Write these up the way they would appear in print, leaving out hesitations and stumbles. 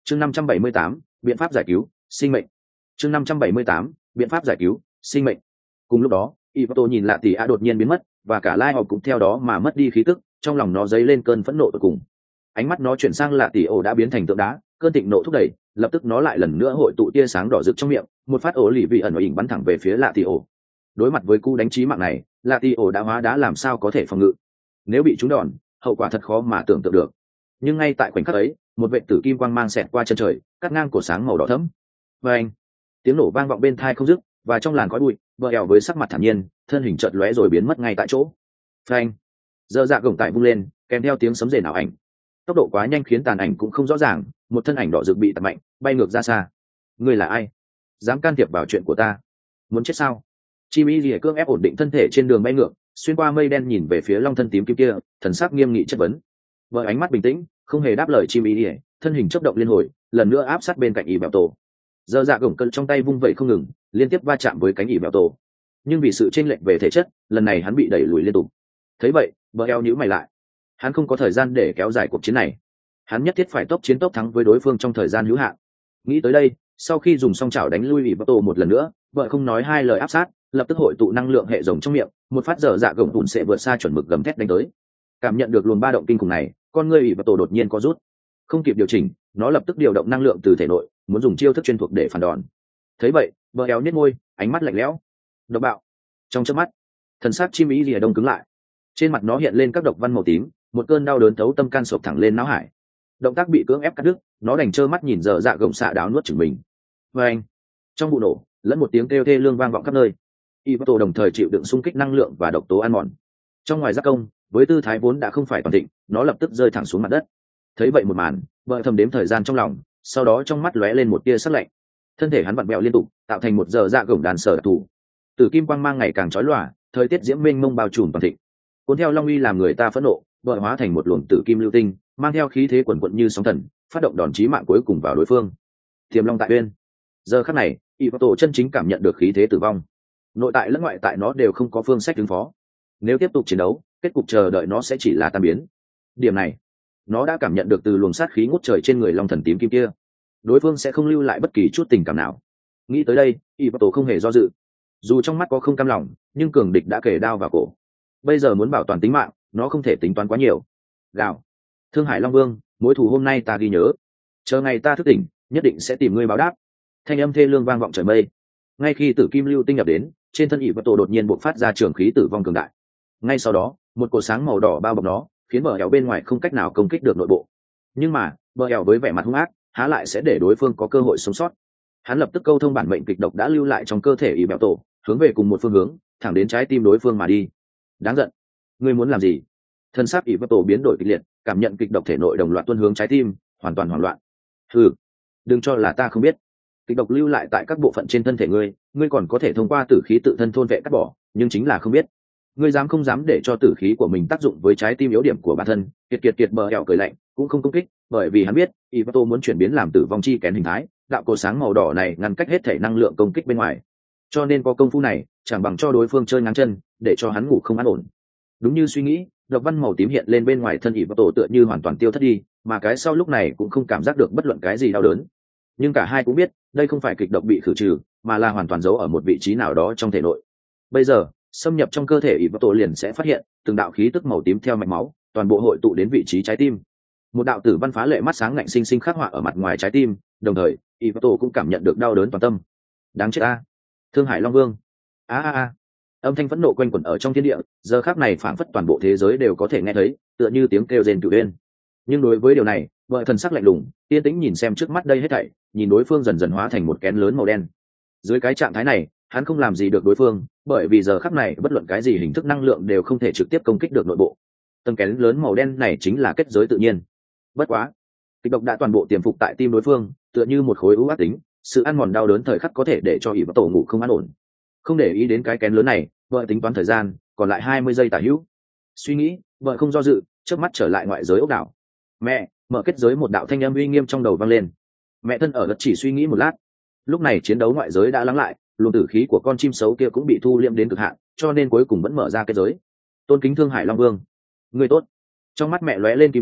chương 578, biện pháp giải cứu sinh mệnh. chương 578, biện pháp giải cứu sinh mệnh. Cùng lúc đó Ivato nhìn lạ tỷ a đột nhiên biến mất và cả lai họp cũng theo đó mà mất đi khí tức, trong lòng nó dấy lên cơn phẫn nộ tột cùng. Ánh mắt nó chuyển sang lạ tỷ ổ đã biến thành tượng đá, cơn thịnh nộ thúc đẩy, lập tức nó lại lần nữa hội tụ tia sáng đỏ rực trong miệng, một phát ổ lì vị ẩn ỉnh bắn thẳng về phía lạ tỷ ổ. Đối mặt với cú đánh chí mạng này, lạ tỷ ổ đã hóa đá làm sao có thể phòng ngự. Nếu bị trúng đòn, hậu quả thật khó mà tưởng tượng được. Nhưng ngay tại khoảnh khắc ấy, một vệ tử kim quang mang xẹt qua chân trời, cắt ngang cổ sáng màu đỏ thẫm. Và anh, tiếng nổ vang vọng bên tai không dứt, và trong làn khói bụi, vợ ẻo với sắc mặt thản nhiên, thân hình chợt lóe rồi biến mất ngay tại chỗ. Phanh, dơ dạ gồng tại vung lên, kèm theo tiếng sấm rền ảo ảnh. Tốc độ quá nhanh khiến tàn ảnh cũng không rõ ràng, một thân ảnh đỏ rực bị tạt mạnh, bay ngược ra xa. Ngươi là ai? Dám can thiệp vào chuyện của ta? Muốn chết sao? Chim Y Lìa cưỡng ép ổn định thân thể trên đường bay ngược, xuyên qua mây đen nhìn về phía long thân tím kim kia, thần sắc nghiêm nghị chất vấn. Vợ ánh mắt bình tĩnh, không hề đáp lời chim Y Lìa, thân hình chớp động liên hồi, lần nữa áp sát bên cạnh ỉ bẹo tổ. Giờ dạ gồng cân trong tay vung vẩy không ngừng, liên tiếp va chạm với cánh ỉ bẹo tổ. Nhưng vì sự chênh lệch về thể chất, lần này hắn bị đẩy lùi liên tục. Thấy vậy, vợ eo nhíu mày lại. Hắn không có thời gian để kéo dài cuộc chiến này. Hắn nhất thiết phải tốc chiến tốc thắng với đối phương trong thời gian hữu hạn. Nghĩ tới đây, sau khi dùng song chảo đánh lui ỉ bẹo tổ một lần nữa, vợ không nói hai lời áp sát, lập tức hội tụ năng lượng hệ rồng trong miệng, một phát dở dạ gồng tùn sẽ vượt xa chuẩn mực gầm thét đánh tới. Cảm nhận được luồng ba động kinh khủng này, con ngươi ỉ bẹo tổ đột nhiên có rút, không kịp điều chỉnh, nó lập tức điều động năng lượng từ thể nội, muốn dùng chiêu thức chuyên thuộc để phản đòn. Thấy vậy, vợ éo nhếch môi, ánh mắt lạnh lẽo. Độc bạo. Trong chớp mắt, thần sắc chim ý lìa đông cứng lại, trên mặt nó hiện lên các độc văn màu tím, một cơn đau đớn thấu tâm can sộc thẳng lên não hải. Động tác bị cưỡng ép cắt đứt, nó đành trơ mắt nhìn dở dạ gồng xạ đáo nuốt chửng mình. Và anh, trong vụ nổ, lẫn một tiếng kêu thê lương vang vọng khắp nơi. Ivato đồng thời chịu đựng xung kích năng lượng và độc tố ăn mòn. Trong ngoài giác công, với tư thái vốn đã không phải toàn thịnh, nó lập tức rơi thẳng xuống mặt đất. Thấy vậy một màn, vợ thầm đếm thời gian trong lòng, sau đó trong mắt lóe lên một tia sắc lạnh. Thân thể hắn vặn vẹo liên tục, tạo thành một giờ dạ gồng đàn sở đặc thù. Tử kim quang mang ngày càng chói lòa, thời tiết diễm mênh mông bao trùm toàn thịnh. Cuốn theo long uy làm người ta phẫn nộ, vợ hóa thành một luồng tử kim lưu tinh, mang theo khí thế quần quận như sóng thần, phát động đòn chí mạng cuối cùng vào đối phương. Tiềm long tại uyên. Giờ khắc này, Ivato chân chính cảm nhận được khí thế tử vong. Nội tại lẫn ngoại tại nó đều không có phương sách ứng phó. Nếu tiếp tục chiến đấu, kết cục chờ đợi nó sẽ chỉ là tan biến. Điểm này, nó đã cảm nhận được từ luồng sát khí ngút trời trên người long thần tím kim kia. Đối phương sẽ không lưu lại bất kỳ chút tình cảm nào. Nghĩ tới đây, Ivato không hề do dự. Dù trong mắt có không cam lòng, nhưng cường địch đã kề đao vào cổ. Bây giờ muốn bảo toàn tính mạng, nó không thể tính toán quá nhiều. Gào, Thương Hải Long Vương, mối thù hôm nay ta ghi nhớ. Chờ ngày ta thức tỉnh, nhất định sẽ tìm ngươi báo đáp. Thanh âm thê lương vang vọng trời mây. Ngay khi tử kim lưu tinh nhập đến, trên thân Ivato đột nhiên bộc phát ra trường khí tử vong cường đại. Ngay sau đó, một cột sáng màu đỏ bao bọc nó, khiến bờ ẻo bên ngoài không cách nào công kích được nội bộ. Nhưng mà, bờ ẻo với vẻ mặt hung ác, há lại sẽ để đối phương có cơ hội sống sót. Hắn lập tức câu thông bản mệnh kịch độc đã lưu lại trong cơ thể Ivato, hướng về cùng một phương hướng, thẳng đến trái tim đối phương mà đi. Đáng giận, ngươi muốn làm gì? Thân xác Ivato biến đổi kịch liệt, cảm nhận kịch độc thể nội đồng loạt tuôn hướng trái tim, hoàn toàn hoảng loạn. Hừ, đừng cho là ta không biết. Kịch độc lưu lại tại các bộ phận trên thân thể ngươi, ngươi còn có thể thông qua tử khí tự thân thôn vệ cắt bỏ, nhưng chính là không biết. Ngươi dám không dám để cho tử khí của mình tác dụng với trái tim yếu điểm của bản thân? Kiệt bờ ẻo cười lạnh, cũng không công kích, bởi vì hắn biết Ivato muốn chuyển biến làm tử vong chi kén hình thái, đạo cột sáng màu đỏ này ngăn cách hết thể năng lượng công kích bên ngoài. Cho nên có công phu này, chẳng bằng cho đối phương chơi ngang chân, để cho hắn ngủ không an ổn. Đúng như suy nghĩ, độc văn màu tím hiện lên bên ngoài thân Ivato tựa như hoàn toàn tiêu thất đi, mà cái sau lúc này cũng không cảm giác được bất luận cái gì đau đớn. Nhưng cả hai cũng biết, đây không phải kịch độc bị khử trừ, mà là hoàn toàn giấu ở một vị trí nào đó trong thể nội. Bây giờ, xâm nhập trong cơ thể Ivato liền sẽ phát hiện từng đạo khí tức màu tím theo mạch máu, toàn bộ hội tụ đến vị trí trái tim. Một đạo tử văn phá lệ mắt sáng lạnh sinh sinh khắc họa ở mặt ngoài trái tim, đồng thời Ivato cũng cảm nhận được đau đớn toàn tâm. Đáng chết a! Thương Hải Long Vương! A! Âm thanh phẫn nộ quanh quẩn ở trong thiên địa, giờ khắc này phảng phất toàn bộ thế giới đều có thể nghe thấy, tựa như tiếng kêu rên cửu uyên. Nhưng đối với điều này, vợ thần sắc lạnh lùng, yên tĩnh nhìn xem trước mắt đây hết thảy, nhìn đối phương dần dần hóa thành một kén lớn màu đen. Dưới cái trạng thái này, hắn không làm gì được đối phương, bởi vì giờ khắc này bất luận cái gì hình thức năng lượng đều không thể trực tiếp công kích được nội bộ. Tầng kén lớn màu đen này chính là kết giới tự nhiên. Bất quá, kịch độc đã toàn bộ tiềm phục tại tim đối phương, tựa như một khối u ác tính, sự ăn mòn đau đớn thời khắc có thể để cho Ivato ngủ không an ổn. Không để ý đến cái kén lớn này, vợ tính toán thời gian, còn lại 20 giây tả hữu. Suy nghĩ, vợ không do dự, chớp mắt trở lại ngoại giới ốc đảo. Mẹ, mở kết giới, một đạo thanh âm uy nghiêm trong đầu vang lên. Mẹ thân ở đất chỉ suy nghĩ một lát. Lúc này chiến đấu ngoại giới đã lắng lại, luồng tử khí của con chim xấu kia cũng bị thu liệm đến cực hạn, cho nên cuối cùng vẫn mở ra kết giới. Tôn kính Thương Hải Long Vương, người tốt. Trong mắt mẹ lóe lên kim tinh,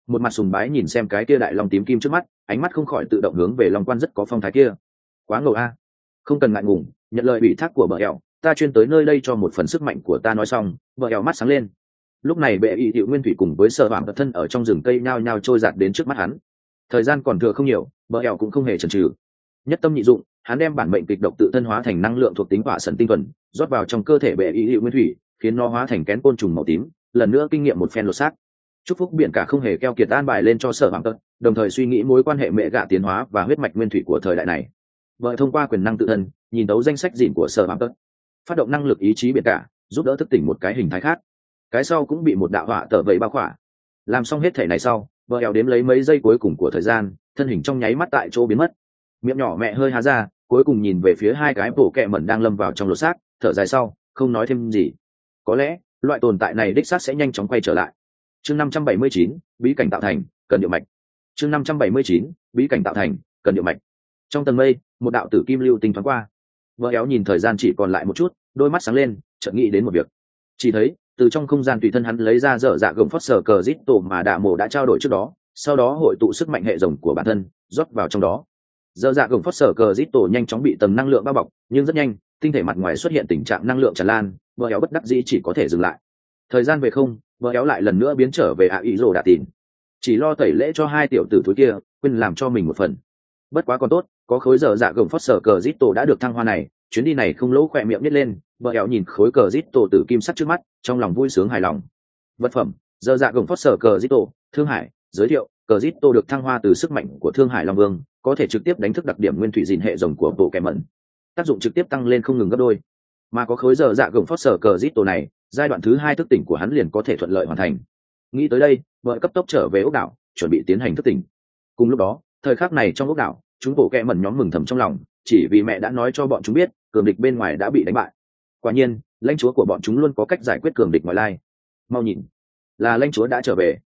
một mặt sùng bái nhìn xem cái kia đại long tím kim trước mắt, ánh mắt không khỏi tự động hướng về long quan rất có phong thái kia. Quá ngầu a. Không cần ngại ngùng, nhận lời ủy thác của bờ ẻo, ta chuyên tới nơi đây cho một phần sức mạnh của ta. Nói xong, bờ ẻo mắt sáng lên. Lúc này bệ y hiệu nguyên thủy cùng với sở phạm thân ở trong rừng cây nhao nhao trôi giạt đến trước mắt hắn. Thời gian còn thừa không nhiều, bờ ẻo cũng không hề chần chừ, nhất tâm nhị dụng, hắn đem bản mệnh kịch độc tự thân hóa thành năng lượng thuộc tính hỏa sần tinh thuần, rót vào trong cơ thể bệ y hiệu nguyên thủy, khiến nó hóa thành kén côn trùng màu tím, lần nữa kinh nghiệm một phen lột xác. Chúc phúc biển cả không hề keo kiệt an bài lên cho sở phạm tật, đồng thời suy nghĩ mối quan hệ mẹ gạ tiến hóa và huyết mạch nguyên thủy của thời đại này. Vợ thông qua quyền năng tự thân nhìn đấu danh sách dịn của sở phạm tật, phát động năng lực ý chí biển cả, giúp đỡ thức tỉnh một cái hình thái khác. Cái sau cũng bị một đạo hỏa tở vây bao khỏa. Làm xong hết thể này sau, vợ eo đếm lấy mấy giây cuối cùng của thời gian, thân hình trong nháy mắt tại chỗ biến mất. Miệng nhỏ mẹ hơi há ra, cuối cùng nhìn về phía hai cái bộ kẹ mẩn đang lâm vào trong lột xác, thở dài sau, không nói thêm gì. Có lẽ loại tồn tại này đích xác sẽ nhanh chóng quay trở lại. Chương 579, bí cảnh tạo thành, cần điệu mạch. Chương 579, bí cảnh tạo thành, cần điệu mạch. Trong tầng mây, một đạo tử kim lưu tinh thoáng qua. Vợ éo nhìn thời gian chỉ còn lại một chút, đôi mắt sáng lên, chợt nghĩ đến một việc. Chỉ thấy, từ trong không gian tùy thân hắn lấy ra dở dạ gồng phốt sở cờ rít tổ mà đạ mổ đã trao đổi trước đó, sau đó hội tụ sức mạnh hệ rồng của bản thân, rót vào trong đó. Dở dạ gồng phốt sở cờ rít tổ nhanh chóng bị tầng năng lượng bao bọc, nhưng rất nhanh, tinh thể mặt ngoài xuất hiện tình trạng năng lượng tràn lan, vợ éo bất đắc dĩ chỉ có thể dừng lại. Thời gian về không, vợ éo lại lần nữa biến trở về ạ ý rồ đã tìm, chỉ lo tẩy lễ cho hai tiểu tử thúi kia, quên làm cho mình một phần. Bất quá còn tốt, có khối dở dạ gồng phốt sở cờ rít tổ đã được thăng hoa này, chuyến đi này không lỗ khỏe miệng nhếch lên, vợ éo nhìn khối cờ rít tổ tử kim sắc trước mắt, trong lòng vui sướng hài lòng. Vật phẩm: dở dạ gồng phốt sở cờ rít tổ, Thương Hải. Giới thiệu: cờ rít tổ được thăng hoa từ sức mạnh của Thương Hải Long Vương, có thể trực tiếp đánh thức đặc điểm nguyên thủy gìn hệ rồng của bộ kẻ mẩn, tác dụng trực tiếp tăng lên không ngừng gấp đôi. Mà có khối dở dạ gồng phốt sở cờ rít tổ này, giai đoạn thứ 2 thức tỉnh của hắn liền có thể thuận lợi hoàn thành. Nghĩ tới đây, vợ cấp tốc trở về ốc đảo, chuẩn bị tiến hành thức tỉnh. Cùng lúc đó, thời khắc này trong ốc đảo, chúng bộ kẹ mẩn nhóm mừng thầm trong lòng, chỉ vì mẹ đã nói cho bọn chúng biết cường địch bên ngoài đã bị đánh bại. Quả nhiên, lãnh chúa của bọn chúng luôn có cách giải quyết cường địch ngoại lai. Mau nhìn, là lãnh chúa đã trở về.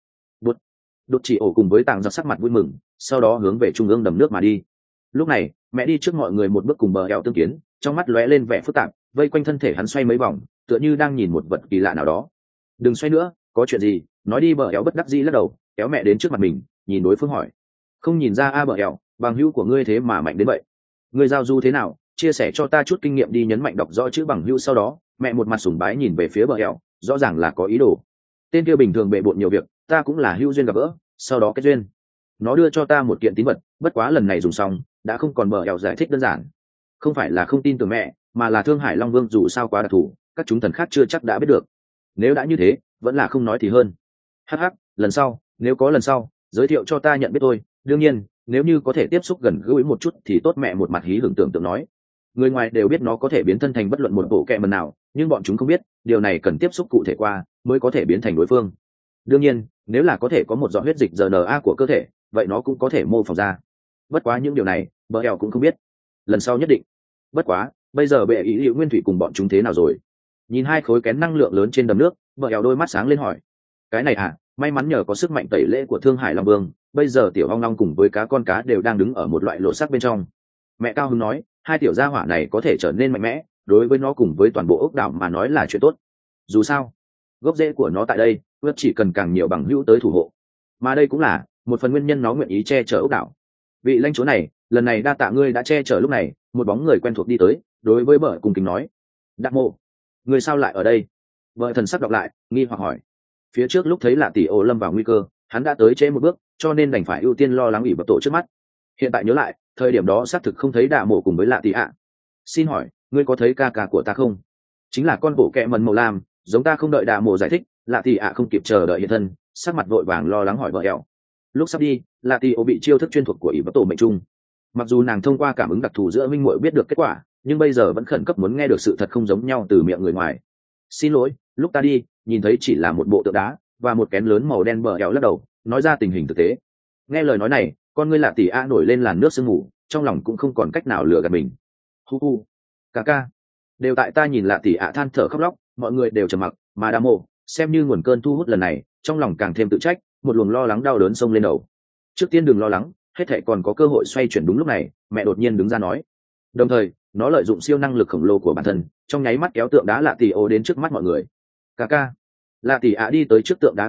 Đột chỉ ổ cùng với tàng giặc sắc mặt vui mừng, sau đó hướng về trung ương đầm nước mà đi. Lúc này, mẹ đi trước mọi người một bước cùng bờ eo tương kiến, trong mắt lóe lên vẻ phức tạp, vây quanh thân thể hắn xoay mấy vòng, tựa như đang nhìn một vật kỳ lạ nào đó. Đừng xoay nữa, có chuyện gì nói đi. Bờ eo bất đắc dĩ lắc đầu, kéo mẹ đến trước mặt mình, nhìn đối phương hỏi. Không nhìn ra bờ eo, bằng hữu của ngươi thế mà mạnh đến vậy. Ngươi giao du thế nào, chia sẻ cho ta chút kinh nghiệm đi. Nhấn mạnh đọc rõ chữ bằng hữu sau đó, mẹ một mặt sùng bái nhìn về phía bờ eo, rõ ràng là có ý đồ. Tên kia bình thường bệ bội nhiều việc, ta cũng là hữu duyên gặp gỡ, sau đó kết duyên. Nó đưa cho ta một kiện tín vật, bất quá lần này dùng xong đã không còn. Bờ eo giải thích đơn giản, không phải là không tin tưởng mẹ, mà là Thương Hải Long Vương dù sao quá đặc thù, các chúng thần khác chưa chắc đã biết được. Nếu đã như thế, vẫn là không nói thì hơn. Hắc, lần sau, nếu có lần sau, giới thiệu cho ta nhận biết tôi. Đương nhiên, nếu như có thể tiếp xúc gần gũi một chút thì tốt. Mẹ một mặt hí hưởng tưởng tượng nói. Người ngoài đều biết nó có thể biến thân thành bất luận một bộ kẹ mần nào, nhưng bọn chúng không biết điều này cần tiếp xúc cụ thể qua mới có thể biến thành đối phương. Đương nhiên, nếu là có thể có một giọt huyết dịch RNA của cơ thể, vậy nó cũng có thể mô phỏng ra. Bất quá những điều này, bờ eo cũng không biết. Lần sau nhất định. Bất quá, bây giờ bệ ý liệu nguyên thủy cùng bọn chúng thế nào rồi? Nhìn hai khối kén năng lượng lớn trên đầm nước, bờ eo đôi mắt sáng lên hỏi. Cái này à, may mắn nhờ có sức mạnh tẩy lễ của Thương Hải Long Vương, bây giờ tiểu ong long cùng với cá con cá đều đang đứng ở một loại lộ sắc bên trong. Mẹ cao hứng nói, hai tiểu gia hỏa này có thể trở nên mạnh mẽ, đối với nó cùng với toàn bộ ốc đảo mà nói là chuyện tốt. Dù sao, gốc rễ của nó tại đây, ước chỉ cần càng nhiều bằng hữu tới thủ hộ. Mà đây cũng là một phần nguyên nhân nó nguyện ý che chở ốc đảo. Vị lãnh chúa này, lần này đa tạ ngươi đã che chở. Lúc này, một bóng người quen thuộc đi tới, đối với bờ cùng kính nói. Đắc Mộ, người sao lại ở đây? Vợ thần sắc đọc lại, nghi hoặc hỏi. Phía trước lúc thấy Lạ Tỷ Ô lâm vào nguy cơ, hắn đã tới trễ một bước, cho nên đành phải ưu tiên lo lắng ủy bập tổ trước mắt. Hiện tại nhớ lại, thời điểm đó xác thực không thấy Đạ Mộ cùng với Lạ Tỷ ạ. Xin hỏi, ngươi có thấy ca ca của ta không? Chính là con bộ kẹ mần màu lam, giống ta. Không đợi Đạ Mộ giải thích, Lạ Tỷ ạ không kịp chờ đợi hiện thân, sắc mặt vội vàng lo lắng hỏi vợ eo. Lúc sắp đi, Lạ Tỷ Ô bị chiêu thức chuyên thuộc của ủy bập tổ mệnh trung. Mặc dù nàng thông qua cảm ứng đặc thù giữa minh muội biết được kết quả, nhưng bây giờ vẫn khẩn cấp muốn nghe được sự thật không giống nhau từ miệng người ngoài. Xin lỗi, lúc ta đi nhìn thấy chỉ là một bộ tượng đá và một kén lớn màu đen. Bờ eo lắc đầu, nói ra tình hình thực tế. Nghe lời nói này, con ngươi Lạ Tỷ a nổi lên làn nước sương mù, trong lòng cũng không còn cách nào lừa gạt mình. Hu hu, ca ca, đều tại ta. Nhìn Lạ Tỷ a than thở khóc lóc, mọi người đều trầm mặc, mà Đa Mộ xem như nguồn cơn thu hút lần này, trong lòng càng thêm tự trách, một luồng lo lắng đau đớn xông lên đầu. Trước tiên đừng lo lắng, hết thảy còn có cơ hội xoay chuyển. Đúng lúc này, mẹ đột nhiên đứng ra nói. Đồng thời, nó lợi dụng siêu năng lực khổng lồ của bản thân, trong nháy mắt kéo tượng đá Lạ Tỷ Ô đến trước mắt mọi người. Ca ca. Lạ Tỷ ạ đi tới trước tượng đá kêu gọi,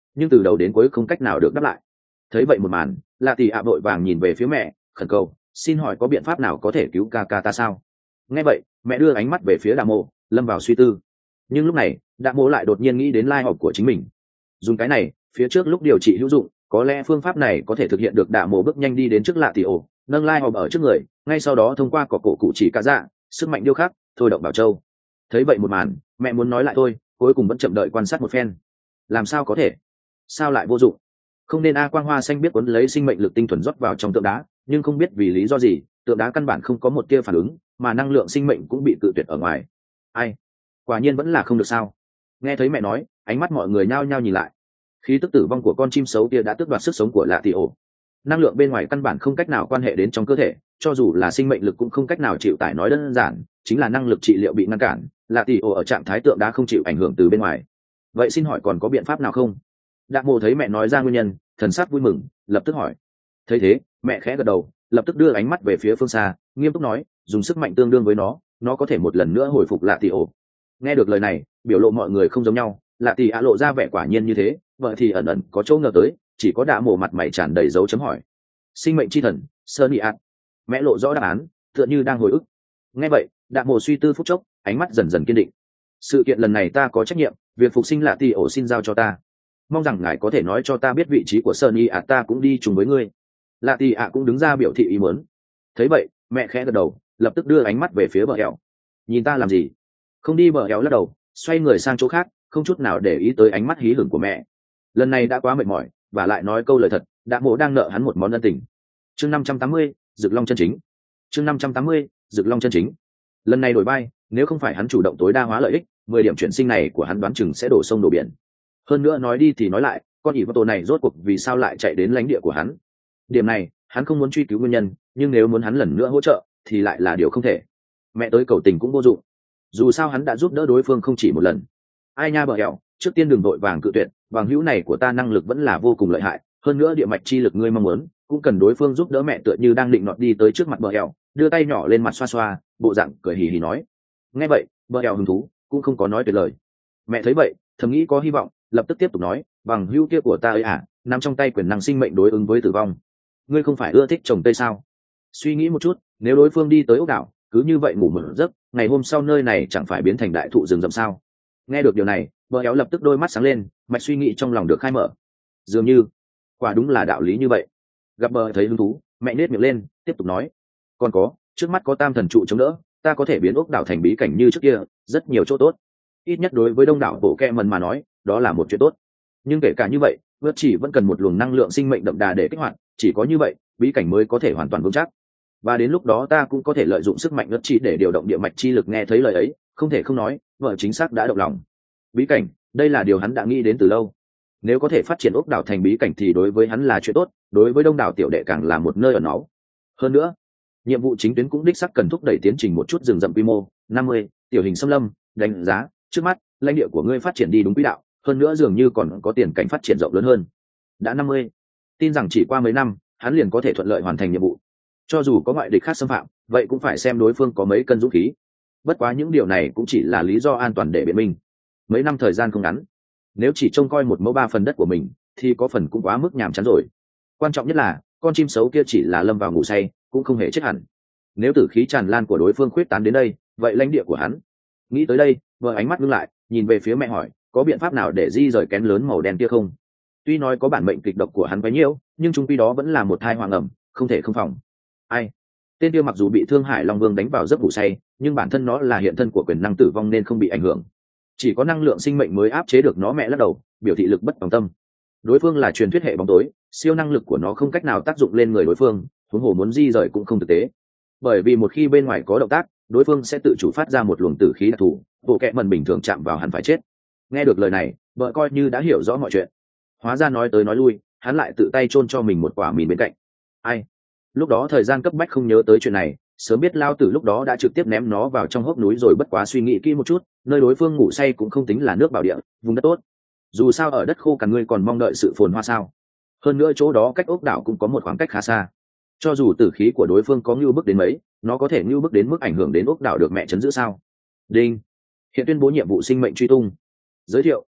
nhưng từ đầu đến cuối không cách nào được đáp lại. Thấy vậy một màn, lạ tỷ ạ vội vàng nhìn về phía mẹ, khẩn cầu, xin hỏi có biện pháp nào có thể cứu ca ca ta sao? Nghe vậy, mẹ đưa ánh mắt về phía Đạ Mộ, lâm vào suy tư. Nhưng lúc này, Đạ Mộ lại đột nhiên nghĩ đến lai học của chính mình. Dùng cái này, phía trước lúc điều trị hữu dụng, có lẽ phương pháp này có thể thực hiện được. Đạ Mộ bước nhanh đi đến trước lạ tỷ ổ, nâng lai học ở trước người, ngay sau đó thông qua cỏ cổ cụ chỉ cả dạ, sức mạnh điêu khắc, thôi động bảo châu. Thấy vậy một màn, mẹ muốn nói lại thôi, cuối cùng vẫn chậm đợi quan sát một phen. Làm sao có thể? Sao lại vô dụng? Không nên quang hoa xanh biết cuốn lấy sinh mệnh lực tinh thuần rót vào trong tượng đá, nhưng không biết vì lý do gì, tượng đá căn bản không có một tia phản ứng, mà năng lượng sinh mệnh cũng bị cự tuyệt ở ngoài. Ai? Quả nhiên vẫn là không được sao? Nghe thấy mẹ nói, ánh mắt mọi người nhao nhao nhìn lại. Khí tức tử vong của con chim xấu kia đã tước đoạt sức sống của lạ tỷ ổ. Năng lượng bên ngoài căn bản không cách nào quan hệ đến trong cơ thể, cho dù là sinh mệnh lực cũng không cách nào chịu tải. Nói đơn giản chính là năng lực trị liệu bị ngăn cản, lạ tỷ ổ ở trạng thái tượng đá không chịu ảnh hưởng từ bên ngoài. Vậy xin hỏi còn có biện pháp nào không? Đạ Mộ thấy mẹ nói ra nguyên nhân, thần sắc vui mừng, lập tức hỏi. Thấy thế, mẹ khẽ gật đầu, lập tức đưa ánh mắt về phía phương xa, nghiêm túc nói, dùng sức mạnh tương đương với nó có thể một lần nữa hồi phục lạ tỷ ổ. Nghe được lời này, biểu lộ mọi người không giống nhau, lạ tỷ ạ lộ ra vẻ quả nhiên như thế, vợ thì ẩn ẩn có chỗ ngờ tới, chỉ có Đạ Mộ mặt mày tràn đầy dấu chấm hỏi. Sinh mệnh chi thần, Sơn Nghị ạ. Mẹ lộ rõ đáp án, tựa như đang hồi ức. Nghe vậy, Đạ Mộ suy tư phút chốc, ánh mắt dần dần kiên định. Sự kiện lần này ta có trách nhiệm, việc phục sinh lạ tỷ ổ xin giao cho ta. Mong rằng ngài có thể nói cho ta biết vị trí của Sơn Nghị ạ, ta cũng đi chung với ngươi. Lạ tỷ ạ cũng đứng ra biểu thị ý muốn. Thấy vậy, mẹ khẽ gật đầu, lập tức đưa ánh mắt về phía bờ hẻo. Nhìn ta làm gì? Không đi. Bờ hẻo lắc đầu, xoay người sang chỗ khác, không chút nào để ý tới ánh mắt hí hửng của mẹ. Lần này đã quá mệt mỏi, và lại nói câu lời thật, Đạ Mộ đang nợ hắn một món ân tình. Chương 580, Dực Long chân chính. Chương 580, Dực Long chân chính. Lần này đổi bay, nếu không phải hắn chủ động tối đa hóa lợi ích, 10 điểm chuyển sinh này của hắn đoán chừng sẽ đổ sông đổ biển. Hơn nữa nói đi thì nói lại, con ỷ vào này rốt cuộc vì sao lại chạy đến lãnh địa của hắn? Điểm này, hắn không muốn truy cứu nguyên nhân, nhưng nếu muốn hắn lần nữa hỗ trợ, thì lại là điều không thể. Mẹ tới cầu tình cũng vô dụng. Dù sao hắn đã giúp đỡ đối phương không chỉ một lần. Ai nha bờ hẻo, trước tiên đừng vội vàng cự tuyệt, bằng hữu này của ta năng lực vẫn là vô cùng lợi hại, hơn nữa địa mạch chi lực ngươi mong muốn, cũng cần đối phương giúp đỡ. Mẹ tựa như đang định nọt đi tới trước mặt bờ hẻo, đưa tay nhỏ lên mặt xoa xoa, bộ dạng cười hì hì nói. Nghe vậy, bờ hẻo hứng thú, cũng không có nói tuyệt lời. Mẹ thấy vậy, thầm nghĩ có hy vọng, lập tức tiếp tục nói, bằng hữu kia của ta ấy nằm trong tay quyền năng sinh mệnh đối ứng với tử vong. Ngươi không phải ưa thích trồng cây sao? Suy nghĩ một chút, nếu đối phương đi tới ốc đảo, cứ như vậy ngủ một giấc, ngày hôm sau nơi này chẳng phải biến thành đại thụ rừng rậm sao? Nghe được điều này, bờ éo lập tức đôi mắt sáng lên, mạch suy nghĩ trong lòng được khai mở. Dường như quả đúng là đạo lý như vậy. Gặp bờ thấy hứng thú, mẹ nết miệng lên, tiếp tục nói, còn có, trước mắt có tam thần trụ chống đỡ, ta có thể biến ốc đảo thành bí cảnh như trước kia, rất nhiều chỗ tốt. Ít nhất đối với đông đảo bộ kẹ mần mà nói, đó là một chuyện tốt. Nhưng kể cả như vậy, vượt chỉ vẫn cần một luồng năng lượng sinh mệnh đậm đà để kích hoạt, chỉ có như vậy, bí cảnh mới có thể hoàn toàn vững chắc. Và đến lúc đó ta cũng có thể lợi dụng sức mạnh vượt chỉ để điều động địa mạch chi lực. Nghe thấy lời ấy, không thể không nói, vợ chính xác đã động lòng. Bí cảnh, đây là điều hắn đã nghĩ đến từ lâu. Nếu có thể phát triển ốc đảo thành bí cảnh thì đối với hắn là chuyện tốt, đối với đông đảo tiểu đệ càng là một nơi ở nó. Hơn nữa, nhiệm vụ chính tuyến cũng đích sắc cần thúc đẩy tiến trình một chút rừng rậm quy mô 50, tiểu hình xâm lâm. Đánh giá trước mắt lãnh địa của ngươi phát triển đi đúng quỹ đạo, hơn nữa dường như còn có tiền cảnh phát triển rộng lớn hơn. Đã 50, tin rằng chỉ qua mấy năm hắn liền có thể thuận lợi hoàn thành nhiệm vụ. Cho dù có ngoại địch khác xâm phạm, vậy cũng phải xem đối phương có mấy cân dũng khí. Bất quá những điều này cũng chỉ là lý do an toàn để biện minh. Mấy năm thời gian không ngắn, nếu chỉ trông coi 1/3 đất của mình thì có phần cũng quá mức nhàm chán rồi. Quan trọng nhất là con chim xấu kia chỉ là lâm vào ngủ say, cũng không hề chết hẳn. Nếu tử khí tràn lan của đối phương khuyết tán đến đây, vậy lãnh địa của hắn. Nghĩ tới đây, vợ ánh mắt ngưng lại, nhìn về phía mẹ hỏi, có biện pháp nào để di rời kén lớn màu đen kia không? Tuy nói có bản mệnh kịch độc của hắn bấy nhiêu, nhưng chung quy đó vẫn là một thai hoàng ẩm, không thể không phòng. Ai? Tên kia mặc dù bị Thương Hải Long Vương đánh vào giấc ngủ say, nhưng bản thân nó là hiện thân của quyền năng tử vong nên không bị ảnh hưởng. Chỉ có năng lượng sinh mệnh mới áp chế được nó. Mẹ lắc đầu, biểu thị lực bất tòng tâm. Đối phương là truyền thuyết hệ bóng tối, siêu năng lực của nó không cách nào tác dụng lên người đối phương, huống hồ muốn di rời cũng không thực tế. Bởi vì một khi bên ngoài có động tác, đối phương sẽ tự chủ phát ra một luồng tử khí đặc thù, bộ kệ mần bình thường chạm vào hẳn phải chết. Nghe được lời này, vợ coi như đã hiểu rõ mọi chuyện. Hóa ra nói tới nói lui, hắn lại tự tay chôn cho mình một quả mìn bên cạnh. Ai? Lúc đó thời gian cấp bách không nhớ tới chuyện này, sớm biết lao tử lúc đó đã trực tiếp ném nó vào trong hốc núi rồi. Bất quá suy nghĩ kỹ một chút, nơi đối phương ngủ say cũng không tính là nước bảo địa, vùng đất tốt. Dù sao ở đất khô cằn ngươi còn mong đợi sự phồn hoa sao? Hơn nữa chỗ đó cách ốc đảo cũng có một khoảng cách khá xa. Cho dù tử khí của đối phương có ngưu bức đến mấy, nó có thể ngưu bức đến mức ảnh hưởng đến ốc đảo được mẹ chấn giữ sao? Đinh. Hiện tuyên bố nhiệm vụ sinh mệnh truy tung. Giới thiệu,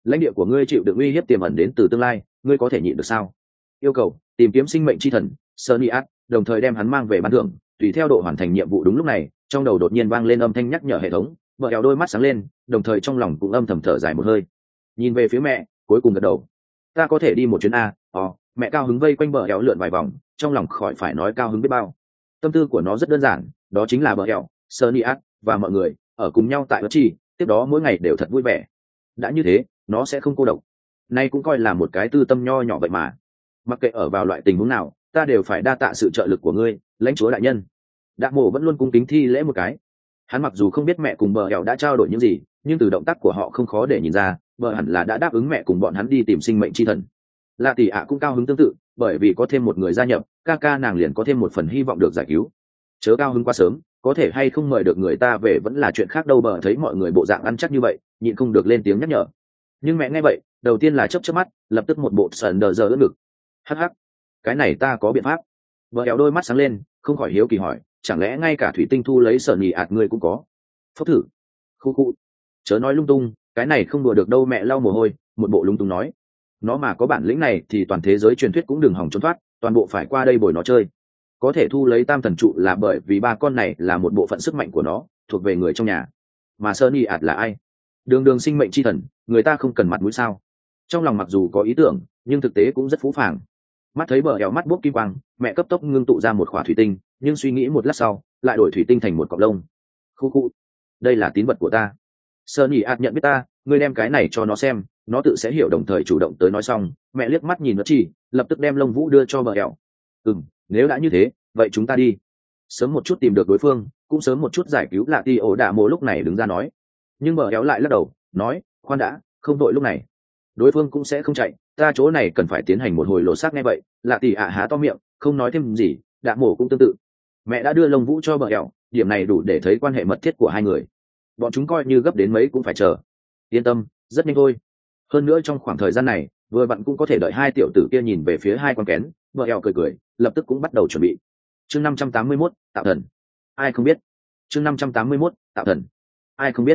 lãnh địa của ngươi chịu được uy hiếp tiềm ẩn đến từ tương lai, ngươi có thể nhịn được sao? Yêu cầu tìm kiếm sinh mệnh chi thần Soniat, đồng thời đem hắn mang về ban thưởng tùy theo độ hoàn thành nhiệm vụ. Đúng lúc này trong đầu đột nhiên vang lên âm thanh nhắc nhở hệ thống. Vợ eo đôi mắt sáng lên, đồng thời trong lòng cũng âm thầm thở dài một hơi, nhìn về phía mẹ, cuối cùng gật đầu. Ta có thể đi một chuyến a. Mẹ cao hứng vây quanh bờ eo lượn vài vòng, trong lòng khỏi phải nói cao hứng biết bao. Tâm tư của nó rất đơn giản, đó chính là bờ eo, Soniat và mọi người ở cùng nhau tại bất chi, tiếp đó mỗi ngày đều thật vui vẻ. Đã như thế nó sẽ không cô độc. Nay cũng coi là một cái tư tâm nho nhỏ vậy mà. Mặc kệ ở vào loại tình huống nào, ta đều phải đa tạ sự trợ lực của ngươi, lãnh chúa đại nhân. Đạ Mộ vẫn luôn cung kính thi lễ một cái. Hắn mặc dù không biết mẹ cùng bờ eo đã trao đổi những gì, nhưng từ động tác của họ không khó để nhìn ra, bờ hẳn là đã đáp ứng mẹ cùng bọn hắn đi tìm sinh mệnh chi thần. Lạ tỷ ạ cũng cao hứng tương tự, bởi vì có thêm một người gia nhập, ca nàng liền có thêm một phần hy vọng được giải cứu. Chớ cao hứng quá sớm, có thể hay không mời được người ta về vẫn là chuyện khác đâu. Bờ thấy mọi người bộ dạng ăn chắc như vậy, nhịn không được lên tiếng nhắc nhở. Nhưng mẹ nghe vậy, đầu tiên là chớp mắt, lập tức một bộ sờn đờ giờ ướt ngực. Hắc hắc, cái này ta có biện pháp. Vợ éo đôi mắt sáng lên, không khỏi hiếu kỳ hỏi, chẳng lẽ ngay cả thủy tinh thu lấy sờn nhì ạt ngươi cũng có? Phốc thử. Khu. Chớ nói lung tung, cái này không đùa được đâu. Mẹ lau mồ hôi, một bộ lung tung nói. Nó mà có bản lĩnh này thì toàn thế giới truyền thuyết cũng đừng hòng trốn thoát, toàn bộ phải qua đây bồi nó chơi. Có thể thu lấy tam thần trụ là bởi vì ba con này là một bộ phận sức mạnh của nó, thuộc về người trong nhà. Mà Sơn Y ạt là ai? Đường sinh mệnh chi thần, người ta không cần mặt mũi sao? Trong lòng mặc dù có ý tưởng, nhưng thực tế cũng rất phũ phàng. Mắt thấy bờ éo mắt bốc kim quang, mẹ cấp tốc ngưng tụ ra một khỏa thủy tinh, nhưng suy nghĩ một lát sau, lại đổi thủy tinh thành một cọng lông. Khu. Đây là tín vật của ta. Sơn Y ạt nhận biết ta, ngươi đem cái này cho nó xem, nó tự sẽ hiểu, đồng thời chủ động tới nói xong, mẹ liếc mắt nhìn nó chỉ, lập tức đem lông vũ đưa cho bờ éo. Nếu đã như thế, vậy chúng ta đi. Sớm một chút tìm được đối phương, cũng sớm một chút giải cứu Lạ Tỷ ổ Đạ Mộ lúc này đứng ra nói. Nhưng bờ éo lại lắc đầu, nói, khoan đã, không đội lúc này. Đối phương cũng sẽ không chạy, ta chỗ này cần phải tiến hành một hồi lộ xác. Nghe vậy, Lạ Tỷ ạ há to miệng, không nói thêm gì. Đạ Mộ cũng tương tự. Mẹ đã đưa lông vũ cho bờ éo, điểm này đủ để thấy quan hệ mật thiết của hai người. Bọn chúng coi như gấp đến mấy cũng phải chờ. Yên tâm, rất nhanh thôi. Hơn nữa trong khoảng thời gian này, vừa bạn cũng có thể đợi hai tiểu tử kia. Nhìn về phía hai con kén, bờ éo cười, lập tức cũng bắt đầu chuẩn bị. Chương 581, tạo thần. Ai không biết? Chương 581, tạo thần. Ai không biết?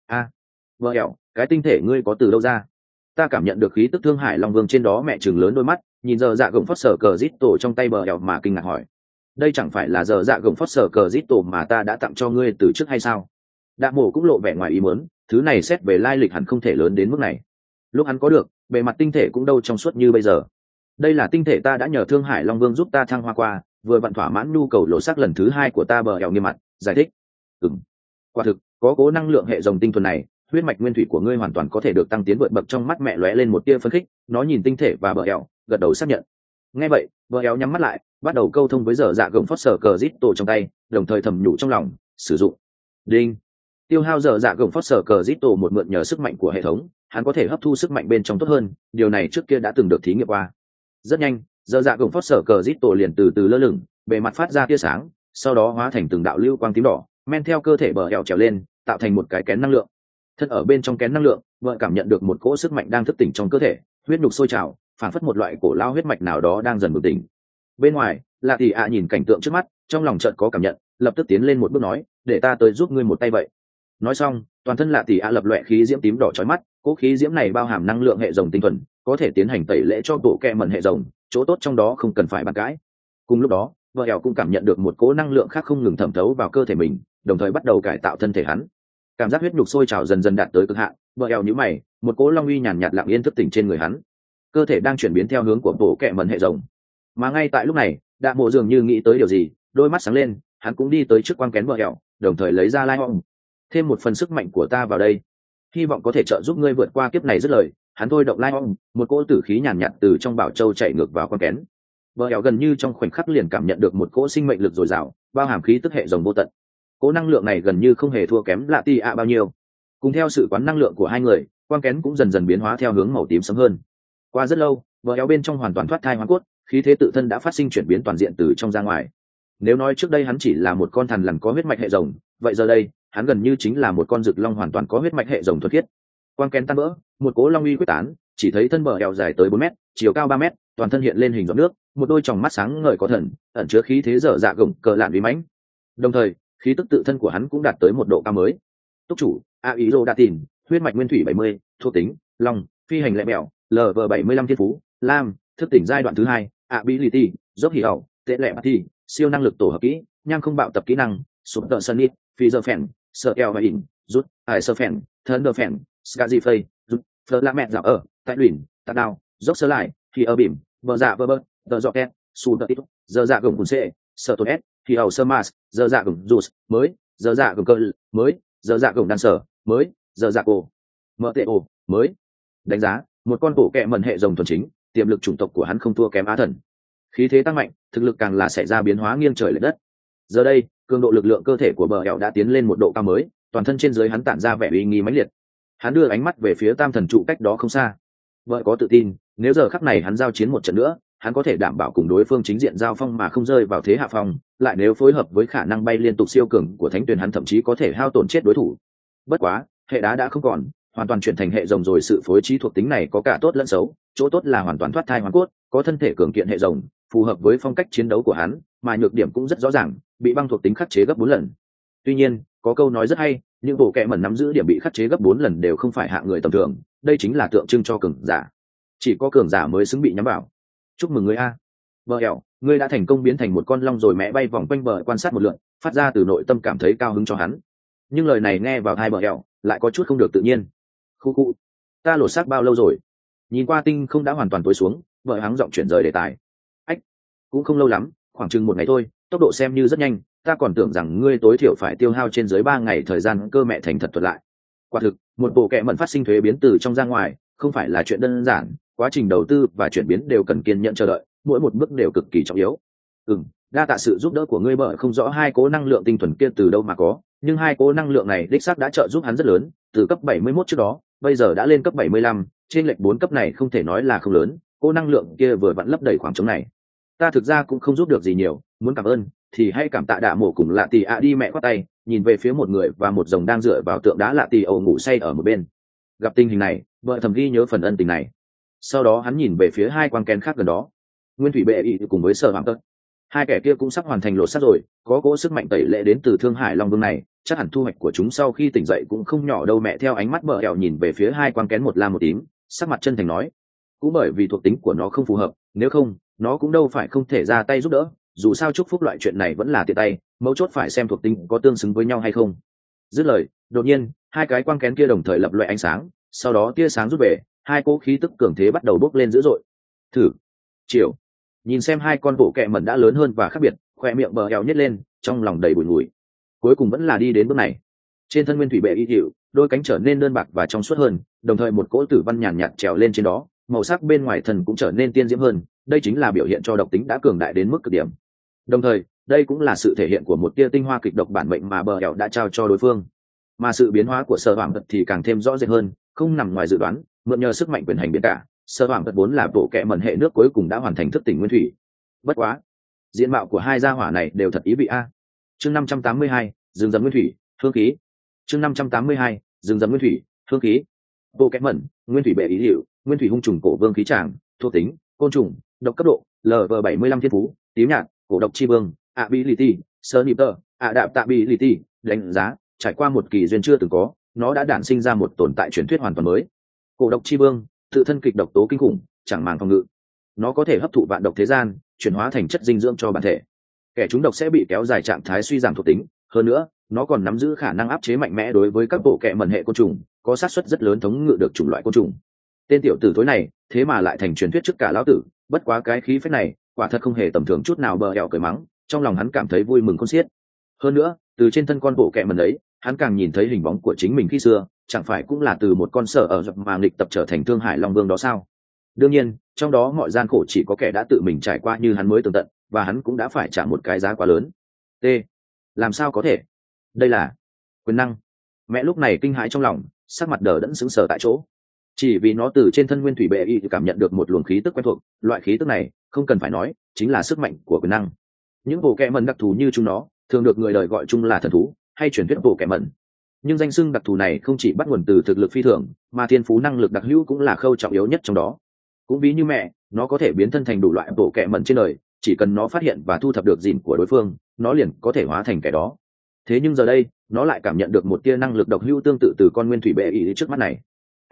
Vợ ẹo, cái tinh thể ngươi có từ đâu ra? Ta cảm nhận được khí tức Thương Hải Long Vương trên đó. Mẹ trừng lớn đôi mắt, nhìn giờ dạ gồng phót sở cờ rít tổ trong tay bờ ẹo mà kinh ngạc hỏi. Đây chẳng phải là giờ dạ gồng phót sở cờ rít tổ mà ta đã tặng cho ngươi từ trước hay sao? Đạ Mộ cũng lộ vẻ ngoài ý muốn, thứ này xét về lai lịch hẳn không thể lớn đến mức này. Lúc hắn có được, bề mặt tinh thể cũng đâu trong suốt như bây giờ. Đây là tinh thể ta đã nhờ Thương Hải Long Vương giúp ta thăng hoa qua, vừa vặn thỏa mãn nhu cầu lộ sắc lần thứ hai của ta. Bờ eo nghiêm mặt giải thích. Quả thực có cố năng lượng hệ rồng tinh thuần này, huyết mạch nguyên thủy của ngươi hoàn toàn có thể được tăng tiến vượt bậc. Trong mắt mẹ lóe lên một tia phấn khích, nó nhìn tinh thể và bờ eo, gật đầu xác nhận. Nghe vậy, bờ eo nhắm mắt lại, bắt đầu câu thông với giờ dạ gồng phót sở cờ rít tổ trong tay, đồng thời thầm nhủ trong lòng, sử dụng. Đinh. Tiêu hao giờ dạ gồng phót sở cờ rít tổ một mượn nhờ sức mạnh của hệ thống, hắn có thể hấp thu sức mạnh bên trong tốt hơn, điều này trước kia đã từng được thí nghiệm qua. Rất nhanh, giờ dạ gồng phót sở cờ rít tổ liền từ từ lơ lửng, bề mặt phát ra tia sáng, sau đó hóa thành từng đạo lưu quang tím đỏ, men theo cơ thể bờ eo trèo lên, tạo thành một cái kén năng lượng. Thân ở bên trong kén năng lượng, vợ cảm nhận được một cỗ sức mạnh đang thức tỉnh trong cơ thể, huyết nhục sôi trào, phản phất một loại cổ lao huyết mạch nào đó đang dần bừng tỉnh. Bên ngoài, Lạ Tỷ ạ nhìn cảnh tượng trước mắt, trong lòng chợt có cảm nhận, lập tức tiến lên một bước nói, để ta tới giúp ngươi một tay vậy. Nói xong, toàn thân Lạ Tỷ ạ lập loè khí diễm tím đỏ chói mắt, cỗ khí diễm này bao hàm năng lượng hệ rồng tinh thuần, có thể tiến hành tẩy lễ cho bộ kẹ mẩn hệ rồng, chỗ tốt trong đó không cần phải bàn cãi. Cùng lúc đó, vợ eo cũng cảm nhận được một cỗ năng lượng khác không ngừng thẩm thấu vào cơ thể mình, đồng thời bắt đầu cải tạo thân thể hắn. Cảm giác huyết nhục sôi trào dần dần đạt tới cực hạn, vợ eo nhíu mày, một cỗ long uy nhàn nhạt lặng yên thức tỉnh trên người hắn. Cơ thể đang chuyển biến theo hướng của bộ kẹ mẩn hệ rồng. Mà ngay tại lúc này, Đạ Mộ dường như nghĩ tới điều gì, đôi mắt sáng lên, hắn cũng đi tới trước quang kén vợ eo, đồng thời lấy ra lai hong. Thêm một phần sức mạnh của ta vào đây, hy vọng có thể trợ giúp ngươi vượt qua kiếp này. Dứt lời, hắn thôi động lai hong, một cỗ tử khí nhàn nhạt từ trong bảo châu chạy ngược vào quang kén. Vợ eo gần như trong khoảnh khắc liền cảm nhận được một cỗ sinh mệnh lực dồi dào, bao hàm khí tức hệ rồng vô tận. Cỗ năng lượng này gần như không hề thua kém Lạ Tỷ ạ bao nhiêu. Cùng theo sự quán năng lượng của hai người, quang kén cũng dần dần biến hóa theo hướng màu tím sẫm hơn. Qua rất lâu, vợ eo bên trong hoàn toàn thoát thai hóa cốt, khí thế tự thân đã phát sinh chuyển biến toàn diện từ trong ra ngoài. Nếu nói trước đây hắn chỉ là một con thằn lằn có huyết mạch hệ rồng, vậy giờ đây hắn gần như chính là một con rực long hoàn toàn có huyết mạch hệ rồng thuần khiết. Quang kén tan vỡ, một cỗ long uy quyết tán, chỉ thấy thân bờ eo dài tới 4 mét, chiều cao 3 mét, toàn thân hiện lên hình giọt nước, một đôi tròng mắt sáng ngời có thần, ẩn chứa khí thế dở dạ gồng cờ lạn uy mãnh. Đồng thời, khí tức tự thân của hắn cũng đạt tới một độ cao mới. Túc chủ, Airo đã tìm, huyết mạch nguyên thủy 70, thuộc tính long, phi hành lẹ mẹo, lv 75 thiên phú lam, thức tỉnh giai đoạn thứ 2, ability dốc hỉ ẩu, tệ lẹ thi siêu năng lực tổ hợp kỹ, nham không bạo tập kỹ năng, sụp tợ sân ít, phi giờ phèn, sợ keo và ỉn, rút, hải sơ phèn, thân đờ phèn, skazi phây, rút, phơ la mẹ dạo ở, tại luyện, tạt đao, dốc sơ lại, thì ở bìm, vợ dạ vợ bơ, tờ dọ két, sụp tợ ít, giờ dạ gồng cùn xệ, sợ tổn s, thì ẩu sơ mas, giờ dạ gồng rút, mới, giờ dạ gồng cơ mới, giờ dạ gồng đan sở, mới, giờ dạ cổ, mở tệ ồ, mới. Đánh giá, một con bộ kẹ mẩn hệ rồng thuần chính, tiềm lực chủng tộc của hắn không thua kém á thần. Khí thế tăng mạnh, thực lực càng là xảy ra biến hóa nghiêng trời lệch đất. Giờ đây, cường độ lực lượng cơ thể của bờ hẹo đã tiến lên một độ cao mới, toàn thân trên dưới hắn tản ra vẻ uy nghi mãnh liệt. Hắn đưa ánh mắt về phía tam thần trụ cách đó không xa. Vợ có tự tin, nếu giờ khắc này hắn giao chiến một trận nữa, hắn có thể đảm bảo cùng đối phương chính diện giao phong mà không rơi vào thế hạ phong, lại nếu phối hợp với khả năng bay liên tục siêu cường của thánh tuyền, hắn thậm chí có thể hao tổn chết đối thủ. Bất quá, hệ đá đã không còn, hoàn toàn chuyển thành hệ rồng rồi, sự phối trí thuộc tính này có cả tốt lẫn xấu, chỗ tốt là hoàn toàn thoát thai hoàn cốt, có thân thể cường kiện hệ rồng, phù hợp với phong cách chiến đấu của hắn, mà nhược điểm cũng rất rõ ràng, bị băng thuộc tính khắc chế gấp 4 lần. Tuy nhiên, có câu nói rất hay, những bộ kệ mẩn nắm giữ điểm bị khắc chế gấp 4 lần đều không phải hạng người tầm thường, đây chính là tượng trưng cho cường giả. Chỉ có cường giả mới xứng bị nhắm vào. Chúc mừng ngươi a. Bờ ẻo, ngươi đã thành công biến thành một con long rồi. Mẹ bay vòng quanh bờ quan sát một lượt, phát ra từ nội tâm cảm thấy cao hứng cho hắn. Nhưng lời này nghe vào tai bờ ẻo, lại có chút không được tự nhiên. Khu khu, ta lột xác bao lâu rồi? Nhìn qua tinh không đã hoàn toàn tối xuống, vợ hắng giọng chuyển rời đề tài. Ách, cũng không lâu lắm, khoảng chừng một ngày thôi, tốc độ xem như rất nhanh, ta còn tưởng rằng ngươi tối thiểu phải tiêu hao trên dưới 3 ngày thời gian cơ mẹ thành thật thuật lại. Quả thực, một bộ kệ mẩn phát sinh thuế biến từ trong ra ngoài, không phải là chuyện đơn giản, quá trình đầu tư và chuyển biến đều cần kiên nhẫn chờ đợi, mỗi một bước đều cực kỳ trọng yếu. Đa tạ sự giúp đỡ của ngươi. Bởi không rõ hai cố năng lượng tinh thuần kia từ đâu mà có, nhưng hai cố năng lượng này đích xác đã trợ giúp hắn rất lớn, từ cấp 71 trước đó, bây giờ đã lên cấp 75, trên lệch 4 cấp này không thể nói là không lớn, cố năng lượng kia vừa vặn lấp đầy khoảng trống này. Ta thực ra cũng không giúp được gì nhiều, muốn cảm ơn thì hãy cảm tạ Đạ Mổ cùng Lạ Tì ạ đi. Mẹ khoát tay, nhìn về phía một người và một rồng đang dựa vào tượng đá. Lạ Tì ẩu ngủ say ở một bên. Gặp tình hình này, vợ thầm ghi nhớ phần ân tình này. Sau đó hắn nhìn về phía hai quang kén khác gần đó, Nguyên Thủy Bệ Ý cùng với Sở Hoàng Tật. Hai kẻ kia cũng sắp hoàn thành lột xác rồi, có cỗ sức mạnh tẩy lệ đến từ Thương Hải Long Vương này, chắc hẳn thu hoạch của chúng sau khi tỉnh dậy cũng không nhỏ đâu. Mẹ theo ánh mắt bờ ẻo nhìn về phía hai quang kén một lam một tím, sắc mặt chân thành nói, cũng bởi vì thuộc tính của nó không phù hợp, nếu không nó cũng đâu phải không thể ra tay giúp đỡ, dù sao chúc phúc loại chuyện này vẫn là tiện tay, mấu chốt phải xem thuộc tính có tương xứng với nhau hay không. Dứt lời, đột nhiên hai cái quang kén kia đồng thời lập loại ánh sáng, sau đó tia sáng rút về, hai cỗ khí tức cường thế bắt đầu bốc lên dữ dội. Thử chiều, nhìn xem hai con bộ kẹ mẩn đã lớn hơn và khác biệt, khoe miệng bờ eo nhét lên, trong lòng đầy bùi ngùi. Cuối cùng vẫn là đi đến bước này. Trên thân Nguyên Thủy Bệ Y hiệu, đôi cánh trở nên đơn bạc và trong suốt hơn, đồng thời một cỗ tử văn nhàn nhạt trèo lên trên đó, màu sắc bên ngoài thần cũng trở nên tiên diễm hơn, đây chính là biểu hiện cho độc tính đã cường đại đến mức cực điểm. Đồng thời, đây cũng là sự thể hiện của một tia tinh hoa kịch độc bản mệnh mà bờ eo đã trao cho đối phương. Mà sự biến hóa của Sở Hoàng Tật thì càng thêm rõ rệt hơn, không nằm ngoài dự đoán, mượn nhờ sức mạnh quyền hành biến cả, Sở Hoàng Tật vốn là bộ kệ mẩn hệ nước cuối cùng đã hoàn thành thức tỉnh nguyên thủy. Bất quá, diện mạo của hai gia hỏa này đều thật ý vị a. Chương 582, rừng rậm nguyên thủy, hương khí. Chương 582, rừng rậm nguyên thủy, hương khí. Bộ kệ mẩn, Nguyên Thủy Bệ Ý hiệu, Nguyên Thủy hung trùng cổ vương khí tràng, thuộc tính, côn trùng, độc cấp độ, LV75 thiên phú, tím nhạt, cổ độc chi vương, ability, sniper, adaptability, đánh giá, trải qua một kỳ duyên chưa từng có, nó đã đản sinh ra một tồn tại truyền thuyết hoàn toàn mới. Cổ độc chi vương, tự thân kịch độc tố kinh khủng, chẳng màng phòng ngự. Nó có thể hấp thụ vạn độc thế gian, chuyển hóa thành chất dinh dưỡng cho bản thể. Kẻ trúng độc sẽ bị kéo dài trạng thái suy giảm thuộc tính, hơn nữa, nó còn nắm giữ khả năng áp chế mạnh mẽ đối với các bộ kệ mẩn hệ côn trùng, có xác suất rất lớn thống ngự được chủng loại côn trùng. Tên tiểu tử thối này, thế mà lại thành truyền thuyết trước cả lão tử, bất quá cái khí phách này, quả thật không hề tầm thường chút nào. Bờ ẻo cười mắng, trong lòng hắn cảm thấy vui mừng khôn xiết. Hơn nữa, từ trên thân con bộ kệ mẩn ấy, hắn càng nhìn thấy hình bóng của chính mình khi xưa, chẳng phải cũng là từ một con sở ở dập mà nghịch tập trở thành Thương Hải Long Vương đó sao? Đương nhiên, trong đó mọi gian khổ chỉ có kẻ đã tự mình trải qua như hắn mới tường tận, và hắn cũng đã phải trả một cái giá quá lớn. T. Làm sao có thể? Đây là quyền năng. Mẹ lúc này kinh hãi trong lòng, sắc mặt đờ đẫn sững sờ tại chỗ. Chỉ vì nó từ trên thân Nguyên Thủy Bệ Y cảm nhận được một luồng khí tức quen thuộc, loại khí tức này, không cần phải nói, chính là sức mạnh của quyền năng. Những bộ kệ mẩn đặc thù như chúng nó, thường được người đời gọi chung là thần thú, hay truyền thuyết bộ kệ mẩn. Nhưng danh xưng đặc thù này không chỉ bắt nguồn từ thực lực phi thường, mà thiên phú năng lực đặc hữu cũng là khâu trọng yếu nhất trong đó. Cũng ví như mẹ, nó có thể biến thân thành đủ loại bộ kệ mẩn trên đời, chỉ cần nó phát hiện và thu thập được gìn của đối phương, nó liền có thể hóa thành cái đó. Thế nhưng giờ đây nó lại cảm nhận được một tia năng lực độc hữu tương tự từ con nguyên thủy bệ ý trước mắt này.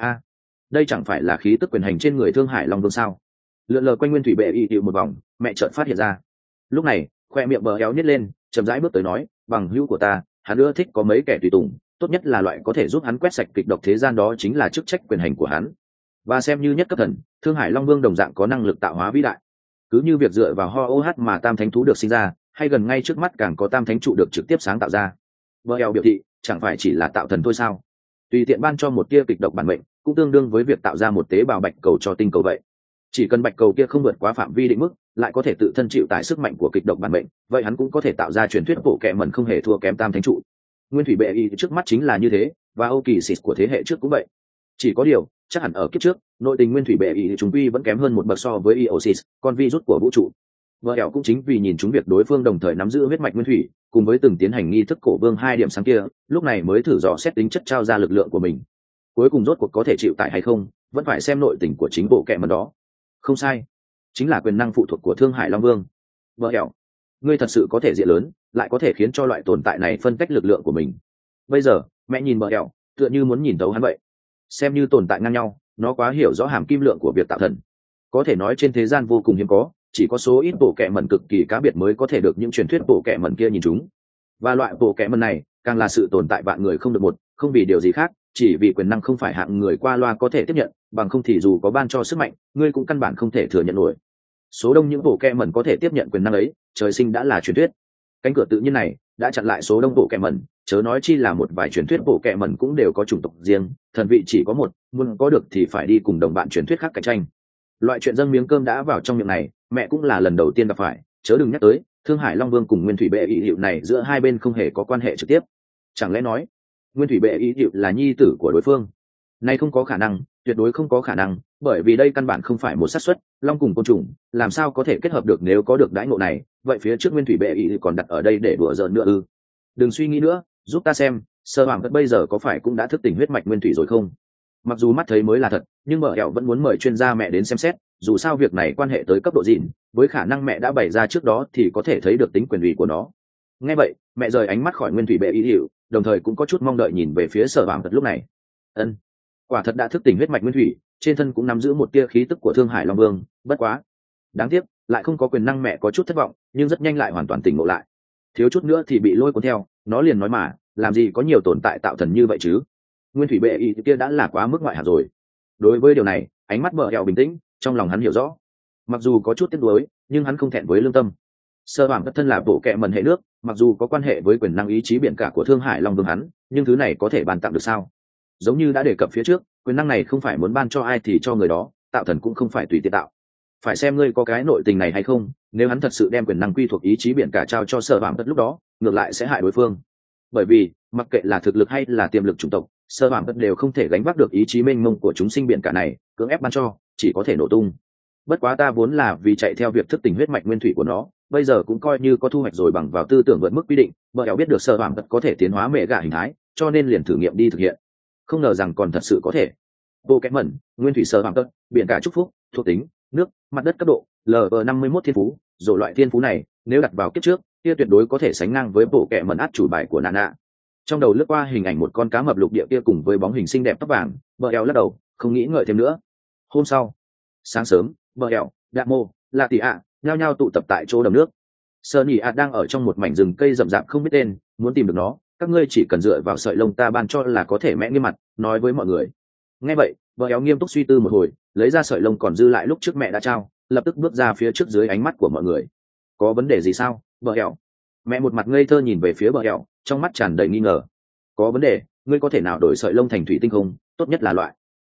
Đây chẳng phải là khí tức quyền hành trên người Thương Hải Long Vương sao? Lượn lờ quanh nguyên thủy bệ ý một vòng, mẹ chợt phát hiện ra. Lúc này khoe miệng bờ éo nhếch lên, chậm rãi bước tới nói, bằng hữu của ta, hắn ưa thích có mấy kẻ tùy tùng, tốt nhất là loại có thể giúp hắn quét sạch kịch độc thế gian, đó chính là chức trách quyền hành của hắn. Và xem như nhất cấp thần, Thương Hải Long Vương đồng dạng có năng lực tạo hóa vĩ đại. Cứ như việc dựa vào ho ô hát mà tam thánh thú được sinh ra, hay gần ngay trước mắt càng có tam thánh trụ được trực tiếp sáng tạo ra. Bờ éo biểu thị, chẳng phải chỉ là tạo thần thôi sao? Tùy tiện ban cho một tia kịch độc bản mệnh, cũng tương đương với việc tạo ra một tế bào bạch cầu cho tinh cầu vậy. Chỉ cần bạch cầu kia không vượt quá phạm vi định mức, lại có thể tự thân chịu tải sức mạnh của kịch độc bản mệnh, vậy hắn cũng có thể tạo ra truyền thuyết bộ kệ mẩn không hề thua kém tam thánh trụ. Nguyên thủy bệ y trước mắt chính là như thế, và Âu Kỳ Xịt của thế hệ trước cũng vậy. Chỉ có điều, chắc hẳn ở kiếp trước, nội tình nguyên thủy bệ y chúng quy vẫn kém hơn một bậc so với Eosis, con virus của vũ trụ. Vợ ẻo cũng chính vì nhìn chúng việc đối phương đồng thời nắm giữ huyết mạch nguyên thủy, cùng với từng tiến hành nghi thức cổ vương hai điểm sáng kia, lúc này mới thử dò xét tính chất trao ra lực lượng của mình. Cuối cùng rốt cuộc có thể chịu tải hay không, vẫn phải xem nội tình của chính bộ kệ mẩn đó. Không sai, chính là quyền năng phụ thuộc của Thương Hải Long Vương. Vợ ẻo, ngươi thật sự có thể diện lớn, lại có thể khiến cho loại tồn tại này phân tách lực lượng của mình. Bây giờ mẹ nhìn vợ ẻo, tựa như muốn nhìn thấu hắn vậy. Xem như tồn tại ngang nhau, nó quá hiểu rõ hàm kim lượng của việc tạo thần. Có thể nói trên thế gian vô cùng hiếm có, chỉ có số ít bộ kệ mẩn cực kỳ cá biệt mới có thể được những truyền thuyết bộ kệ mẩn kia nhìn chúng. Và loại bộ kệ mẩn này càng là sự tồn tại vạn người không được một, không vì điều gì khác, chỉ vì quyền năng không phải hạng người qua loa có thể tiếp nhận, bằng không thì dù có ban cho sức mạnh, ngươi cũng căn bản không thể thừa nhận nổi. Số đông những bộ kệ mẩn có thể tiếp nhận quyền năng ấy, trời sinh đã là truyền thuyết. Cánh cửa tự nhiên này đã chặn lại số đông bộ kệ mẩn, chớ nói chi là một vài truyền thuyết bộ kệ mẩn cũng đều có chủng tộc riêng, thần vị chỉ có một, muốn có được thì phải đi cùng đồng bạn truyền thuyết khác cạnh tranh. Loại chuyện dâng miếng cơm đã vào trong miệng này, mẹ cũng là lần đầu tiên gặp phải, chớ đừng nhắc tới Thương Hải Long Vương cùng Nguyên Thủy Bệ Y hiệu này giữa hai bên không hề có quan hệ trực tiếp. Chẳng lẽ nói Nguyên Thủy Bệ Y hiệu là nhi tử của đối phương? Này không có khả năng, tuyệt đối không có khả năng, bởi vì đây căn bản không phải một xác suất, long cùng côn trùng làm sao có thể kết hợp được? Nếu có được đãi ngộ này, vậy phía trước Nguyên Thủy Bệ Y còn đặt ở đây để đùa giỡn nữa ư? Đừng suy nghĩ nữa, giúp ta xem, Sơ Hoàng Tất bây giờ có phải cũng đã thức tỉnh huyết mạch nguyên thủy rồi không? Mặc dù mắt thấy mới là thật, nhưng mở hẹo vẫn muốn mời chuyên gia mẹ đến xem xét, dù sao việc này quan hệ tới cấp độ gìn, với khả năng mẹ đã bày ra trước đó thì có thể thấy được tính quyền uy của nó. Nghe vậy, mẹ rời ánh mắt khỏi Nguyên Thủy Bệ Y hiệu, đồng thời cũng có chút mong đợi nhìn về phía Sở Hoàng Tất lúc này. Ân, quả thật đã thức tỉnh huyết mạch nguyên thủy, trên thân cũng nắm giữ một tia khí tức của Thương Hải Long Vương, bất quá đáng tiếc lại không có quyền năng. Mẹ có chút thất vọng, nhưng rất nhanh lại hoàn toàn tỉnh ngộ lại. Thiếu chút nữa thì bị lôi cuốn theo, nó liền nói mà, làm gì có nhiều tồn tại tạo thần như vậy chứ? Nguyên Thủy Bệ Y kia đã là quá mức ngoại hạng rồi. Đối với điều này, ánh mắt Bờ Hẹo bình tĩnh, trong lòng hắn hiểu rõ. Mặc dù có chút tiếc nuối, nhưng hắn không thẹn với lương tâm. Sơ Hoàng Tất thân là bộ kệ mẩn hệ nước, mặc dù có quan hệ với quyền năng ý chí biển cả của Thương Hải Long Vương hắn, nhưng thứ này có thể ban tặng được sao? Giống như đã đề cập phía trước, quyền năng này không phải muốn ban cho ai thì cho người đó, tạo thần cũng không phải tùy tiện tạo. Phải xem ngươi có cái nội tình này hay không. Nếu hắn thật sự đem quyền năng quy thuộc ý chí biển cả trao cho Sơ Hoàng Tất, lúc đó ngược lại sẽ hại đối phương. Bởi vì mặc kệ là thực lực hay là tiềm lực chủng tộc, Sơ Hoàng Tất đều không thể gánh vác được ý chí mênh mông của chúng sinh biển cả này, cưỡng ép ban cho chỉ có thể nổ tung. Bất quá ta vốn là vì chạy theo việc thức tỉnh huyết mạch nguyên thủy của nó, bây giờ cũng coi như có thu hoạch rồi. Bằng vào tư tưởng vượt mức quy định, Bờ Hẹo biết được Sơ Hoàng Tất có thể tiến hóa mẹ gà hình thái, cho nên liền thử nghiệm đi thực hiện. Không ngờ rằng còn thật sự có thể. Bộ kẽ mẩn nguyên thủy Sơ Hoàng Tất, biển cả chúc phúc, thuộc tính nước, mặt đất cấp độ LV51 thiên phú. Rồi loại thiên phú này nếu đặt vào kiếp trước, kia tuyệt đối có thể sánh ngang với bộ kẽ mẩn át chủ bài của Nana. Trong đầu lướt qua hình ảnh một con cá mập lục địa kia cùng với bóng hình xinh đẹp tóc vàng, Bờ Hẹo lắc đầu, không nghĩ ngợi thêm nữa. Hôm sau sáng sớm, Bờ Hẹo, Đạm Mô, La Tị ạ nhao nhao tụ tập tại chỗ đầm nước. Sơn Nhị ạ đang ở trong một mảnh rừng cây rậm rạp không biết tên, muốn tìm được nó, các ngươi chỉ cần dựa vào sợi lông ta ban cho là có thể. Mẹ nghiêm mặt nói với mọi người. Nghe vậy, Bờ Hẹo nghiêm túc suy tư một hồi, lấy ra sợi lông còn dư lại lúc trước mẹ đã trao, lập tức bước ra phía trước dưới ánh mắt của mọi người. Có vấn đề gì sao, Bờ Hẹo? Mẹ một mặt ngây thơ nhìn về phía Bờ Hẹo, trong mắt tràn đầy nghi ngờ. Có vấn đề, ngươi có thể nào đổi sợi lông thành thủy tinh không? Tốt nhất là loại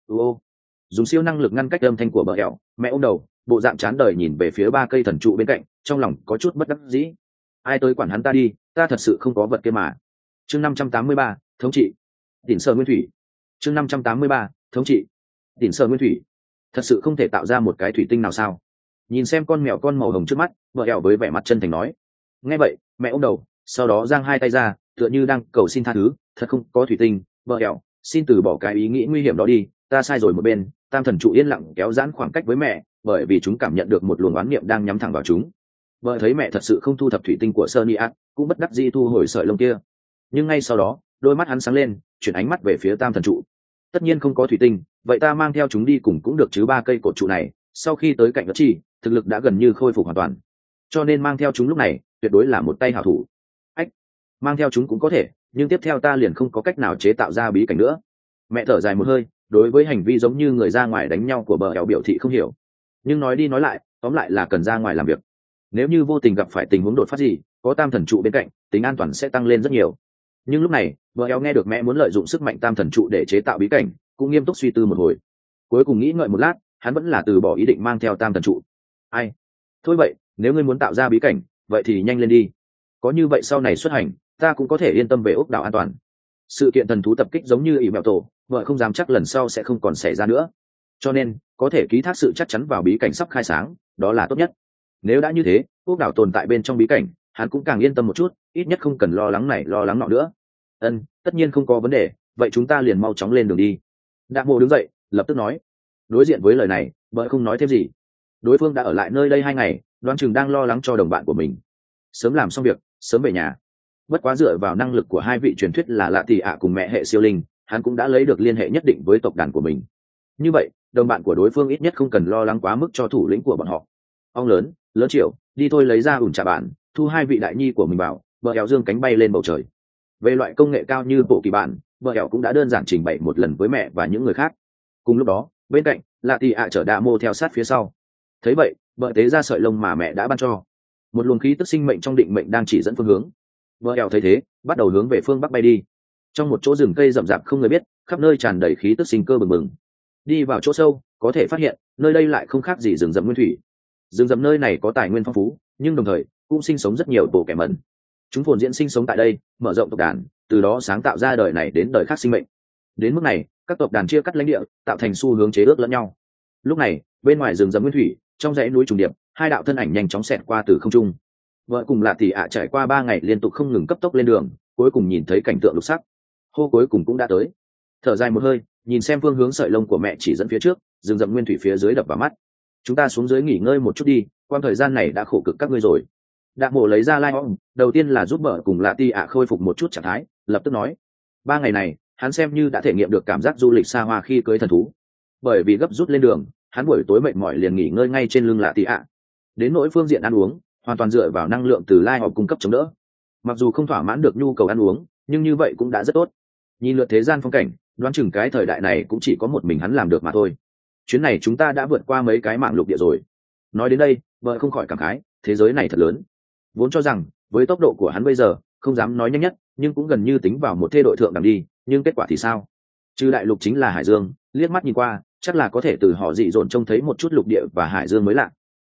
dùng siêu năng lực ngăn cách âm thanh của Bờ Hẹo. Mẹ ôm đầu, bộ dạng chán đời nhìn về phía ba cây thần trụ bên cạnh, trong lòng có chút bất đắc dĩ. Ai tới quản hắn ta đi, ta thật sự không có vật kia mà. Chương 583, thống trị Tỉnh Sở Nguyên Thủy. Chương 583, thống trị Tỉnh Sở Nguyên Thủy. Thật sự không thể tạo ra một cái thủy tinh nào sao? Nhìn xem con mèo con màu hồng trước mắt, Bờ Hẹo với vẻ mặt chân thành nói. Nghe vậy, mẹ ôm đầu, sau đó giang hai tay ra, tựa như đang cầu xin tha thứ. Thật không có thủy tinh, Bờ Hẹo, xin từ bỏ cái ý nghĩ nguy hiểm đó đi. Ta sai rồi. Một bên tam thần trụ yên lặng kéo giãn khoảng cách với mẹ, bởi vì chúng cảm nhận được một luồng oán niệm đang nhắm thẳng vào chúng. Vợ thấy mẹ thật sự không thu thập thủy tinh của Sơn Nhị ạ, cũng bất đắc dĩ thu hồi sợi lông kia. Nhưng ngay sau đó đôi mắt hắn sáng lên, chuyển ánh mắt về phía tam thần trụ. Tất nhiên không có thủy tinh, vậy ta mang theo chúng đi cùng cũng được chứ. 3 cây cột trụ này sau khi tới cạnh đất chi, thực lực đã gần như khôi phục hoàn toàn, cho nên mang theo chúng lúc này tuyệt đối là một tay hảo thủ. Ách, mang theo chúng cũng có thể, nhưng tiếp theo ta liền không có cách nào chế tạo ra bí cảnh nữa. Mẹ thở dài một hơi, đối với hành vi giống như người ra ngoài đánh nhau của bờ ẻo biểu thị không hiểu. Nhưng nói đi nói lại, tóm lại là cần ra ngoài làm việc. Nếu như vô tình gặp phải tình huống đột phát gì, có tam thần trụ bên cạnh, tính an toàn sẽ tăng lên rất nhiều. Nhưng lúc này bờ ẻo nghe được mẹ muốn lợi dụng sức mạnh tam thần trụ để chế tạo bí cảnh, cũng nghiêm túc suy tư một hồi. Cuối cùng nghĩ ngợi một lát, hắn vẫn là từ bỏ ý định mang theo tam thần trụ. Ai, thôi vậy, nếu ngươi muốn tạo ra bí cảnh, vậy thì nhanh lên đi. Có như vậy sau này xuất hành, ta cũng có thể yên tâm về ốc đảo an toàn. Sự kiện thần thú tập kích giống như ỷ mẹo tổ, vợ không dám chắc lần sau sẽ không còn xảy ra nữa, cho nên có thể ký thác sự chắc chắn vào bí cảnh sắp khai sáng, đó là tốt nhất. Nếu đã như thế, ốc đảo tồn tại bên trong bí cảnh, hắn cũng càng yên tâm một chút, ít nhất không cần lo lắng này lo lắng nọ nữa. Tất nhiên không có vấn đề, vậy chúng ta liền mau chóng lên đường đi. Đạ Mộ đứng dậy lập tức nói. Đối diện với lời này, vợ không nói thêm gì. Đối phương đã ở lại nơi đây 2 ngày, đoán chừng đang lo lắng cho đồng bạn của mình. Sớm làm xong việc, sớm về nhà. Bất quá dựa vào năng lực của 2 vị truyền thuyết là Lạ Tì ạ cùng mẹ hệ siêu linh, hắn cũng đã lấy được liên hệ nhất định với tộc đàn của mình. Như vậy đồng bạn của đối phương ít nhất không cần lo lắng quá mức cho thủ lĩnh của bọn họ. Ông lớn triệu, đi thôi, lấy ra ủn trả bạn, thu 2 vị đại nhi của mình vào. Bờ ẻo dương cánh bay lên bầu trời. Về loại công nghệ cao như bộ kỳ bản, bờ ẻo cũng đã đơn giản trình bày một lần với mẹ và những người khác. Cùng lúc đó bên cạnh Lạ Tì ạ chở Đạ Mô theo sát phía sau. Thấy vậy, bờ tế ra sợi lông mà mẹ đã ban cho. Một luồng khí tức sinh mệnh trong định mệnh đang chỉ dẫn phương hướng. Bờ ẻo thấy thế, bắt đầu hướng về phương bắc bay đi. Trong một chỗ rừng cây rậm rạp không người biết, khắp nơi tràn đầy khí tức sinh cơ bừng bừng. Đi vào chỗ sâu, có thể phát hiện nơi đây lại không khác gì rừng rậm nguyên thủy. Rừng rậm nơi này có tài nguyên phong phú, nhưng đồng thời cũng sinh sống rất nhiều tổ kẻ mẩn. Chúng phồn diễn sinh sống tại đây, mở rộng tộc đàn, từ đó sáng tạo ra đời này đến đời khác sinh mệnh. Đến mức này, các tộc đàn chia cắt lãnh địa, tạo thành xu hướng chế ước lẫn nhau. Lúc này, bên ngoài rừng rậm nguyên thủy, trong dãy núi trùng điệp, 2 đạo thân ảnh nhanh chóng xẹt qua từ không trung. Vợ cùng Lạ Tì ạ trải qua 3 ngày liên tục không ngừng cấp tốc lên đường, cuối cùng nhìn thấy cảnh tượng lục sắc. Hô cuối cùng cũng đã tới. Thở dài một hơi, nhìn xem phương hướng sợi lông của mẹ chỉ dẫn phía trước, rừng rậm nguyên thủy phía dưới đập vào mắt. Chúng ta xuống dưới nghỉ ngơi một chút đi, quan thời gian này đã khổ cực các ngươi rồi. Đạ Mộ lấy ra lai ong, đầu tiên là giúp vợ cùng Lạ Tì ạ khôi phục một chút trạng thái, lập tức nói. 3 ngày này, hắn xem như đã thể nghiệm được cảm giác du lịch xa hoa khi cưới thần thú. Bởi vì gấp rút lên đường, hắn buổi tối mệt mỏi liền nghỉ ngơi ngay trên lưng Lạ Tì ạ. Đến nỗi phương diện ăn uống, hoàn toàn dựa vào năng lượng từ lai ong cung cấp chống đỡ. Mặc dù không thỏa mãn được nhu cầu ăn uống, nhưng như vậy cũng đã rất tốt. Nhìn lượt thế gian phong cảnh, đoán chừng cái thời đại này cũng chỉ có một mình hắn làm được mà thôi. Chuyến này chúng ta đã vượt qua mấy cái mạng lục địa rồi. Nói đến đây, vợ không khỏi cảm khái, thế giới này thật lớn. Vốn cho rằng với tốc độ của hắn bây giờ, không dám nói nhanh nhất, nhưng cũng gần như tính vào một thê đội thượng đẳng đi, nhưng kết quả thì sao? Trừ đại lục chính là hải dương, liếc mắt nhìn qua, chắc là có thể từ họ dị dồn trông thấy một chút lục địa và hải dương mới lạ.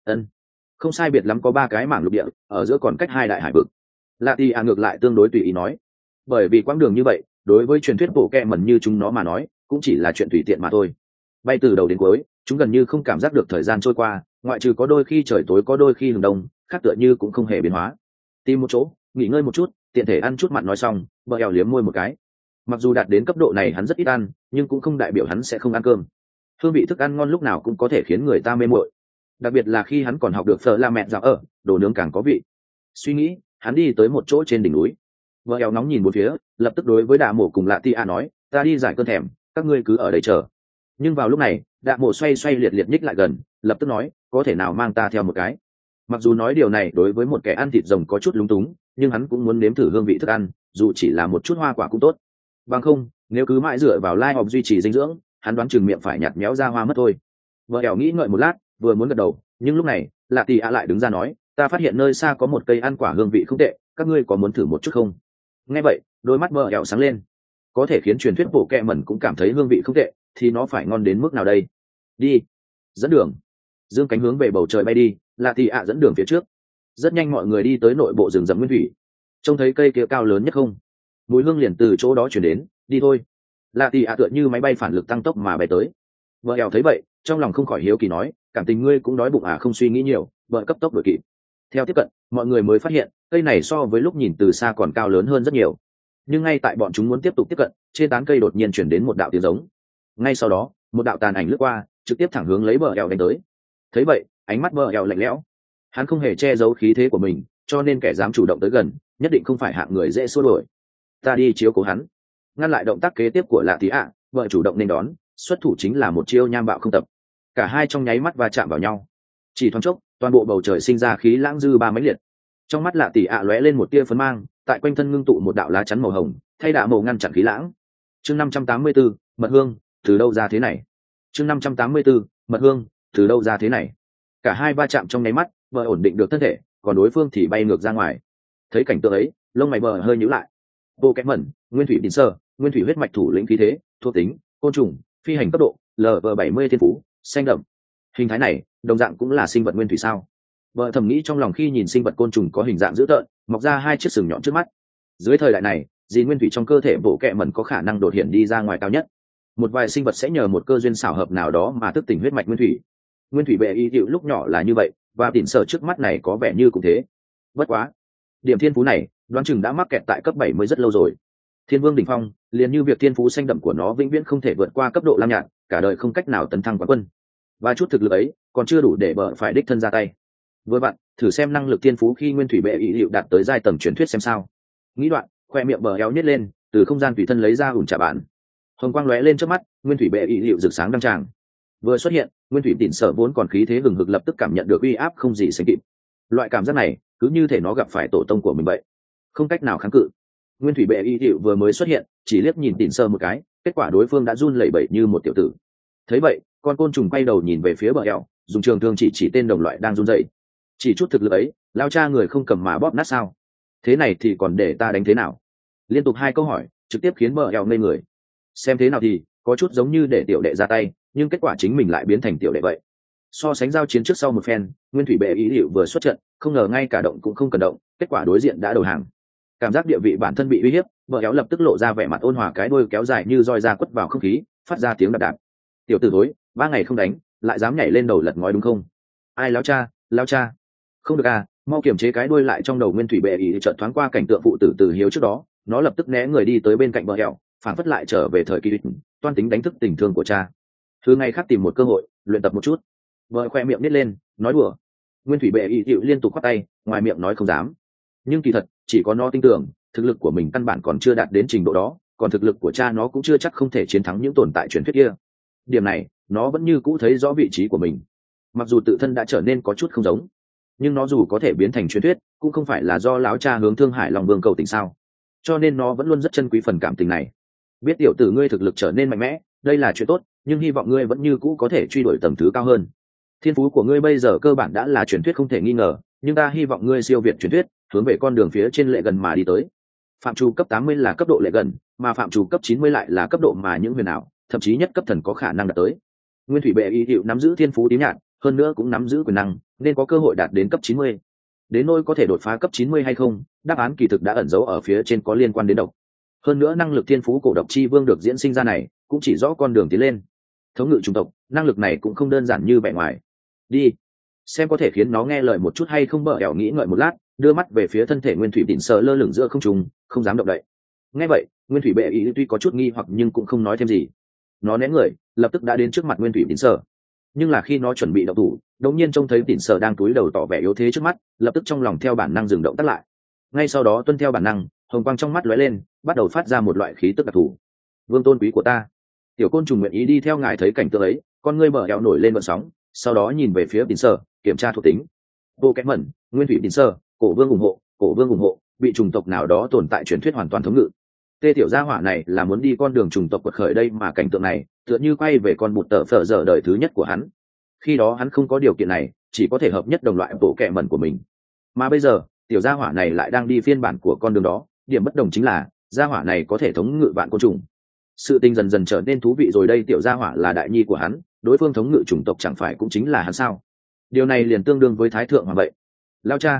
Không sai biệt lắm có 3 cái mảng lục địa, ở giữa còn cách 2 đại hải vực. Lạ Tì ạ ngược lại tương đối tùy ý nói, bởi vì quãng đường như vậy, đối với truyền thuyết bộ kẹ mẩn như chúng nó mà nói, cũng chỉ là chuyện tùy tiện mà thôi. Bay từ đầu đến cuối, chúng gần như không cảm giác được thời gian trôi qua, ngoại trừ có đôi khi trời tối có đôi khi hừng đông, khác tựa như cũng không hề biến hóa. Tìm một chỗ nghỉ ngơi một chút, tiện thể ăn chút mặn nói xong, bờ ẻo liếm môi một cái. Mặc dù đạt đến cấp độ này hắn rất ít ăn, nhưng cũng không đại biểu hắn sẽ không ăn cơm. Hương vị thức ăn ngon lúc nào cũng có thể khiến người ta mê muội, đặc biệt là khi hắn còn học được phở la mẹ dạo ở, đồ nướng càng có vị. Suy nghĩ, hắn đi tới một chỗ trên đỉnh núi. Vợ eo nóng nhìn một phía, lập tức đối với Đạ Mộ cùng Lạ Tì ạ nói, ta đi giải cơn thèm, các ngươi cứ ở đây chờ. Nhưng vào lúc này, Đạ Mộ xoay xoay liệt liệt nhích lại gần, lập tức nói, có thể nào mang ta theo một cái. Mặc dù nói điều này đối với một kẻ ăn thịt rồng có chút lúng túng, nhưng hắn cũng muốn nếm thử hương vị thức ăn, dù chỉ là một chút hoa quả cũng tốt. Bằng không, nếu cứ mãi dựa vào lai họp duy trì dinh dưỡng, hắn đoán chừng miệng phải nhạt méo ra hoa mất thôi. Vợ eo nghĩ ngợi một lát, vừa muốn gật đầu, nhưng lúc này Lạ Tì ạ lại đứng ra nói, ta phát hiện nơi xa có một cây ăn quả hương vị không tệ, các ngươi có muốn thử một chút không? Nghe vậy, đôi mắt vợ eo sáng lên. Có thể khiến truyền thuyết bộ kẹ mẩn cũng cảm thấy hương vị không tệ, thì nó phải ngon đến mức nào đây? Đi, dẫn đường. Dương cánh hướng về bầu trời bay đi, Lạ Tì ạ dẫn đường phía trước. Rất nhanh mọi người đi tới nội bộ rừng rậm nguyên thủy. Trông thấy cây kia cao lớn nhất không? Mùi hương liền từ chỗ đó chuyển đến, đi thôi. Lạ Tì ạ tựa như máy bay phản lực tăng tốc mà bay tới. Vợ eo thấy vậy, trong lòng không khỏi hiếu kỳ nói, cảm tình ngươi cũng đói bụng à? Không suy nghĩ nhiều, vợ cấp tốc đuổi kịp. Theo tiếp cận, mọi người mới phát hiện cây này so với lúc nhìn từ xa còn cao lớn hơn rất nhiều. Nhưng ngay tại bọn chúng muốn tiếp tục tiếp cận, trên tán cây đột nhiên chuyển đến một đạo tiếng giống. Ngay sau đó, một đạo tàn ảnh lướt qua, trực tiếp thẳng hướng lấy bờ eo đánh tới. Thấy vậy, ánh mắt bờ eo lạnh lẽo. Hắn không hề che giấu khí thế của mình, cho nên kẻ dám chủ động tới gần, nhất định không phải hạng người dễ xua đuổi. ta đi chiếu cố hắn. Ngăn lại động tác kế tiếp của lạ tí ạ, vợ chủ động nên đón, xuất thủ chính là một chiêu nham bạo không tập. Cả hai trong nháy mắt va chạm vào nhau, chỉ thoáng chốc toàn bộ bầu trời sinh ra khí lãng dư ba mãnh liệt. Trong mắt lạ tỷ ạ lóe lên một tia phấn mang, tại quanh thân ngưng tụ một đạo lá chắn màu hồng, thay đạ màu ngăn chặn khí lãng. Chương 584, mật hương, từ đâu ra thế này? Chương 584, mật hương, từ đâu ra thế này? Cả hai va chạm trong nháy mắt, vợ ổn định được thân thể, còn đối phương thì bay ngược ra ngoài. Thấy cảnh tượng ấy, lông mày vợ hơi nhíu lại. Bộ kẽ mẩn, nguyên thủy tín sơ, nguyên thủy huyết mạch thủ lĩnh khí thế, thuộc tính, côn trùng, phi hành cấp độ, LV70 thiên phú, xanh đậm. Hình thái này, đồng dạng cũng là sinh vật nguyên thủy sao? Vợ thầm nghĩ trong lòng khi nhìn sinh vật côn trùng có hình dạng dữ tợn, mọc ra hai chiếc sừng nhọn trước mắt. Dưới thời đại này, gì nguyên thủy trong cơ thể bộ kẽ mẩn có khả năng đột hiện đi ra ngoài cao nhất. Một vài sinh vật sẽ nhờ một cơ duyên xảo hợp nào đó mà thức tỉnh huyết mạch nguyên thủy. Nguyên thủy bệ y hiệu lúc nhỏ là như vậy, và tỉn sở trước mắt này có vẻ như cũng thế. Bất quá, điểm thiên phú này đoán chừng đã mắc kẹt tại cấp 70 rất lâu rồi. Thiên vương đỉnh phong, liền như việc thiên phú xanh đậm của nó vĩnh viễn không thể vượt qua cấp độ lam nhạt, cả đời không cách nào tấn thăng quán quân. Và chút thực lực ấy còn chưa đủ để bợ phải đích thân ra tay. Với bạn, thử xem năng lực thiên phú khi nguyên thủy bệ y hiệu đạt tới giai tầng truyền thuyết xem sao. Nghĩ đoạn, khoe miệng bờ éo nhếch lên, từ không gian tùy thân lấy ra ủn trả bản. Hồng quang lóe lên trước mắt, nguyên thủy bệ y hiệu rực sáng đăng tràng. Vừa xuất hiện, nguyên thủy tịnh sở vốn còn khí thế hừng hực lập tức cảm nhận được uy áp không gì sánh kịp. Loại cảm giác này cứ như thể nó gặp phải tổ tông của mình vậy, không cách nào kháng cự. Nguyên thủy bệ y hiệu vừa mới xuất hiện, chỉ liếc nhìn tịnh sơ một cái, kết quả đối phương đã run lẩy bẩy như một tiểu tử. Thấy vậy, con côn trùng quay đầu nhìn về phía bờ eo, dùng trường thương chỉ tên đồng loại đang run rẩy. Chỉ chút thực lực ấy, lao cha người không cầm mà bóp nát sao? Thế này thì còn để ta đánh thế nào? Liên tục hai câu hỏi, trực tiếp khiến bờ eo ngây người. Xem thế nào thì có chút giống như để tiểu đệ ra tay, nhưng kết quả chính mình lại biến thành tiểu đệ vậy. So sánh giao chiến trước sau một phen, nguyên thủy bệ ý hiệu vừa xuất trận, không ngờ ngay cả động cũng không cần động, kết quả đối diện đã đầu hàng. Cảm giác địa vị bản thân bị uy hiếp, vợ kéo lập tức lộ ra vẻ mặt ôn hòa, cái đuôi kéo dài như roi da quất vào không khí, phát ra tiếng đạp đạp. Tiểu tử thối, 3 ngày không đánh, lại dám nhảy lên đầu lật ngói đúng không? Ai lao cha, không được à, mau kiềm chế cái đuôi lại. Trong đầu nguyên thủy bệ ý chợt thoáng qua cảnh tượng phụ tử từ hiếu trước đó, nó lập tức né người đi tới bên cạnh vợ kéo, phản phất lại trở về thời kỳ địch, toan tính đánh thức tình thương của cha. Thứ ngày khác tìm một cơ hội luyện tập một chút. Vợ khoe miệng nít lên nói đùa. Nguyên thủy bệ ý hiệu liên tục khoác tay, ngoài miệng nói không dám, nhưng kỳ thật chỉ có nó tin tưởng thực lực của mình căn bản còn chưa đạt đến trình độ đó, còn thực lực của cha nó cũng chưa chắc không thể chiến thắng những tồn tại truyền thuyết kia. Điểm này nó vẫn như cũ thấy rõ vị trí của mình, mặc dù tự thân đã trở nên có chút không giống, nhưng nó dù có thể biến thành truyền thuyết cũng không phải là do láo cha hướng Thương Hải Long Vương cầu tình sao, cho nên nó vẫn luôn rất trân quý phần cảm tình này. Biết tiểu tử ngươi thực lực trở nên mạnh mẽ, đây là chuyện tốt, nhưng hy vọng ngươi vẫn như cũ có thể truy đuổi tầng thứ cao hơn. Thiên phú của ngươi bây giờ cơ bản đã là truyền thuyết không thể nghi ngờ, nhưng ta hy vọng ngươi siêu việt truyền thuyết, hướng về con đường phía trên lệ gần mà đi tới. Phạm trù cấp 80 là cấp độ lệ gần, mà phạm trù cấp 90 lại là cấp độ mà những huyền ảo, thậm chí nhất cấp thần có khả năng đạt tới. Nguyên thủy bệ y hiệu nắm giữ thiên phú tím nhạt, hơn nữa cũng nắm giữ quyền năng, nên có cơ hội đạt đến cấp 90. Đến nỗi có thể đột phá cấp 90 hay không, đáp án kỳ thực đã ẩn giấu ở phía trên, có liên quan đến độc. Hơn nữa năng lực thiên phú cổ độc chi vương được diễn sinh ra này, cũng chỉ rõ con đường tiến lên. Thống ngự chủng tộc, năng lực này cũng không đơn giản như vẻ ngoài. Đi, xem có thể khiến nó nghe lời một chút hay không. Bợ ẻo nghĩ ngợi một lát, đưa mắt về phía thân thể nguyên thủy đỉnh sợ lơ lửng giữa không trung, không dám động đậy. Nghe vậy, nguyên thủy bệ ý tuy có chút nghi hoặc nhưng cũng không nói thêm gì. Nó né người, lập tức đã đến trước mặt nguyên thủy đỉnh sợ. Nhưng là khi nó chuẩn bị động thủ, đống nhiên trông thấy đỉnh sợ đang cúi đầu tỏ vẻ yếu thế trước mắt, lập tức trong lòng theo bản năng dừng động tác lại. Ngay sau đó tuân theo bản năng, hồng quang trong mắt lóe lên, bắt đầu phát ra một loại khí tức đặc thù. Vương tôn quý của ta, tiểu côn trùng nguyện ý đi theo ngài. Thấy cảnh tượng ấy, con ngươi bờ ẻo nổi lên vận sóng, sau đó nhìn về phía đỉnh sợ, kiểm tra thuộc tính. Vô kẽ mẩn, nguyên thủy đỉnh sợ, cổ vương ủng hộ, bị chủng tộc nào đó tồn tại truyền thuyết hoàn toàn thống ngự. Tê tiểu gia hỏa này là muốn đi con đường chủng tộc quật khởi đây mà. Cảnh tượng này tựa như quay về con bụt tở phở dở đời thứ nhất của hắn. Khi đó hắn không có điều kiện này, chỉ có thể hợp nhất đồng loại bộ kẹ mẩn của mình, mà bây giờ tiểu gia hỏa này lại đang đi phiên bản của con đường đó. Điểm bất đồng chính là gia hỏa này có thể thống ngự vạn côn trùng. Sự tình dần dần trở nên thú vị rồi đây. Tiểu gia hỏa là đại nhi của hắn, đối phương thống ngự chủng tộc chẳng phải cũng chính là hắn sao? Điều này liền tương đương với thái thượng hoàng vậy. Lao cha,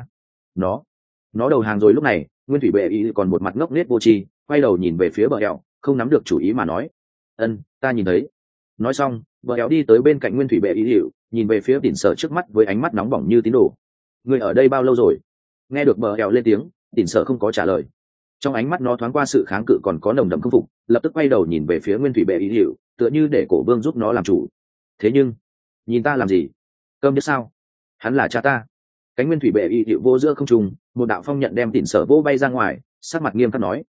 nó đầu hàng rồi. Lúc này nguyên thủy bệ ý còn một mặt ngốc nghếch vô tri, quay đầu nhìn về phía bờ eo, không nắm được chủ ý mà nói: Ta nhìn thấy. Nói xong, bờ eo đi tới bên cạnh nguyên thủy bệ ý hiệu, nhìn về phía đỉnh sở trước mắt với ánh mắt nóng bỏng như tín đồ. Người ở đây bao lâu rồi? Nghe được bờ eo lên tiếng, đỉnh sở không có trả lời. Trong ánh mắt nó thoáng qua sự kháng cự còn có nồng đậm không phục, lập tức quay đầu nhìn về phía nguyên thủy bệ ý hiệu, tựa như để cổ vương giúp nó làm chủ. Thế nhưng nhìn ta làm gì? Cơm biết sao? Hắn là cha ta. Cánh nguyên thủy bệ ý hiệu vô giữa không trung, một đạo phong nhận đem đỉnh sở vỗ bay ra ngoài, sắc mặt nghiêm khắc nói: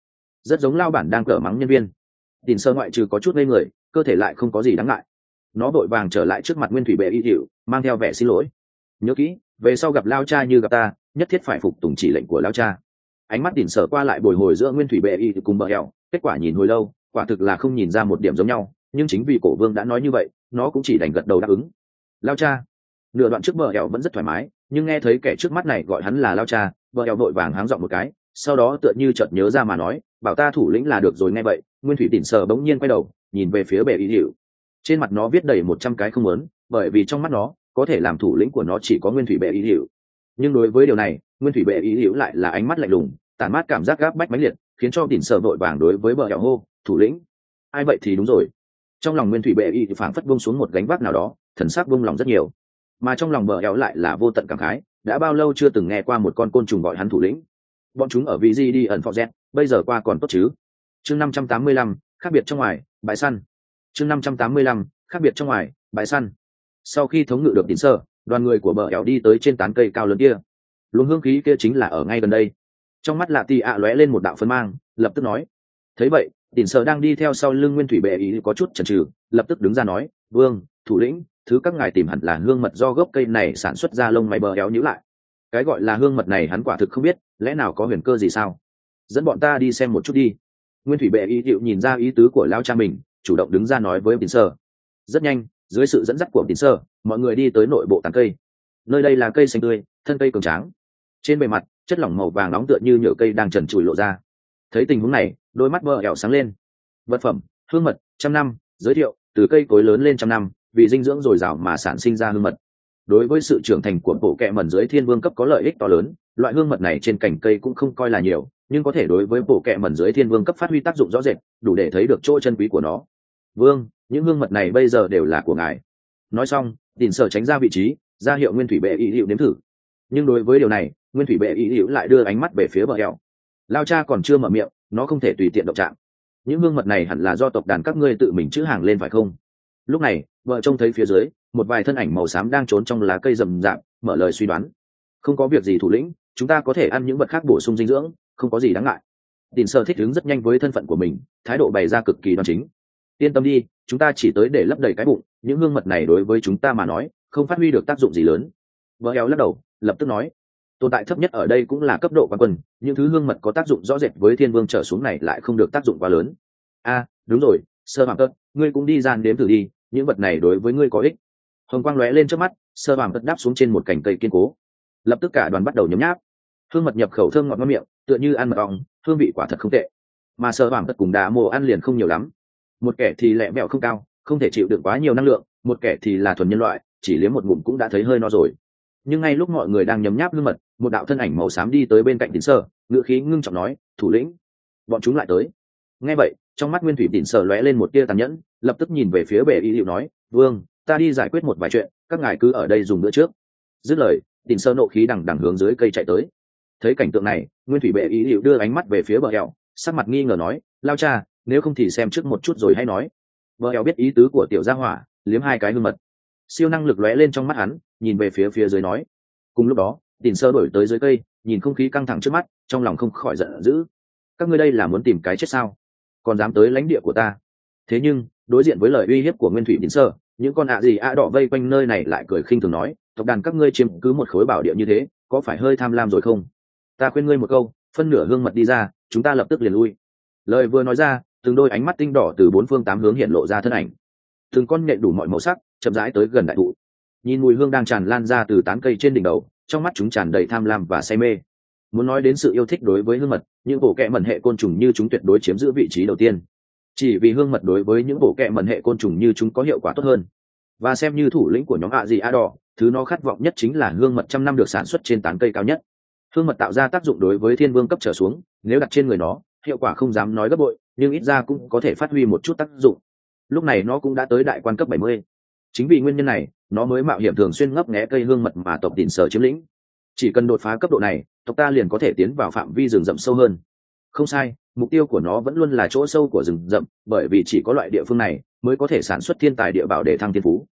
rất giống lao bản đang cở mắng nhân viên. Tỉn sơ ngoại trừ có chút ngây người, cơ thể lại không có gì đáng ngại. Nó vội vàng trở lại trước mặt nguyên thủy bệ y hiệu, mang theo vẻ xin lỗi. Nhớ kỹ, về sau gặp lao cha như gặp ta, nhất thiết phải phục tùng chỉ lệnh của lao cha. Ánh mắt Tỉn sơ qua lại bồi hồi giữa nguyên thủy bệ y cùng bờ hẹo, kết quả nhìn hồi lâu, quả thực là không nhìn ra một điểm giống nhau, nhưng chính vì cổ vương đã nói như vậy, nó cũng chỉ đành gật đầu đáp ứng. Lao cha. Nửa đoạn trước bờ hẹo vẫn rất thoải mái, nhưng nghe thấy kẻ trước mắt này gọi hắn là lao cha, bờ hẹo vội vàng háng giọng một cái, sau đó tựa như chợt nhớ ra mà nói, bảo ta thủ lĩnh là được rồi. Nghe vậy, nguyên thủy Tỉn sơ bỗng nhiên quay đầu, nhìn về phía bệ y hiệu. Trên mặt nó viết đầy 100 cái không muốn, bởi vì trong mắt nó, có thể làm thủ lĩnh của nó chỉ có nguyên thủy bệ y hiệu. Nhưng đối với điều này, nguyên thủy bệ y hiệu lại là ánh mắt lạnh lùng, tản mát cảm giác gáp bách mãnh liệt, khiến cho Tỉn sơ vội vàng đối với bờ hẹo hô, thủ lĩnh. Ai vậy thì đúng rồi. Trong lòng nguyên thủy bệ y phảng phất buông xuống một gánh vác nào đó, thần sắc buông lòng rất nhiều. Mà trong lòng bờ hẹo lại là vô tận cảm khái, đã bao lâu chưa từng nghe qua một con côn trùng gọi hắn thủ lĩnh. Bọn chúng ở vị gì đi ẩn phò z, bây giờ qua còn tốt chứ. Chương 585, khác biệt trong ngoài, bãi săn. Chương 585, khác biệt trong ngoài, bãi săn. Sau khi thống ngự được Tỉn sơ, đoàn người của bờ hẹo đi tới trên tán cây cao lớn kia. Luồng hương khí kia chính là ở ngay gần đây. Trong mắt Lạ Tì ạ lóe lên một đạo phấn mang, lập tức nói. Thấy vậy, Tỉn sơ đang đi theo sau lưng nguyên thủy bệ ý có chút chần chừ, lập tức đứng ra nói, vương, thủ lĩnh, thứ các ngài tìm hẳn là hương mật do gốc cây này sản xuất ra. Lông mày bờ hẹo nhíu lại. Cái gọi là hương mật này hắn quả thực không biết, lẽ nào có huyền cơ gì sao? Dẫn bọn ta đi xem một chút đi. Nguyên thủy bệ y hiệu nhìn ra ý tứ của lao cha mình, chủ động đứng ra nói với Tỉn sơ. Rất nhanh, dưới sự dẫn dắt của Tỉn sơ, mọi người đi tới nội bộ tán cây. Nơi đây là cây xanh tươi, thân cây cường tráng. Trên bề mặt, chất lỏng màu vàng nóng tựa như nhựa cây đang trần trụi lộ ra. Thấy tình huống này, đôi mắt bờ hẹo sáng lên. Vật phẩm, hương mật, 100 năm, giới thiệu, từ cây cối lớn lên 100 năm, vì dinh dưỡng dồi dào mà sản sinh ra hương mật. Đối với sự trưởng thành của bộ kệ mẩn dưới thiên vương cấp có lợi ích to lớn, loại hương mật này trên cành cây cũng không coi là nhiều, nhưng có thể đối với bộ kệ mẩn dưới thiên vương cấp phát huy tác dụng rõ rệt, đủ để thấy được chỗ chân quý của nó. Vương, những hương mật này bây giờ đều là của ngài. Nói xong, Tỉn sơ tránh ra vị trí, ra hiệu nguyên thủy bệ y hiệu nếm thử. Nhưng đối với điều này, nguyên thủy bệ y hiệu lại đưa ánh mắt về phía bờ hẹo. Lao cha còn chưa mở miệng, nó không thể tùy tiện động chạm. Những hương mật này hẳn là do tộc đàn các ngươi tự mình chữ hàng lên phải không? Lúc này, vợ trông thấy phía dưới một vài thân ảnh màu xám đang trốn trong lá cây rậm rạp, mở lời suy đoán. Không có việc gì thủ lĩnh, chúng ta có thể ăn những vật khác bổ sung dinh dưỡng, không có gì đáng ngại. Tỉn sơ thích ứng rất nhanh với thân phận của mình, thái độ bày ra cực kỳ đoan chính. Yên tâm đi, chúng ta chỉ tới để lấp đầy cái bụng, những hương mật này đối với chúng ta mà nói không phát huy được tác dụng gì lớn. Vợ eo lắc đầu, lập tức nói, tồn tại thấp nhất ở đây cũng là cấp độ quan quân, những thứ hương mật có tác dụng rõ rệt với thiên vương trở xuống này lại không được tác dụng quá lớn. Đúng rồi, sơ phạm tất, ngươi cũng đi gian đếm thử đi, những vật này đối với ngươi có ích. Hồng quang lóe lên trước mắt, sơ phạm tất đáp xuống trên một cành cây kiên cố. Lập tức cả đoàn bắt đầu nhấm nháp. Hương mật nhập khẩu thơm ngọt ngon miệng, tựa như ăn mật ong, hương vị quả thật không tệ. Mà sơ phạm tất cùng đá mồ ăn liền không nhiều lắm. Một kẻ thì lẹ mẹo không cao, không thể chịu đựng quá nhiều năng lượng, một kẻ thì là thuần nhân loại, chỉ liếm một ngụm cũng đã thấy hơi no rồi. Nhưng ngay lúc mọi người đang nhấm nháp hương mật, một đạo thân ảnh màu xám đi tới bên cạnh Tỉn sơ, ngữ khí ngưng trọng nói, thủ lĩnh, bọn chúng lại tới. Nghe vậy, trong mắt nguyên thủy Tỉn sơ lóe lên một tia tàn nhẫn, lập tức nhìn về phía bệ y hiệu nói, vương, ta đi giải quyết một vài chuyện, các ngài cứ ở đây dùng bữa trước. Dứt lời, Tỉn sơ nộ khí đằng đằng hướng dưới cây chạy tới. Thấy cảnh tượng này, nguyên thủy bệ y hiệu đưa ánh mắt về phía bờ hẹo, sắc mặt nghi ngờ nói, lao cha, nếu không thì xem trước một chút rồi hay nói. Bờ hẹo biết ý tứ của tiểu gia hỏa, liếm hai cái hương mật. Siêu năng lực lóe lên trong mắt hắn, nhìn về phía dưới nói. Cùng lúc đó, Tỉn sơ đổi tới dưới cây, nhìn không khí căng thẳng trước mắt, trong lòng không khỏi giận dữ. Các ngươi đây là muốn tìm cái chết sao? Còn dám tới lãnh địa của ta? Thế nhưng, đối diện với lời uy hiếp của nguyên thủy Tỉn sơ, những con gì đỏ vây quanh nơi này lại cười khinh thường nói, tộc đàn các ngươi chiếm cứ một khối bảo địa như thế, có phải hơi tham lam rồi không? Ta khuyên ngươi một câu, phân nửa hương mật đi ra, chúng ta lập tức liền lui. Lời vừa nói ra, từng đôi ánh mắt tinh đỏ từ 4 phương 8 hướng hiện lộ ra thân ảnh. Từng con nhện đủ mọi màu sắc, chậm rãi tới gần đại thụ. Nhìn mùi hương đang tràn lan ra từ tán cây trên đỉnh đầu, trong mắt chúng tràn đầy tham lam và say mê. Muốn nói đến sự yêu thích đối với hương mật, những bộ kệ mẩn hệ côn trùng như chúng tuyệt đối chiếm giữ vị trí đầu tiên. Chỉ vì hương mật đối với những bộ kệ mẩn hệ côn trùng như chúng có hiệu quả tốt hơn. Và xem như thủ lĩnh của nhóm đỏ, thứ nó khát vọng nhất chính là hương mật 100 năm được sản xuất trên tán cây cao nhất. Hương mật tạo ra tác dụng đối với thiên vương cấp trở xuống, nếu đặt trên người nó, hiệu quả không dám nói gấp bội, nhưng ít ra cũng có thể phát huy một chút tác dụng. Lúc này nó cũng đã tới đại quan cấp 70. Chính vì nguyên nhân này, nó mới mạo hiểm thường xuyên ngấp nghé cây hương mật mà tộc Tỉn sơ chiếm lĩnh. Chỉ cần đột phá cấp độ này, tộc ta liền có thể tiến vào phạm vi rừng rậm sâu hơn. Không sai, mục tiêu của nó vẫn luôn là chỗ sâu của rừng rậm, bởi vì chỉ có loại địa phương này mới có thể sản xuất thiên tài địa bảo để thăng thiên phú.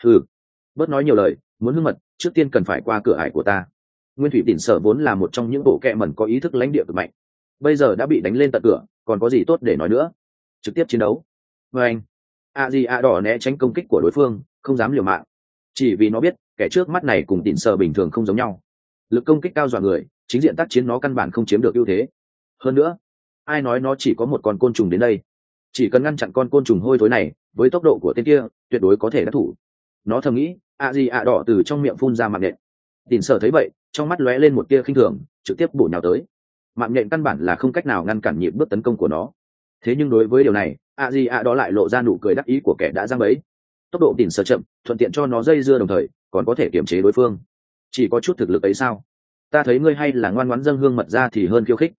Bớt nói nhiều lời, muốn hương mật, trước tiên cần phải qua cửa ải của ta. Nguyên thủy Tỉn sơ vốn là một trong những bộ kệ mẩn có ý thức lãnh địa cực mạnh. bây giờ đã bị đánh lên tận cửa, còn có gì tốt để nói nữa. Trực tiếp chiến đấu. Và anh a di a đỏ né tránh công kích của đối phương, không dám liều mạng, chỉ vì nó biết kẻ trước mắt này cùng tỉn sờ bình thường không giống nhau, lực công kích cao dọa người, chính diện tác chiến nó căn bản không chiếm được ưu thế. Hơn nữa, ai nói nó chỉ có một con côn trùng đến đây, chỉ cần ngăn chặn con côn trùng hôi thối này, với tốc độ của tên kia tuyệt đối có thể đắc thủ. Nó thầm nghĩ. A di a đỏ từ trong miệng phun ra mạng nhện. Tỉn sờ thấy vậy, trong mắt lóe lên một tia khinh thường, trực tiếp bổ nhào tới. Mạng nhện căn bản là không cách nào ngăn cản nhịp bước tấn công của nó. Thế nhưng đối với điều này, a di a đó lại lộ ra nụ cười đắc ý của kẻ đã giăng bẫy. Tốc độ Tỉn sờ chậm, thuận tiện cho nó dây dưa, đồng thời còn có thể kiểm chế đối phương. Chỉ có chút thực lực ấy sao? Ta thấy ngươi hay là ngoan ngoãn dâng hương mật ra thì hơn khiêu khích.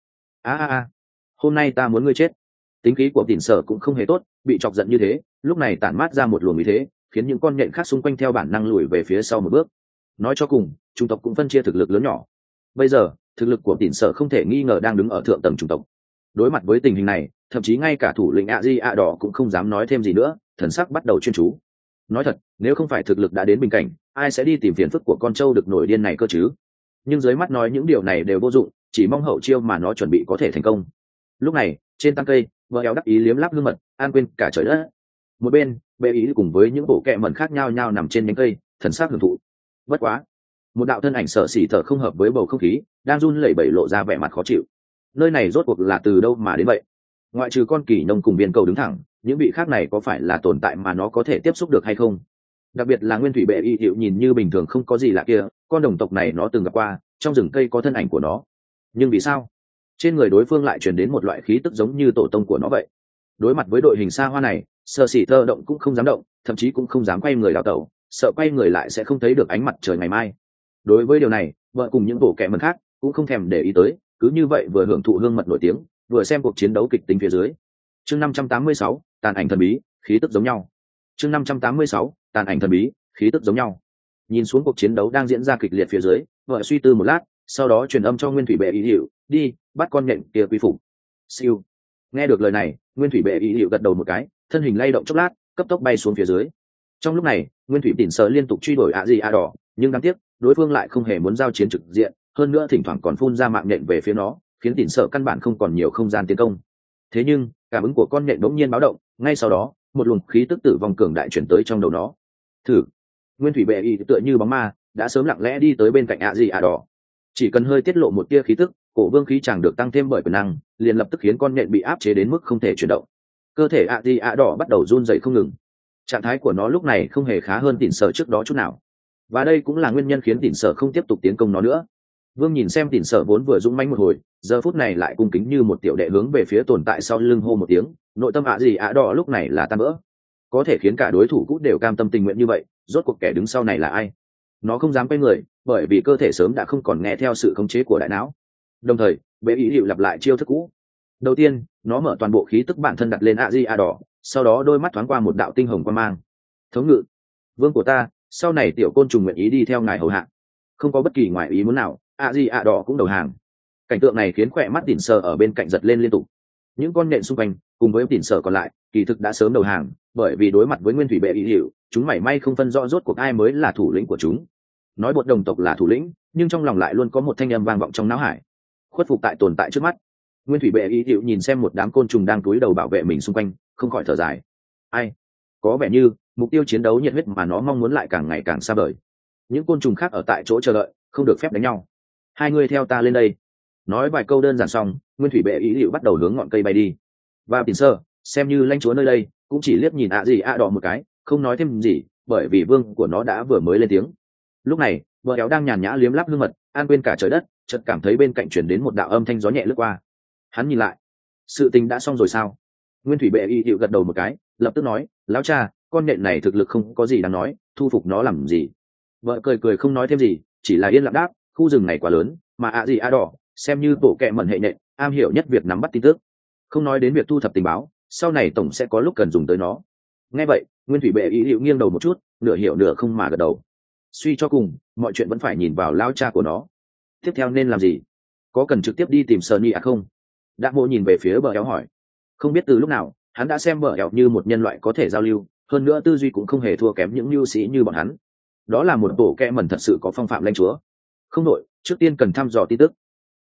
Hôm nay ta muốn ngươi chết. Tính khí của Tỉn sờ cũng không hề tốt, bị chọc giận như thế, lúc này tản mát ra một luồng ý thế, khiến những con nhện khác xung quanh theo bản năng lùi về phía sau một bước. Nói cho cùng, chủng tộc cũng phân chia thực lực lớn nhỏ. Bây giờ thực lực của Tỉn sờ không thể nghi ngờ đang đứng ở thượng tầng chủng tộc. Đối mặt với tình hình này, thậm chí ngay cả thủ lĩnh a di a đỏ cũng không dám nói thêm gì nữa, thần sắc bắt đầu chuyên chú. Nói thật, nếu không phải thực lực đã đến bình cảnh, ai sẽ đi tìm phiền phức của con trâu được nổi điên này cơ chứ? Nhưng dưới mắt nói những điều này đều vô dụng, chỉ mong hậu chiêu mà nó chuẩn bị có thể thành công. Lúc này trên tăng cây, vợ éo đắc ý liếm láp hương mật, an quên cả trời đất. Một bên bệ ý cùng với những bộ kẹ mẩn khác nhau nhau nằm trên nhánh cây, thần sắc hưởng thụ. Bất quá, một đạo thân ảnh sợ xỉ thở không hợp với bầu không khí, đang run lẩy bẩy lộ ra vẻ mặt khó chịu. Nơi này rốt cuộc là từ đâu mà đến vậy? Ngoại trừ con kỳ nông cùng viên cầu đứng thẳng, những vị khác này có phải là tồn tại mà nó có thể tiếp xúc được hay không? Đặc biệt là nguyên thủy bệ y hiệu nhìn như bình thường không có gì lạ kia, con đồng tộc này nó từng gặp qua, trong rừng cây có thân ảnh của nó. Nhưng vì sao trên người đối phương lại truyền đến một loại khí tức giống như tổ tông của nó vậy? Đối mặt với đội hình xa hoa này, sợ xỉ thơ động cũng không dám động, thậm chí cũng không dám quay người đào tẩu, sợ quay người lại sẽ không thấy được ánh mặt trời ngày mai. Đối với điều này, vợ cùng những bộ kẻ mần khác cũng không thèm để ý tới, cứ như vậy vừa hưởng thụ hương mật nổi tiếng, vừa xem cuộc chiến đấu kịch tính phía dưới. Chương 586, tàn ảnh thần bí, khí tức giống nhau. Chương 586, tàn ảnh thần bí, khí tức giống nhau. Nhìn xuống cuộc chiến đấu đang diễn ra kịch liệt phía dưới, vợ suy tư một lát, sau đó truyền âm cho nguyên thủy bệ ý hiệu, đi bắt con nhện kia quy phục. Siêu. Nghe được lời này, nguyên thủy bệ ý hiệu gật đầu một cái, thân hình lay động chốc lát, cấp tốc bay xuống phía dưới. Trong lúc này, nguyên thủy Tỉn sờ liên tục truy đuổi ạ gì a đỏ, nhưng đáng tiếc đối phương lại không hề muốn giao chiến trực diện, hơn nữa thỉnh thoảng còn phun ra mạng nhện về phía nó, khiến Tỉn sờ căn bản không còn nhiều không gian tiến công. Thế nhưng cảm ứng của con nhện bỗng nhiên báo động, ngay sau đó một luồng khí tức tử vong cường đại chuyển tới trong đầu nó. Thử. Nguyên thủy bệ y tựa như bóng ma, đã sớm lặng lẽ đi tới bên cạnh ạ gì a đỏ. Chỉ cần hơi tiết lộ một tia khí tức, cổ vương khí chẳng được tăng thêm bởi quyền năng, liền lập tức khiến con nhện bị áp chế đến mức không thể chuyển động. Cơ thể ạ gì a đỏ bắt đầu run rẩy không ngừng. Trạng thái của nó lúc này không hề khá hơn Tỉn sờ trước đó chút nào, và đây cũng là nguyên nhân khiến Tỉn sờ không tiếp tục tiến công nó nữa. Vương nhìn xem Tỉn sờ vốn vừa dũng mãnh một hồi, giờ phút này lại cung kính như một tiểu đệ hướng về phía tồn tại sau lưng hô một tiếng, nội tâm ạ gì ạ đỏ lúc này là tan vỡ. Có thể khiến cả đối thủ cũng đều cam tâm tình nguyện như vậy, rốt cuộc kẻ đứng sau này là ai? Nó không dám quay người, bởi vì cơ thể sớm đã không còn nghe theo sự khống chế của đại não. Đồng thời bệ ý hiệu lặp lại chiêu thức cũ. Đầu tiên nó mở toàn bộ khí tức bản thân đặt lên ạ gì ạ đỏ, sau đó đôi mắt thoáng qua một đạo tinh hồng quang mang. Thống ngự, vương của ta, sau này tiểu côn trùng nguyện ý đi theo ngài hầu hạ. Không có bất kỳ ngoại ý muốn nào, ạ gì ạ đỏ cũng đầu hàng. Cảnh tượng này khiến khỏe mắt Tỉn sờ ở bên cạnh giật lên liên tục. Những con nện xung quanh cùng với Tỉn sờ còn lại kỳ thực đã sớm đầu hàng, bởi vì đối mặt với nguyên thủy bệ ý hiệu, chúng mảy may không phân rõ rốt cuộc ai mới là thủ lĩnh của chúng. Nói một đồng tộc là thủ lĩnh, nhưng trong lòng lại luôn có một thanh âm vang vọng trong não hải, khuất phục tại tồn tại trước mắt. Nguyên thủy bệ ý hiệu nhìn xem một đám côn trùng đang cúi đầu bảo vệ mình xung quanh, không khỏi thở dài. Ai? Có vẻ như mục tiêu chiến đấu nhiệt huyết mà nó mong muốn lại càng ngày càng xa vời. Những côn trùng khác ở tại chỗ chờ đợi, không được phép đánh nhau. Hai người theo ta lên đây. Nói vài câu đơn giản xong, nguyên thủy bệ ý hiệu bắt đầu hướng ngọn cây bay đi. Và Tỉn sờ xem như lãnh chúa nơi đây, cũng chỉ liếc nhìn ạ gì ạ đỏ một cái, không nói thêm gì, bởi vì vương của nó đã vừa mới lên tiếng. Lúc này vợ éo đang nhàn nhã liếm láp hương mật, an quên cả trời đất, chợt cảm thấy bên cạnh chuyển đến một đạo âm thanh gió nhẹ lướt qua. Hắn nhìn lại, sự tình đã xong rồi sao? Nguyên thủy bệ y hiệu gật đầu một cái, lập tức nói, lão cha, con nhện này thực lực không có gì đáng nói, thu phục nó làm gì? Vợ cười cười không nói thêm gì, chỉ là yên lặng đáp, khu rừng này quá lớn, mà ạ gì ạ đỏ xem như bộ kệ mẩn hệ nhện, am hiểu nhất việc nắm bắt tin tức, không nói đến việc thu thập tình báo, sau này tổng sẽ có lúc cần dùng tới nó. Nghe vậy nguyên thủy bệ y hiệu nghiêng đầu một chút, nửa hiểu nửa không mà gật đầu. Suy cho cùng mọi chuyện vẫn phải nhìn vào lão cha của nó. Tiếp theo nên làm gì? Có cần trực tiếp đi tìm Sunny à không? Đạ Mộ nhìn về phía bờ éo hỏi. Không biết từ lúc nào hắn đã xem bờ éo như một nhân loại có thể giao lưu, hơn nữa tư duy cũng không hề thua kém những mưu sĩ như bọn hắn. Đó là một bộ kẽ mẩn thật sự có phong phạm lãnh chúa. Không nội, trước tiên cần thăm dò tin tức.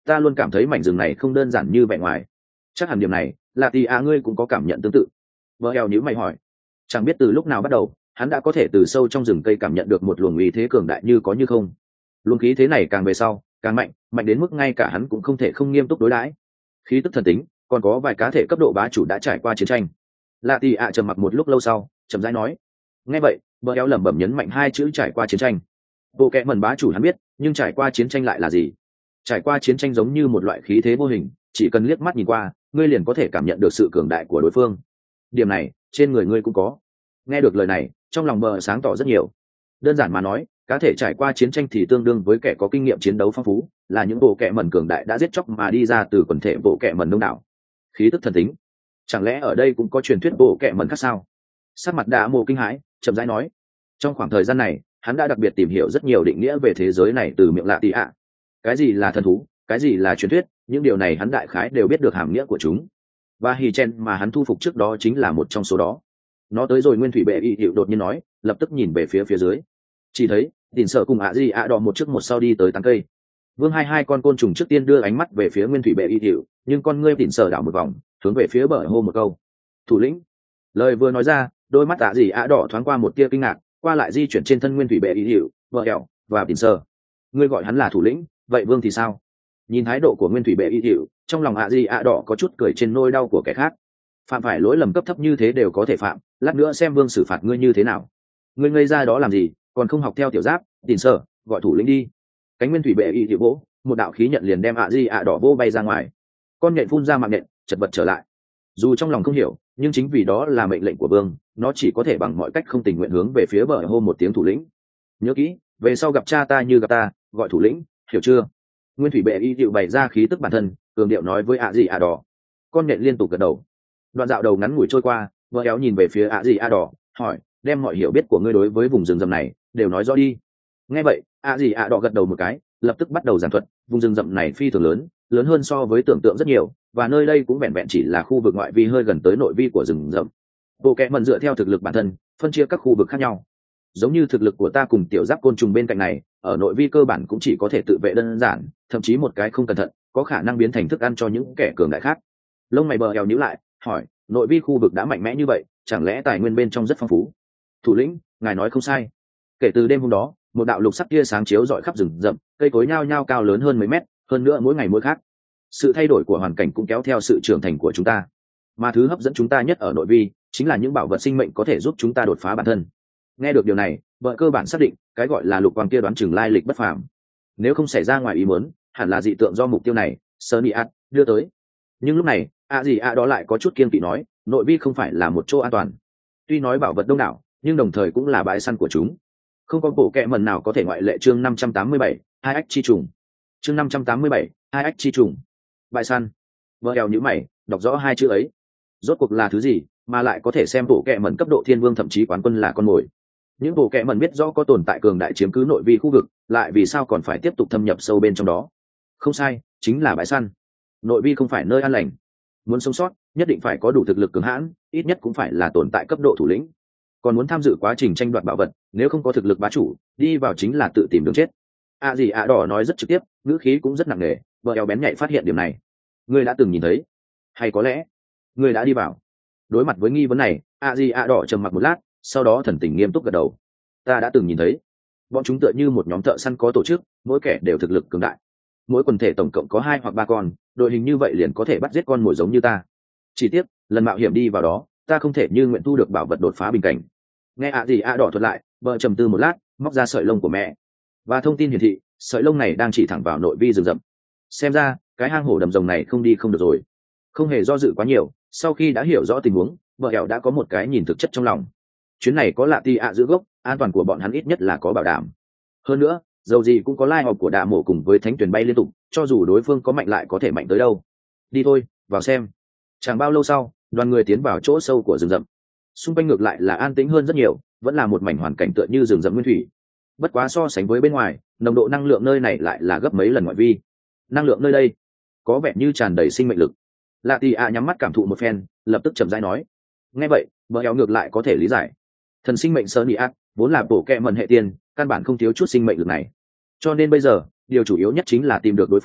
ta luôn cảm thấy mảnh rừng này không đơn giản như vẻ ngoài. Chắc hẳn điểm này là tì ạ ngươi cũng có cảm nhận tương tự. Vợ eo nhíu mày hỏi. Chẳng biết từ lúc nào bắt đầu hắn đã có thể từ sâu trong rừng cây cảm nhận được một luồng uy thế cường đại như có như không. Luồng khí thế này càng về sau càng mạnh, mạnh đến mức ngay cả hắn cũng không thể không nghiêm túc đối đãi. Khí tức thần tính, còn có vài cá thể cấp độ bá chủ đã trải qua chiến tranh. Lạ tì ạ trầm mặc một lúc lâu sau chậm rãi nói. Nghe vậy vợ eo lẩm bẩm nhấn mạnh hai chữ trải qua chiến tranh. Bộ kệ mẩn bá chủ hắn biết, nhưng trải qua chiến tranh lại là gì? Trải qua chiến tranh giống như một loại khí thế vô hình, chỉ cần liếc mắt nhìn qua ngươi liền có thể cảm nhận được sự cường đại của đối phương. Điểm này trên người ngươi cũng có. Nghe được lời này trong lòng bờ sáng tỏ rất nhiều. Đơn giản mà nói, cá thể trải qua chiến tranh thì tương đương với kẻ có kinh nghiệm chiến đấu phong phú, là những bộ kệ mẩn cường đại đã giết chóc mà đi ra từ quần thể bộ kệ mẩn đông đảo. Khí tức thần tính, chẳng lẽ ở đây cũng có truyền thuyết bộ kệ mẩn khác sao? Sắc mặt Đạ Mộ kinh hãi chậm rãi nói. Trong khoảng thời gian này hắn đã đặc biệt tìm hiểu rất nhiều định nghĩa về thế giới này từ miệng Lạ Tì ạ. Cái gì là thần thú, cái gì là truyền thuyết, những điều này hắn đại khái đều biết được hàm nghĩa của chúng. Và hì chen mà hắn thu phục trước đó chính là một trong số đó. Nó tới rồi. Nguyên thủy bệ y hiệu đột nhiên nói, lập tức nhìn về phía dưới. Chỉ thấy Tỉnh Sở cùng ạ gì ạ đỏ một trước một sau đi tới tán cây. Vương hai con côn trùng trước tiên đưa ánh mắt về phía Nguyên thủy bệ y hiệu, nhưng con ngươi Tỉnh Sở đảo một vòng hướng về phía bờ hô một câu: thủ lĩnh. Lời vừa nói ra, đôi mắt ạ gì ạ đỏ thoáng qua một tia kinh ngạc, qua lại di chuyển trên thân Nguyên thủy bệ y hiệu, vợ ẻo và Tỉnh Sở. Ngươi gọi hắn là thủ lĩnh, vậy Vương thì sao? Nhìn thái độ của Nguyên thủy bệ y hiệu, trong lòng ạ gì ạ đỏ có chút cười trên nỗi đau của kẻ khác. Phạm phải lỗi lầm cấp thấp như thế đều có thể phạm, lát nữa xem Vương xử phạt ngươi như thế nào. Ngươi ngây ra đó làm gì, còn không học theo tiểu giáp. Tỉnh Sở, gọi thủ lĩnh đi. Cánh Nguyên thủy bệ y hiệu vỗ, một đạo khí nhận liền đem ạ gì ạ đỏ vô bay ra ngoài. Con nhện phun ra mạng nhện, chật vật trở lại. Dù trong lòng không hiểu, nhưng chính vì đó là mệnh lệnh của Vương, nó chỉ có thể bằng mọi cách không tình nguyện hướng về phía bờ hô một tiếng thủ lĩnh. Nhớ kỹ, về sau gặp cha ta như gặp ta, gọi thủ lĩnh, hiểu chưa? Nguyên thủy bệ y hiệu bày ra khí tức bản thân, cường điệu nói với ạ gì ạ đỏ. Con nhện liên tục gật đầu. Đoạn dạo đầu ngắn ngủi trôi qua, vợ éo nhìn về phía ạ gì ạ đỏ, hỏi, đem mọi hiểu biết của ngươi đối với vùng rừng rậm này đều nói rõ đi. Nghe vậy ạ gì ạ đỏ gật đầu một cái, lập tức bắt đầu giảng thuật. Vùng rừng rậm này phi thường lớn, lớn hơn so với tưởng tượng rất nhiều, và nơi đây cũng vẹn vẹn chỉ là khu vực ngoại vi hơi gần tới nội vi của rừng rậm. Bộ kệ mẩn dựa theo thực lực bản thân phân chia các khu vực khác nhau. Giống như thực lực của ta cùng tiểu giáp côn trùng bên cạnh này, ở nội vi cơ bản cũng chỉ có thể tự vệ đơn giản, thậm chí một cái không cẩn thận có khả năng biến thành thức ăn cho những kẻ cường đại khác. Lông mày bờ eo nhíu lại, hỏi, nội vi khu vực đã mạnh mẽ như vậy, chẳng lẽ tài nguyên bên trong rất phong phú? Thủ lĩnh, ngài nói không sai. Kể từ đêm hôm đó, một đạo lục sắc tia sáng chiếu rọi khắp rừng rậm, cây cối nhao nhao cao lớn hơn mấy mét, hơn nữa mỗi ngày mỗi khác. Sự thay đổi của hoàn cảnh cũng kéo theo sự trưởng thành của chúng ta, mà thứ hấp dẫn chúng ta nhất ở nội vi chính là những bảo vật sinh mệnh có thể giúp chúng ta đột phá bản thân. Nghe được điều này, vợ cơ bản xác định cái gọi là lục quang kia đoán chừng lai lịch bất phàm. Nếu không xảy ra ngoài ý muốn, hẳn là dị tượng do mục tiêu này Soniat đưa tới. Nhưng lúc này ạ gì ạ đó lại có chút kiên kỵ nói, nội vi không phải là một chỗ an toàn. Tuy nói bảo vật đông đảo, nhưng đồng thời cũng là bãi săn của chúng. Không có bộ kệ mẩn nào có thể ngoại lệ. Chương 587, hai ách chi trùng. Chương 587, hai ách chi trùng. Bãi săn. Vợ eo nhíu mày, đọc rõ hai chữ ấy. Rốt cuộc là thứ gì mà lại có thể xem bộ kệ mẩn cấp độ thiên vương thậm chí quán quân là con mồi? Những bộ kệ mẩn biết rõ có tồn tại cường đại chiếm cứ nội vi khu vực, lại vì sao còn phải tiếp tục thâm nhập sâu bên trong đó? Không sai, chính là bãi săn. Nội vi không phải nơi an lành. Muốn sống sót, nhất định phải có đủ thực lực cường hãn, ít nhất cũng phải là tồn tại cấp độ thủ lĩnh. Còn muốn tham dự quá trình tranh đoạt bảo vật, nếu không có thực lực bá chủ, đi vào chính là tự tìm đường chết. À gì ạ đỏ nói rất trực tiếp, ngữ khí cũng rất nặng nề. Vợ eo bén nhạy phát hiện điểm này. Ngươi đã từng nhìn thấy, hay có lẽ ngươi đã đi vào? Đối mặt với nghi vấn này, à gì ạ đỏ trầm mặc một lát, sau đó thần tình nghiêm túc gật đầu. Ta đã từng nhìn thấy. Bọn chúng tựa như một nhóm thợ săn có tổ chức, mỗi kẻ đều thực lực cường đại. Mỗi quần thể tổng cộng có 2 hoặc 3 con, đội hình như vậy liền có thể bắt giết con mồi giống như ta. Chỉ tiếc, lần mạo hiểm đi vào đó, ta không thể như nguyện thu được bảo vật đột phá bình cảnh. Nghe ạ gì ạ đỏ thuật lại, vợ trầm tư một lát, móc ra sợi lông của mẹ, và thông tin hiển thị sợi lông này đang chỉ thẳng vào nội vi rừng rậm. Xem ra cái hang hổ đầm rồng này không đi không được rồi. Không hề do dự quá nhiều, sau khi đã hiểu rõ tình huống, vợ ẻo đã có một cái nhìn thực chất trong lòng. Chuyến này có Lạ Tì ạ giữ gốc, an toàn của bọn hắn ít nhất là có bảo đảm. Hơn nữa, dầu gì cũng có lai học của Đạ Mộ cùng với thánh tuyển bay liên tục, cho dù đối phương có mạnh lại có thể mạnh tới đâu. Đi thôi, vào xem. Chẳng bao lâu sau, đoàn người tiến vào chỗ sâu của rừng rậm. Xung quanh ngược lại là an tĩnh hơn rất nhiều, vẫn là một mảnh hoàn cảnh tựa như rừng rậm nguyên thủy. Bất quá so sánh với bên ngoài, nồng độ năng lượng nơi này lại là gấp mấy lần ngoại vi. Năng lượng nơi đây có vẻ như tràn đầy sinh mệnh lực. Lạ Tì ạ nhắm mắt cảm thụ một phen, lập tức chậm rãi nói. Nghe vậy, vợ éo ngược lại có thể lý giải. Thần sinh mệnh sơ nị ác vốn là bổ kẹ mần hệ tiên, căn bản không thiếu chút sinh mệnh lực này. Cho nên bây giờ điều chủ yếu nhất chính là tìm được đối phương,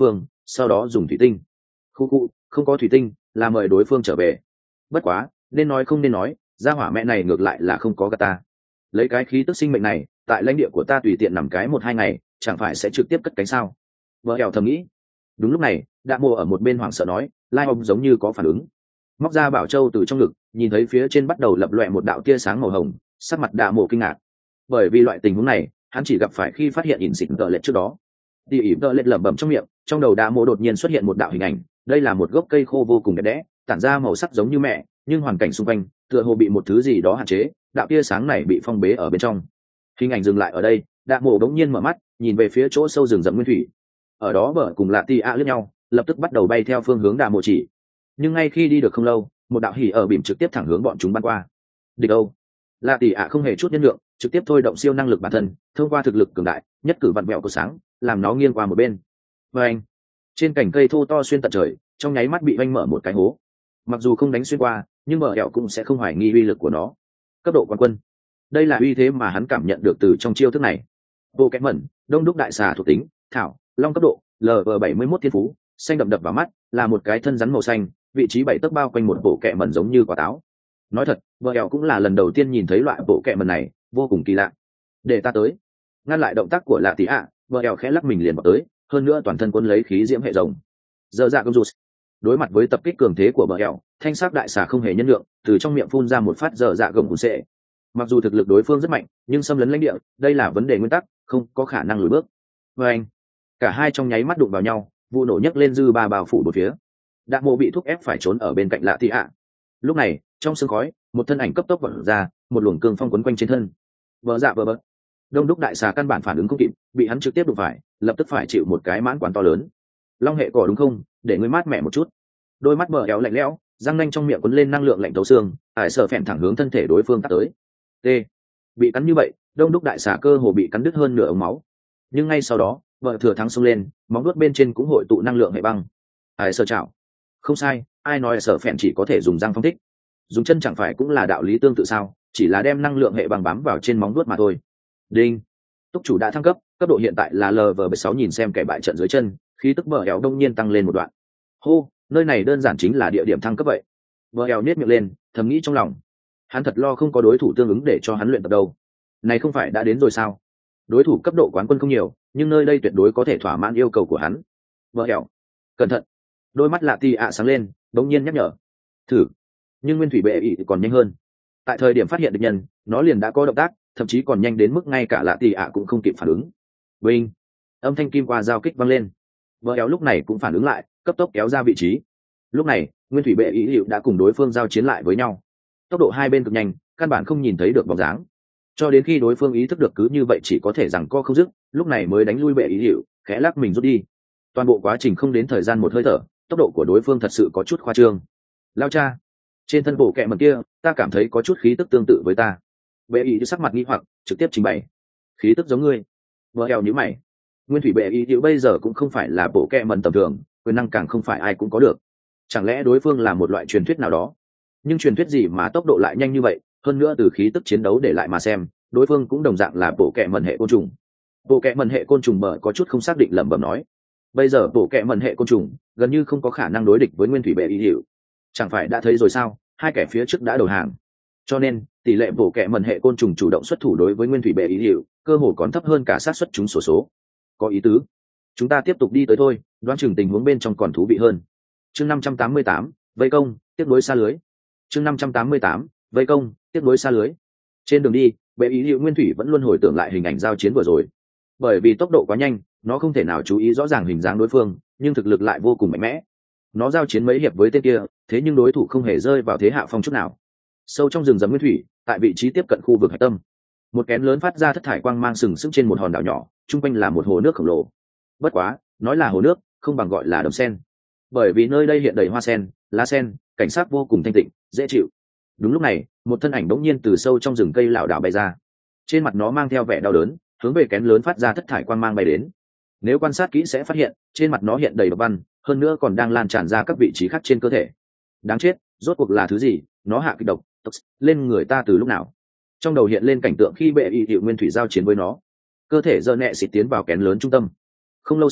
sau đó dùng thủy tinh. Khu khu, không có thủy tinh là mời đối phương trở về. Bất quá nên nói không nên nói, gia hỏa mẹ này ngược lại là không có gà ta. Lấy cái khí tức sinh mệnh này tại lãnh địa của ta tùy tiện nằm cái 1-2 ngày chẳng phải sẽ trực tiếp cất cánh sao. Vợ ẻo thầm nghĩ. Đúng lúc này Đạ Mộ ở một bên hoảng sợ nói, lai ông giống như có phản ứng. Móc ra bảo châu từ trong ngực, nhìn thấy phía trên bắt đầu lập loè một đạo tia sáng màu hồng, sắc mặt Đạ Mộ kinh ngạc. Bởi vì loại tình huống này hắn chỉ gặp phải khi phát hiện ỉn xịt tợ lệch trước đó. Đi ỉn tợ lệch lẩm bẩm trong miệng, trong đầu Đạ Mộ đột nhiên xuất hiện một đạo hình ảnh. Đây là một gốc cây khô vô cùng đẹp đẽ, tản ra màu sắc giống như mẹ, nhưng hoàn cảnh xung quanh tựa hồ bị một thứ gì đó hạn chế, đạo tia sáng này bị phong bế ở bên trong. Hình ảnh dừng lại ở đây, Đạ Mộ bỗng nhiên mở mắt, nhìn về phía chỗ sâu rừng rậm nguyên thủy. Ở đó Bờ cùng Lạ Tì ạ liếc nhau, lập tức bắt đầu bay theo phương hướng Đạ Mộ chỉ. Nhưng ngay khi đi được không lâu, một đạo hỉ ở bìm trực tiếp thẳng hướng bọn chúng bắn qua. Địch Âu. Lạ Tì ạ không hề chút nhân lượng, trực tiếp thôi động siêu năng lực bản thân, thông qua thực lực cường đại, nhất cử vặn vẹo của sáng, làm nó nghiêng qua một bên. Và anh, trên cành cây thô to xuyên tận trời, trong nháy mắt bị vanh mở một cái hố. Mặc dù không đánh xuyên qua, nhưng Bờ Hẹo cũng sẽ không hoài nghi uy lực của nó. Cấp độ quán quân, đây là uy thế mà hắn cảm nhận được từ trong chiêu thức này. Bộ kẽ mẩn, đông đúc đại xà thuộc tính, thảo, long cấp độ, LV71 thiên phú, xanh đậm đập vào mắt, là một cái thân rắn màu xanh, vị trí 7 tấc bao quanh một bộ kẽ mẩn giống như quả táo. Nói thật, Bờ Hẹo cũng là lần đầu tiên nhìn thấy loại bộ kẽ mẩn này, vô cùng kỳ lạ. Để ta tới. Ngăn lại động tác của Lạ Tì ạ, Bờ Hẹo khẽ lắc mình liền vào tới, hơn nữa toàn thân quân lấy khí diễm hệ rồng. Giờ dạ công rụt. Đối mặt với tập kích cường thế của Bờ Hẹo, thanh sắc đại xà không hề nhân lượng, từ trong miệng phun ra một phát dở dạ gồng cùn xệ. Mặc dù thực lực đối phương rất mạnh, nhưng xâm lấn lãnh địa, đây là vấn đề nguyên tắc, không có khả năng lùi bước. Và anh, cả hai trong nháy mắt đụng vào nhau, vụ nổ nhấc lên dư ba bao phủ một phía. Đạ Mộ bị thúc ép phải trốn ở bên cạnh Lạ Tì ạ. Lúc này, trong sương khói, một thân ảnh cấp tốc vọt ra, một luồng cương phong quấn quanh trên thân. Vỡ dạ vỡ bỡ. Đông đúc đại xà căn bản phản ứng không kịp, bị hắn trực tiếp đụng phải, lập tức phải chịu một cái mãn quán to lớn. Long hệ cỏ đúng không? Để ngươi mát mẻ một chút. Đôi mắt Bờ Hẹo lạnh lẽo, răng nanh trong miệng quấn lên năng lượng lạnh thấu xương, ải sợ phèn thẳng hướng thân thể đối phương tắt tới. T. Bị cắn như vậy, đông đúc đại xà cơ hồ bị cắn đứt hơn nửa ống máu. Nhưng ngay sau đó, vợ thừa thắng xông lên, móng đuốt bên trên cũng hội tụ năng lượng hệ băng. Ải sợ chảo. Không sai, ai nói sợ phèn chỉ có thể dùng răng phong thích. Dùng chân chẳng phải cũng là đạo lý tương tự sao, chỉ là đem năng lượng hệ băng bám vào trên móng đuốt mà thôi. Đinh. Túc chủ đã thăng cấp, cấp độ hiện tại là LV6, nhìn xem kẻ bại trận dưới chân, khí tức Bờ Hẹo đông nhiên tăng lên một đoạn. Hô, nơi này đơn giản chính là địa điểm thăng cấp vậy. Bờ Hẹo nhếch miệng lên, thầm nghĩ trong lòng. Hắn thật lo không có đối thủ tương ứng để cho hắn luyện tập đâu. Này không phải đã đến rồi sao? Đối thủ cấp độ quán quân không nhiều, nhưng nơi đây tuyệt đối có thể thỏa mãn yêu cầu của hắn. Bờ Hẹo, cẩn thận! Đôi mắt Lạ Tì ạ sáng lên, đống nhiên nhắc nhở. Thử. Nhưng nguyên thủy bệ ỷ còn nhanh hơn. Tại thời điểm phát hiện địch nhân, nó liền đã có động tác, thậm chí còn nhanh đến mức ngay cả Lạ Tì ạ cũng không kịp phản ứng. Binh! Âm thanh kim qua giao kích vang lên. Bờ Hẹo lúc này cũng phản ứng lại, cấp tốc kéo ra vị trí. Lúc này nguyên thủy bệ ý hiệu đã cùng đối phương giao chiến lại với nhau, tốc độ hai bên cực nhanh, căn bản không nhìn thấy được bóng dáng, cho đến khi đối phương ý thức được cứ như vậy chỉ có thể rằng co không dứt, lúc này mới đánh lui bệ ý hiệu, khẽ lắc mình rút đi. Toàn bộ quá trình không đến thời gian một hơi thở, tốc độ của đối phương thật sự có chút khoa trương. Lao cha, trên thân bộ kẹ mần kia ta cảm thấy có chút khí tức tương tự với ta. Bệ ý sắc mặt nghi hoặc trực tiếp trình bày, khí tức giống ngươi. Vợ eo nhíu mày. Nguyên thủy bệ ý hiệu bây giờ cũng không phải là bộ kẹ mần tầm thường, quyền năng càng không phải ai cũng có được. Chẳng lẽ đối phương là một loại truyền thuyết nào đó? Nhưng truyền thuyết gì mà tốc độ lại nhanh như vậy? Hơn nữa từ khí tức chiến đấu để lại mà xem, đối phương cũng đồng dạng là bộ kệ mần hệ côn trùng. Bộ kệ mần hệ côn trùng Bờ có chút không xác định lẩm bẩm nói. Bây giờ bộ kệ mần hệ côn trùng gần như không có khả năng đối địch với nguyên thủy bệ ý hiệu. Chẳng phải đã thấy rồi sao? Hai kẻ phía trước đã đầu hàng. Cho nên tỷ lệ bộ kệ mần hệ côn trùng chủ động xuất thủ đối với nguyên thủy bệ ý hiệu, cơ hồ còn thấp hơn cả xác suất chúng xổ số. Có ý tứ. Chúng ta tiếp tục đi tới thôi, đoán chừng tình huống bên trong còn thú vị hơn. Chương 588, vây công, tiếp nối xa lưới. Chương 588, vây công, tiếp nối xa lưới. Trên đường đi, bệ ý hiệu nguyên thủy vẫn luôn hồi tưởng lại hình ảnh giao chiến vừa rồi. Bởi vì tốc độ quá nhanh, nó không thể nào chú ý rõ ràng hình dáng đối phương, nhưng thực lực lại vô cùng mạnh mẽ. Nó giao chiến mấy hiệp với tên kia, thế nhưng đối thủ không hề rơi vào thế hạ phong chút nào. Sâu trong rừng rậm nguyên thủy, tại vị trí tiếp cận khu vực hạch tâm, một kén lớn phát ra thất thải quang mang sừng sững trên một hòn đảo nhỏ, trung quanh là một hồ nước khổng lồ. Bất quá, nói là hồ nước, không bằng gọi là đầm sen, bởi vì nơi đây hiện đầy hoa sen, lá sen, cảnh sắc vô cùng thanh tịnh, dễ chịu. Đúng lúc này, một thân ảnh bỗng nhiên từ sâu trong rừng cây lảo đảo bay ra, trên mặt nó mang theo vẻ đau đớn, hướng về kén lớn phát ra thất thải quang mang bay đến. Nếu quan sát kỹ sẽ phát hiện, trên mặt nó hiện đầy độc văn, hơn nữa còn đang lan tràn ra các vị trí khác trên cơ thể. Đáng chết, rốt cuộc là thứ gì? Nó hạ kịch độc lên người ta từ lúc nào? Trong đầu hiện lên cảnh tượng khi bệ y hiệu nguyên thủy giao chiến với nó, cơ thể giơ nhẹ xịt tiến vào kén lớn trung tâm. Không lâu sau,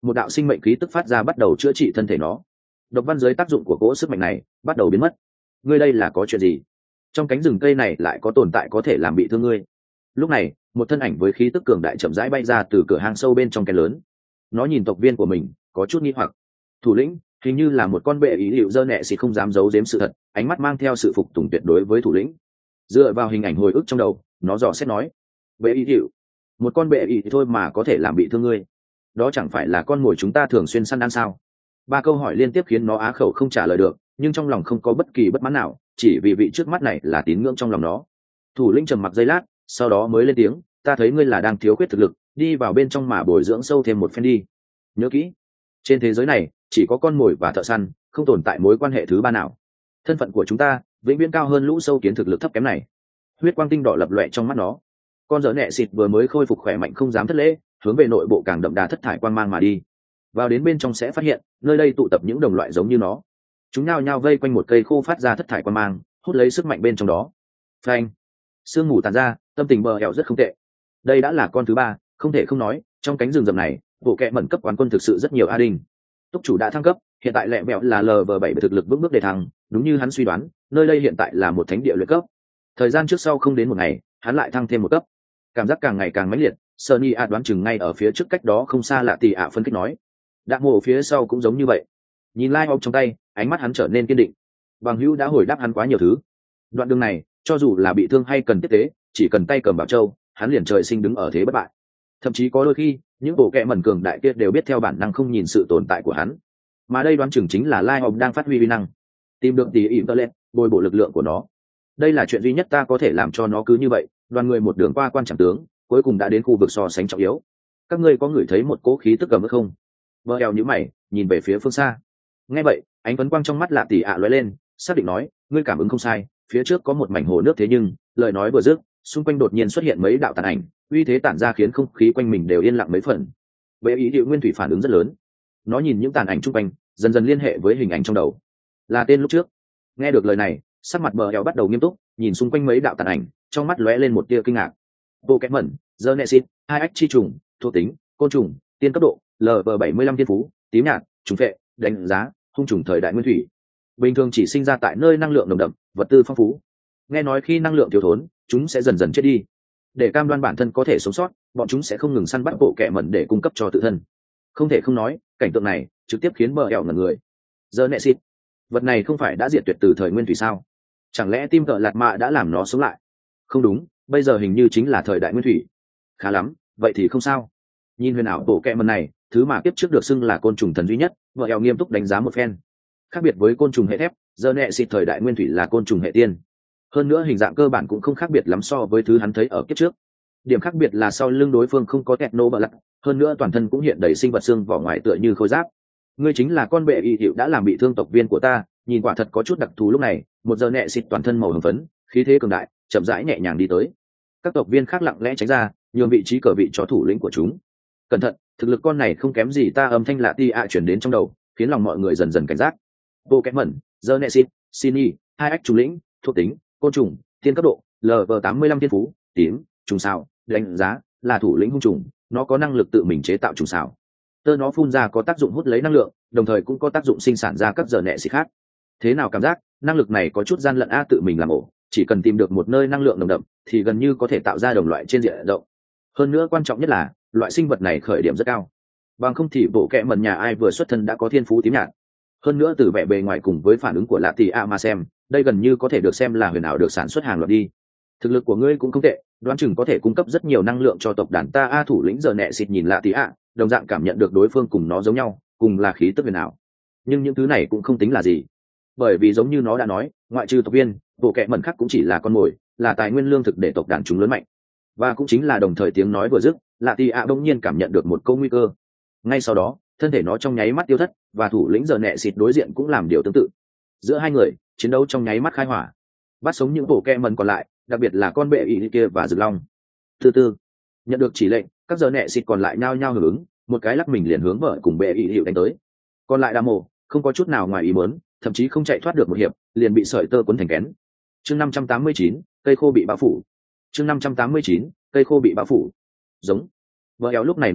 một đạo sinh mệnh khí tức phát ra bắt đầu chữa trị thân thể nó. Độc văn dưới tác dụng của cỗ sức mạnh này bắt đầu biến mất. Ngươi đây là có chuyện gì? Trong cánh rừng cây này lại có tồn tại có thể làm bị thương ngươi. Lúc này một thân ảnh với khí tức cường đại chậm rãi bay ra từ cửa hang sâu bên trong kén lớn. Nó nhìn tộc viên của mình có chút nghi hoặc. Thủ lĩnh hình như là một con bệ ý liệu dơ nẹ xịt không dám giấu giếm sự thật, ánh mắt mang theo sự phục tùng tuyệt đối với thủ lĩnh. Dựa vào hình ảnh hồi ức trong đầu, nó dò xét nói: bệ ý liệu, một con bệ ý thôi mà có thể làm bị thương ngươi, đó chẳng phải là con mồi chúng ta thường xuyên săn ăn sao? Ba câu hỏi liên tiếp khiến nó á khẩu không trả lời được, nhưng trong lòng không có bất kỳ bất mãn nào, chỉ vì vị trước mắt này là tín ngưỡng trong lòng nó. Thủ lĩnh trầm mặc giây lát, sau đó mới lên tiếng: ta thấy ngươi là đang thiếu khuyết thực lực, đi vào bên trong mà bồi dưỡng sâu thêm một phen đi. Nhớ kỹ, trên thế giới này chỉ có con mồi và thợ săn, không tồn tại mối quan hệ thứ ba nào. Thân phận của chúng ta vĩnh viễn cao hơn lũ sâu kiến thực lực thấp kém này. Huyết quang tinh đỏ lập loè trong mắt nó. Con dở nẹ xịt vừa mới khôi phục khỏe mạnh không dám thất lễ, hướng về nội bộ càng đậm đà thất thải quang mang mà đi. Vào đến bên trong sẽ phát hiện nơi đây tụ tập những đồng loại giống như nó. Chúng nhao nhao vây quanh một cây khô phát ra thất thải quang mang, hút lấy sức mạnh bên trong đó. Phanh, sương mù tàn ra, tâm tình bờ hẹo rất không tệ. Đây đã là con thứ ba, không thể không nói, trong cánh rừng rậm này bộ kẹ mẩn cấp quán quân thực sự rất nhiều. A Đinh túc chủ đã thăng cấp, hiện tại lẹ mẹo là LV7 thực lực bước bước để thăng. Đúng như hắn suy đoán, nơi đây hiện tại là một thánh địa luyện cấp. Thời gian trước sau không đến một ngày, hắn lại thăng thêm một cấp, cảm giác càng ngày càng mãnh liệt. Sunny A đoán chừng ngay ở phía trước cách đó không xa lạ tỷ ạ phân tích nói. Đạn mộ phía sau cũng giống như vậy. Nhìn lai trong tay, ánh mắt hắn trở nên kiên định. Bằng hữu đã hồi đáp hắn quá nhiều thứ. Đoạn đường này cho dù là bị thương hay cần tiếp tế, chỉ cần tay cầm bảo châu, hắn liền trời sinh đứng ở thế bất bại. Thậm chí có đôi khi những bộ kệ mẩn cường đại kia đều biết theo bản năng không nhìn sự tồn tại của hắn. Mà đây đoán chừng chính là lai đang phát huy uy năng, tìm được tí ỉm tơ lên bồi bổ lực lượng của nó. Đây là chuyện duy nhất ta có thể làm cho nó cứ như vậy. Đoàn người một đường qua quan trọng tướng, cuối cùng đã đến khu vực so sánh trọng yếu. Các ngươi có ngửi thấy một cỗ khí tức cầm ức không? Vợ eo nhíu mày nhìn về phía phương xa. Nghe vậy ánh phấn quang trong mắt lạ tỷ ạ lóe lên, xác định nói: ngươi cảm ứng không sai, phía trước có một mảnh hồ nước. Thế nhưng lời nói vừa dứt, xung quanh đột nhiên xuất hiện mấy đạo tàn ảnh, uy thế tản ra khiến không khí quanh mình đều yên lặng mấy phần. Bệ ý điệu nguyên thủy phản ứng rất lớn. Nó nhìn những tàn ảnh chung quanh, dần dần liên hệ với hình ảnh trong đầu, là tên lúc trước. Nghe được lời này, sắc mặt bờ eo bắt đầu nghiêm túc, nhìn xung quanh mấy đạo tàn ảnh, trong mắt lóe lên một tia kinh ngạc. Bộ kẽ mẩn, Genesis, hai ách chi trùng, thuộc tính, côn trùng, tiên cấp độ, LV75 thiên phú, tím nhạt, trùng phệ, đánh giá, hung trùng thời đại nguyên thủy. Bình thường chỉ sinh ra tại nơi năng lượng nồng đậm, vật tư phong phú. Nghe nói khi năng lượng thiếu thốn, chúng sẽ dần dần chết đi. Để cam đoan bản thân có thể sống sót, bọn chúng sẽ không ngừng săn bắt bộ kẽ mẩn để cung cấp cho tự thân. Không thể không nói, cảnh tượng này trực tiếp khiến bờ eo ngẩn người. Genesis, vật này không phải đã diệt tuyệt từ thời nguyên thủy sao? Chẳng lẽ tim cờ lạt mạ đã làm nó sống lại? Không đúng, bây giờ hình như chính là thời đại nguyên thủy. Khá lắm, vậy thì không sao. Nhìn huyền ảo bộ kẹ mần này, thứ mà kiếp trước được xưng là côn trùng thần duy nhất, vợ eo nghiêm túc đánh giá một phen. Khác biệt với côn trùng hệ thép, giờ nẹ xịt thời đại nguyên thủy là côn trùng hệ tiên. Hơn nữa hình dạng cơ bản cũng không khác biệt lắm so với thứ hắn thấy ở kiếp trước. Điểm khác biệt là sau lưng đối phương không có kẹt nô bờ lặt, hơn nữa toàn thân cũng hiện đầy sinh vật xương vỏ ngoài tựa như khôi giáp. Ngươi chính là con bệ y hiệu đã làm bị thương tộc viên của ta, nhìn quả thật có chút đặc thù. Lúc này một giờ nẹ xịt toàn thân màu hồng phấn, khí thế cường đại, chậm rãi nhẹ nhàng đi tới. Các tộc viên khác lặng lẽ tránh ra, nhường vị trí cờ vị cho thủ lĩnh của chúng. Cẩn thận, thực lực con này không kém gì ta. Âm thanh lạ ti ạ chuyển đến trong đầu, khiến lòng mọi người dần dần cảnh giác. Vô kém mẩn, Genesis, Sini, hai ách trùng lĩnh, thuộc tính, côn trùng, tiên cấp độ, LV85 thiên phú, tím, trùng xào, đánh giá là thủ lĩnh hung trùng, nó có năng lực tự mình chế tạo trùng xào. Tơ nó phun ra có tác dụng hút lấy năng lượng, đồng thời cũng có tác dụng sinh sản ra các giờ nẹ xịt khác. Thế nào cảm giác năng lực này có chút gian lận a? Tự mình làm ổ, chỉ cần tìm được một nơi năng lượng nồng đậm thì gần như có thể tạo ra đồng loại trên diện rộng. Hơn nữa quan trọng nhất là loại sinh vật này khởi điểm rất cao, bằng không thì bộ kệ mẩn nhà ai vừa xuất thân đã có thiên phú tím nhạt. Hơn nữa từ vẻ bề ngoài cùng với phản ứng của lạ tỷ a mà xem, đây gần như có thể được xem là huyền ảo được sản xuất hàng loạt đi. Thực lực của ngươi cũng không tệ, đoán chừng có thể cung cấp rất nhiều năng lượng cho tộc đàn ta. A thủ lĩnh giờ nẹ xịt nhìn lạ tỷ a, đồng dạng cảm nhận được đối phương cùng nó giống nhau, cùng là khí tức huyền ảo. Nhưng những thứ này cũng không tính là gì, bởi vì giống như nó đã nói, ngoại trừ tộc viên, bộ kệ mẩn khác cũng chỉ là con mồi, là tài nguyên lương thực để tộc đàn chúng lớn mạnh. Và cũng chính là đồng thời tiếng nói vừa dứt, lạ tì ạ bỗng nhiên cảm nhận được một câu nguy cơ. Ngay sau đó thân thể nó trong nháy mắt tiêu thất, và thủ lĩnh giờ nẹ xịt đối diện cũng làm điều tương tự. Giữa hai người chiến đấu trong nháy mắt khai hỏa, bắt sống những bộ kệ mẩn còn lại, đặc biệt là con bệ ỉ kia và rực long. Từ từ nhận được chỉ lệnh, các giờ nẹ xịt còn lại nhao nhao hưởng ứng, một cái lắc mình liền hướng vợ cùng bệ ỉ hiệu đánh tới. Còn lại đa mồ không có chút nào ngoài ý muốn, thậm chí không chạy thoát được một hiệp, liền bị sợi tơ cuốn thành kén. Chương 589, cây khô bị bao phủ. Chương 589, cây khô bị bao phủ. Giống. Vợ éo lúc này nổi giận,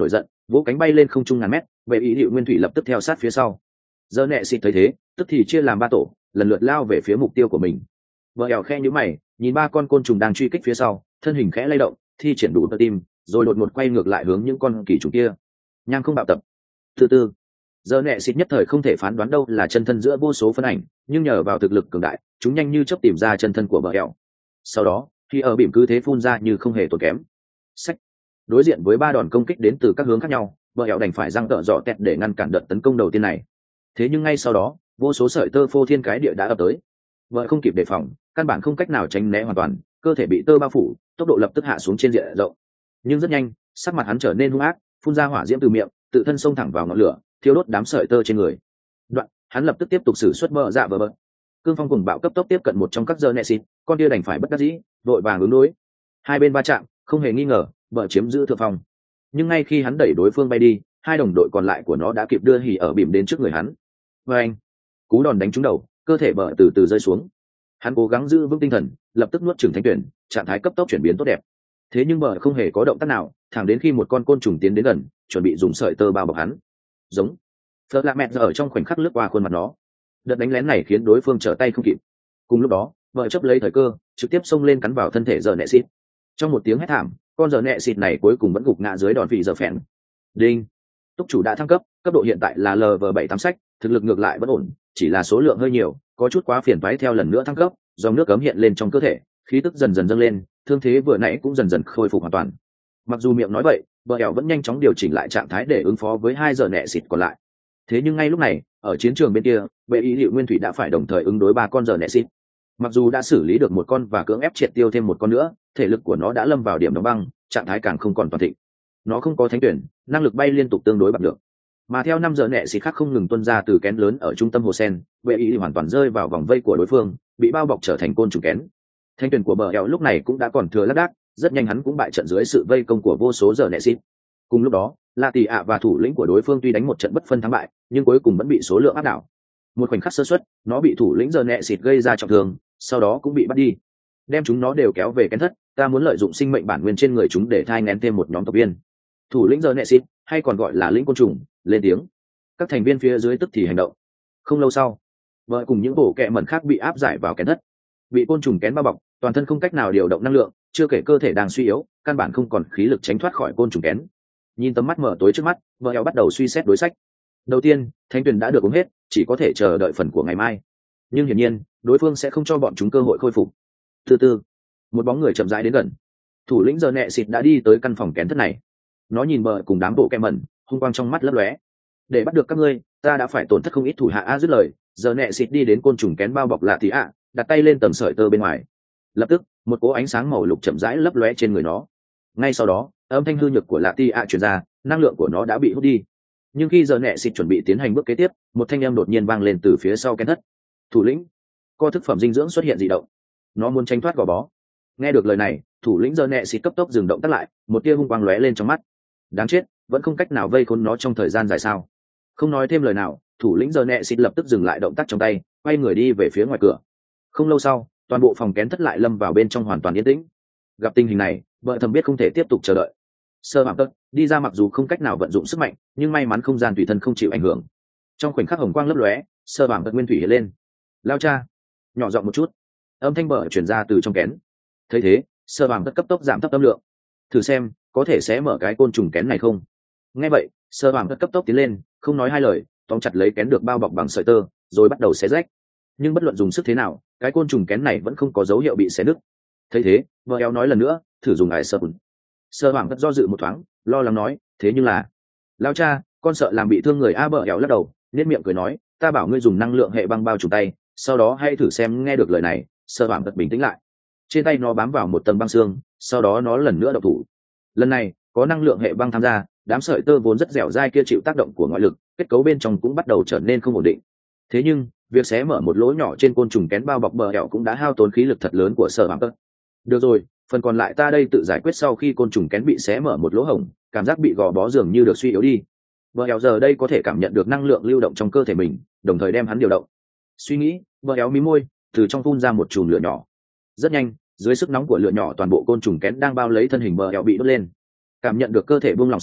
vỗ cánh bay lên không trung ngàn mét, vệ ý hiệu nguyên thủy lập tức theo sát phía sau. Giờ nẹ xịt thấy thế, tức thì chia làm ba tổ, lần lượt lao về phía mục tiêu của mình. Vợ ẻo khe nhíu mày, nhìn ba con côn trùng đang truy kích phía sau, thân hình khẽ lay động, thi triển đủ tự tim, rồi đột ngột quay ngược lại hướng những con kỳ trùng kia. Nhang không bạo tập. Từ từ, giờ nẹ xịt nhất thời không thể phán đoán đâu là chân thân giữa vô số phân ảnh, nhưng nhờ vào thực lực cường đại, chúng nhanh như chớp tìm ra chân thân của vợ ẻo. Sau đó, khi ở bìm cứ thế phun ra như không hề tốn kém. Sách. Đối diện với ba đòn công kích đến từ các hướng khác nhau, vợ ẻo đành phải răng tợ dọ tẹt để ngăn cản đợt tấn công đầu tiên này. Thế nhưng ngay sau đó, vô số sợi tơ phô thiên cái địa đã ập tới. Vợ không kịp đề phòng, căn bản không cách nào tránh né hoàn toàn, cơ thể bị tơ bao phủ, tốc độ lập tức hạ xuống trên diện rộng. Nhưng rất nhanh, sắc mặt hắn trở nên hung ác, phun ra hỏa diễm từ miệng, tự thân xông thẳng vào ngọn lửa, thiêu đốt đám sợi tơ trên người. Đoạn, hắn lập tức tiếp tục sử xuất bờ dạ bờ. Cương phong cùng bạo cấp tốc tiếp cận một trong các giờ nẹ xịt, con kia đành phải bất đắc dĩ, vội vàng ứng đối. Hai bên va chạm, không hề nghi ngờ, bờ chiếm giữ thượng phong. Nhưng ngay khi hắn đẩy đối phương bay đi, hai đồng đội còn lại của nó đã kịp đưa hỉ ở bìm đến trước người hắn. Và anh, cú đòn đánh trúng đầu, cơ thể bờ từ từ rơi xuống. Hắn cố gắng giữ vững tinh thần, lập tức nuốt chửng thánh tuyển, trạng thái cấp tốc chuyển biến tốt đẹp. Thế nhưng bờ không hề có động tác nào, thẳng đến khi một con côn trùng tiến đến gần, chuẩn bị dùng sợi tơ bao bọc hắn. Giống. Phật lạ mẹ ở trong khoảnh khắc lướt qua khuôn mặt nó. Đợt đánh lén này khiến đối phương trở tay không kịp. Cùng lúc đó, vợ chấp lấy thời cơ, trực tiếp xông lên cắn vào thân thể giờ nẹ xịt. Trong một tiếng hét thảm, con giờ nẹ xịt này cuối cùng vẫn gục ngã dưới đòn vị giờ phèn. Đinh. Túc chủ đã thăng cấp, cấp độ hiện tại là LV78 sách, thực lực ngược lại vẫn ổn, chỉ là số lượng hơi nhiều, có chút quá phiền toái theo lần nữa thăng cấp, dòng nước cấm hiện lên trong cơ thể, khí tức dần dần dâng lên, thương thế vừa nãy cũng dần dần khôi phục hoàn toàn. Mặc dù miệng nói vậy, bờ ẻo vẫn nhanh chóng điều chỉnh lại trạng thái để ứng phó với hai giờ nẹ xịt còn lại. Thế nhưng ngay lúc này, ở chiến trường bên kia, vệ ý liệu nguyên thủy đã phải đồng thời ứng đối ba con giờ nẹ xịt. Mặc dù đã xử lý được một con và cưỡng ép triệt tiêu thêm một con nữa, thể lực của nó đã lâm vào điểm đóng băng, trạng thái càng không còn toàn thịnh. Nó không có thánh tuyển, năng lực bay liên tục tương đối bằng được. Mà theo 5 giờ nẹ xịt khác không ngừng tuôn ra từ kén lớn ở trung tâm hồ sen, vệ ý hoàn toàn rơi vào vòng vây của đối phương, bị bao bọc trở thành côn trùng kén. Thanh tuyển của bờ eo lúc này cũng đã còn thừa lác đác, rất nhanh hắn cũng bại trận dưới sự vây công của vô số giờ nẹ xịt. Cùng lúc đó, La Tỷ ạ và thủ lĩnh của đối phương tuy đánh một trận bất phân thắng bại, nhưng cuối cùng vẫn bị số lượng áp đảo. Một khoảnh khắc sơ suất, nó bị thủ lĩnh giờ nẹ xịt gây ra trọng thương, sau đó cũng bị bắt đi. Đem chúng nó đều kéo về kén thất, ta muốn lợi dụng sinh mệnh bản nguyên trên người chúng để thai nghén thêm một nhóm tộc viên. Thủ lĩnh giờ nẹ xịt, hay còn gọi là lĩnh côn trùng, lên tiếng. Các thành viên phía dưới tức thì hành động. Không lâu sau, vợ cùng những bộ kệ mẩn khác bị áp giải vào kén thất, bị côn trùng kén bao bọc, toàn thân không cách nào điều động năng lượng, chưa kể cơ thể đang suy yếu, căn bản không còn khí lực tránh thoát khỏi côn trùng kén. Nhìn tấm mắt mở tối trước mắt, vợ eo bắt đầu suy xét đối sách. Đầu tiên, thánh tuyển đã được uống hết, chỉ có thể chờ đợi phần của ngày mai. Nhưng hiển nhiên, đối phương sẽ không cho bọn chúng cơ hội khôi phục. Từ từ, một bóng người chậm rãi đến gần. Thủ lĩnh giờ nẹ xịt đã đi tới căn phòng kén thất này. Nó nhìn vợ cùng đám bộ kệ mẩn, hung quang trong mắt lấp lóe. Để bắt được các ngươi, ta đã phải tổn thất không ít thủ hạ a. Dứt lời, giờ nẹ xịt đi đến côn trùng kén bao bọc lạ thì ạ, đặt tay lên tầng sợi tơ bên ngoài. Lập tức, một cỗ ánh sáng màu lục chậm rãi lấp lóe trên người nó. Ngay sau đó, âm thanh hư nhược của lạ ti ạ truyền ra, năng lượng của nó đã bị hút đi. Nhưng khi giờ nẹ xịt chuẩn bị tiến hành bước kế tiếp, một thanh âm đột nhiên vang lên từ phía sau kén thất. Thủ lĩnh, co thức phẩm dinh dưỡng xuất hiện dị động. Nó muốn tránh thoát gò bó. Nghe được lời này, thủ lĩnh giờ nẹ xịt cấp tốc dừng động tác lại, một tia hung quang lóe lên trong mắt. Đáng chết, vẫn không cách nào vây khốn nó trong thời gian dài sao? Không nói thêm lời nào, thủ lĩnh giờ nẹ xịt lập tức dừng lại động tác trong tay, quay người đi về phía ngoài cửa. Không lâu sau, toàn bộ phòng kén thất lại lâm vào bên trong hoàn toàn yên tĩnh. Gặp tình hình này, vợ thầm biết không thể tiếp tục chờ đợi. Sơ Phạm Tất đi ra, mặc dù không cách nào vận dụng sức mạnh, nhưng may mắn không gian tùy thân không chịu ảnh hưởng. Trong khoảnh khắc hồng quang lấp lóe, Sơ Phạm Tất nguyên thủy hiện lên. Lao cha, nhỏ giọng một chút. Âm thanh bờ truyền ra từ trong kén. Thấy thế, Sơ Phạm Tất cấp tốc giảm thấp âm lượng. Thử xem, có thể xé mở cái côn trùng kén này không? Nghe vậy, Sơ Phạm Tất cấp tốc tiến lên, không nói hai lời, tóm chặt lấy kén được bao bọc bằng sợi tơ, rồi bắt đầu xé rách. Nhưng bất luận dùng sức thế nào, cái côn trùng kén này vẫn không có dấu hiệu bị xé nứt. Thấy thế, vợ eo nói lần nữa, thử dùng ải sơ. Sơ Phạm Tất do dự một thoáng, lo lắng nói, thế nhưng là, lao cha, con sợ làm bị thương người a. Bờ eo lắc đầu, nét miệng cười nói, ta bảo ngươi dùng năng lượng hệ băng bao trùm tay, sau đó hãy thử xem. Nghe được lời này, Sơ Phạm Tất bình tĩnh lại. Trên tay nó bám vào một tầng băng xương, sau đó nó lần nữa động thủ. Lần này, có năng lượng hệ băng tham gia, đám sợi tơ vốn rất dẻo dai kia chịu tác động của ngoại lực, kết cấu bên trong cũng bắt đầu trở nên không ổn định. Thế nhưng, việc xé mở một lỗ nhỏ trên côn trùng kén bao bọc bờ eo cũng đã hao tốn khí lực thật lớn của Sơ Phạm Tất. Được rồi, phần còn lại ta đây tự giải quyết. Sau khi côn trùng kén bị xé mở một lỗ hổng, cảm giác bị gò bó dường như được suy yếu đi. Bờ eo giờ đây có thể cảm nhận được năng lượng lưu động trong cơ thể mình, đồng thời đem hắn điều động. Suy nghĩ, bờ eo mí môi, từ trong phun ra một chùm lửa nhỏ. Rất nhanh, dưới sức nóng của lửa nhỏ, toàn bộ côn trùng kén đang bao lấy thân hình bờ eo bị đốt lên. Cảm nhận được cơ thể buông lỏng sau,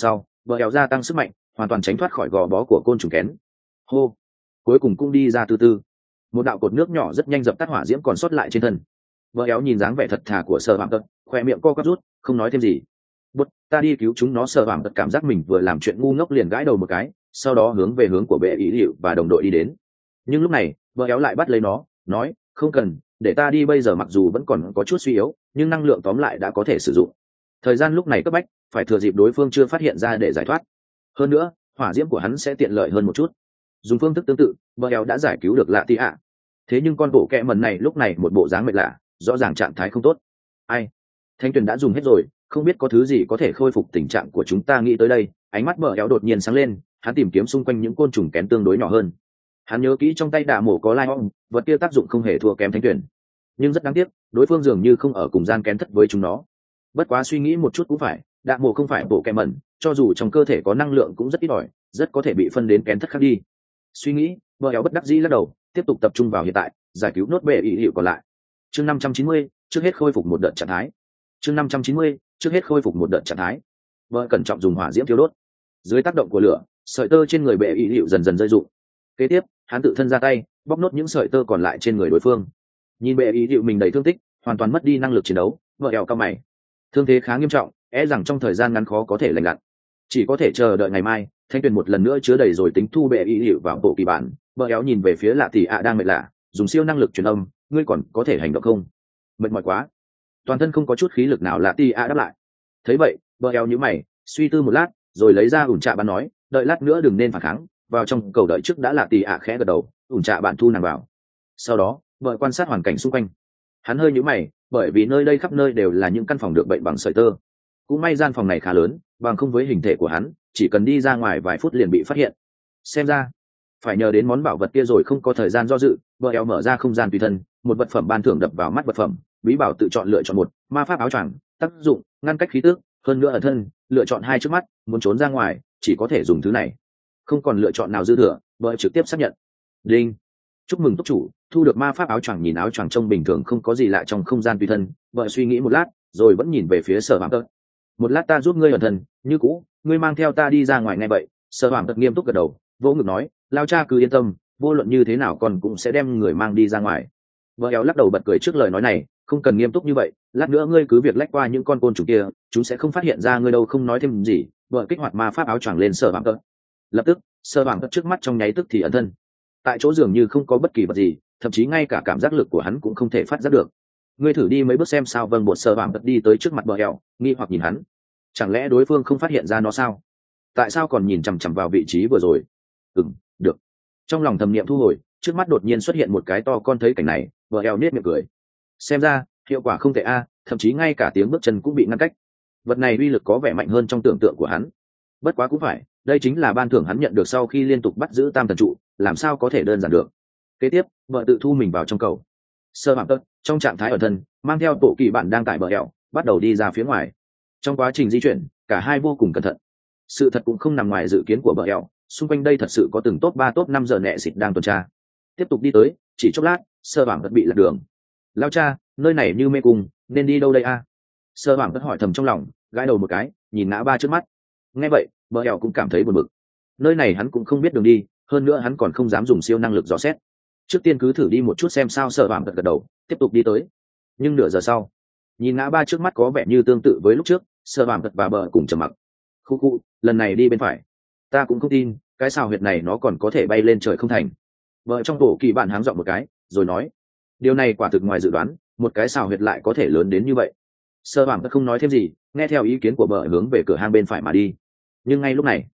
vợ éo gia tăng sức mạnh, hoàn toàn tránh thoát khỏi gò bó của côn trùng kén. Hô, cuối cùng cũng đi ra từ từ. Một đạo cột nước nhỏ rất nhanh dập tắt hỏa diễm còn sót lại trên thân. Vợ éo nhìn dáng vẻ thật thà của Sở Phạm Tật, khoe miệng co quắp rút, không nói thêm gì. Bút, ta đi cứu chúng nó. Sở Phạm Tật cảm giác mình vừa làm chuyện ngu ngốc liền gãi đầu một cái, sau đó hướng về hướng của bệ ý hiệu và đồng đội đi đến. Nhưng lúc này vợ éo lại bắt lấy nó, nói không cần, để ta đi bây giờ. Mặc dù vẫn còn có chút suy yếu, nhưng năng lượng tóm lại đã có thể sử dụng. Thời gian lúc này cấp bách, phải thừa dịp đối phương chưa phát hiện ra để giải thoát. Hơn nữa hỏa diễm của hắn sẽ tiện lợi hơn một chút. Dùng phương thức tương tự, vợ éo đã giải cứu được lạ tì ạ. Thế nhưng con bộ kẹ mần này lúc này một bộ dáng mệt lạ, rõ ràng trạng thái không tốt. Ai, thanh tuyền đã dùng hết rồi, không biết có thứ gì có thể khôi phục tình trạng của chúng ta. Nghĩ tới đây, ánh mắt vợ éo đột nhiên sáng lên, hắn tìm kiếm xung quanh những côn trùng kén tương đối nhỏ hơn. Hắn nhớ kỹ trong tay đạ mổ có lai ong, vật kia tác dụng không hề thua kém thanh tuyền, nhưng rất đáng tiếc, đối phương dường như không ở cùng gian kén thất với chúng nó. Bất quá suy nghĩ một chút cũng phải, đạ mổ không phải bộ kẹ mẩn, cho dù trong cơ thể có năng lượng cũng rất ít ỏi, rất có thể bị phân đến kén thất khác đi. Suy nghĩ, vợ éo bất đắc dĩ lắc đầu, tiếp tục tập trung vào hiện tại, giải cứu nốt bệ ý hiệu còn lại. Chương 590, trước hết khôi phục một đợt trạng thái. Chương 590, trước hết khôi phục một đợt trạng thái. Vợ cẩn trọng dùng hỏa diễm thiêu đốt. Dưới tác động của lửa, sợi tơ trên người bệ ý hiệu dần dần rơi rụng. Kế tiếp, hắn tự thân ra tay, bóc nốt những sợi tơ còn lại trên người đối phương. Nhìn bệ ý hiệu mình đầy thương tích, hoàn toàn mất đi năng lực chiến đấu, vợ éo cau mày. Thương thế khá nghiêm trọng, rằng trong thời gian ngắn khó có thể lành lặn, chỉ có thể chờ đợi ngày mai. Thanh tuyền một lần nữa chứa đầy rồi tính thu bệ ý hiệu vào bộ kỳ bản. Vợ éo nhìn về phía lạ tỷ ạ đang mệt lạ, dùng siêu năng lực truyền âm, ngươi còn có thể hành động không? Mệt mỏi quá, toàn thân không có chút khí lực nào. Lạ tỷ ạ đáp lại. Thấy vậy, vợ éo nhíu mày, suy tư một lát, rồi lấy ra ủn trạ bạn nói, đợi lát nữa đừng nên phản kháng, vào trong cầu đợi trước đã. Lạ tỷ ạ khẽ gật đầu, ủn trạ bạn thu nàng vào. Sau đó vợ quan sát hoàn cảnh xung quanh. Hắn hơi nhíu mày, bởi vì nơi đây khắp nơi đều là những căn phòng được bệnh bằng sợi tơ. Cũng may gian phòng này khá lớn, bằng không với hình thể của hắn, chỉ cần đi ra ngoài vài phút liền bị phát hiện. Xem ra phải nhờ đến món bảo vật kia rồi. Không có thời gian do dự, vợ éo mở ra không gian tùy thân, một vật phẩm ban thưởng đập vào mắt. Vật phẩm bí bảo tự chọn lựa chọn một, ma pháp áo choàng, tác dụng ngăn cách khí tước, hơn nữa ẩn thân. Lựa chọn hai trước mắt, muốn trốn ra ngoài chỉ có thể dùng thứ này, không còn lựa chọn nào dư thừa. Vợ trực tiếp xác nhận. Đinh, chúc mừng túc chủ thu được ma pháp áo choàng. Nhìn áo choàng trông bình thường không có gì lạ trong không gian tùy thân, vợ suy nghĩ một lát rồi vẫn nhìn về phía Sở Phạm Tật. Một lát ta giúp ngươi ẩn thân như cũ, ngươi mang theo ta đi ra ngoài. Ngay vậy, Sở Phạm Tật nghiêm túc gật đầu, vỗ ngực nói, lao cha cứ yên tâm, vô luận như thế nào con cũng sẽ đem người mang đi ra ngoài. Vợ éo lắc đầu bật cười trước lời nói này, không cần nghiêm túc như vậy, lát nữa ngươi cứ việc lách qua những con côn trùng kia, chúng sẽ không phát hiện ra ngươi đâu. Không nói thêm gì, vợ kích hoạt ma pháp áo choàng lên Sở Phạm Tật. Lập tức Sở Phạm Tật trước mắt trong nháy tức thì ẩn thân. Tại chỗ dường như không có bất kỳ vật gì, thậm chí ngay cả cảm giác lực của hắn cũng không thể phát giác được. Ngươi thử đi mấy bước xem sao. Vâng. Bột Sở Phạm Tật đi tới trước mặt vợ éo, nghi hoặc nhìn hắn. Chẳng lẽ đối phương không phát hiện ra nó sao? Tại sao còn nhìn chằm chằm vào vị trí vừa rồi? Được. Trong lòng thầm niệm thu hồi, trước mắt đột nhiên xuất hiện một cái to con. Thấy cảnh này, vợ eo nết miệng cười. Xem ra hiệu quả không tệ a, thậm chí ngay cả tiếng bước chân cũng bị ngăn cách. Vật này uy lực có vẻ mạnh hơn trong tưởng tượng của hắn. Bất quá cũng phải, đây chính là ban thưởng hắn nhận được sau khi liên tục bắt giữ tam thần trụ, làm sao có thể đơn giản được. Kế tiếp, vợ tự thu mình vào trong cầu. Sơ Phạm Tật trong trạng thái ẩn thân, mang theo bộ kỳ bản đang tại bờ eo, bắt đầu đi ra phía ngoài. Trong quá trình di chuyển, cả hai vô cùng cẩn thận. Sự thật cũng không nằm ngoài dự kiến của bờ eo, xung quanh đây thật sự có từng top 3 top 5 giờ nẹ xịt đang tuần tra. Tiếp tục đi tới, chỉ chốc lát, Sơ Phạm Tật bị lạc đường. Lao cha, nơi này như mê cung, nên đi đâu đây a? Sơ Phạm Tật hỏi thầm trong lòng, gãi đầu một cái, nhìn ngã ba trước mắt. Nghe vậy, bờ eo cũng cảm thấy buồn bực. Nơi này hắn cũng không biết đường đi, hơn nữa hắn còn không dám dùng siêu năng lực dò xét. Trước tiên cứ thử đi một chút xem sao. Sơ Phạm Tật gật đầu, tiếp tục đi tới. Nhưng nửa giờ sau, nhìn ngã ba trước mắt có vẻ như tương tự với lúc trước, Sơ Phạm Tật và bờ cùng trầm mặc. Khu, lần này đi bên phải. Ta cũng không tin cái xào huyệt này nó còn có thể bay lên trời không thành. Vợ trong bộ kỳ bạn háng dọn một cái rồi nói, điều này quả thực ngoài dự đoán, một cái xào huyệt lại có thể lớn đến như vậy. Sơ Phạm Tật không nói thêm gì, nghe theo ý kiến của vợ hướng về cửa hang bên phải mà đi. Nhưng ngay lúc này,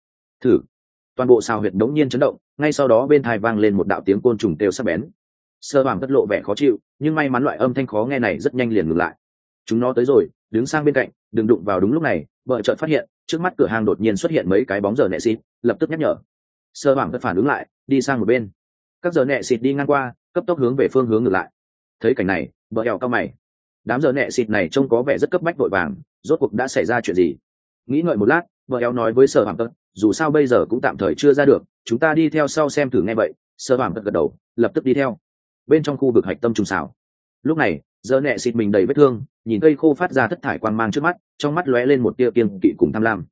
toàn bộ xào huyệt đống nhiên chấn động, ngay sau đó bên tai vang lên một đạo tiếng côn trùng kêu sắc bén. Sơ Phạm Tật lộ vẻ khó chịu, nhưng may mắn loại âm thanh khó nghe này rất nhanh liền ngừng lại. Chúng nó tới rồi, đứng sang bên cạnh, đừng đụng vào. Đúng lúc này, vợ chợt phát hiện trước mắt cửa hang đột nhiên xuất hiện mấy cái bóng giờ nẹ xịt, lập tức nhắc nhở. Sơ Phạm Tật phản ứng lại, đi sang một bên. Các giờ nẹ xịt đi ngang qua, cấp tốc hướng về phương hướng ngược lại. Thấy cảnh này, vợ eo cao mày. Đám giờ nẹ xịt này trông có vẻ rất cấp bách vội vàng, rốt cuộc đã xảy ra chuyện gì? Nghĩ ngợi một lát, vợ eo nói với Sơ Phạm Tật, dù sao bây giờ cũng tạm thời chưa ra được, chúng ta đi theo sau xem thử. Nghe vậy, Sơ Phạm Tật gật đầu, lập tức đi theo. Bên trong khu vực hạch tâm trùng xào, lúc này giờ nẹ xịt mình đầy vết thương, nhìn cây khô phát ra thất thải quang mang trước mắt, trong mắt lóe lên một tia kiêng kỵ cùng tham lam.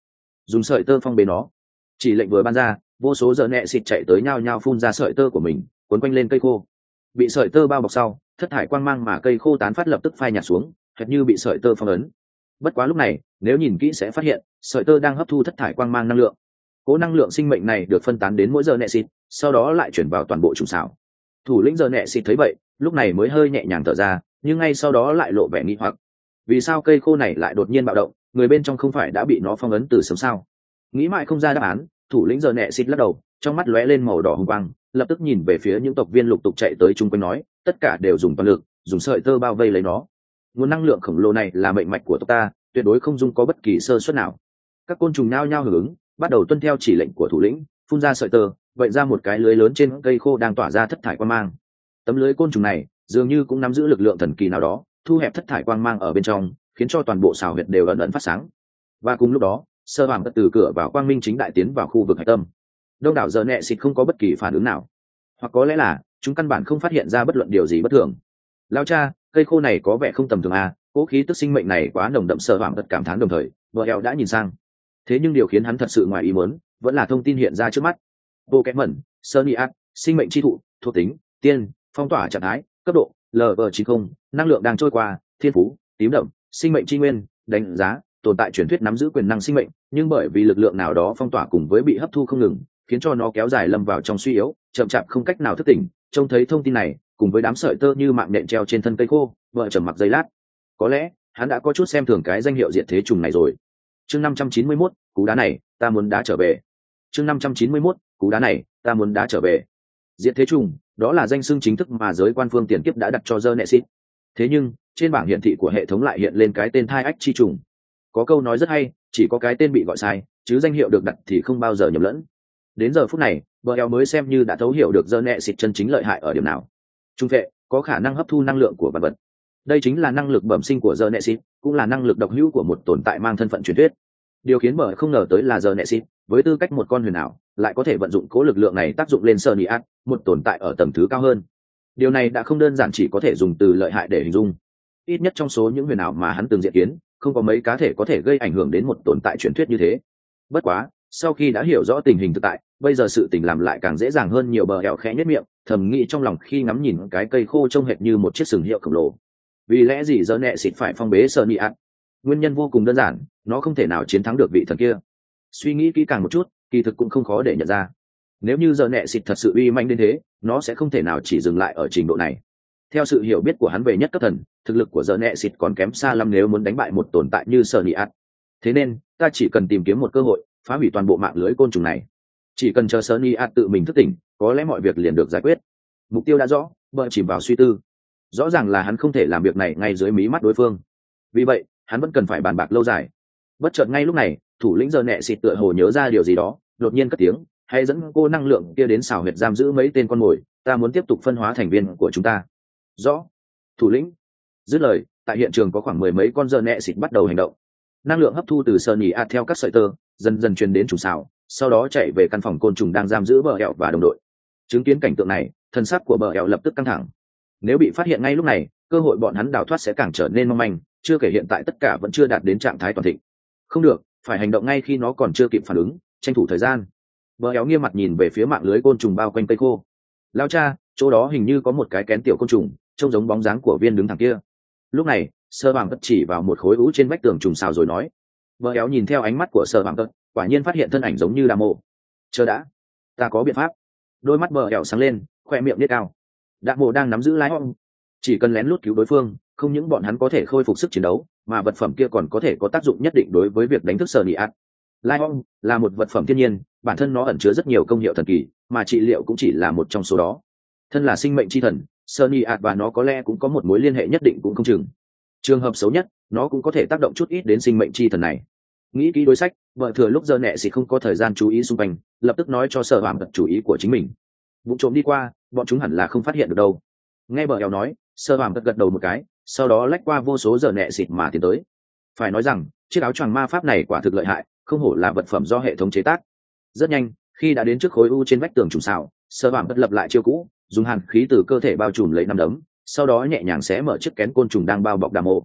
dùng sợi tơ phong bế nó. Chỉ lệnh vừa ban ra, vô số giờ nẹ xịt chạy tới nhao nhao phun ra sợi tơ của mình, quấn quanh lên cây khô. Bị sợi tơ bao bọc sau, thất thải quang mang mà cây khô tán phát lập tức phai nhạt xuống, hệt như bị sợi tơ phong ấn. Bất quá lúc này, nếu nhìn kỹ sẽ phát hiện, sợi tơ đang hấp thu thất thải quang mang năng lượng. Cố năng lượng sinh mệnh này được phân tán đến mỗi giờ nẹ xịt, sau đó lại chuyển vào toàn bộ trùng xảo. Thủ lĩnh giờ nẹ xịt thấy vậy, lúc này mới hơi nhẹ nhàng thở ra, nhưng ngay sau đó lại lộ vẻ nghi hoặc. Vì sao cây khô này lại đột nhiên bạo động, người bên trong không phải đã bị nó phong ấn từ sớm sao? Nghĩ mãi không ra đáp án, thủ lĩnh giờ nẹ xịt lắc đầu, trong mắt lóe lên màu đỏ hồng quang, lập tức nhìn về phía những tộc viên lục tục chạy tới chung quanh nói, tất cả đều dùng toàn lực, dùng sợi tơ bao vây lấy nó. Nguồn năng lượng khổng lồ này là mệnh mạch của tộc ta, tuyệt đối không dung có bất kỳ sơ suất nào. Các côn trùng nao nhao hưởng ứng, bắt đầu tuân theo chỉ lệnh của thủ lĩnh, phun ra sợi tơ, vậy ra một cái lưới lớn trên cây khô đang tỏa ra thất thải quang mang. Tấm lưới côn trùng này dường như cũng nắm giữ lực lượng thần kỳ nào đó, thu hẹp thất thải quang mang ở bên trong, khiến cho toàn bộ xào huyệt đều ẩn ẩn phát sáng. Và cùng lúc đó, sơ hoàng từ cửa vào quang minh chính đại tiến vào khu vực hạch tâm. Đông đảo giờ nẹ xịt không có bất kỳ phản ứng nào, hoặc có lẽ là chúng căn bản không phát hiện ra bất luận điều gì bất thường. Lao cha, cây khô này có vẻ không tầm thường à, cố khí tức sinh mệnh này quá nồng đậm. Sơ hoàng cảm thán đồng thời vợ eo đã nhìn sang. Thế nhưng điều khiến hắn thật sự ngoài ý muốn vẫn là thông tin hiện ra trước mắt. Pokémon Soniac, sinh mệnh chi thụ, thuộc tính tiên, phong tỏa trạng thái cấp độ LV90, năng lượng đang trôi qua, thiên phú tím đậm, sinh mệnh chi nguyên, đánh giá tồn tại truyền thuyết nắm giữ quyền năng sinh mệnh, nhưng bởi vì lực lượng nào đó phong tỏa cùng với bị hấp thu không ngừng, khiến cho nó kéo dài lâm vào trong suy yếu, chậm chạp không cách nào thức tỉnh. Trông thấy thông tin này, cùng với đám sợi tơ như mạng nhện treo trên thân cây khô, vợ trầm mặc giây lát. Có lẽ hắn đã có chút xem thường cái danh hiệu diệt thế trùng này rồi. Chương 591, cú đá này, ta muốn đá trở về. Chương 591, cú đá này, ta muốn đá trở về. Diệt thế trùng, đó là danh xưng chính thức mà giới quan phương tiền kiếp đã đặt cho Genesis. Thế nhưng, trên bảng hiển thị của hệ thống lại hiện lên cái tên thai ách chi trùng. Có câu nói rất hay, chỉ có cái tên bị gọi sai, chứ danh hiệu được đặt thì không bao giờ nhầm lẫn. Đến giờ phút này, Bờ mới xem như đã thấu hiểu được Genesis chân chính lợi hại ở điểm nào. Trung vệ có khả năng hấp thu năng lượng của vật vật. Đây chính là năng lực bẩm sinh của Genesis, cũng là năng lực độc hữu của một tồn tại mang thân phận truyền thuyết. Điều khiến Bờ không ngờ tới là Genesis, với tư cách một con huyền ảo, lại có thể vận dụng cố lực lượng này tác dụng lên Soniac, một tồn tại ở tầng thứ cao hơn. Điều này đã không đơn giản chỉ có thể dùng từ lợi hại để hình dung. Ít nhất trong số những huyền ảo mà hắn từng diện kiến, không có mấy cá thể có thể gây ảnh hưởng đến một tồn tại truyền thuyết như thế. Bất quá, sau khi đã hiểu rõ tình hình thực tại, bây giờ sự tình làm lại càng dễ dàng hơn nhiều. Bờ khẽ nhếch miệng, thầm nghĩ trong lòng khi ngắm nhìn cái cây khô trông hệt như một chiếc sừng hiệu khổng lồ. Vì lẽ gì giờ nẹ xịt phải phong bế Soniac? Nguyên nhân vô cùng đơn giản, nó không thể nào chiến thắng được vị thần kia. Suy nghĩ kỹ càng một chút, kỳ thực cũng không khó để nhận ra. Nếu như giờ nẹ xịt thật sự uy mãnh đến thế, nó sẽ không thể nào chỉ dừng lại ở trình độ này. Theo sự hiểu biết của hắn về nhất cấp thần, thực lực của giờ nẹ xịt còn kém xa lắm nếu muốn đánh bại một tồn tại như Soniac. Thế nên, ta chỉ cần tìm kiếm một cơ hội, phá hủy toàn bộ mạng lưới côn trùng này. Chỉ cần chờ Soniac tự mình thức tỉnh, có lẽ mọi việc liền được giải quyết. Mục tiêu đã rõ, Bờ chìm vào suy tư. Rõ ràng là hắn không thể làm việc này ngay dưới mí mắt đối phương. Vì vậy, hắn vẫn cần phải bàn bạc lâu dài. Bất chợt ngay lúc này, thủ lĩnh giờ nẹ xịt tựa hồ nhớ ra điều gì đó, đột nhiên cất tiếng, hãy dẫn cô năng lượng kia đến xào huyệt giam giữ mấy tên con mồi, ta muốn tiếp tục phân hóa thành viên của chúng ta. Rõ. Thủ lĩnh. Dứt lời, tại hiện trường có khoảng 10 mấy con giờ nẹ xịt bắt đầu hành động. Năng lượng hấp thu từ Soniac theo các sợi tơ dần dần truyền đến trùng xào, sau đó chạy về căn phòng côn trùng đang giam giữ Bờ và đồng đội. Chứng kiến cảnh tượng này, thân sắc của Bờ lập tức căng thẳng. Nếu bị phát hiện ngay lúc này, cơ hội bọn hắn đào thoát sẽ càng trở nên mong manh, chưa kể hiện tại tất cả vẫn chưa đạt đến trạng thái toàn thịnh. Không được, phải hành động ngay khi nó còn chưa kịp phản ứng, tranh thủ thời gian. Bờ nghiêm mặt nhìn về phía mạng lưới côn trùng bao quanh cây khô. Lao cha, chỗ đó hình như có một cái kén tiểu côn trùng, trông giống bóng dáng của viên đứng thẳng kia. Lúc này, Sơ Bảng Tất chỉ vào một khối ú trên vách tường trùng xào rồi nói. Bờ nhìn theo ánh mắt của Sơ Bảng Tất, quả nhiên phát hiện thân ảnh giống như Đa Mộ. Chờ đã, ta có biện pháp. Đôi mắt Bờ sáng lên, khoe miệng nhếch cao. Đa Mộ đang nắm giữ lái hong, chỉ cần lén lút cứu đối phương, không những bọn hắn có thể khôi phục sức chiến đấu, mà vật phẩm kia còn có thể có tác dụng nhất định đối với việc đánh thức Soniac. Lion là một vật phẩm thiên nhiên, bản thân nó ẩn chứa rất nhiều công hiệu thần kỳ, mà trị liệu cũng chỉ là một trong số đó. Thân là sinh mệnh chi thần, Soniac và nó có lẽ cũng có một mối liên hệ nhất định cũng không chừng. Trường hợp xấu nhất, nó cũng có thể tác động chút ít đến sinh mệnh chi thần này. Nghĩ kỹ đối sách, vợ thừa lúc giờ nẹ xịt không có thời gian chú ý xung quanh, lập tức nói cho Sở Hoàng Vật chủ ý của chính mình. Vụ trộm đi qua, bọn chúng hẳn là không phát hiện được đâu. Nghe Bờ nói, Sở Hoàng Vật gật đầu một cái, sau đó lách qua vô số giờ nẹ xịt mà tiến tới. Phải nói rằng, chiếc áo choàng ma pháp này quả thực lợi hại, không hổ là vật phẩm do hệ thống chế tác. Rất nhanh, khi đã đến trước khối u trên vách tường trùng xào, Sở Hoàng Vật lập lại chiêu cũ, dùng hàn khí từ cơ thể bao trùm lấy năm đấm, sau đó nhẹ nhàng xé mở chiếc kén côn trùng đang bao bọc Đà Mộ.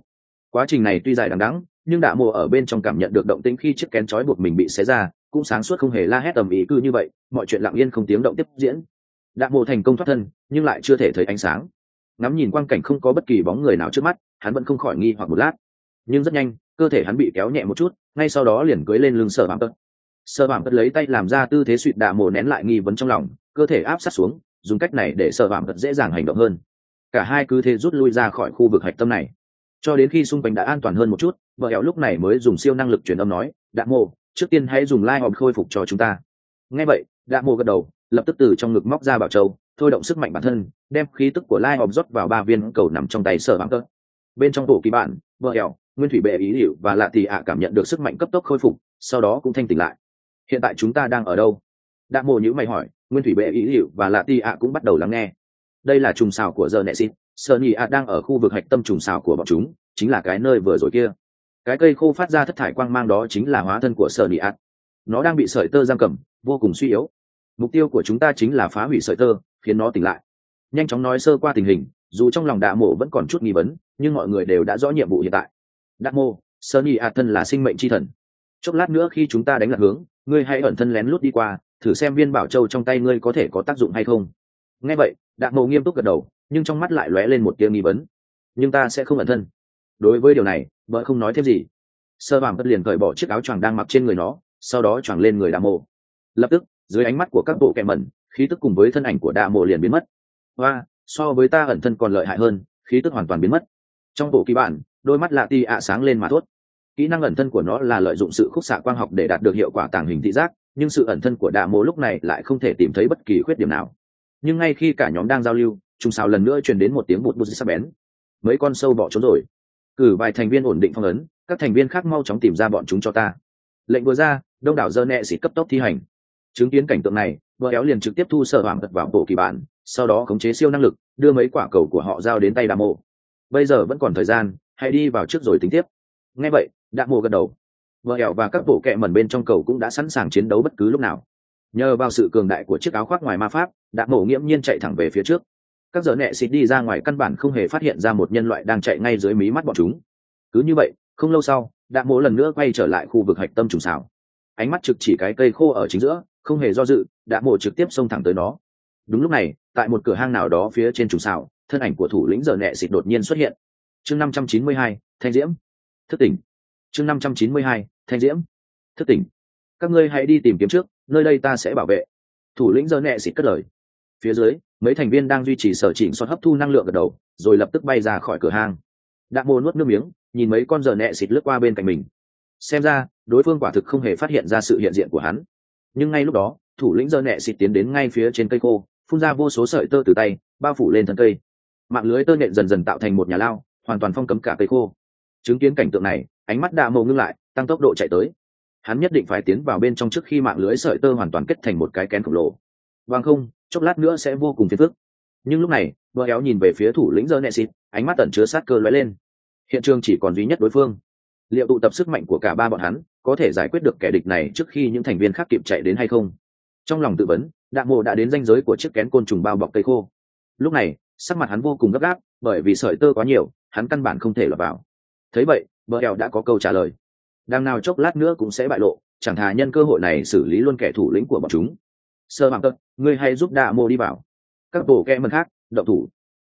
Quá trình này tuy dài đằng đẵng, nhưng đạ mộ ở bên trong cảm nhận được động tĩnh khi chiếc kén trói buộc mình bị xé ra, cũng sáng suốt không hề la hét tầm ý cứ như vậy, mọi chuyện lặng yên không tiếng động tiếp diễn. Đạ mộ thành công thoát thân, nhưng lại chưa thể thấy ánh sáng. Ngắm nhìn quang cảnh không có bất kỳ bóng người nào trước mắt, hắn vẫn không khỏi nghi hoặc một lát. Nhưng rất nhanh, cơ thể hắn bị kéo nhẹ một chút, ngay sau đó liền cưỡi lên lưng Sở Vạm Tật. Sở Vạm Tật lấy tay làm ra tư thế suỵt, đạ mộ nén lại nghi vấn trong lòng, cơ thể áp sát xuống, dùng cách này để Sở Vạm Tật dễ dàng hành động hơn. Cả hai cứ thế rút lui ra khỏi khu vực hạch tâm này, cho đến khi xung quanh đã an toàn hơn một chút, vợ éo lúc này mới dùng siêu năng lực truyền âm nói, đạ mộ, trước tiên hãy dùng lai hòm khôi phục cho chúng ta. Nghe vậy, đạ mộ gật đầu, lập tức từ trong ngực móc ra bảo châu, thôi động sức mạnh bản thân, đem khí tức của lai hòm rót vào 3 viên cầu nằm trong tay Sở Vạm Tật. Bên trong bộ kỳ bản, vợ éo, nguyên thủy bệ ý hiệu và lạ tì ạ cảm nhận được sức mạnh cấp tốc khôi phục, sau đó cũng thanh tỉnh lại. Hiện tại chúng ta đang ở đâu? Đạ mộ nhíu mày hỏi. Nguyên thủy bệ ý hiệu và lạ tì ạ cũng bắt đầu lắng nghe. Đây là trùng xào của giờ nẹ xịt, Sở Nhị ạ đang ở khu vực hạch tâm trùng xào của bọn chúng, chính là cái nơi vừa rồi kia. Cái cây khô phát ra thất thải quang mang đó chính là hóa thân của Sở Nhị ạ. Nó đang bị sợi tơ giam cầm, vô cùng suy yếu. Mục tiêu của chúng ta chính là phá hủy sợi tơ, khiến nó tỉnh lại. Nhanh chóng nói sơ qua tình hình, dù trong lòng Đạ mộ vẫn còn chút nghi vấn, nhưng mọi người đều đã rõ nhiệm vụ hiện tại. Đạ mộ, Sở Nhị ạ thân là sinh mệnh chi thần. Chốc lát nữa khi chúng ta đánh lạc hướng, ngươi hãy ẩn thân lén lút đi qua, thử xem viên bảo châu trong tay ngươi có thể có tác dụng hay không. Nghe vậy, Đạ mộ nghiêm túc gật đầu, nhưng trong mắt lại lóe lên một tia nghi vấn. Nhưng ta sẽ không ẩn thân. Đối với điều này, vợ không nói thêm gì. Sơ Vạm Tật liền cởi bỏ chiếc áo choàng đang mặc trên người nó, sau đó choàng lên người Đạ mộ. Lập tức, dưới ánh mắt của các bộ kẹ mẩn, khí tức cùng với thân ảnh của Đạ mộ liền biến mất. Và so với ta ẩn thân còn lợi hại hơn, khí tức hoàn toàn biến mất. Trong bộ kỳ bản, đôi mắt lạ ti ạ sáng lên mà thốt. Kỹ năng ẩn thân của nó là lợi dụng sự khúc xạ quang học để đạt được hiệu quả tàng hình thị giác, nhưng sự ẩn thân của Đạ mộ lúc này lại không thể tìm thấy bất kỳ khuyết điểm nào. Nhưng ngay khi cả nhóm đang giao lưu, trùng xào lần nữa truyền đến một tiếng bụt bụt sắc bén. Mấy con sâu bỏ trốn rồi. Cử vài thành viên ổn định phong ấn, các thành viên khác mau chóng tìm ra bọn chúng cho ta. Lệnh vừa ra, đông đảo dơ nẹ xịt cấp tốc thi hành. Chứng kiến cảnh tượng này, vợ éo liền trực tiếp thu Sở Vạm Tật vào bộ kỳ bản, sau đó khống chế siêu năng lực, đưa mấy quả cầu của họ giao đến tay Đạ mộ. Bây giờ vẫn còn thời gian, hãy đi vào trước rồi tính tiếp. Nghe vậy, Đạ mộ gật đầu. Vợ éo và các bộ kẹ mẩn bên trong cầu cũng đã sẵn sàng chiến đấu bất cứ lúc nào. Nhờ vào sự cường đại của chiếc áo khoác ngoài ma pháp, Đạ mộ nghiễm nhiên chạy thẳng về phía trước. Các giờ nẹ xịt đi ra ngoài căn bản không hề phát hiện ra một nhân loại đang chạy ngay dưới mí mắt bọn chúng. Cứ như vậy, không lâu sau, Đạ mộ lần nữa quay trở lại khu vực hạch tâm trùng xào. Ánh mắt trực chỉ cái cây khô ở chính giữa, không hề do dự, Đạ mộ trực tiếp xông thẳng tới nó. Đúng lúc này, tại một cửa hang nào đó phía trên trùng xào, thân ảnh của thủ lĩnh giờ nẹ xịt đột nhiên xuất hiện. Chương 592, Thanh Diễm. Thức tỉnh. Chương 592, Thanh Diễm. Thức tỉnh. Các ngươi hãy đi tìm kiếm trước, nơi đây ta sẽ bảo vệ. Thủ lĩnh giờ nẹ xịt cất lời. Phía dưới, mấy thành viên đang duy trì sở chỉnh soát hấp thu năng lượng gật đầu, rồi lập tức bay ra khỏi cửa hang. Đạ mộ nuốt nước miếng, nhìn mấy con giờ nẹ xịt lướt qua bên cạnh mình. Xem ra, đối phương quả thực không hề phát hiện ra sự hiện diện của hắn. Nhưng ngay lúc đó, thủ lĩnh giờ nẹ xịt tiến đến ngay phía trên cây khô, phun ra vô số sợi tơ từ tay, bao phủ lên thân cây. Mạng lưới tơ nhện dần dần tạo thành một nhà lao, hoàn toàn phong cấm cả cây khô. Chứng kiến cảnh tượng này, ánh mắt Đạ mộ ngưng lại, tăng tốc độ chạy tới. Hắn nhất định phải tiến vào bên trong trước khi mạng lưới sợi tơ hoàn toàn kết thành một cái kén khổng lồ. Bằng không, chốc lát nữa sẽ vô cùng phiền phức. Nhưng lúc này, vợ éo nhìn về phía thủ lĩnh giờ nẹ xịt, ánh mắt tẩn chứa sát cơ lóe lên. Hiện trường chỉ còn duy nhất đối phương. Liệu tụ tập sức mạnh của cả ba bọn hắn có thể giải quyết được kẻ địch này trước khi những thành viên khác kịp chạy đến hay không? Trong lòng tự vấn, Đạ mộ đã đến ranh giới của chiếc kén côn trùng bao bọc cây khô. Lúc này, sắc mặt hắn vô cùng gấp gáp, bởi vì sợi tơ quá nhiều, hắn căn bản không thể lọt vào. Thấy vậy, vợ éo đã có câu trả lời. Đằng nào chốc lát nữa cũng sẽ bại lộ, chẳng thà nhân cơ hội này xử lý luôn kẻ thủ lĩnh của bọn chúng. Sơ Vạm Tật, ngươi hãy giúp Đạ mộ đi vào. Các bộ kẹ mần khác, động thủ.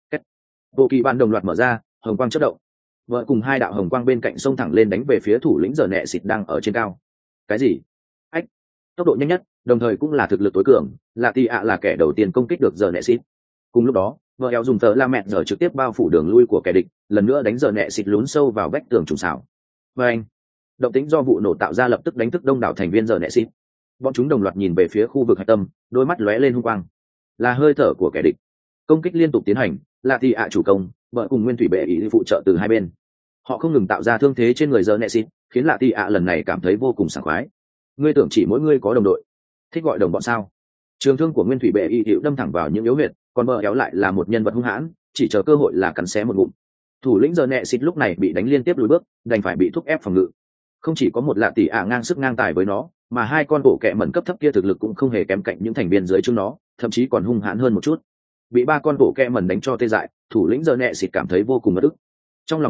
Bộ kỳ bản đồng loạt mở ra, hồng quang chớp động. Vợ cùng hai đạo hồng quang bên cạnh xông thẳng lên đánh về phía thủ lĩnh giờ nẹ xịt đang ở trên cao. Cái gì? Ách! Tốc độ nhanh nhất, đồng thời cũng là thực lực tối cường, là tì ạ là kẻ đầu tiên công kích được giờ nẹ xịt. Cùng lúc đó, vợ éo dùng tờ la mẹ giờ trực tiếp bao phủ đường lui của kẻ địch, lần nữa đánh giờ nẹ xịt lún sâu vào vách tường trùng xảo. Và anh, động tĩnh do vụ nổ tạo ra lập tức đánh thức đông đảo thành viên giờ nẹ xịt. Bọn chúng đồng loạt nhìn về phía khu vực hạch tâm, đôi mắt lóe lên hung quang. Là hơi thở của kẻ địch. Công kích liên tục tiến hành, là tì ạ chủ công, vợ cùng nguyên thủy bệ ý phụ trợ từ hai bên. Họ không ngừng tạo ra thương thế trên người giờ nẹ xịt, khiến lạ tì ạ lần này cảm thấy vô cùng sảng khoái. Ngươi tưởng chỉ mỗi ngươi có đồng đội, thích gọi đồng bọn sao? Trường thương của nguyên thủy bệ y hiệu đâm thẳng vào những yếu huyệt, còn bờ éo lại là một nhân vật hung hãn, chỉ chờ cơ hội là cắn xé một ngụm. Thủ lĩnh giờ nẹ xịt lúc này bị đánh liên tiếp lùi bước, đành phải bị thúc ép phòng ngự. Không chỉ có một lạ tì ạ ngang sức ngang tài với nó, mà hai con bộ kẹ mẩn cấp thấp kia thực lực cũng không hề kém cạnh những thành viên dưới chúng nó, thậm chí còn hung hãn hơn một chút. Bị ba con bộ kẹ mẩn đánh cho tê dại, thủ lĩnh giờ nẹ xịt cảm thấy vô cùng bất ức. Trong lòng nó,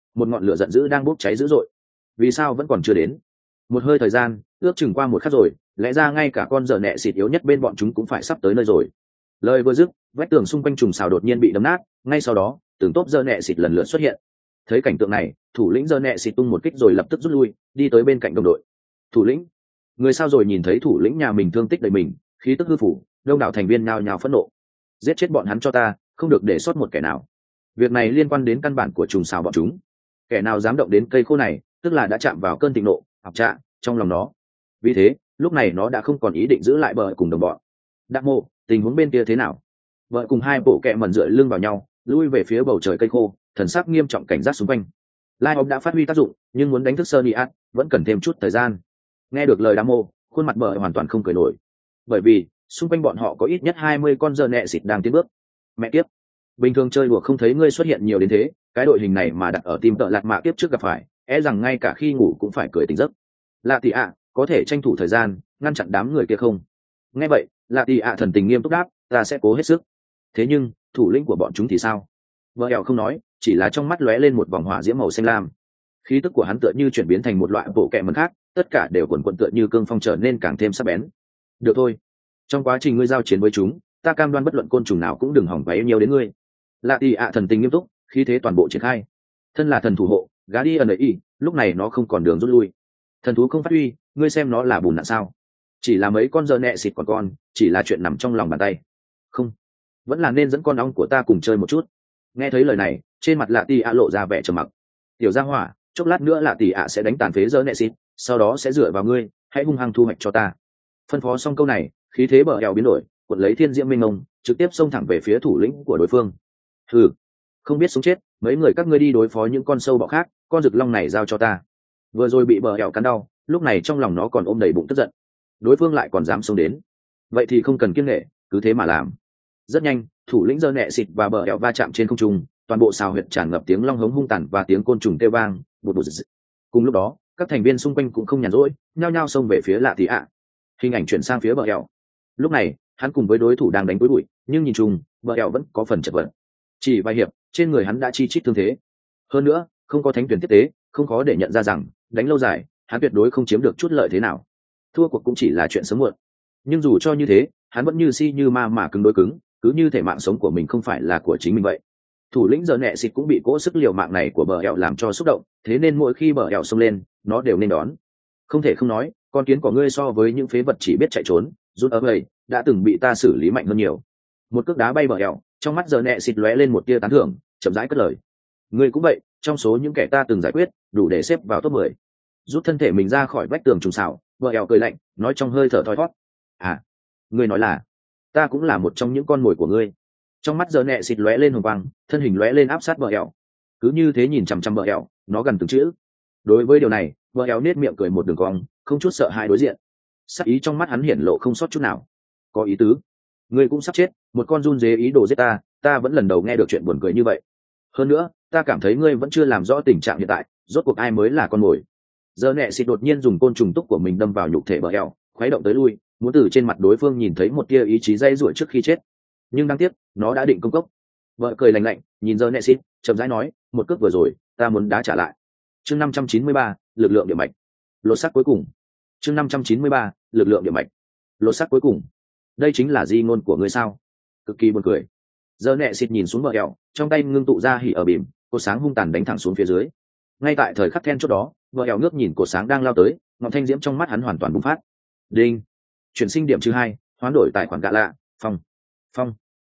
một ngọn lửa giận dữ đang bốc cháy dữ dội. Vì sao vẫn còn chưa đến? Một hơi thời gian ước chừng qua một khắc rồi, lẽ ra ngay cả con dở nẹ xịt yếu nhất bên bọn chúng cũng phải sắp tới nơi rồi. Lời vừa dứt, vách tường xung quanh trùng xào đột nhiên bị đấm nát, ngay sau đó từng tốp dơ nẹ xịt lần lượt xuất hiện. Thấy cảnh tượng này, thủ lĩnh dơ nẹ xịt tung một kích rồi lập tức rút lui, đi tới bên cạnh đồng đội. Thủ lĩnh, người sao rồi? Nhìn thấy thủ lĩnh nhà mình thương tích đầy mình, khí tức hư phủ, đông đảo thành viên nhao nhao phẫn nộ. Giết chết bọn hắn cho ta, không được để sót một kẻ nào. Việc này liên quan đến căn bản của trùng xào bọn chúng. Kẻ nào dám động đến cây khô này, tức là đã chạm vào cơn thịnh nộ, học trạ trong lòng nó. Vì thế, lúc này nó đã không còn ý định giữ lại bờ cùng đồng bọn. Đắc Mộ, tình huống bên kia thế nào? Vợ cùng hai bộ kẹ mần dựa lưng vào nhau, lui về phía bầu trời cây khô, thần sắc nghiêm trọng cảnh giác xung quanh. Lai ông đã phát huy tác dụng, nhưng muốn đánh thức Sơn Iat vẫn cần thêm chút thời gian. Nghe được lời Đắc Mộ, khuôn mặt bờ hoàn toàn không cười nổi, bởi vì xung quanh bọn họ có ít nhất 20 con dơ nẹ xịt đang tiến bước. Mẹ kiếp, bình thường chơi đùa không thấy ngươi xuất hiện nhiều đến thế, cái đội hình này mà đặt ở team tợ lạt mạ tiếp trước gặp phải, e rằng ngay cả khi ngủ cũng phải cười tỉnh giấc. Lạ Tỷ ạ, có thể tranh thủ thời gian ngăn chặn đám người kia không? Nghe vậy, Lạ Tỷ ạ thần tình nghiêm túc đáp, ta sẽ cố hết sức. Thế nhưng thủ lĩnh của bọn chúng thì sao? Vợ ẻo không nói, chỉ là trong mắt lóe lên một vòng hỏa diễm màu xanh lam. Khí tức của hắn tựa như chuyển biến thành một loại bộ kệ mẩn khác, tất cả đều cuộn cuộn tựa như cương phong trở nên càng thêm sắc bén. Được thôi, trong quá trình ngươi giao chiến với chúng, ta cam đoan bất luận côn trùng nào cũng đừng hỏng váy nhiều đến ngươi. Lạ Tỷ ạ thần tình nghiêm túc, khí thế toàn bộ triển khai. Thân là thần thủ hộ, gá đi ẩn ấy, lúc này nó không còn đường rút lui. Thần thú không phát huy, ngươi xem nó là bùn nạn sao? Chỉ là mấy con dơ nẹ xịt còn con, chỉ là chuyện nằm trong lòng bàn tay. Không, vẫn là nên dẫn con ong của ta cùng chơi một chút. Nghe thấy lời này, trên mặt Lạ Tỷ ạ lộ ra vẻ trầm mặc. Tiểu gia hỏa, chốc lát nữa Lạ Tỷ ạ sẽ đánh tàn phế dơ nẹ xịt, sau đó sẽ dựa vào ngươi, hãy hung hăng thu hoạch cho ta. Phân phó xong câu này, khí thế bờ eo biến đổi, cuộn lấy thiên diễm minh ông, trực tiếp xông thẳng về phía thủ lĩnh của đối phương. Hừ, không biết sống chết, mấy người các ngươi đi đối phó những con sâu bọ khác, con rực long này giao cho ta. Vừa rồi bị bờ eo cắn đau, lúc này trong lòng nó còn ôm đầy bụng tức giận. Đối phương lại còn dám xông đến, vậy thì không cần kiêng nghệ, cứ thế mà làm. Rất nhanh, thủ lĩnh giơ nẹ xịt và bờ eo va chạm trên không trung, toàn bộ xào huyệt tràn ngập tiếng long hống hung tàn và tiếng côn trùng kêu vang, bụt bụt. Cùng lúc đó, các thành viên xung quanh cũng không nhàn rỗi, nhao nhao xông về phía Lạ Tỷ ạ. Hình ảnh chuyển sang phía bờ eo. Lúc này, hắn cùng với đối thủ đang đánh cuối bụi, nhưng nhìn chung, bờ eo vẫn có phần chật vật. Chỉ vài hiệp, trên người hắn đã chi chít thương thế. Hơn nữa, không có thánh tuyển tiếp tế, không khó để nhận ra rằng đánh lâu dài, hắn tuyệt đối không chiếm được chút lợi thế nào. Thua cuộc cũng chỉ là chuyện sớm muộn. Nhưng dù cho như thế, hắn vẫn như si như ma mà cứng đối cứng, cứ như thể mạng sống của mình không phải là của chính mình vậy. Thủ lĩnh giờ nẹ xịt cũng bị cỗ sức liều mạng này của bờ eo làm cho xúc động, thế nên mỗi khi bờ eo xông lên, nó đều nên đón. Không thể không nói, con kiến của ngươi so với những phế vật chỉ biết chạy trốn, rút ở vậy, đã từng bị ta xử lý mạnh hơn nhiều. Một cước đá bay bờ eo, trong mắt giờ nẹ xịt lóe lên một tia tán thưởng, chậm rãi cất lời. Ngươi cũng vậy, trong số những kẻ ta từng giải quyết, đủ để xếp vào top 10. Rút thân thể mình ra khỏi vách tường trùng xảo, bờ eo cười lạnh, nói trong hơi thở thoi thoát. À, ngươi nói là ta cũng là một trong những con mồi của ngươi. Trong mắt giờ nẹ xịt lóe lên hồng quang, thân hình lóe lên áp sát bờ eo. Cứ như thế nhìn chằm chằm bờ eo, nó gần từng chữ. Đối với điều này, bờ eo nết miệng cười một đường cong, không chút sợ hãi đối diện. Sắc ý trong mắt hắn hiển lộ không sót chút nào. Có ý tứ, ngươi cũng sắp chết, một con run dế ý đồ giết ta, ta vẫn lần đầu nghe được chuyện buồn cười như vậy. Hơn nữa, ta cảm thấy ngươi vẫn chưa làm rõ tình trạng hiện tại, rốt cuộc ai mới là con mồi. Giờ nẹ xịt đột nhiên dùng côn trùng túc của mình đâm vào nhục thể bờ eo, khuấy động tới lui, muốn từ trên mặt đối phương nhìn thấy một tia ý chí dây rủa trước khi chết. Nhưng đáng tiếc, nó đã định công cốc. Vợ cười lạnh lạnh, nhìn giờ nẹ xịt, chậm rãi nói, một cước vừa rồi, ta muốn đá trả lại. Chương 593, lực lượng địa mạch. Lột xác cuối cùng. Chương 593, lực lượng địa mạch. Lột xác cuối cùng. Đây chính là di ngôn của ngươi sao? Cực kỳ buồn cười. Giờ nẹ xịt nhìn xuống bờ eo, trong tay ngưng tụ ra hỉ ở bìm, cột sáng hung tàn đánh thẳng xuống phía dưới. Ngay tại thời khắc then chốt đó, bờ eo ngước nhìn cột sáng đang lao tới, ngọn thanh diễm trong mắt hắn hoàn toàn bùng phát. Đinh, chuyển sinh điểm +2, hoán đổi tài khoản gạ lạ. Phong.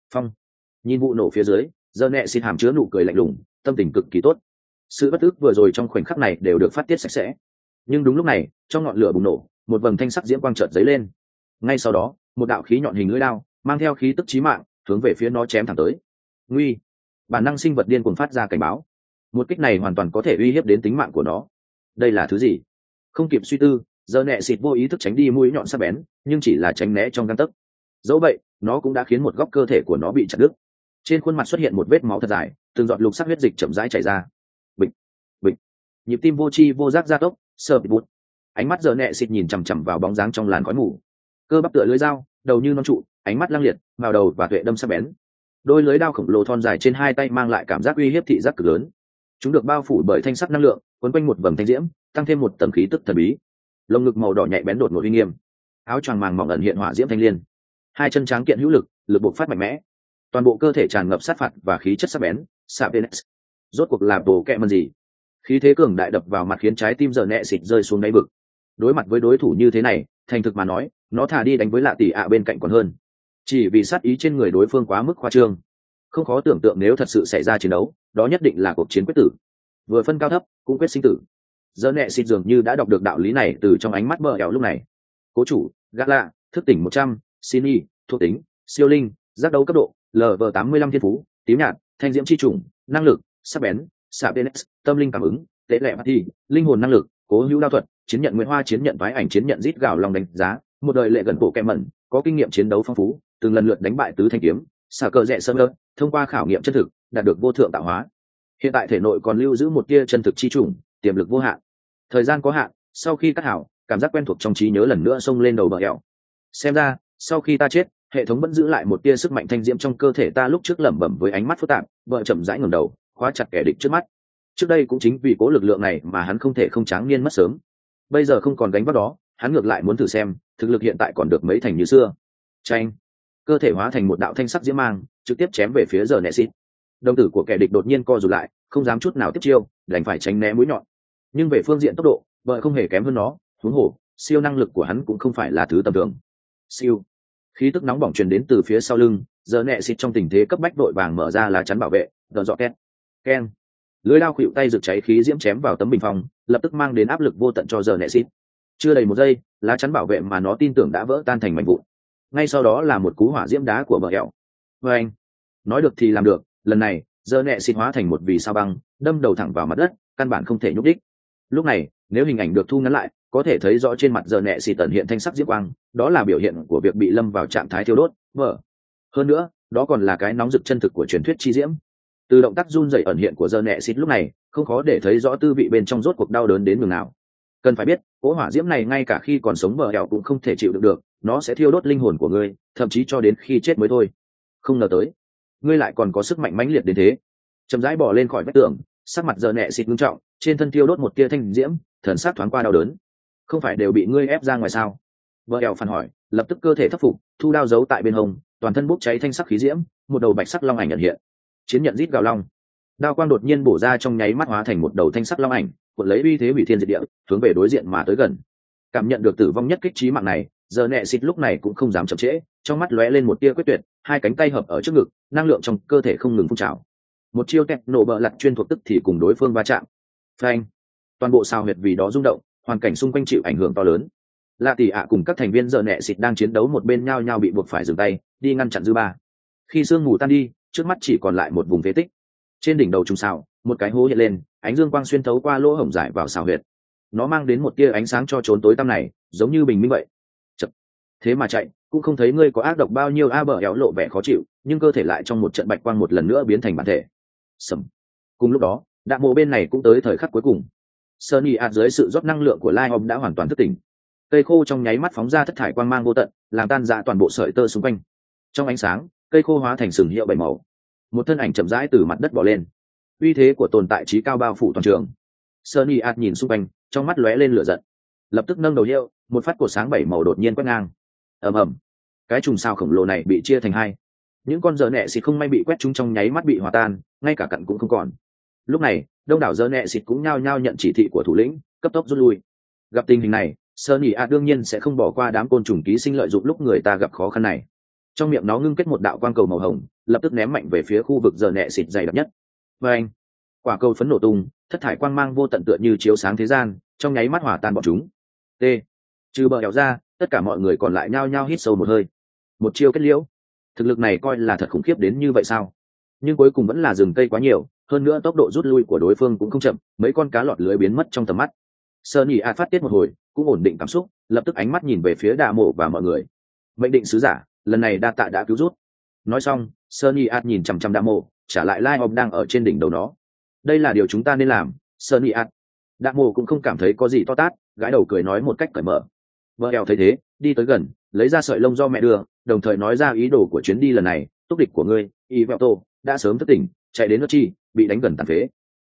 Nhìn vụ nổ phía dưới, giờ nẹ xịt hàm chứa nụ cười lạnh lùng, tâm tình cực kỳ tốt. Sự bất ức vừa rồi trong khoảnh khắc này đều được phát tiết sạch sẽ. Nhưng đúng lúc này, trong ngọn lửa bùng nổ, một vầng thanh sắc diễm quang chợt dấy lên. Ngay sau đó, một đạo khí nhọn hình lưỡi đao, mang theo khí tức chí mạng, hướng về phía nó chém thẳng tới. Nguy! Bản năng sinh vật điên cuồng phát ra cảnh báo. Một kích này hoàn toàn có thể uy hiếp đến tính mạng của nó. Đây là thứ gì? Không kịp suy tư, giờ nẹ xịt vô ý thức tránh đi mũi nhọn sắc bén, nhưng chỉ là tránh né trong gang tấc. Dẫu vậy, nó cũng đã khiến một góc cơ thể của nó bị chặt đứt. Trên khuôn mặt xuất hiện một vết máu thật dài, từng giọt lục sắc huyết dịch chậm rãi chảy ra. Bịch, bịch. Nhịp tim vô tri vô giác gia tốc, sờ bị bút. Ánh mắt giờ nẹ xịt nhìn chằm chằm vào bóng dáng trong làn khói mù. Cơ bắp tựa lưới dao, đầu như non trụ, ánh mắt lăng liệt, vào đầu và tuệ đâm sắc bén. Đôi lưới đao khổng lồ thon dài trên hai tay mang lại cảm giác uy hiếp thị giác cực lớn. chúng được bao phủ bởi thanh sắc năng lượng quấn quanh một vầng thanh diễm, tăng thêm một tầng khí tức thần bí. Lồng ngực màu đỏ nhạy bén đột ngột uy nghiêm, áo choàng màng mỏng ẩn hiện hỏa diễm thanh liên, hai chân tráng kiện hữu lực, lực bộc phát mạnh mẽ, toàn bộ cơ thể tràn ngập sát phạt và khí chất sắc bén. Sapiens, rốt cuộc là bộ kệ mần gì? Khí thế cường đại đập vào mặt khiến trái tim giờ nẹ xịt rơi xuống đáy vực. Đối mặt với đối thủ như thế này, thành thực mà nói, nó thà đi đánh với lạ tỷ ạ bên cạnh còn hơn. Chỉ vì sát ý trên người đối phương quá mức khoa trương, không khó tưởng tượng nếu thật sự xảy ra chiến đấu, đó nhất định là cuộc chiến quyết tử, vừa phân cao thấp cũng quyết sinh tử. Giờ nẹ xịt dường như đã đọc được đạo lý này từ trong ánh mắt bờ ẻo lúc này. Cố chủ, gác lạ, thức tỉnh 100, xin y, thuộc tính, siêu linh, giác đấu cấp độ, LV85 thiên phú, tím nhạt, thanh diễm chi trùng, năng lực, sắc bén, Sapiens, tâm linh cảm ứng, tế lệ thi, linh hồn năng lực, cố hữu đao thuật, chiến nhận nguyện hoa, chiến nhận vái ảnh, chiến nhận rít gào lòng đánh giá, một đời lệ gần bộ kẹm mẩn, có kinh nghiệm chiến đấu phong phú, từng lần lượt đánh bại tứ thanh kiếm, xả cờ rẽ sơ lơ, thông qua khảo nghiệm chân thực, đạt được vô thượng tạo hóa. Hiện tại thể nội còn lưu giữ một tia chân thực chi trùng, tiềm lực vô hạn. Thời gian có hạn, sau khi cắt hảo, cảm giác quen thuộc trong trí nhớ lần nữa xông lên đầu bờ ẻo. Xem ra, sau khi ta chết, hệ thống vẫn giữ lại một tia sức mạnh thanh diễm trong cơ thể ta. Lúc trước lẩm bẩm với ánh mắt phức tạp, vợ chậm rãi ngẩng đầu, khóa chặt kẻ địch trước mắt. Trước đây cũng chính vì cố lực lượng này mà hắn không thể không tráng niên mất sớm. Bây giờ không còn gánh vác đó, hắn ngược lại muốn thử xem thực lực hiện tại còn được mấy thành như xưa. Chanh, cơ thể hóa thành một đạo thanh sắc diễm mang, trực tiếp chém về phía giờ nẹ xịt. Đồng tử của kẻ địch đột nhiên co rụt lại, không dám chút nào tiếp chiêu, đành phải tránh né mũi nhọn. Nhưng về phương diện tốc độ, vợ không hề kém hơn nó. Huống hồ, siêu năng lực của hắn cũng không phải là thứ tầm thường. Siêu, khí tức nóng bỏng truyền đến từ phía sau lưng, giờ nẹ xịt trong tình thế cấp bách đội vàng mở ra lá chắn bảo vệ. Gợn dọ két, keng, lưới đao khuỵu tay rực cháy khí diễm chém vào tấm bình phong, lập tức mang đến áp lực vô tận cho giờ nẹ xịt. Chưa đầy một giây, lá chắn bảo vệ mà nó tin tưởng đã vỡ tan thành mảnh vụn. Ngay sau đó là một cú hỏa diễm đá của bờ ẻo. Và anh, nói được thì làm được, lần này giờ nẹ xịt hóa thành một vì sao băng, đâm đầu thẳng vào mặt đất, căn bản không thể nhúc đích. Lúc này, nếu hình ảnh được thu ngắn lại, có thể thấy rõ trên mặt giờ nẹ xịt tẩn hiện thanh sắc diễm quang, đó là biểu hiện của việc bị lâm vào trạng thái thiêu đốt. Vỡ. Hơn nữa, đó còn là cái nóng rực chân thực của truyền thuyết chi diễm. Từ động tác run rẩy ẩn hiện của giờ nẹ xịt lúc này, không khó để thấy rõ tư vị bên trong rốt cuộc đau đớn đến nhường nào. Cần phải biết, cỗ hỏa diễm này ngay cả khi còn sống bờ ẻo cũng không thể chịu được, nó sẽ thiêu đốt linh hồn của ngươi, thậm chí cho đến khi chết mới thôi. Không ngờ tới, ngươi lại còn có sức mạnh mãnh liệt đến thế. Chậm rãi bò lên khỏi vách tường, sắc mặt giờ nẹ xịt nghiêm trọng, trên thân thiêu đốt một tia thanh diễm, thần sắc thoáng qua đau đớn. Không phải đều bị ngươi ép ra ngoài sao? Bờ ẻo phản hỏi, lập tức cơ thể thất phục, thu đao giấu tại bên hông, toàn thân bốc cháy thanh sắc khí diễm, một đầu bạch sắc long ảnh ẩn hiện. Chiến nhận rít gào long, đao quang đột nhiên bổ ra trong nháy mắt hóa thành một đầu thanh sắc long ảnh, cuộn lấy uy thế hủy thiên diệt địa, hướng về đối diện mà tới gần. Cảm nhận được tử vong nhất kích chí mạng này, giờ nẹ xịt lúc này cũng không dám chậm trễ, trong mắt lóe lên một tia quyết tuyệt, hai cánh tay hợp ở trước ngực, năng lượng trong cơ thể không ngừng phun trào. Một chiêu kẹt nổ bờ lật chuyên thuộc tức thì cùng đối phương va chạm. Phanh! Toàn bộ sao huyệt vì đó rung động, hoàn cảnh xung quanh chịu ảnh hưởng to lớn. Lạ tỷ ạ cùng các thành viên giờ nẹ xịt đang chiến đấu một bên nhao nhao bị buộc phải dừng tay, đi ngăn chặn dư ba. Khi sương mù tan đi, trước mắt chỉ còn lại một vùng phế tích. Trên đỉnh đầu trùng sao, một cái hố hiện lên, ánh dương quang xuyên thấu qua lỗ hổng giải vào xào huyệt. Nó mang đến một tia ánh sáng cho chốn tối tăm này, giống như bình minh vậy. Chật. Thế mà chạy, cũng không thấy ngươi có ác độc bao nhiêu. Bờ éo lộ vẻ khó chịu, nhưng cơ thể lại trong một trận bạch quang một lần nữa biến thành bản thể. Sầm. Cùng lúc đó, đạn mộ bên này cũng tới thời khắc cuối cùng. Sunny ạt dưới sự rót năng lượng của Lion đã hoàn toàn thức tỉnh. Cây khô trong nháy mắt phóng ra thất thải quang mang vô tận, làm tan rã toàn bộ sợi tơ xung quanh. Trong ánh sáng, cây khô hóa thành sừng hiệu bảy màu. Một thân ảnh chậm rãi từ mặt đất bò lên. Uy thế của tồn tại trí cao bao phủ toàn trường. Sunny ạt nhìn xung quanh, trong mắt lóe lên lửa giận, lập tức nâng đầu hiệu, một phát cột sáng bảy màu đột nhiên quét ngang. Ầm ầm, cái trùng sao khổng lồ này bị chia thành hai. Những con dở nẹ xịt không may bị quét trúng trong nháy mắt bị hòa tan, ngay cả cặn cũng không còn. Lúc này, đông đảo dở nẹ xịt cũng nhao nhao nhận chỉ thị của thủ lĩnh, cấp tốc rút lui. Gặp tình hình này, Sunny ạt đương nhiên sẽ không bỏ qua đám côn trùng ký sinh lợi dụng lúc người ta gặp khó khăn này. Trong miệng nó ngưng kết một đạo quang cầu màu hồng, lập tức ném mạnh về phía khu vực dở nẹ xịt dày đặc nhất. Và anh, quả cầu phấn nổ tung, thất thải quang mang vô tận tựa như chiếu sáng thế gian, trong nháy mắt hòa tan bọn chúng. T. Trừ bờ éo ra, tất cả mọi người còn lại nhao nhao hít sâu một hơi. Một chiêu kết liễu. Thực lực này coi là thật khủng khiếp đến như vậy sao? Nhưng cuối cùng vẫn là rừng cây quá nhiều, hơn nữa tốc độ rút lui của đối phương cũng không chậm, mấy con cá lọt lưới biến mất trong tầm mắt. Sunny ạt phát tiết một hồi, cũng ổn định cảm xúc, lập tức ánh mắt nhìn về phía Đạ Mộ và mọi người. Mệnh định sứ giả, lần này đa tạ đã cứu rút. Nói xong, Sunny ạt nhìn chằm chằm Đạ Mộ, trả lại Lion đang ở trên đỉnh đầu nó. Đây là điều chúng ta nên làm, Sunny ạt. Đạ Mộ cũng không cảm thấy có gì to tát, gãi đầu cười nói một cách cởi mở. Vợ eo thấy thế, đi tới gần, lấy ra sợi lông do mẹ đưa, đồng thời nói ra ý đồ của chuyến đi lần này. Túc địch của ngươi, Ivelto, đã sớm thức tỉnh, chạy đến nước chi, bị đánh gần tàn phế.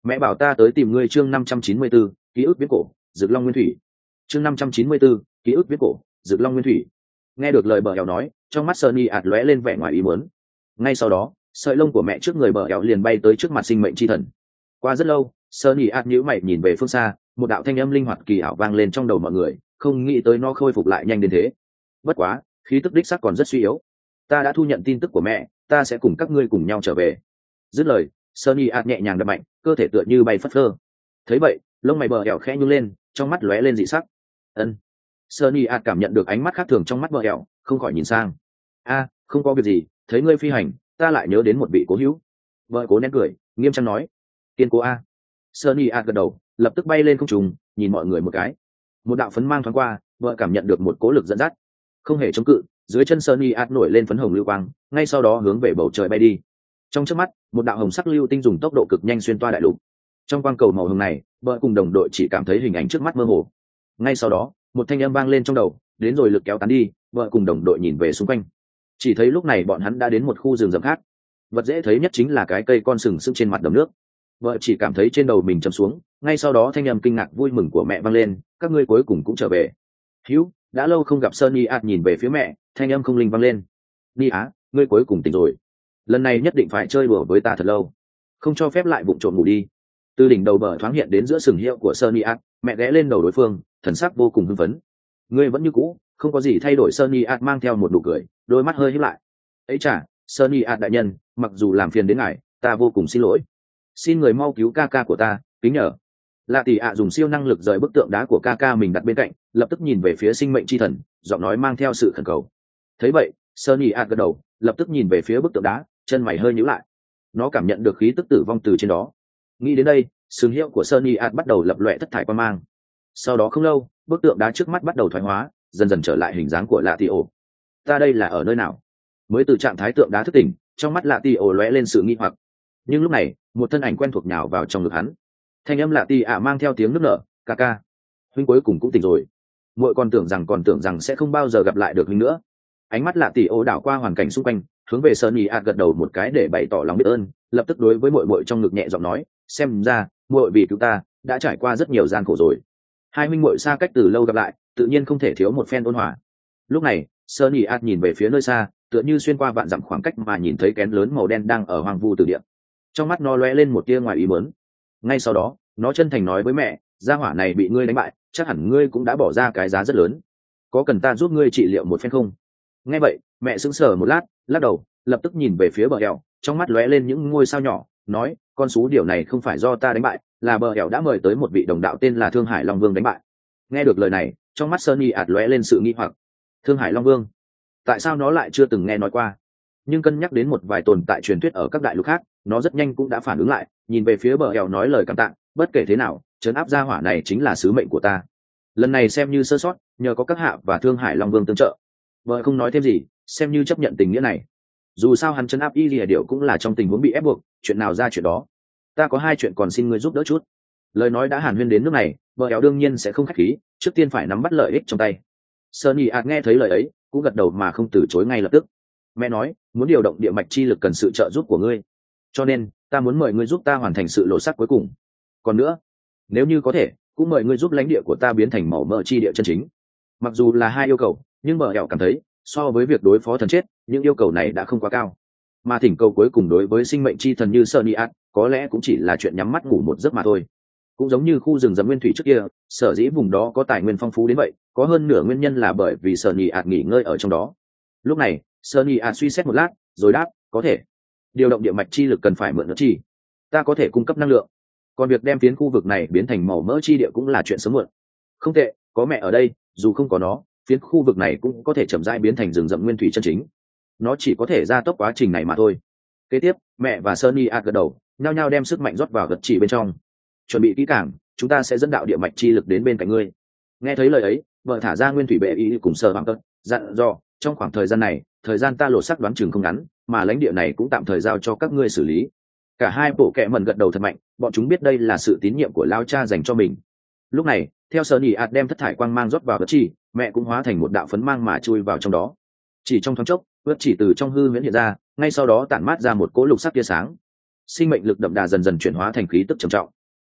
Mẹ bảo ta tới tìm ngươi. Chương 594, ký ức viễn cổ, Dực Long Nguyên Thủy. Chương 594, ký ức viễn cổ, Dực Long Nguyên Thủy. Nghe được lời bờ eo nói, trong mắt Sunny ạt lóe lên vẻ ngoài ý muốn. Ngay sau đó, sợi lông của mẹ trước người bờ eo liền bay tới trước mặt sinh mệnh chi thần. Qua rất lâu, Sunny ạt nhíu mày nhìn về phương xa, một đạo thanh âm linh hoạt kỳ ảo vang lên trong đầu mọi người, không nghĩ tới nó khôi phục lại nhanh đến thế. Bất quá, khí tức đích xác còn rất suy yếu. Ta đã thu nhận tin tức của mẹ, ta sẽ cùng các ngươi cùng nhau trở về. Dứt lời, Sunny ạt nhẹ nhàng đập mạnh, cơ thể tựa như bay phất phơ. Thấy vậy, lông mày bờ eo khẽ nhướng lên, trong mắt lóe lên dị sắc. Ân. Sunny ạt cảm nhận được ánh mắt khác thường trong mắt bờ eo, không khỏi nhìn sang. A, không có việc gì, thấy ngươi phi hành, ta lại nhớ đến một vị cố hữu. Vợ cố nén cười, nghiêm trang nói. Kiên cố a. Sunny ạt gật đầu, lập tức bay lên không trung, nhìn mọi người một cái. Một đạo phấn mang thoáng qua, vợ cảm nhận được một cố lực dẫn dắt, không hề chống cự, dưới chân Sunny ạt nổi lên phấn hồng lưu quang, ngay sau đó hướng về bầu trời bay đi. Trong chớp mắt, một đạo hồng sắc lưu tinh dùng tốc độ cực nhanh xuyên toa đại lục. Trong quang cầu màu hồng này, vợ cùng đồng đội chỉ cảm thấy hình ảnh trước mắt mơ hồ. Ngay sau đó, một thanh âm vang lên trong đầu, đến rồi lực kéo tán đi, vợ cùng đồng đội nhìn về xung quanh. Chỉ thấy lúc này bọn hắn đã đến một khu rừng rậm khác. Vật dễ thấy nhất chính là cái cây con sừng sững trên mặt đầm nước. Vợ chỉ cảm thấy trên đầu mình chầm xuống, ngay sau đó thanh âm kinh ngạc vui mừng của mẹ vang lên, các ngươi cuối cùng cũng trở về. Hữu, đã lâu không gặp. Sunny ạt nhìn về phía mẹ, thanh âm không linh vang lên. Ni á, ngươi cuối cùng tỉnh rồi. Lần này nhất định phải chơi đùa với ta thật lâu, không cho phép lại vụng trộm ngủ đi. Từ đỉnh đầu bờ thoáng hiện đến giữa sừng hiệu của Sunny ạt, mẹ ghé lên đầu đối phương, thần sắc vô cùng hưng phấn. Ngươi vẫn như cũ, không có gì thay đổi. Sunny ạt mang theo một nụ cười, đôi mắt hơi híp lại. Ấy chà, Sunny ạt đại nhân, mặc dù làm phiền đến ngài, ta vô cùng xin lỗi. Xin người mau cứu ca ca của ta, kính nhờ. Lạ tỷ ạ dùng siêu năng lực rời bức tượng đá của ca ca mình đặt bên cạnh, lập tức nhìn về phía sinh mệnh chi thần, giọng nói mang theo sự khẩn cầu. Thấy vậy, Sunny ạt gật đầu, lập tức nhìn về phía bức tượng đá, chân mày hơi nhíu lại. Nó cảm nhận được khí tức tử vong từ trên đó. Nghĩ đến đây, sừng hiệu của Sunny ạt bắt đầu lập loè thất thải quang mang. Sau đó không lâu, bức tượng đá trước mắt bắt đầu thoái hóa, dần dần trở lại hình dáng của Lạ tỷ ổ. Ta đây là ở nơi nào? Mới từ trạng thái tượng đá thức tỉnh, trong mắt Lạ tỷ ổ lóe lên sự nghi hoặc. Nhưng lúc này, một thân ảnh quen thuộc nhào vào trong ngực hắn. Thanh âm Lạ tỷ ạ mang theo tiếng nức nở, ca ca, huynh cuối cùng cũng tỉnh rồi. Muội còn tưởng rằng sẽ không bao giờ gặp lại được huynh nữa. Ánh mắt Lạ tỷ ổ đảo qua hoàn cảnh xung quanh, hướng về Sunny ạt gật đầu một cái để bày tỏ lòng biết ơn, lập tức đối với muội trong ngực nhẹ giọng nói, xem ra muội vì cứu ta đã trải qua rất nhiều gian khổ rồi. Hai huynh muội xa cách từ lâu gặp lại, tự nhiên không thể thiếu một phen ôn hòa. Lúc này, Sunny ạt nhìn về phía nơi xa, tựa như xuyên qua vạn dặm khoảng cách mà nhìn thấy kén lớn màu đen đang ở hoang vu từ địa. Trong mắt nó lóe lên một tia ngoài ý muốn. Ngay sau đó, nó chân thành nói với mẹ, gia hỏa này bị ngươi đánh bại, chắc hẳn ngươi cũng đã bỏ ra cái giá rất lớn. Có cần ta giúp ngươi trị liệu một phen không? Nghe vậy, mẹ sững sờ một lát, lắc đầu, lập tức nhìn về phía bờ eo, trong mắt lóe lên những ngôi sao nhỏ, nói, con số điều này không phải do ta đánh bại, là bờ eo đã mời tới một vị đồng đạo tên là Thương Hải Long Vương đánh bại. Nghe được lời này, trong mắt Sunny ạt lóe lên sự nghi hoặc. Thương Hải Long Vương, tại sao nó lại chưa từng nghe nói qua? Nhưng cân nhắc đến một vài tồn tại truyền thuyết ở các đại lục khác, nó rất nhanh cũng đã phản ứng lại, nhìn về phía bờ eo nói lời cảm tạ, bất kể thế nào, trấn áp gia hỏa này chính là sứ mệnh của ta. Lần này xem như sơ sót, nhờ có các hạ và Thương Hải Long Vương tương trợ. Vợ không nói thêm gì, xem như chấp nhận tình nghĩa này. Dù sao hắn trấn áp y lìa điệu cũng là trong tình huống bị ép buộc, chuyện nào ra chuyện đó. Ta có hai chuyện còn xin ngươi giúp đỡ chút. Lời nói đã hàn huyên đến nước này, vợ éo đương nhiên sẽ không khách khí, trước tiên phải nắm bắt lợi ích trong tay. Sunny ạt nghe thấy lời ấy, cũng gật đầu mà không từ chối ngay lập tức. Mẹ nói, muốn điều động địa mạch chi lực cần sự trợ giúp của ngươi, cho nên ta muốn mời ngươi giúp ta hoàn thành sự lộ sắc cuối cùng. Còn nữa, nếu như có thể, cũng mời ngươi giúp lãnh địa của ta biến thành màu mỡ chi địa chân chính. Mặc dù là hai yêu cầu, nhưng bờ ẻo cảm thấy so với việc đối phó thần chết, những yêu cầu này đã không quá cao. Mà thỉnh cầu cuối cùng đối với sinh mệnh chi thần như Sunny ạt, có lẽ cũng chỉ là chuyện nhắm mắt ngủ một giấc mà thôi. Cũng giống như khu rừng rậm nguyên thủy trước kia, sở dĩ vùng đó có tài nguyên phong phú đến vậy, có hơn nửa nguyên nhân là bởi vì Sunny ạt nghỉ ngơi ở trong đó. Lúc này, Sunny ạt suy xét một lát, rồi đáp, có thể. Điều động địa mạch chi lực cần phải mượn nước chi, ta có thể cung cấp năng lượng. Còn việc đem phiến khu vực này biến thành màu mỡ chi địa cũng là chuyện sớm muộn. Không tệ, có mẹ ở đây, dù không có nó, phiến khu vực này cũng có thể chậm rãi biến thành rừng rậm nguyên thủy chân chính. Nó chỉ có thể gia tốc quá trình này mà thôi. Kế tiếp, mẹ và Sunny ạt gật đầu, nhao nhao đem sức mạnh rót vào vật chỉ bên trong. Chuẩn bị kỹ càng, chúng ta sẽ dẫn đạo địa mạch chi lực đến bên cạnh ngươi. Nghe thấy lời ấy, vợ thả ra nguyên thủy bệ ý cùng sờ bằng tật, dặn dò, trong khoảng thời gian này, thời gian ta lột xác đoán chừng không ngắn, mà lãnh địa này cũng tạm thời giao cho các ngươi xử lý. Cả hai bộ kệ mần gật đầu thật mạnh, bọn chúng biết đây là sự tín nhiệm của lao cha dành cho mình. Lúc này, theo Sunny ạt đem thất thải quang mang rót vào vật chỉ, mẹ cũng hóa thành một đạo phấn mang mà chui vào trong đó. Chỉ trong thoáng chốc, vật chỉ từ trong hư huyễn hiện ra, ngay sau đó tản mát ra một cỗ lục sắc tia sáng. Sinh mệnh lực đậm đà dần dần chuyển hóa thành khí tức trầm trọng.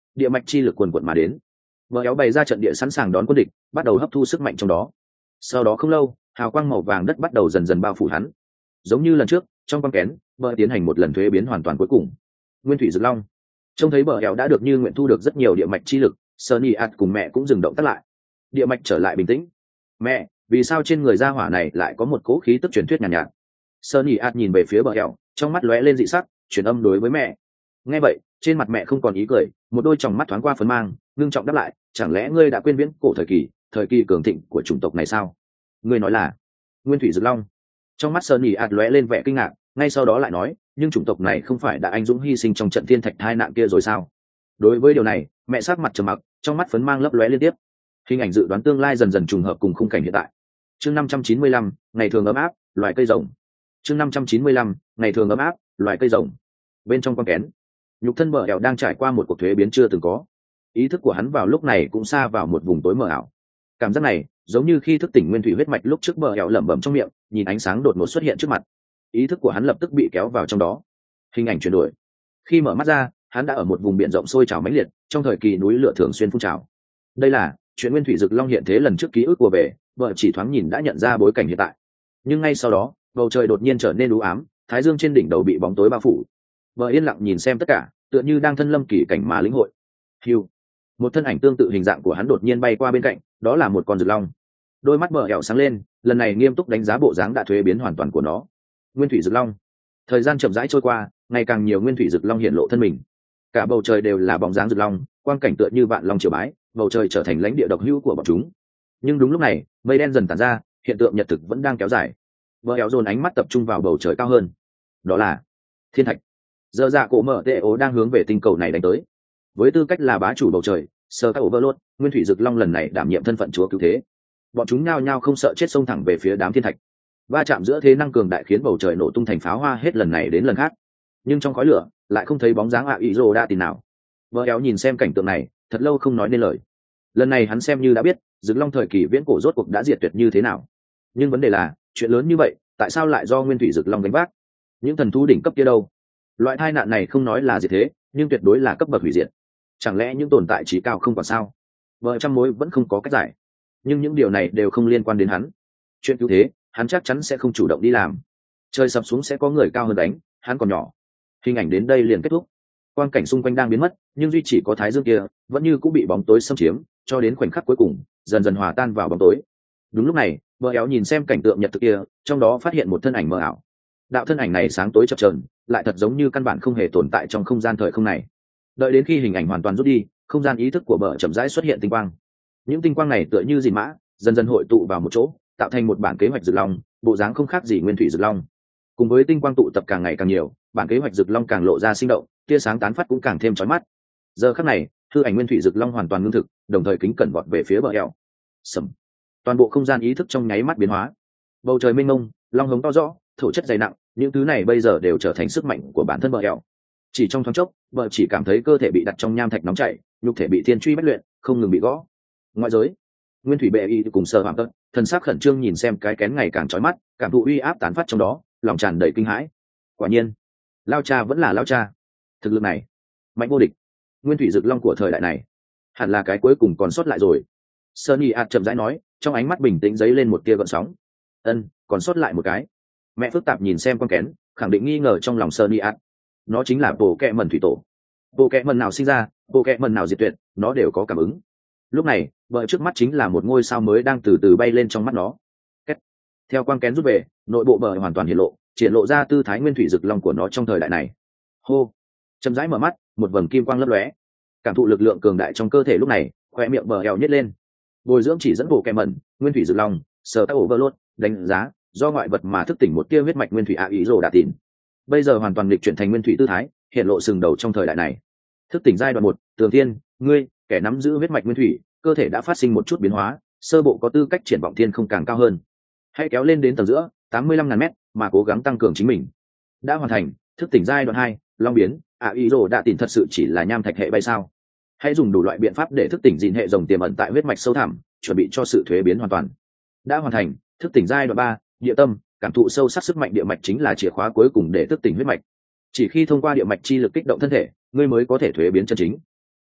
địa mạch chi lực quần quận mà đến. Bờ éo bày ra trận địa sẵn sàng đón quân địch, bắt đầu hấp thu sức mạnh trong đó. Sau đó không lâu, hào quang màu vàng đất bắt đầu dần dần bao phủ hắn. Giống như lần trước, trong con kén, bờ tiến hành một lần thuế biến hoàn toàn cuối cùng. Nguyên thủy rực long. Trông thấy bờ éo đã được như nguyện thu được rất nhiều địa mạch chi lực, Sunny Art cùng mẹ cũng dừng động tác lại. Địa mạch trở lại bình tĩnh. Mẹ, vì sao trên người gia hỏa này lại có một cỗ khí tức truyền thuyết nhàn nhạt? Sunny Art nhìn về phía bờ éo, trong mắt lóe lên dị sắc, truyền âm đối với mẹ. Nghe vậy, trên mặt mẹ không còn ý cười, một đôi tròng mắt thoáng qua phấn mang, ngưng trọng đáp lại, chẳng lẽ ngươi đã quên viễn cổ thời kỳ cường thịnh của chủng tộc này sao? Ngươi nói là Nguyên thủy rực long? Trong mắt Sunny Art lóe lên vẻ kinh ngạc, ngay sau đó lại nói, nhưng chủng tộc này không phải đã anh dũng hy sinh trong trận thiên thạch tai nạn kia rồi sao? Đối với điều này, mẹ sắc mặt trầm mặc, trong mắt phấn mang lấp lóe liên tiếp. Hình ảnh dự đoán tương lai dần dần trùng hợp cùng khung cảnh hiện tại. Chương 595, ngày thường ấm áp, loài cây rồng. Chương 595, ngày thường ấm áp, loài cây rồng. Bên trong con kén, nhục thân bờ ẻo đang trải qua một cuộc thuế biến chưa từng có. Ý thức của hắn vào lúc này cũng xa vào một vùng tối mờ ảo. Cảm giác này giống như khi thức tỉnh nguyên thủy huyết mạch lúc trước bờ ẻo lẩm bẩm trong miệng, nhìn ánh sáng đột ngột xuất hiện trước mặt. Ý thức của hắn lập tức bị kéo vào trong đó. Hình ảnh chuyển đổi. Khi mở mắt ra, hắn đã ở một vùng biển rộng sôi trào mãnh liệt, trong thời kỳ núi lửa thường xuyên phun trào. Đây là chuyện nguyên thủy rực long hiện thế lần trước ký ức của về, vợ chỉ thoáng nhìn đã nhận ra bối cảnh hiện tại. Nhưng ngay sau đó, bầu trời đột nhiên trở nên u ám, thái dương trên đỉnh đầu bị bóng tối bao phủ. Vợ yên lặng nhìn xem tất cả, tựa như đang thân lâm kỳ cảnh mà lĩnh hội. Hiu, một thân ảnh tương tự hình dạng của hắn đột nhiên bay qua bên cạnh, đó là một con rực long. Đôi mắt bờ ẻo sáng lên, lần này nghiêm túc đánh giá bộ dáng đã thuế biến hoàn toàn của nó. Nguyên thủy rực long. Thời gian chậm rãi trôi qua, ngày càng nhiều nguyên thủy rực long hiện lộ thân mình. Cả bầu trời đều là bóng dáng rực long, quang cảnh tựa như vạn long triều bái, bầu trời trở thành lãnh địa độc hữu của bọn chúng. Nhưng đúng lúc này, mây đen dần tản ra, hiện tượng nhật thực vẫn đang kéo dài. Bờ ẻo dồn ánh mắt tập trung vào bầu trời cao hơn. Đó là thiên thạch. Giờ dạ cổ mở tệ ố đang hướng về tinh cầu này đánh tới. Với tư cách là bá chủ bầu trời, sơ các overlord, nguyên thủy rực long lần này đảm nhiệm thân phận chúa cứu thế. Bọn chúng nhao nhao không sợ chết xông thẳng về phía đám thiên thạch. Va chạm giữa thế năng cường đại khiến bầu trời nổ tung thành pháo hoa hết lần này đến lần khác. Nhưng trong khói lửa lại không thấy bóng dáng ạ ý rồ đa tin nào. Vợ éo nhìn xem cảnh tượng này, thật lâu không nói nên lời. Lần này hắn xem như đã biết rực long thời kỳ viễn cổ rốt cuộc đã diệt tuyệt như thế nào. Nhưng vấn đề là chuyện lớn như vậy tại sao lại do nguyên thủy rực long gánh vác? Những thần thú đỉnh cấp kia đâu? Loại tai nạn này không nói là diệt thế, nhưng tuyệt đối là cấp bậc hủy diệt. Chẳng lẽ những tồn tại trí cao không còn sao? Vợ trăm mối vẫn không có cách giải. Nhưng những điều này đều không liên quan đến hắn. Chuyện cứu thế hắn chắc chắn sẽ không chủ động đi làm. Trời sập xuống sẽ có người cao hơn đánh, hắn còn nhỏ. Hình ảnh đến đây liền kết thúc. Quang cảnh xung quanh đang biến mất, nhưng duy chỉ có thái dương kia vẫn như cũng bị bóng tối xâm chiếm, cho đến khoảnh khắc cuối cùng dần dần hòa tan vào bóng tối. Đúng lúc này, vợ éo nhìn xem cảnh tượng nhật thực kia, trong đó phát hiện một thân ảnh mờ ảo. Đạo thân ảnh này sáng tối chập chờn, lại thật giống như căn bản không hề tồn tại trong không gian thời không này. Đợi đến khi hình ảnh hoàn toàn rút đi, không gian ý thức của bờ chậm rãi xuất hiện tinh quang. Những tinh quang này tựa như dìn mã, dần dần hội tụ vào một chỗ, tạo thành một bản kế hoạch rực long, bộ dáng không khác gì nguyên thủy rực long. Cùng với tinh quang tụ tập càng ngày càng nhiều, bản kế hoạch rực long càng lộ ra sinh động, tia sáng tán phát cũng càng thêm chói mắt. Giờ khắc này, hư ảnh nguyên thủy rực long hoàn toàn ngưng thực, đồng thời kính cẩn vọt về phía bờ eo. Sầm. Toàn bộ không gian ý thức trong nháy mắt biến hóa. Bầu trời mênh mông, long hống to rõ, thổ chất dày nặng, những thứ này bây giờ đều trở thành sức mạnh của bản thân bờ eo. Chỉ trong thoáng chốc, bờ chỉ cảm thấy cơ thể bị đặt trong nham thạch nóng chảy, nhục thể bị thiên truy bách luyện, không ngừng bị gõ. Ngoại giới, nguyên thủy bệ y cùng sơ hàm tật, thần sắc khẩn trương nhìn xem cái kén ngày càng chói mắt, cảm thụ uy áp tán phát trong đó, lòng tràn đầy kinh hãi. Quả nhiên, lao cha vẫn là lao cha. Thực lực này mạnh vô địch. Nguyên thủy rực long của thời đại này hẳn là cái cuối cùng còn sót lại rồi. Sunny ạt chậm rãi nói, trong ánh mắt bình tĩnh dấy lên một tia gợn sóng. Còn sót lại một cái. Mẹ phức tạp nhìn xem con kén, khẳng định nghi ngờ trong lòng Sunny ạt. Nó chính là bộ kẹ mần thủy tổ. Bộ kẹ mần nào sinh ra, bộ kẹ mần nào diệt tuyệt, nó đều có cảm ứng. Lúc này, vợ trước mắt chính là một ngôi sao mới đang từ từ bay lên trong mắt nó. Theo quang kén rút về, nội bộ bờ hoàn toàn hiện lộ, triển lộ ra tư thái nguyên thủy rực long của nó trong thời đại này. Hô, chậm rãi mở mắt, một vầng kim quang lấp lóe. Cảm thụ lực lượng cường đại trong cơ thể lúc này, khóe miệng bờ eo nhếch lên. Bồi dưỡng chỉ dẫn bộ kẹ mẩn, nguyên thủy rực long, sở tác overload, đánh giá do ngoại vật mà thức tỉnh một tia huyết mạch nguyên thủy a ý rồ đã tịn. Bây giờ hoàn toàn lịch chuyển thành nguyên thủy tư thái, hiện lộ sừng đầu trong thời đại này. Thức tỉnh giai đoạn 1, Tường Thiên, ngươi, kẻ nắm giữ huyết mạch nguyên thủy, cơ thể đã phát sinh một chút biến hóa, sơ bộ có tư cách triển vọng thiên không càng cao hơn. Hãy kéo lên đến tầng giữa 85.000 mét mà cố gắng tăng cường chính mình. Đã hoàn thành. Thức tỉnh giai đoạn 2, Long biến, ý rồ đã tịn thật sự chỉ là nham thạch hệ bay sao? Hãy dùng đủ loại biện pháp để thức tỉnh gìn hệ rồng tiềm ẩn tại huyết mạch sâu thẳm, chuẩn bị cho sự thuế biến hoàn toàn. Đã hoàn thành. Thức tỉnh giai đoạn 3, Địa tâm, cảm thụ sâu sắc sức mạnh địa mạch chính là chìa khóa cuối cùng để thức tỉnh huyết mạch. Chỉ khi thông qua địa mạch chi lực kích động thân thể, ngươi mới có thể thuế biến chân chính.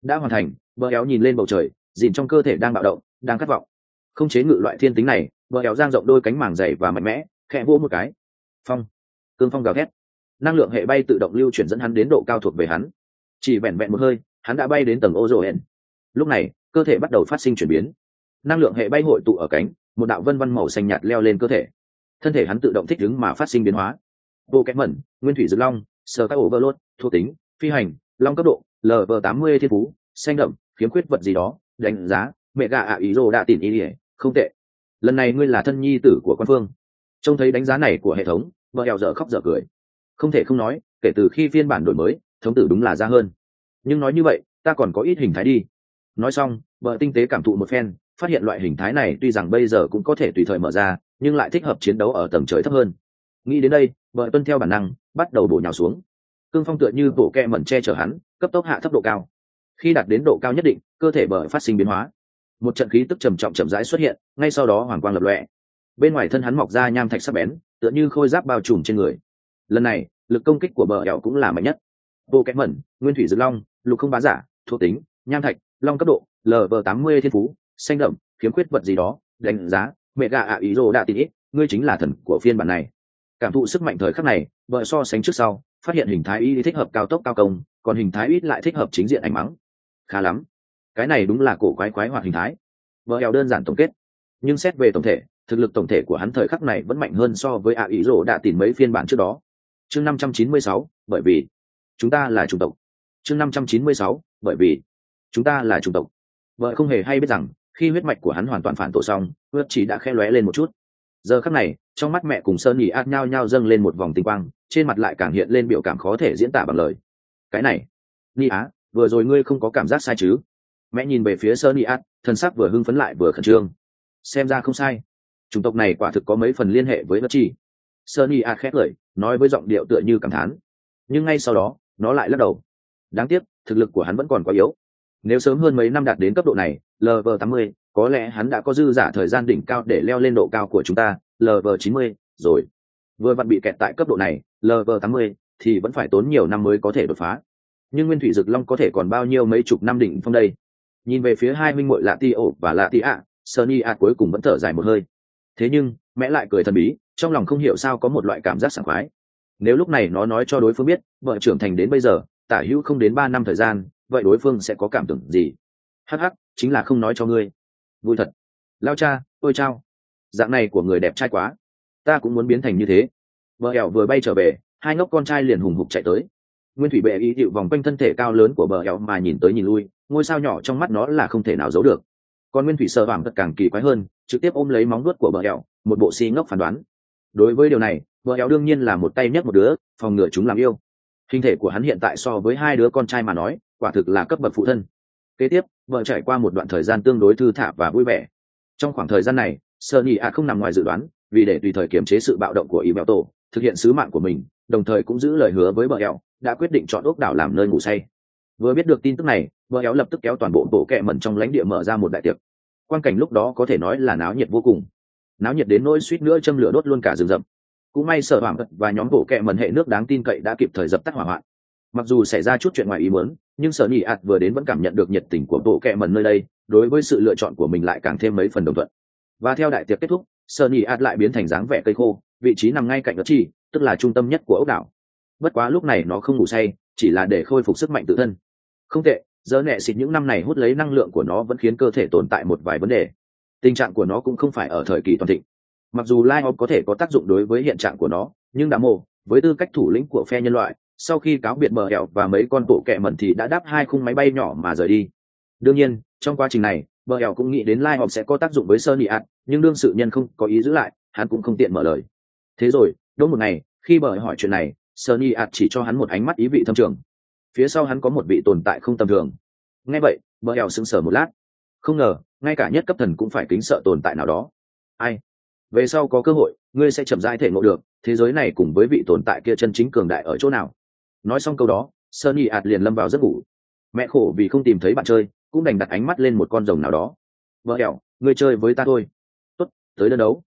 đã hoàn thành. Bờ éo nhìn lên bầu trời, dìn trong cơ thể đang bạo động, đang khát vọng. Không chế ngự loại thiên tính này, bờ éo giang rộng đôi cánh màng dày và mạnh mẽ, khẽ vỗ một cái. Phong, cương phong gào thét, năng lượng hệ bay tự động lưu chuyển dẫn hắn đến độ cao thuộc về hắn. Chỉ vẹn vẹn một hơi, hắn đã bay đến tầng ozone. Lúc này, cơ thể bắt đầu phát sinh chuyển biến. Năng lượng hệ bay hội tụ ở cánh, một đạo vân vân màu xanh nhạt leo lên cơ thể. Thân thể hắn tự động thích ứng mà phát sinh biến hóa. Bộ kẽ mẩn, nguyên thủy dược long, sờ các overload, thuộc tính, phi hành, long cấp độ, LV80 thiên phú, xanh đậm, khiếm khuyết vật gì đó, đánh giá, mẹ gà ạ ý rồ đã tỉn ý ỉa, không tệ. Lần này ngươi là thân nhi tử của quan phương. Trông thấy đánh giá này của hệ thống, vợ hèo dở khóc dở cười. Không thể không nói, kể từ khi phiên bản đổi mới, thống tử đúng là ra hơn. Nhưng nói như vậy, ta còn có ít hình thái đi. Nói xong, vợ tinh tế cảm thụ một phen, phát hiện loại hình thái này tuy rằng bây giờ cũng có thể tùy thời mở ra, nhưng lại thích hợp chiến đấu ở tầng trời thấp hơn. Nghĩ đến đây, vợ tuân theo bản năng, bắt đầu bổ nhào xuống. Cương phong tựa như bộ kẹ mẩn che chở hắn, cấp tốc hạ thấp độ cao. Khi đạt đến độ cao nhất định, cơ thể bờ phát sinh biến hóa. Một trận khí tức trầm trọng chậm rãi xuất hiện, ngay sau đó hoàng quang lập lòe. Bên ngoài thân hắn mọc ra nham thạch sắc bén, tựa như khôi giáp bao trùm trên người. Lần này, lực công kích của bờ ẻo cũng là mạnh nhất. Bộ kẹ mẩn, nguyên thủy dược long, lục không bá giả, thuộc tính, nham thạch, long cấp độ, LV80 thiên phú, xanh đậm, khiếm khuyết vật gì đó, đánh giá, mẹ gà ạ ý rồ đã tin ít, ngươi chính là thần của phiên bản này. Cảm thụ sức mạnh thời khắc này, vợ so sánh trước sau, phát hiện hình thái y thích hợp cao tốc cao công, còn hình thái ít lại thích hợp chính diện ánh mắng. Khá lắm, cái này đúng là cổ quái hoạt hình thái. Vợ eo đơn giản tổng kết, nhưng xét về tổng thể, thực lực tổng thể của hắn thời khắc này vẫn mạnh hơn so với ạ ý rồ đã tìm mấy phiên bản trước đó. Chương 596, bởi vì chúng ta là chủng tộc. Chương 596, bởi vì chúng ta là chủng tộc. Vợ không hề hay biết rằng, khi huyết mạch của hắn hoàn toàn phản tổ xong, huyết chỉ đã khẽ lóe lên một chút. Giờ khắc này, trong mắt mẹ cùng Sơn Nhị Át nhao nhao dâng lên một vòng tinh quang, trên mặt lại càng hiện lên biểu cảm khó thể diễn tả bằng lời. Cái này, Nhị Á, vừa rồi ngươi không có cảm giác sai chứ? Mẹ nhìn về phía Sơn Nhị Át, thân sắc vừa hưng phấn lại vừa khẩn trương. Xem ra không sai, chủng tộc này quả thực có mấy phần liên hệ với bất chi. Sơn Nhị Át khẽ cười, nói với giọng điệu tựa như cảm thán. Nhưng ngay sau đó, nó lại lắc đầu. Đáng tiếc, thực lực của hắn vẫn còn quá yếu. Nếu sớm hơn mấy năm đạt đến cấp độ này, LV80, có lẽ hắn đã có dư giả thời gian đỉnh cao để leo lên độ cao của chúng ta, LV90, rồi. Vừa vặn bị kẹt tại cấp độ này, LV80, thì vẫn phải tốn nhiều năm mới có thể đột phá. Nhưng Nguyên Thủy Dực Long có thể còn bao nhiêu mấy chục năm đỉnh phong đây. Nhìn về phía hai minh muội Lạ Ti ổ và Lạ Ti ạ, Sunny ạ cuối cùng vẫn thở dài một hơi. Thế nhưng, mẹ lại cười thần bí, trong lòng không hiểu sao có một loại cảm giác sảng khoái. Nếu lúc này nó nói cho đối phương biết, vợ trưởng thành đến bây giờ, tả hữu không đến 3 năm thời gian, vậy đối phương sẽ có cảm tưởng gì? Hắc hắc, chính là không nói cho ngươi. Vui thật. Lao cha, ôi chao. Dạng này của người đẹp trai quá. Ta cũng muốn biến thành như thế. Bờ ẻo vừa bay trở về, hai ngốc con trai liền hùng hục chạy tới. Nguyên thủy bệ y dịu vòng quanh thân thể cao lớn của bờ ẻo mà nhìn tới nhìn lui, ngôi sao nhỏ trong mắt nó là không thể nào giấu được. Còn Nguyên thủy sờ vàng thật càng kỳ quái hơn, trực tiếp ôm lấy móng vuốt của bờ ẻo, một bộ si ngốc phán đoán. Đối với điều này, bờ ẻo đương nhiên là một tay nhấc một đứa, phòng ngừa chúng làm yêu. Hình thể của hắn hiện tại so với hai đứa con trai mà nói, quả thực là cấp bậc phụ thân. Kế tiếp, vợ trải qua một đoạn thời gian tương đối thư thả và vui vẻ. Trong khoảng thời gian này, Sunny ạ không nằm ngoài dự đoán, vì để tùy thời kiểm chế sự bạo động của Ý Bèo Tổ, thực hiện sứ mạng của mình, đồng thời cũng giữ lời hứa với bờ ẻo, đã quyết định chọn ốc đảo làm nơi ngủ say. Vừa biết được tin tức này, bờ ẻo lập tức kéo toàn bộ bộ kệ mẩn trong lãnh địa mở ra một đại tiệc. Quan cảnh lúc đó có thể nói là náo nhiệt vô cùng, náo nhiệt đến nỗi suýt nữa châm lửa đốt luôn cả rừng rậm. Cũng may Sở Hoàng và nhóm bộ kệ mẩn hệ nước đáng tin cậy đã kịp thời dập tắt hỏa hoạn. Mặc dù xảy ra chút chuyện ngoài ý muốn, nhưng Sở Nhị ạt vừa đến vẫn cảm nhận được nhiệt tình của bộ kệ mẩn nơi đây, đối với sự lựa chọn của mình lại càng thêm mấy phần đồng thuận. Và theo đại tiệc kết thúc, Sở Nhị ạt lại biến thành dáng vẻ cây khô, vị trí nằm ngay cạnh đất chi, tức là trung tâm nhất của ốc đảo. Bất quá lúc này nó không ngủ say, chỉ là để khôi phục sức mạnh tự thân. Không tệ, giờ nẹ xịt những năm này hút lấy năng lượng của nó vẫn khiến cơ thể tồn tại một vài vấn đề. Tình trạng của nó cũng không phải ở thời kỳ toàn thịnh. Mặc dù Light có thể có tác dụng đối với hiện trạng của nó, nhưng đã mồ, với tư cách thủ lĩnh của phe nhân loại, sau khi cáo biệt bờ hẹo và mấy con bộ kẹ mẩn thì đã đáp hai khung máy bay nhỏ mà rời đi. Đương nhiên, trong quá trình này, bờ hẹo cũng nghĩ đến Light sẽ có tác dụng với Sunny ạt, nhưng đương sự nhân không có ý giữ lại, hắn cũng không tiện mở lời. Thế rồi, đúng một ngày, khi bờ hỏi chuyện này, Sunny ạt chỉ cho hắn một ánh mắt ý vị thâm trường. Phía sau hắn có một vị tồn tại không tầm thường. Nghe vậy, bờ hẹo sững sờ một lát. Không ngờ, ngay cả nhất cấp thần cũng phải kính sợ tồn tại nào đó. Ai? Về sau có cơ hội, ngươi sẽ chậm rãi thể ngộ được thế giới này cùng với vị tồn tại kia chân chính cường đại ở chỗ nào. Nói xong câu đó, Sunny ạt liền lâm vào giấc ngủ. Mẹ khổ vì không tìm thấy bạn chơi, cũng đành đặt ánh mắt lên một con rồng nào đó. Vợ ẻo, ngươi chơi với ta thôi. Tốt, tới đơn đấu.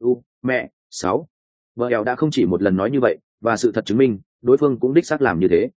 Mẹ, 6. Vợ ẻo đã không chỉ một lần nói như vậy, và sự thật chứng minh, đối phương cũng đích xác làm như thế.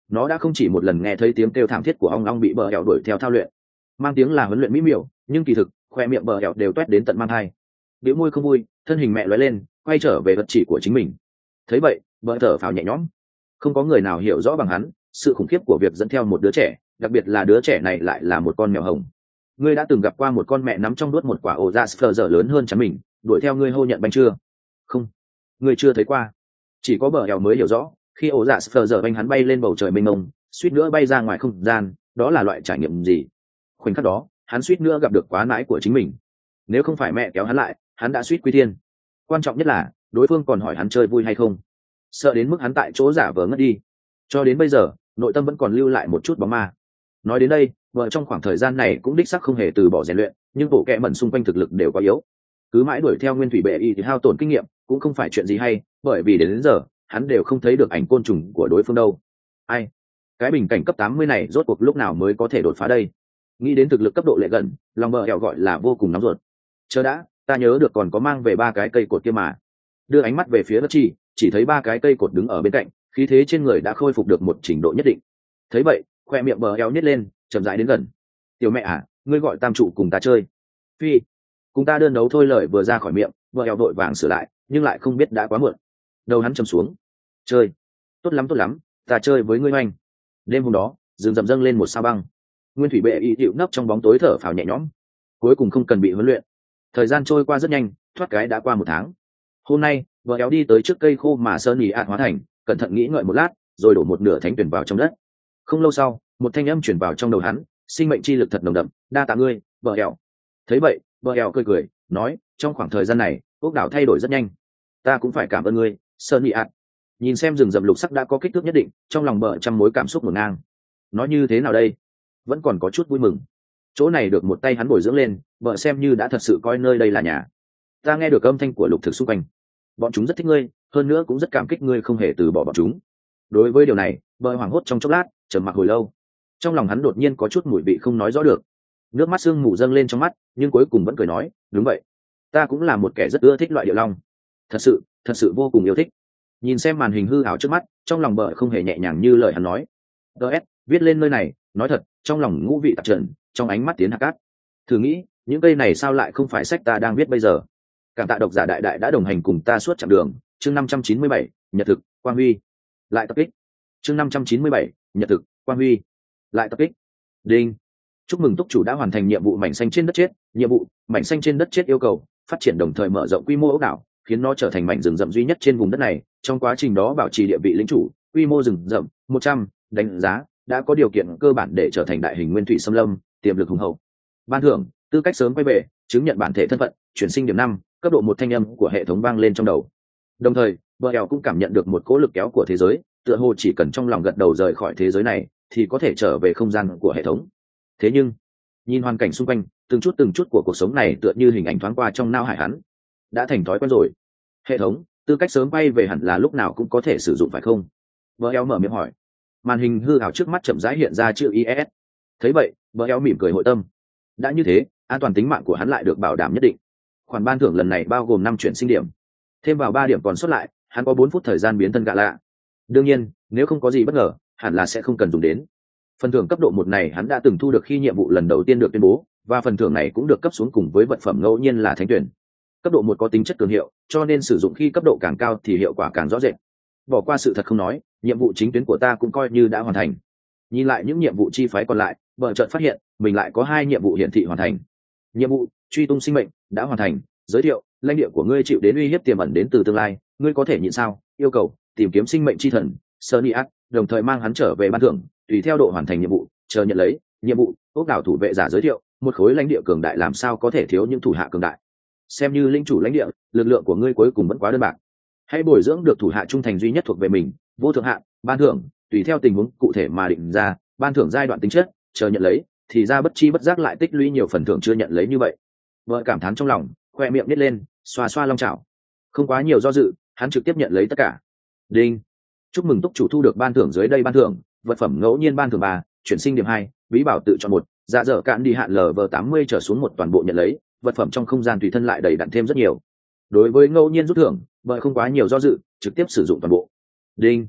nó đã không chỉ một lần nghe thấy tiếng kêu thảm thiết của ong ong bị bờ hẹo đuổi theo thao luyện, mang tiếng là huấn luyện mỹ miều, nhưng kỳ thực khoe miệng bờ hẹo đều toét đến tận mang hai. Biểu môi không vui, thân hình mẹ lóe lên, quay trở về vật chỉ của chính mình. Thấy vậy, bờ thở phào nhẹ nhõm. Không có người nào hiểu rõ bằng hắn sự khủng khiếp của việc dẫn theo một đứa trẻ, đặc biệt là đứa trẻ này lại là một con mèo hồng. Ngươi đã từng gặp qua một con mẹ nắm trong đuốt một quả ổ ra sờ dở lớn hơn chắn mình, đuổi theo ngươi hô nhận bánh chưa? Không, ngươi chưa thấy qua. Chỉ có bờ hẹo mới hiểu rõ, khi ổ dạ sờ dở bánh hắn bay lên bầu trời mênh mông, suýt nữa bay ra ngoài không gian, đó là loại trải nghiệm gì? Khoảnh khắc đó, hắn suýt nữa gặp được quá nãi của chính mình. Nếu không phải mẹ kéo hắn lại, hắn đã suýt quy thiên. Quan trọng nhất là đối phương còn hỏi hắn chơi vui hay không, sợ đến mức hắn tại chỗ giả vờ ngất đi. Cho đến bây giờ, nội tâm vẫn còn lưu lại một chút bóng ma. Nói đến đây, vợ trong khoảng thời gian này cũng đích sắc không hề từ bỏ rèn luyện, nhưng bộ kệ mẩn xung quanh thực lực đều quá yếu. Cứ mãi đuổi theo nguyên thủy bệ y thì hao tổn kinh nghiệm cũng không phải chuyện gì hay, bởi vì đến giờ hắn đều không thấy được ảnh côn trùng của đối phương đâu. Ai, cái bình cảnh cấp 80 này rốt cuộc lúc nào mới có thể đột phá đây? Nghĩ đến thực lực cấp độ lệ gần, lòng bờ hẹo gọi là vô cùng nóng ruột. Chờ đã, ta nhớ được còn có mang về 3 cái cây cột kia mà. Đưa ánh mắt về phía đất chỉ thấy 3 cái cây cột đứng ở bên cạnh, khí thế trên người đã khôi phục được một trình độ nhất định. Thấy vậy, khoe miệng bờ hẹo nhếch lên, chậm rãi đến gần. Tiểu mẹ à, ngươi gọi tam trụ cùng ta chơi? Phi, cùng ta đơn đấu thôi. Lời vừa ra khỏi miệng, bờ hẹo đội vàng sửa lại, nhưng lại không biết đã quá muộn. Đầu hắn trầm xuống. Chơi, tốt lắm, ta chơi với ngươi oanh. Đêm hôm đó, rừng rậm dâng lên một sao băng. Nguyên thủy bệ y dịu nấp trong bóng tối thở phào nhẹ nhõm, cuối cùng không cần bị huấn luyện. Thời gian trôi qua rất nhanh, thoát cái đã qua 1 tháng. Hôm nay, vợ éo đi tới trước cây khô mà sơn nhì ạt hóa thành, cẩn thận nghĩ ngợi một lát, rồi đổ một nửa thánh tuyển vào trong đất. Không lâu sau, một thanh âm chuyển vào trong đầu hắn, sinh mệnh chi lực thật nồng đậm, đa tạ ngươi, vợ éo. Thấy vậy, vợ éo cười nói, trong khoảng thời gian này, ốc đảo thay đổi rất nhanh. Ta cũng phải cảm ơn ngươi, sơn nhì ạt. Nhìn xem rừng rậm lục sắc đã có kích thước nhất định, trong lòng bờ trăm mối cảm xúc ngổn ngang. Nói như thế nào đây? Vẫn còn có chút vui mừng. Chỗ này được một tay hắn bồi dưỡng lên, vợ xem như đã thật sự coi nơi đây là nhà. Ta nghe được âm thanh của lục thực xung quanh, bọn chúng rất thích ngươi, hơn nữa cũng rất cảm kích ngươi không hề từ bỏ bọn chúng. Đối với điều này, vợ hoảng hốt trong chốc lát, trầm mặc hồi lâu. Trong lòng hắn đột nhiên có chút mùi vị không nói rõ được. Nước mắt sương mù dâng lên trong mắt, nhưng cuối cùng vẫn cười nói, đúng vậy, ta cũng là một kẻ rất ưa thích loại điệu long. Thật sự vô cùng yêu thích. Nhìn xem màn hình hư ảo trước mắt, trong lòng bợ không hề nhẹ nhàng như lời hắn nói. DS, viết lên nơi này, nói thật, trong lòng ngũ vị tạp trần, trong ánh mắt tiến hạt cát. Thử nghĩ, những cây này sao lại không phải sách ta đang viết bây giờ? Cảm tạ độc giả đại đại đã đồng hành cùng ta suốt chặng đường. Chương 597, nhật thực, Quang Huy. Lại tập kích. Chương 597, nhật thực, Quang Huy. Lại tập kích. Đinh. Chúc mừng túc chủ đã hoàn thành nhiệm vụ mảnh xanh trên đất chết. Nhiệm vụ mảnh xanh trên đất chết yêu cầu phát triển đồng thời mở rộng quy mô ốc đảo, khiến nó trở thành mảnh rừng rậm duy nhất trên vùng đất này. Trong quá trình đó bảo trì địa vị lĩnh chủ, quy mô rừng rậm 100, đánh giá đã có điều kiện cơ bản để trở thành đại hình nguyên thủy xâm lâm, tiềm lực hùng hậu. Ban thưởng tư cách sớm quay về, chứng nhận bản thể thân phận, chuyển sinh điểm 5, cấp độ 1 thanh âm của hệ thống vang lên trong đầu. Đồng thời, Bờ Eo cũng cảm nhận được một cỗ lực kéo của thế giới, tựa hồ chỉ cần trong lòng gật đầu rời khỏi thế giới này, thì có thể trở về không gian của hệ thống. Thế nhưng, nhìn hoàn cảnh xung quanh, từng chút của cuộc sống này tựa như hình ảnh thoáng qua trong não hải hắn. Đã thành thói quen rồi. Hệ thống, tư cách sớm quay về hẳn là lúc nào cũng có thể sử dụng phải không? Bờ Eo mở miệng hỏi. Màn hình hư ảo trước mắt chậm rãi hiện ra chữ IS. Thấy vậy, Bờ Eo mỉm cười hội tâm. Đã như thế, an toàn tính mạng của hắn lại được bảo đảm nhất định. Khoản ban thưởng lần này bao gồm 5 chuyển sinh điểm, thêm vào 3 điểm còn sót lại, hắn có 4 phút thời gian biến thân gạ lạ. Đương nhiên, nếu không có gì bất ngờ, hẳn là sẽ không cần dùng đến. Phần thưởng cấp độ 1 này hắn đã từng thu được khi nhiệm vụ lần đầu tiên được tuyên bố, và phần thưởng này cũng được cấp xuống cùng với vật phẩm ngẫu nhiên là thánh tuyển. Cấp độ 1 có tính chất cường hiệu, cho nên sử dụng khi cấp độ càng cao thì hiệu quả càng rõ rệt. Bỏ qua sự thật không nói, nhiệm vụ chính tuyến của ta cũng coi như đã hoàn thành. Nhìn lại những nhiệm vụ chi phái còn lại, vợ chợt phát hiện mình lại có 2 nhiệm vụ hiển thị hoàn thành. Nhiệm vụ truy tung sinh mệnh đã hoàn thành. Giới thiệu, lãnh địa của ngươi chịu đến uy hiếp tiềm ẩn đến từ tương lai, ngươi có thể nhịn sao? Yêu cầu tìm kiếm sinh mệnh chi thần Soniac, đồng thời mang hắn trở về ban thưởng, tùy theo độ hoàn thành nhiệm vụ, chờ nhận lấy. Nhiệm vụ ốc đảo thủ vệ giả giới thiệu, một khối lãnh địa cường đại làm sao có thể thiếu những thủ hạ cường đại. Xem như linh chủ lãnh địa, lực lượng của ngươi cuối cùng vẫn quá đơn bạc. Hãy bồi dưỡng được thủ hạ trung thành duy nhất thuộc về mình, vô thượng hạn, ban thưởng tùy theo tình huống cụ thể mà định ra, ban thưởng giai đoạn tính chất, chờ nhận lấy, thì ra bất chi bất giác lại tích lũy nhiều phần thưởng chưa nhận lấy như vậy. Vợ cảm thán trong lòng, khoe miệng nít lên, xoa xoa long chảo. Không quá nhiều do dự, hắn trực tiếp nhận lấy tất cả. Đinh. Chúc mừng túc chủ thu được ban thưởng dưới đây ban thưởng, vật phẩm ngẫu nhiên ban thưởng 3, chuyển sinh điểm 2, bí bảo tự chọn 1, dạ dở cạn đi hạn LV80 trở xuống 1 toàn bộ nhận lấy, vật phẩm trong không gian tùy thân lại đầy đặn thêm rất nhiều. Đối với ngẫu nhiên rút thưởng, vợ không quá nhiều do dự, trực tiếp sử dụng toàn bộ. Đinh.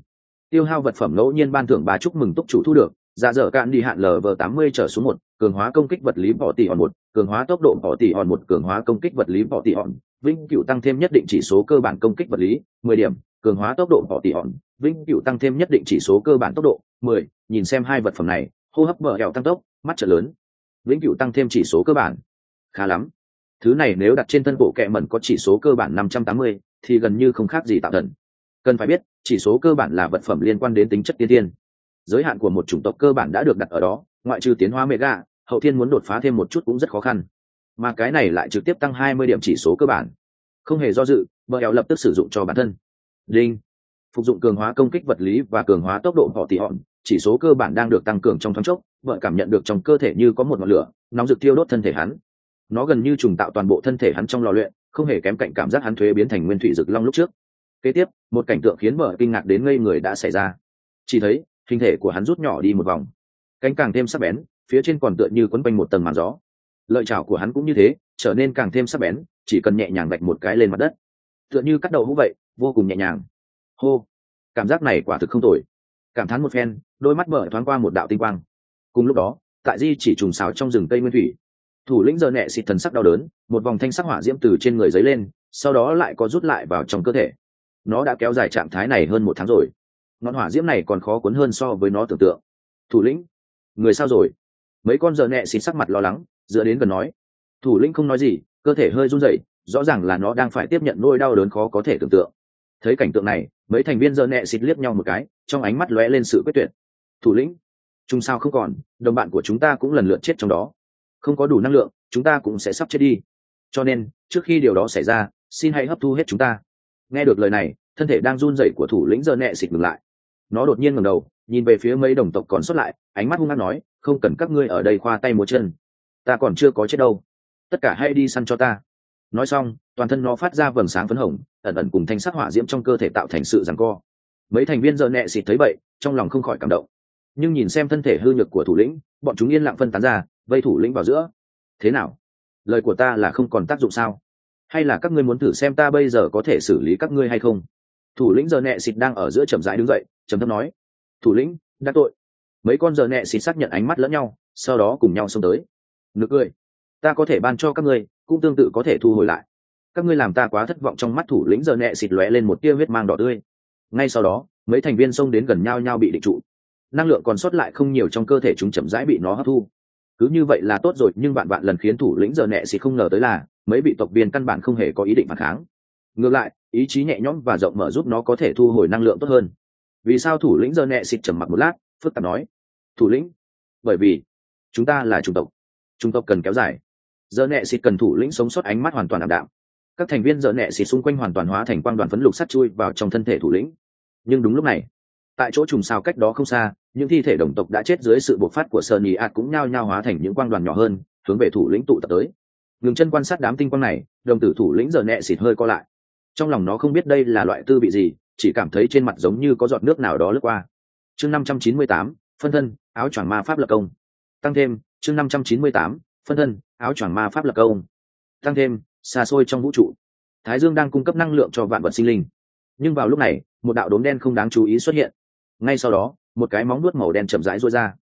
Tiêu hao vật phẩm ngẫu nhiên ban thưởng 3 chúc mừng túc chủ thu được. Dạ dở cạn đi hạn LV80 trở xuống 1, cường hóa công kích vật lý bỏ tỷ hòn 1, cường hóa tốc độ bỏ tỷ hòn 1, cường hóa công kích vật lý bỏ tỷ hòn, vĩnh cửu tăng thêm nhất định chỉ số cơ bản công kích vật lý 10 điểm, cường hóa tốc độ bỏ tỷ hòn, vĩnh cửu tăng thêm nhất định chỉ số cơ bản tốc độ 10. Nhìn xem hai vật phẩm này, hô hấp bờ hẹo tăng tốc, mắt trợ lớn. Vĩnh cửu tăng thêm chỉ số cơ bản, khá lắm. Thứ này nếu đặt trên thân bộ kệ mẩn có chỉ số cơ bản 580, thì gần như không khác gì tạo thần. Cần phải biết, chỉ số cơ bản là vật phẩm liên quan đến tính chất tiên tiên. Giới hạn của một chủng tộc cơ bản đã được đặt ở đó, ngoại trừ tiến hóa mega, hậu thiên muốn đột phá thêm một chút cũng rất khó khăn. Mà cái này lại trực tiếp tăng 20 điểm chỉ số cơ bản. Không hề do dự, bờ eo lập tức sử dụng cho bản thân. Đinh. Phục dụng cường hóa công kích vật lý và cường hóa tốc độ bỏ tỷ hòn, chỉ số cơ bản đang được tăng cường trong thoáng chốc, vợ cảm nhận được trong cơ thể như có một ngọn lửa nóng rực thiêu đốt thân thể hắn. Nó gần như trùng tạo toàn bộ thân thể hắn trong lò luyện, không hề kém cạnh cảm giác hắn thuế biến thành nguyên thủy rực long lúc trước. Kế tiếp, một cảnh tượng khiến vợ kinh ngạc đến ngây người đã xảy ra. Chỉ thấy hình thể của hắn rút nhỏ đi một vòng, cánh càng thêm sắc bén, phía trên còn tựa như quấn quanh một tầng màn gió. Lợi chảo của hắn cũng như thế, trở nên càng thêm sắc bén, chỉ cần nhẹ nhàng vạch một cái lên mặt đất, tựa như cắt đầu hũ vậy, vô cùng nhẹ nhàng. Hô, cảm giác này quả thực không tồi. Cảm thán một phen, đôi mắt mở thoáng qua một đạo tinh quang. Cùng lúc đó, tại di chỉ trùng xào trong rừng cây nguyên thủy, thủ lĩnh giờ nẹ xịt thần sắc đau đớn, một vòng thanh sắc hỏa diễm từ trên người giấy lên, sau đó lại có rút lại vào trong cơ thể. Nó đã kéo dài trạng thái này hơn 1 tháng rồi. Ngọn hỏa diễm này còn khó cuốn hơn so với nó tưởng tượng. Thủ lĩnh, người sao rồi? Mấy con giờ nẹ xịt sắc mặt lo lắng, dựa đến gần nói. Thủ lĩnh không nói gì, cơ thể hơi run rẩy, rõ ràng là nó đang phải tiếp nhận nỗi đau đớn khó có thể tưởng tượng. Thấy cảnh tượng này, mấy thành viên giờ nẹ xịt liếc nhau một cái, trong ánh mắt lóe lên sự quyết tuyệt. Thủ lĩnh, chung sao không còn, đồng bạn của chúng ta cũng lần lượt chết trong đó. Không có đủ năng lượng, chúng ta cũng sẽ sắp chết đi. Cho nên, trước khi điều đó xảy ra, xin hãy hấp thu hết chúng ta. Nghe được lời này, thân thể đang run rẩy của thủ lĩnh giờ nẹ xịt ngừng lại. Nó đột nhiên ngẩng đầu, nhìn về phía mấy đồng tộc còn sót lại, ánh mắt hung hăng nói, không cần các ngươi ở đây khoa tay múa chân. Ta còn chưa có chết đâu. Tất cả hãy đi săn cho ta. Nói xong, toàn thân nó phát ra vầng sáng phấn hồng, ẩn ẩn cùng thanh sắc hỏa diễm trong cơ thể tạo thành sự giằng co. Mấy thành viên giờ nẹ xịt thấy vậy, trong lòng không khỏi cảm động. Nhưng nhìn xem thân thể hư nhược của thủ lĩnh, bọn chúng yên lặng phân tán ra, vây thủ lĩnh vào giữa. Thế nào? Lời của ta là không còn tác dụng sao? Hay là các ngươi muốn thử xem ta bây giờ có thể xử lý các ngươi hay không? Thủ lĩnh giờ nẹ xịt đang ở giữa chậm rãi đứng dậy, trầm thấp nói. Thủ lĩnh, đã tội. Mấy con giờ nẹ xịt xác nhận ánh mắt lẫn nhau, sau đó cùng nhau xông tới. Nực cười. Ta có thể ban cho các ngươi, cũng tương tự có thể thu hồi lại. Các ngươi làm ta quá thất vọng. Trong mắt thủ lĩnh giờ nẹ xịt lóe lên một tia huyết mang đỏ tươi. Ngay sau đó, mấy thành viên xông đến gần nhau bị định trụ. Năng lượng còn sót lại không nhiều trong cơ thể chúng chậm rãi bị nó hấp thu. Cứ như vậy là tốt rồi, nhưng bạn lần khiến thủ lĩnh giờ nẹ xịt không ngờ tới là mấy vị tộc viên căn bản không hề có ý định phản kháng. Ngược lại, ý chí nhẹ nhõm và rộng mở giúp nó có thể thu hồi năng lượng tốt hơn. Vì sao? Thủ lĩnh giờ nẹ xịt trầm mặc một lát, phức tạp nói. Thủ lĩnh, bởi vì chúng ta là chủng tộc cần kéo dài. Giờ nẹ xịt cần thủ lĩnh sống sót. Ánh mắt hoàn toàn ảm đạm. Các thành viên giờ nẹ xịt xung quanh hoàn toàn hóa thành quang đoàn phấn lục sắt chui vào trong thân thể thủ lĩnh. Nhưng đúng lúc này, tại chỗ trùng sao cách đó không xa, những thi thể đồng tộc đã chết dưới sự bộc phát của Sunny Art cũng nhao nhao hóa thành những quang đoàn nhỏ hơn, hướng về thủ lĩnh tụ tập tới. Ngừng chân quan sát đám tinh quang này, đồng tử thủ lĩnh giờ nẹ xịt hơi co lại. Trong lòng nó không biết đây là loại tư vị gì, chỉ cảm thấy trên mặt giống như có giọt nước nào đó lướt qua. Chương 598, phân thân, áo choàng ma pháp lập công. Tăng thêm, chương 598, phân thân, áo choàng ma pháp lập công. Tăng thêm, xa xôi trong vũ trụ, Thái Dương đang cung cấp năng lượng cho vạn vật sinh linh. Nhưng vào lúc này, một đạo đốm đen không đáng chú ý xuất hiện. Ngay sau đó, một cái móng vuốt màu đen chậm rãi duỗi ra.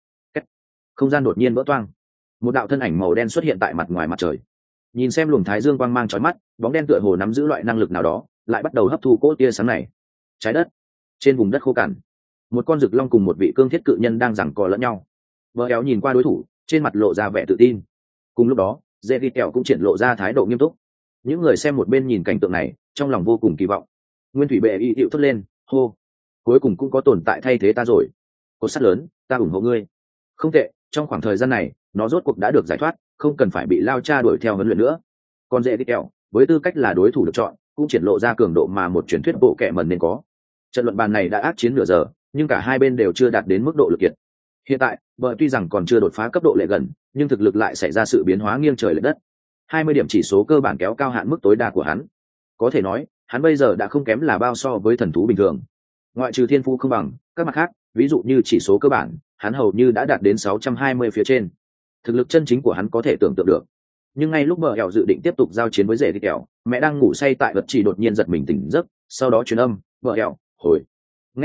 Không gian đột nhiên vỡ toang. Một đạo thân ảnh màu đen xuất hiện tại mặt ngoài mặt trời. Nhìn xem luồng thái dương quang mang chói mắt, bóng đen tựa hồ nắm giữ loại năng lực nào đó, lại bắt đầu hấp thu cỗ tia sáng này. Trái đất, trên vùng đất khô cằn, một con rực long cùng một vị cương thiết cự nhân đang giằng co lẫn nhau. Vợ éo nhìn qua đối thủ, trên mặt lộ ra vẻ tự tin. Cùng lúc đó, dễ đi kẹo cũng triển lộ ra thái độ nghiêm túc. Những người xem một bên nhìn cảnh tượng này, trong lòng vô cùng kỳ vọng. Nguyên thủy bệ y hiệu thốt lên, hô, cuối cùng cũng có tồn tại thay thế ta rồi. Cột sắt lớn, ta ủng hộ ngươi. Không tệ, trong khoảng thời gian này, nó rốt cuộc đã được giải thoát, không cần phải bị lao cha đuổi theo huấn luyện nữa. Còn dễ đi kẹo, với tư cách là đối thủ được chọn, cũng triển lộ ra cường độ mà một truyền thuyết bộ kệ mần nên có. Trận luận bàn này đã ác chiến nửa giờ, nhưng cả hai bên đều chưa đạt đến mức độ lực kiệt. Hiện tại, vợ tuy rằng còn chưa đột phá cấp độ lệ gần, nhưng thực lực lại xảy ra sự biến hóa nghiêng trời lệch đất. 20 điểm chỉ số cơ bản kéo cao hạn mức tối đa của hắn. Có thể nói, hắn bây giờ đã không kém là bao so với thần thú bình thường. Ngoại trừ thiên phú không bằng, các mặt khác, ví dụ như chỉ số cơ bản, hắn hầu như đã đạt đến 620 phía trên. Thực lực chân chính của hắn có thể tưởng tượng được. Nhưng ngay lúc bờ hẻo dự định tiếp tục giao chiến với rể đi kẹo, mẹ đang ngủ say tại vật chỉ đột nhiên giật mình tỉnh giấc, sau đó truyền âm, "Bờ hẻo, hồi." Nghe vậy,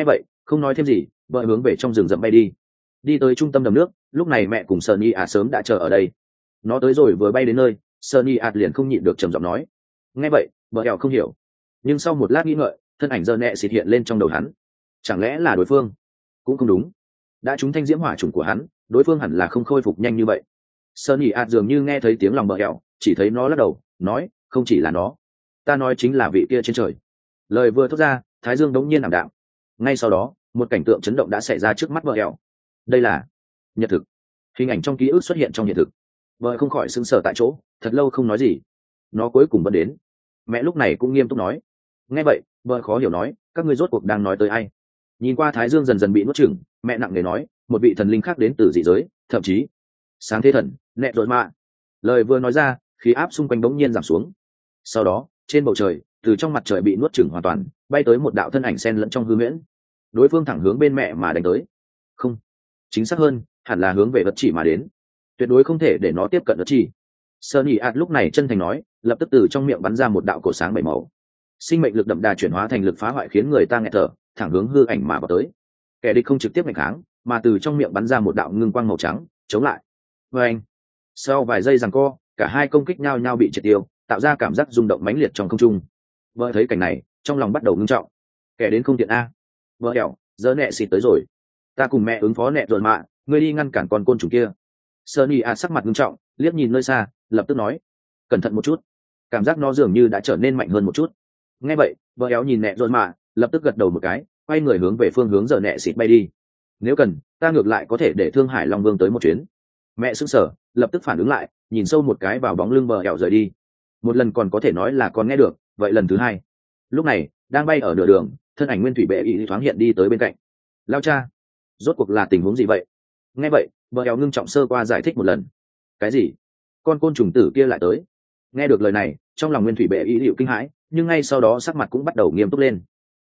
Không nói thêm gì, vợ hướng về trong rừng rậm bay đi tới trung tâm đầm nước. Lúc này mẹ cùng Sunny ạt sớm đã chờ ở đây. Nó tới rồi vừa bay đến nơi, Sunny ạt liền không nhịn được trầm giọng nói. Nghe vậy vợ ẻo không hiểu, nhưng sau một lát nghĩ ngợi, thân ảnh giờ nẹ xịt hiện lên trong đầu hắn. Chẳng lẽ là đối phương? Cũng không đúng, đã trúng thanh diễm hỏa trùng của hắn, đối phương hẳn là không khôi phục nhanh như vậy. Sunny ạt dường như nghe thấy tiếng lòng bờ ẻo, chỉ thấy nó lắc đầu nói, không chỉ là nó, ta nói chính là vị kia trên trời. Lời vừa thốt ra, thái dương đống nhiên ảm đạm. Ngay sau đó một cảnh tượng chấn động đã xảy ra trước mắt bờ ẻo. Đây là nhật thực. Hình ảnh trong ký ức xuất hiện trong hiện thực. Vợ không khỏi sững sờ tại chỗ, thật lâu không nói gì. Nó cuối cùng vẫn đến. Mẹ lúc này cũng nghiêm túc nói. Nghe vậy vợ khó hiểu nói, các ngươi rốt cuộc đang nói tới ai? Nhìn qua thái dương dần dần bị nuốt chửng, mẹ nặng nề nói, một vị thần linh khác đến từ dị giới, thậm chí sáng thế thần nẹ rồi mà. Lời vừa nói ra, khí áp xung quanh bỗng nhiên giảm xuống. Sau đó trên bầu trời, từ trong mặt trời bị nuốt chửng hoàn toàn, bay tới một đạo thân ảnh xen lẫn trong hư huyễn. Đối phương thẳng hướng bên mẹ mà đánh tới. Không, chính xác hơn hẳn là hướng về vật chỉ mà đến. Tuyệt đối không thể để nó tiếp cận vật chỉ. Sunny ạt lúc này chân thành nói, lập tức từ trong miệng bắn ra một đạo cổ sáng bảy màu. Sinh mệnh lực đậm đà chuyển hóa thành lực phá hoại khiến người ta nghẹt thở, thẳng hướng hư ảnh mà vào tới. Kẻ địch không trực tiếp nghịch kháng, mà từ trong miệng bắn ra một đạo ngưng quang màu trắng chống lại. Và anh, sau vài giây giằng co, cả hai công kích nhau nhau bị triệt tiêu, tạo ra cảm giác rung động mãnh liệt trong không trung. Vợ thấy cảnh này, trong lòng bắt đầu ngưng trọng. Kẻ đến không tiện a. Vợ ẻo, giờ nẹ xịt tới rồi. Ta cùng mẹ ứng phó nẹ rồi mà, ngươi đi ngăn cản con côn trùng kia. Sunny a sắc mặt ngưng trọng, liếc nhìn nơi xa, lập tức nói, cẩn thận một chút. Cảm giác nó dường như đã trở nên mạnh hơn một chút. Nghe vậy vợ éo nhìn nẹ rồi mà, lập tức gật đầu một cái, quay người hướng về phương hướng giờ nẹ xịt bay đi. Nếu cần, ta ngược lại có thể để Thương Hải Long Vương tới một chuyến. Mẹ sững sờ, lập tức phản ứng lại, nhìn sâu một cái vào bóng lưng vợ éo rời đi. Một lần còn có thể nói là con nghe được, vậy lần thứ hai. Lúc này đang bay ở nửa đường, thân ảnh nguyên thủy bệ y thoáng hiện đi tới bên cạnh. Lao cha, rốt cuộc là tình huống gì vậy? Nghe vậy vợ éo ngưng trọng sơ qua giải thích một lần. Cái gì? Con côn trùng tử kia lại tới? Nghe được lời này, trong lòng nguyên thủy bệ y liệu kinh hãi, nhưng ngay sau đó sắc mặt cũng bắt đầu nghiêm túc lên.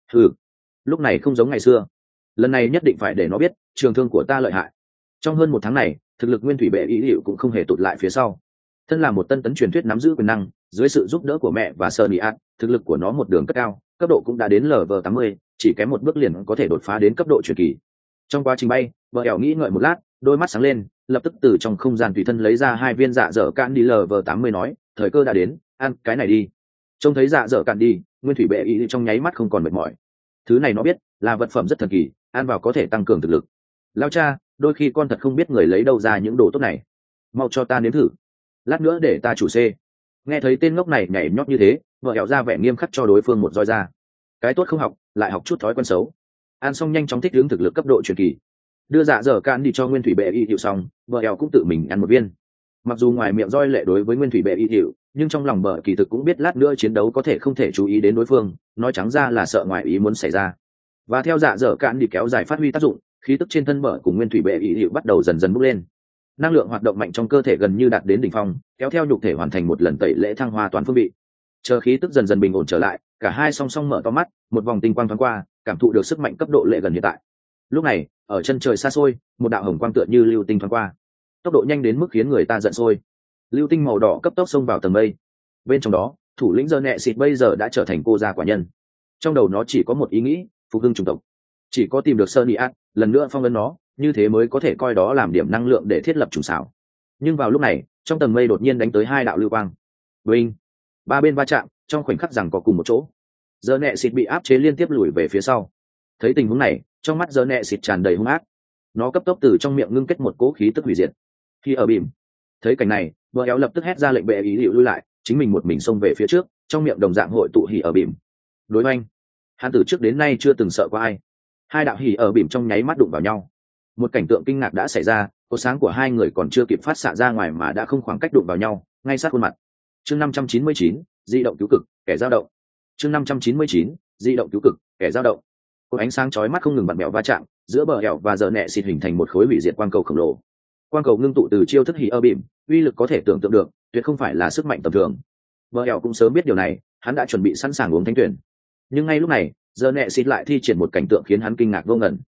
Lúc này không giống ngày xưa, lần này nhất định phải để nó biết trường thương của ta lợi hại. Trong hơn một tháng này, thực lực nguyên thủy bệ y liệu cũng không hề tụt lại phía sau. Thân là một tân tấn truyền thuyết nắm giữ quyền năng, dưới sự giúp đỡ của mẹ và Sunny ạt, thực lực của nó một đường cất cao, cấp độ cũng đã đến Level 80, chỉ kém một bước liền có thể đột phá đến cấp độ truyền kỳ. Trong quá trình bay, vợ ẻo nghĩ ngợi một lát, đôi mắt sáng lên, lập tức từ trong không gian tùy thân lấy ra 2 viên dạ dở cạn đi Level 80 nói, thời cơ đã đến, ăn cái này đi. Trông thấy dạ dở cạn đi, nguyên thủy bệ y trong nháy mắt không còn mệt mỏi. Thứ này nó biết là vật phẩm rất thần kỳ, ăn vào có thể tăng cường thực lực. Lao cha, đôi khi con thật không biết người lấy đâu ra những đồ tốt này, mau cho ta nếm thử, lát nữa để ta chủ xê. Nghe thấy tên ngốc này nhảy nhót như thế, vợ ẻo ra vẻ nghiêm khắc cho đối phương một roi ra. Cái tốt không học, lại học chút thói quen xấu. Ăn xong nhanh chóng thích ứng thực lực cấp độ truyền kỳ. Đưa dạ dở cạn đi cho nguyên thủy bệ y hiệu xong, vợ ẻo cũng tự mình ăn một viên. Mặc dù ngoài miệng roi lệ đối với nguyên thủy bệ y hiệu, nhưng trong lòng bờ kỳ thực cũng biết lát nữa chiến đấu có thể không thể chú ý đến đối phương, nói trắng ra là sợ ngoài ý muốn xảy ra. Và theo dạ dở cạn đi kéo dài phát huy tác dụng, khí tức trên thân bờ cùng nguyên thủy bệ y hiệu bắt đầu dần dần bốc lên. Năng lượng hoạt động mạnh trong cơ thể gần như đạt đến đỉnh phong, kéo theo nhục thể hoàn thành một lần tẩy lễ thăng hoa toàn phương vị. Chờ khí tức dần dần bình ổn trở lại, cả hai song song mở to mắt, một vòng tinh quang thoáng qua, cảm thụ được sức mạnh cấp độ lệ gần hiện tại. Lúc này ở chân trời xa xôi, một đạo hồng quang tựa như lưu tinh thoáng qua, tốc độ nhanh đến mức khiến người ta giận sôi. Lưu tinh màu đỏ cấp tốc xông vào tầng mây. Bên trong đó thủ lĩnh giờ nẹ xịt bây giờ đã trở thành cô gia quả nhân. Trong đầu nó chỉ có một ý nghĩ, phục hưng chủng tộc. Chỉ có tìm được Sunny ạt, lần nữa phong ấn nó, như thế mới có thể coi đó làm điểm năng lượng để thiết lập chủng xảo. Nhưng vào lúc này trong tầng mây đột nhiên đánh tới 2 đạo lưu quang. Vinh, 3 bên va chạm, trong khoảnh khắc rằng có cùng một chỗ. Giờ nẹ xịt bị áp chế liên tiếp lùi về phía sau. Thấy tình huống này, trong mắt giờ nẹ xịt tràn đầy hung ác. Nó cấp tốc từ trong miệng ngưng kết một cỗ khí tức hủy diệt. Khi ở bìm, thấy cảnh này, vợ éo lập tức hét ra lệnh bệ ý liệu lui lại, chính mình một mình xông về phía trước, trong miệng đồng dạng hội tụ hỉ ở bìm. Đối với anh, hắn từ trước đến nay chưa từng sợ qua ai. 2 đạo hỉ ở bìm trong nháy mắt đụng vào nhau. Một cảnh tượng kinh ngạc đã xảy ra, cột sáng của 2 người còn chưa kịp phát xạ ra ngoài mà đã không khoảng cách đụng vào nhau, ngay sát khuôn mặt. Chương 599, di động cứu cực, kẻ dao động. Chương 599, di động cứu cực, kẻ dao động. Cột ánh sáng chói mắt không ngừng bật mèo va chạm, giữa bờ hẻo và giờ nẹ xịt hình thành một khối hủy diệt quang cầu khổng lồ. Quang cầu ngưng tụ từ chiêu thức hỉ ơ bìm, uy lực có thể tưởng tượng được, tuyệt không phải là sức mạnh tầm thường. Bờ hẻo cũng sớm biết điều này, hắn đã chuẩn bị sẵn sàng uống thánh tuyển. Nhưng ngay lúc này, giờ nẹ xịt lại thi triển một cảnh tượng khiến hắn kinh ngạc vô ngần.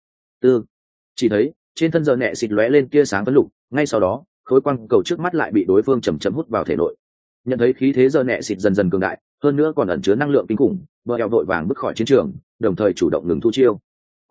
Chỉ thấy trên thân giờ nẹ xịt lóe lên tia sáng phấn lục, ngay sau đó khối quang cầu trước mắt lại bị đối phương chầm chậm hút vào thể nội. Nhận thấy khí thế giờ nẹ xịt dần dần cường đại, hơn nữa còn ẩn chứa năng lượng kinh khủng, bờ eo vội vàng bước khỏi chiến trường, đồng thời chủ động ngừng thu chiêu.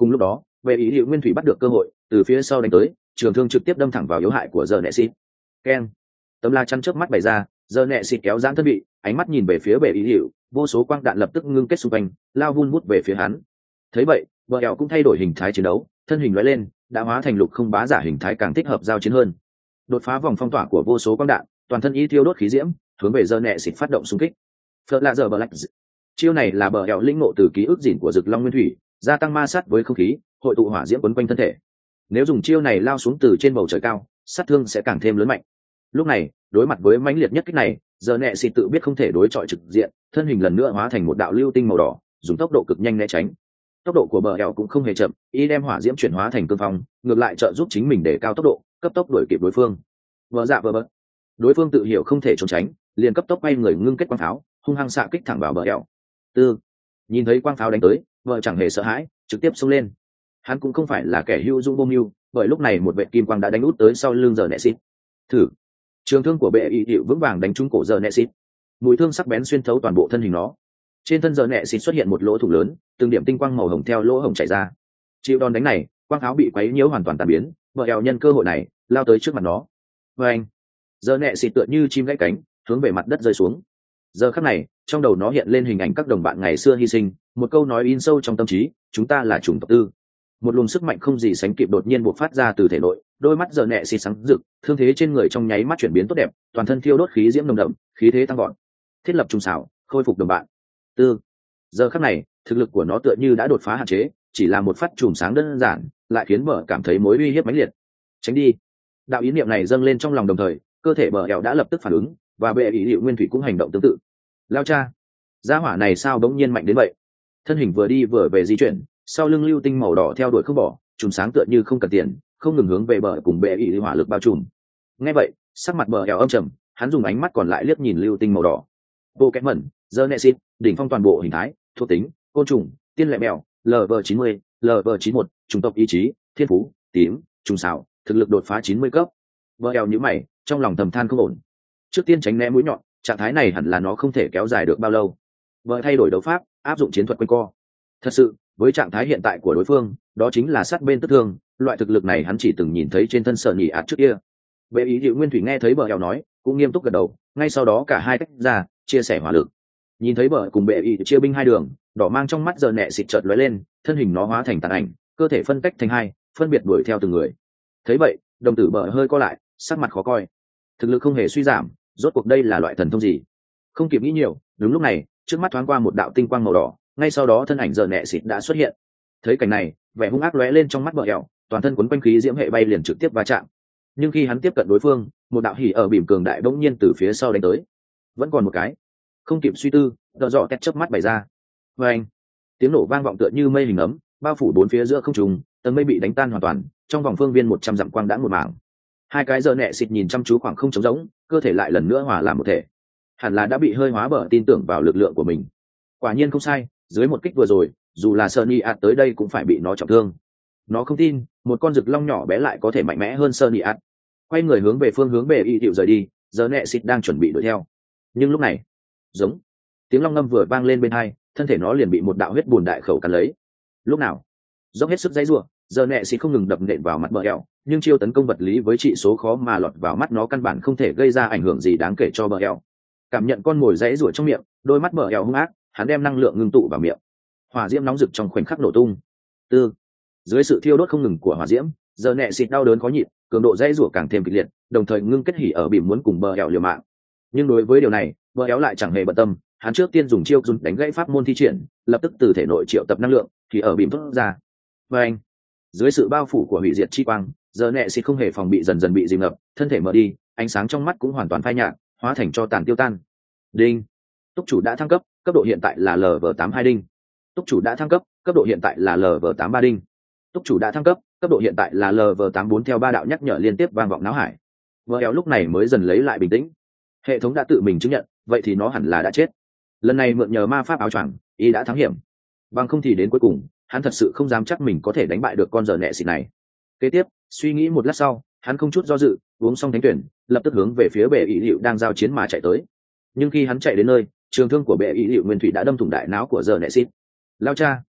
Cùng lúc đó bệ ý hiệu nguyên thủy bắt được cơ hội từ phía sau đánh tới, trường thương trực tiếp đâm thẳng vào yếu hại của giờ nệ xịt. Keng, tấm la chắn trước mắt bày ra, giờ nệ xịt kéo giãn thân vị, ánh mắt nhìn về phía bệ ý hiệu, vô số quang đạn lập tức ngưng kết xung quanh, lao vun vút về phía hắn. Thấy vậy bờ ẻo cũng thay đổi hình thái chiến đấu, thân hình lóe lên đã hóa thành lục không bá giả hình thái, càng thích hợp giao chiến hơn. Đột phá vòng phong tỏa của vô số quang đạn, toàn thân y thiêu đốt khí diễm, hướng về giờ nệ xịt phát động xung kích. Phật lạ giờ Black, chiêu này là bờ ẻo lĩnh ngộ từ ký ức dỉn của Dực Long Nguyên Thủy, gia tăng ma sát với không khí, hội tụ hỏa diễm quấn quanh thân thể. Nếu dùng chiêu này lao xuống từ trên bầu trời cao, sát thương sẽ càng thêm lớn mạnh. Lúc này đối mặt với mãnh liệt nhất kích này, giờ nệ xịt tự biết không thể đối chọi trực diện, thân hình lần nữa hóa thành một đạo lưu tinh màu đỏ, dùng tốc độ cực nhanh né tránh. Tốc độ của bờ ẻo cũng không hề chậm, y đem hỏa diễm chuyển hóa thành cương phong, ngược lại trợ giúp chính mình để cao tốc độ, cấp tốc đuổi kịp đối phương. Vờ dạ vờ bật, đối phương tự hiểu không thể trốn tránh, liền cấp tốc quay người ngưng kết quang pháo, hung hăng xạ kích thẳng vào bờ ẻo. Tư, nhìn thấy quang pháo đánh tới, vợ chẳng hề sợ hãi, trực tiếp xông lên. Hắn cũng không phải là kẻ hưu dung vô mưu, bởi lúc này một vệ kim quang đã đánh út tới sau lưng giờ nệ xịt. Thử, trường thương của bệ y hiệu vững vàng đánh trúng cổ giờ nệ xịt, mũi thương sắc bén xuyên thấu toàn bộ thân hình nó. Trên thân giờ nệ xịt xuất hiện một lỗ thủng lớn, từng điểm tinh quang màu hồng theo lỗ hổng chảy ra. Chịu đòn đánh này, quang áo bị quấy nhiễu hoàn toàn tan biến, vợ eo nhân cơ hội này lao tới trước mặt nó. Và anh, giờ nệ xịt tựa như chim gãy cánh, hướng về mặt đất rơi xuống. Giờ khắc này trong đầu nó hiện lên hình ảnh các đồng bạn ngày xưa hy sinh, một câu nói in sâu trong tâm trí: chúng ta là chủng tộc tư. Một luồng sức mạnh không gì sánh kịp đột nhiên bộc phát ra từ thể nội, đôi mắt giờ nệ xịt sáng rực, thương thế trên người trong nháy mắt chuyển biến tốt đẹp, toàn thân thiêu đốt khí diễm nồng đậm, khí thế tăng vọt. Thiết lập trung xảo, khôi phục đồng bạn. Tư, giờ khắc này thực lực của nó tựa như đã đột phá hạn chế, chỉ là một phát chùm sáng đơn giản lại khiến bờ cảm thấy mối uy hiếp mãnh liệt. Tránh đi, đạo ý niệm này dâng lên trong lòng, đồng thời cơ thể bờ ẻo đã lập tức phản ứng, và bệ ý hiệu nguyên thủy cũng hành động tương tự. Lao cha, gia hỏa này sao bỗng nhiên mạnh đến vậy? Thân hình vừa đi vừa về di chuyển, sau lưng lưu tinh màu đỏ theo đuổi không bỏ, chùm sáng tựa như không cần tiền, không ngừng hướng về bờ cùng bệ ý hỏa lực bao trùm. Nghe vậy sắc mặt bờ ẻo âm trầm, hắn dùng ánh mắt còn lại liếc nhìn lưu tinh màu đỏ. Bộ kẽ mẩn, giờ nệ xịt, đỉnh phong toàn bộ hình thái, thuộc tính, côn trùng, tiên lệ mèo, LV90, LV91, chủng tộc ý chí, thiên phú, tím, trùng xảo, thực lực đột phá 90 cấp. Vợ eo nhíu mày, trong lòng thầm than không ổn. Trước tiên tránh né mũi nhọn, trạng thái này hẳn là nó không thể kéo dài được bao lâu. Vợ thay đổi đấu pháp, áp dụng chiến thuật quanh co. Thật sự, với trạng thái hiện tại của đối phương, đó chính là sát bên tức thương, loại thực lực này hắn chỉ từng nhìn thấy trên thân Sở Nhị ạt trước kia. Bệ ý Diệu Nguyên Thủy nghe thấy vợ eo nói, cũng nghiêm túc gật đầu, ngay sau đó cả hai tách ra, chia sẻ hỏa lực. Nhìn thấy bờ cùng bệ ý chia binh hai đường, đỏ mang trong mắt giờ nệ xịt chợt lóe lên, thân hình nó hóa thành tàn ảnh, cơ thể phân tách thành hai, phân biệt đuổi theo từng người. Thấy vậy đồng tử bờ hơi co lại, sắc mặt khó coi. Thực lực không hề suy giảm, rốt cuộc đây là loại thần thông gì? Không kịp nghĩ nhiều, đúng lúc này trước mắt thoáng qua một đạo tinh quang màu đỏ, ngay sau đó thân ảnh giờ nệ xịt đã xuất hiện. Thấy cảnh này vẻ hung ác lóe lên trong mắt bờ ẻo, toàn thân quấn quanh khí diễm hệ bay liền trực tiếp va chạm. Nhưng khi hắn tiếp cận đối phương, một đạo hỉ ở bìm cường đại bỗng nhiên từ phía sau đánh tới. Vẫn còn một cái, không kịp suy tư, đờ dọ tét chớp mắt bày ra. Và anh, tiếng nổ vang vọng tựa như mây hình ấm, bao phủ bốn phía giữa không trung, tầng mây bị đánh tan hoàn toàn, trong vòng phương viên 100 dặm quang đã một mảng. Hai cái giờ nệ xịt nhìn chăm chú khoảng không trống rỗng, cơ thể lại lần nữa hòa làm một thể. Hẳn là đã bị hơi hóa bờ tin tưởng vào lực lượng của mình. Quả nhiên không sai, dưới một kích vừa rồi, dù là Sunny ạt tới đây cũng phải bị nó trọng thương. Nó không tin một con rực long nhỏ bé lại có thể mạnh mẽ hơn Sunny ạt. Quay người hướng về phương hướng bề y tiệu rời đi, giờ nệ xịt đang chuẩn bị đuổi theo. Nhưng lúc này, giống tiếng long ngâm vừa vang lên bên hai, thân thể nó liền bị một đạo huyết bùn đại khẩu cắn lấy. Lúc nào dốc hết sức dãy rủa, giờ nệ xịt không ngừng đập nện vào mặt bờ eo, nhưng chiêu tấn công vật lý với trị số khó mà lọt vào mắt nó căn bản không thể gây ra ảnh hưởng gì đáng kể cho bờ eo. Cảm nhận con mồi dãy rủa trong miệng, đôi mắt bờ eo hung ác, hắn đem năng lượng ngưng tụ vào miệng. Hỏa diễm nóng rực trong khoảnh khắc nổ tung. Tư, dưới sự thiêu đốt không ngừng của hỏa diễm, giờ nệ xịt đau đớn khó nhịn, cường độ dãy rủa càng thêm kịch liệt, đồng thời ngưng kết hỉ ở bìm muốn cùng bờ eo liều mạng. Nhưng đối với điều này bờ eo lại chẳng hề bận tâm, hắn trước tiên dùng chiêu run đánh gãy pháp môn thi triển, lập tức từ thể nội triệu tập năng lượng thì ở bìm thoát ra. Và anh, dưới sự bao phủ của hủy diệt chi quang, giờ nệ xịt không hề phòng bị dần dần bị dìm ngập, thân thể mở đi, ánh sáng trong mắt cũng hoàn toàn phai nhạt, hóa thành cho tàn tiêu tan. Đinh, túc chủ đã thăng cấp, cấp độ hiện tại là LV82 đinh. Túc chủ đã thăng cấp, cấp độ hiện tại là LV83 đinh. Túc chủ đã thăng cấp, cấp độ hiện tại là LV84 theo 3 đạo nhắc nhở liên tiếp vang vọng náo hải. Vợ éo lúc này mới dần lấy lại bình tĩnh. Hệ thống đã tự mình chứng nhận, vậy thì nó hẳn là đã chết. Lần này mượn nhờ ma pháp áo choàng, y đã thắng hiểm. Bằng không thì đến cuối cùng, hắn thật sự không dám chắc mình có thể đánh bại được con giờ nệ xịt này. Kế tiếp, suy nghĩ một lát sau, hắn không chút do dự, uống xong thánh tuyển, lập tức hướng về phía bệ ý liệu đang giao chiến mà chạy tới. Nhưng khi hắn chạy đến nơi, trường thương của bệ ý liệu nguyên thủy đã đâm thủng đại não của giờ nệ xịt. Lao cha,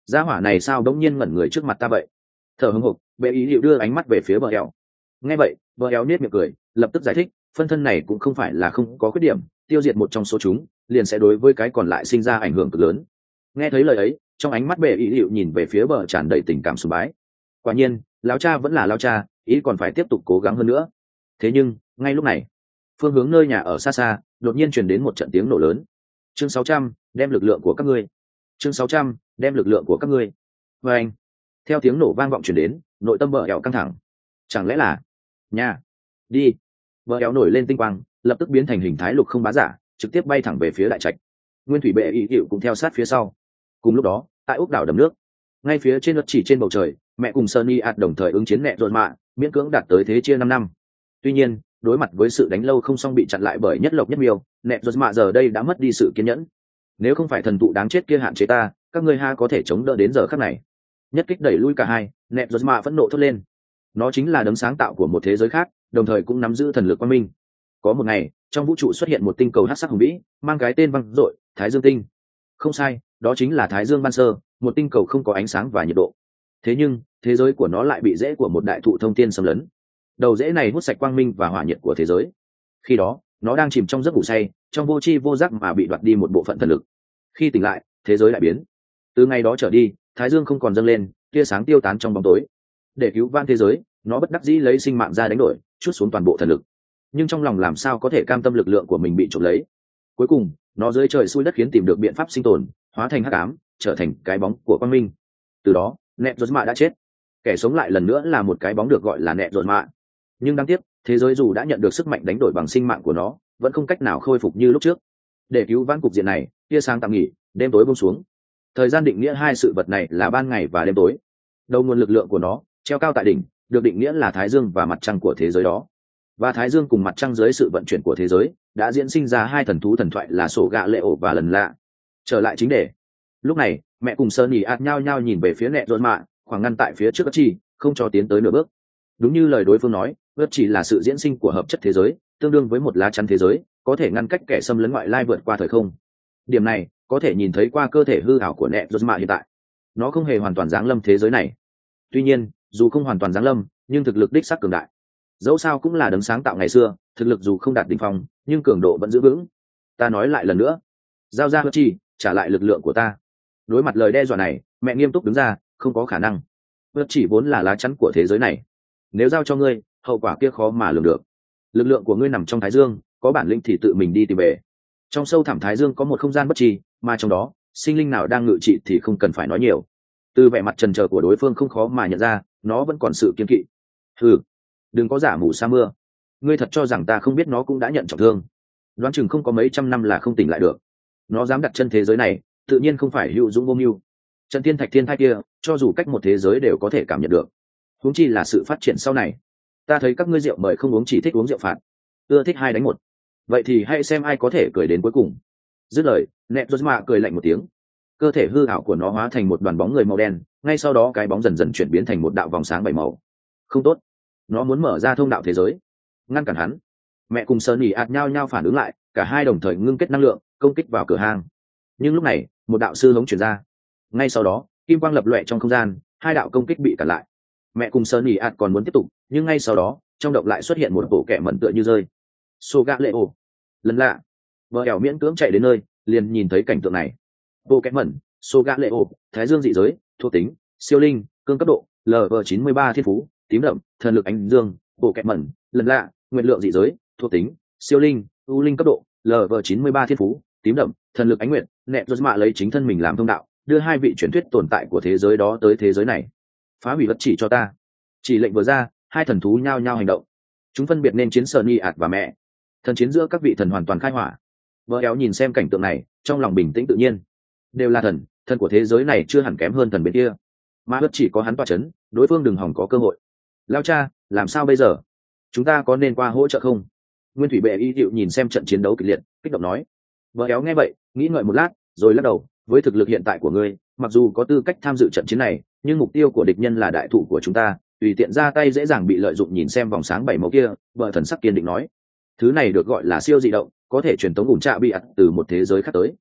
gia hỏa này sao đống nhiên ngẩn người trước mặt ta vậy? Thở hổn hộc, bệ ý hiệu đưa ánh mắt về phía bờ eo. Nghe vậy, bờ eo nết miệng cười, lập tức giải thích, phân thân này cũng không phải là không có khuyết điểm, tiêu diệt một trong số chúng liền sẽ đối với cái còn lại sinh ra ảnh hưởng cực lớn. Nghe thấy lời ấy, trong ánh mắt bệ ý hiệu nhìn về phía bờ tràn đầy tình cảm sùng bái. Quả nhiên, lão cha vẫn là lão cha, ý còn phải tiếp tục cố gắng hơn nữa. Thế nhưng ngay lúc này, phương hướng nơi nhà ở xa xa đột nhiên truyền đến một trận tiếng nổ lớn. Chương 600, đem lực lượng của các ngươi. Chương 600, đem lực lượng của các ngươi. Và anh, theo tiếng nổ vang vọng truyền đến, nội tâm bờ eo căng thẳng. Chẳng lẽ là nhà đi? Bờ eo nổi lên tinh quang, lập tức biến thành hình thái lục không bá giả, trực tiếp bay thẳng về phía đại trạch. Nguyên thủy bệ ý hiệu cũng theo sát phía sau. Cùng lúc đó, tại ốc đảo đầm nước, ngay phía trên đất chỉ trên bầu trời, mẹ cùng Sunny ạt đồng thời ứng chiến mẹ rồi mạ, miễn cưỡng đạt tới thế chia 5 năm. Tuy nhiên, đối mặt với sự đánh lâu không xong bị chặn lại bởi nhất lộc nhất miêu, nẹ rồi mạ giờ đây đã mất đi sự kiên nhẫn. Nếu không phải thần tụ đáng chết kia hạn chế ta, các ngươi ha có thể chống đỡ đến giờ khắc này. Nhất kích đẩy lui cả hai, nẹ rồi mạ phẫn nộ thốt lên. Nó chính là đấng sáng tạo của một thế giới khác, đồng thời cũng nắm giữ thần lực quang minh. Có một ngày, trong vũ trụ xuất hiện một tinh cầu hắc sắc hùng vĩ, mang cái tên vang dội, Thái Dương tinh. Không sai, đó chính là Thái Dương ban sơ, một tinh cầu không có ánh sáng và nhiệt độ. Thế nhưng, thế giới của nó lại bị rễ của một đại thụ thông thiên xâm lấn. Đầu rễ này hút sạch quang minh và hỏa nhiệt của thế giới. Khi đó, nó đang chìm trong giấc ngủ say, trong vô tri vô giác mà bị đoạt đi một bộ phận thần lực. Khi tỉnh lại, thế giới lại biến. Từ ngày đó trở đi, Thái Dương không còn dâng lên, tia sáng tiêu tán trong bóng tối. Để cứu vãn thế giới, nó bất đắc dĩ lấy sinh mạng ra đánh đổi, trút xuống toàn bộ thần lực. Nhưng trong lòng làm sao có thể cam tâm lực lượng của mình bị trộm lấy. Cuối cùng, nó dưới trời xuôi đất khiến tìm được biện pháp sinh tồn, hóa thành hắc ám, trở thành cái bóng của quang minh. Từ đó, nẹt rột mạ đã chết. Kẻ sống lại lần nữa là một cái bóng được gọi là nẹt rột mạ. Nhưng đáng tiếc, thế giới dù đã nhận được sức mạnh đánh đổi bằng sinh mạng của nó, vẫn không cách nào khôi phục như lúc trước. Để cứu vãn cục diện này, tia sáng tạm nghỉ, đêm tối buông xuống. Thời gian định nghĩa hai sự vật này là ban ngày và đêm tối. Đầu nguồn lực lượng của nó treo cao tại đỉnh, được định nghĩa là Thái Dương và mặt trăng của thế giới đó. Và Thái Dương cùng mặt trăng dưới sự vận chuyển của thế giới đã diễn sinh ra hai thần thú thần thoại là sổ gạ lệ ổ và lần lạ. Trở lại chính đề. Lúc này, mẹ cùng Sơn nhỉ ạt nhau nhau nhìn về phía nẹt rột mạ, khoảng ngăn tại phía trước ất chi, không cho tiến tới nửa bước. Đúng như lời đối phương nói, ất chỉ là sự diễn sinh của hợp chất thế giới, tương đương với một lá chắn thế giới, có thể ngăn cách kẻ xâm lấn ngoại lai vượt qua thời không. Điểm này có thể nhìn thấy qua cơ thể hư ảo của nẹt rột mạ hiện tại. Nó không hề hoàn toàn giáng lâm thế giới này. Tuy nhiên, dù không hoàn toàn giáng lâm, nhưng thực lực đích xác cường đại. Dẫu sao cũng là đấng sáng tạo ngày xưa, thực lực dù không đạt đỉnh phong, nhưng cường độ vẫn giữ vững. Ta nói lại lần nữa, giao ra ất chi, trả lại lực lượng của ta. Đối mặt lời đe dọa này, mẹ nghiêm túc đứng ra, không có khả năng. Ất chỉ vốn là lá chắn của thế giới này, nếu giao cho ngươi, hậu quả kia khó mà lường được. Lực lượng của ngươi nằm trong Thái Dương, có bản lĩnh thì tự mình đi tìm về. Trong sâu thẳm Thái Dương có một không gian bất tri, mà trong đó sinh linh nào đang ngự trị thì không cần phải nói nhiều. Từ vẻ mặt trần trờ của đối phương không khó mà nhận ra, nó vẫn còn sự kiên kỵ. Hừ, đừng có giả mù sa mưa. Ngươi thật cho rằng ta không biết nó cũng đã nhận trọng thương? Đoán chừng không có mấy trăm năm là không tỉnh lại được. Nó dám đặt chân thế giới này, tự nhiên không phải hữu dũng vô mưu. Trận thiên thạch thiên thai kia, cho dù cách một thế giới đều có thể cảm nhận được. Huống chi là sự phát triển sau này. Ta thấy các ngươi rượu mời không uống, chỉ thích uống rượu phạt, ưa thích hai đánh một. Vậy thì hãy xem ai có thể cười đến cuối cùng. Dứt lời, nẹt rột mạ cười lạnh một tiếng. Cơ thể hư ảo của nó hóa thành một đoàn bóng người màu đen, ngay sau đó cái bóng dần dần chuyển biến thành một đạo vòng sáng bảy màu. Không tốt, nó muốn mở ra thông đạo thế giới. Ngăn cản hắn. Mẹ cùng Sơn nhỉ ạt nhau nhau phản ứng lại, cả hai đồng thời ngưng kết năng lượng, công kích vào cửa hang. Nhưng lúc này, một đạo sư hống chuyển ra. Ngay sau đó, kim quang lập loè trong không gian, hai đạo công kích bị cản lại. Mẹ cùng Sơn nhỉ ạt còn muốn tiếp tục, nhưng ngay sau đó, trong động lại xuất hiện một bộ kẻ mẩn tựa như rơi. Sô gạ lệ ồ, lần lạ. Vợ ẻo miễn cưỡng chạy đến nơi, liền nhìn thấy cảnh tượng này. Bộ kẻ mẩn, Sô gạ lệ ồ, Thái Dương dị giới, thuộc tính, siêu linh, cương cấp độ, LV93 thiên phú, tím đậm, thần lực ánh dương. Bộ kẻ mẩn, lần lạ, nguyện lượng dị giới, thuộc tính, siêu linh, u linh cấp độ, LV93 thiên phú, tím đậm, thần lực ánh nguyện. Nẹt rột mạ lấy chính thân mình làm thông đạo, đưa hai vị truyền thuyết tồn tại của thế giới đó tới thế giới này. Phá hủy vật chỉ cho ta. Chỉ lệnh vừa ra, hai thần thú nhao nhao hành động. Chúng phân biệt nên chiến Sunny ạt và mẹ. Thần chiến giữa các vị thần hoàn toàn khai hỏa. Vợ éo nhìn xem cảnh tượng này, trong lòng bình tĩnh tự nhiên. Đều là thần, thần của thế giới này chưa hẳn kém hơn thần bên kia. Mà bất chỉ có hắn tọa chấn, đối phương đừng hòng có cơ hội. Lao cha, làm sao bây giờ? Chúng ta có nên qua hỗ trợ không? Nguyên thủy bệ y hiệu nhìn xem trận chiến đấu kịch liệt, kích động nói. Vợ éo nghe vậy, nghĩ ngợi một lát, rồi lắc đầu. Với thực lực hiện tại của ngươi, mặc dù có tư cách tham dự trận chiến này, nhưng mục tiêu của địch nhân là đại thủ của chúng ta, tùy tiện ra tay dễ dàng bị lợi dụng. Nhìn xem vòng sáng bảy màu kia, vợ thần sắc kiên định nói. Thứ này được gọi là siêu dị động, có thể truyền tống ủn trạ bị ặt từ một thế giới khác tới.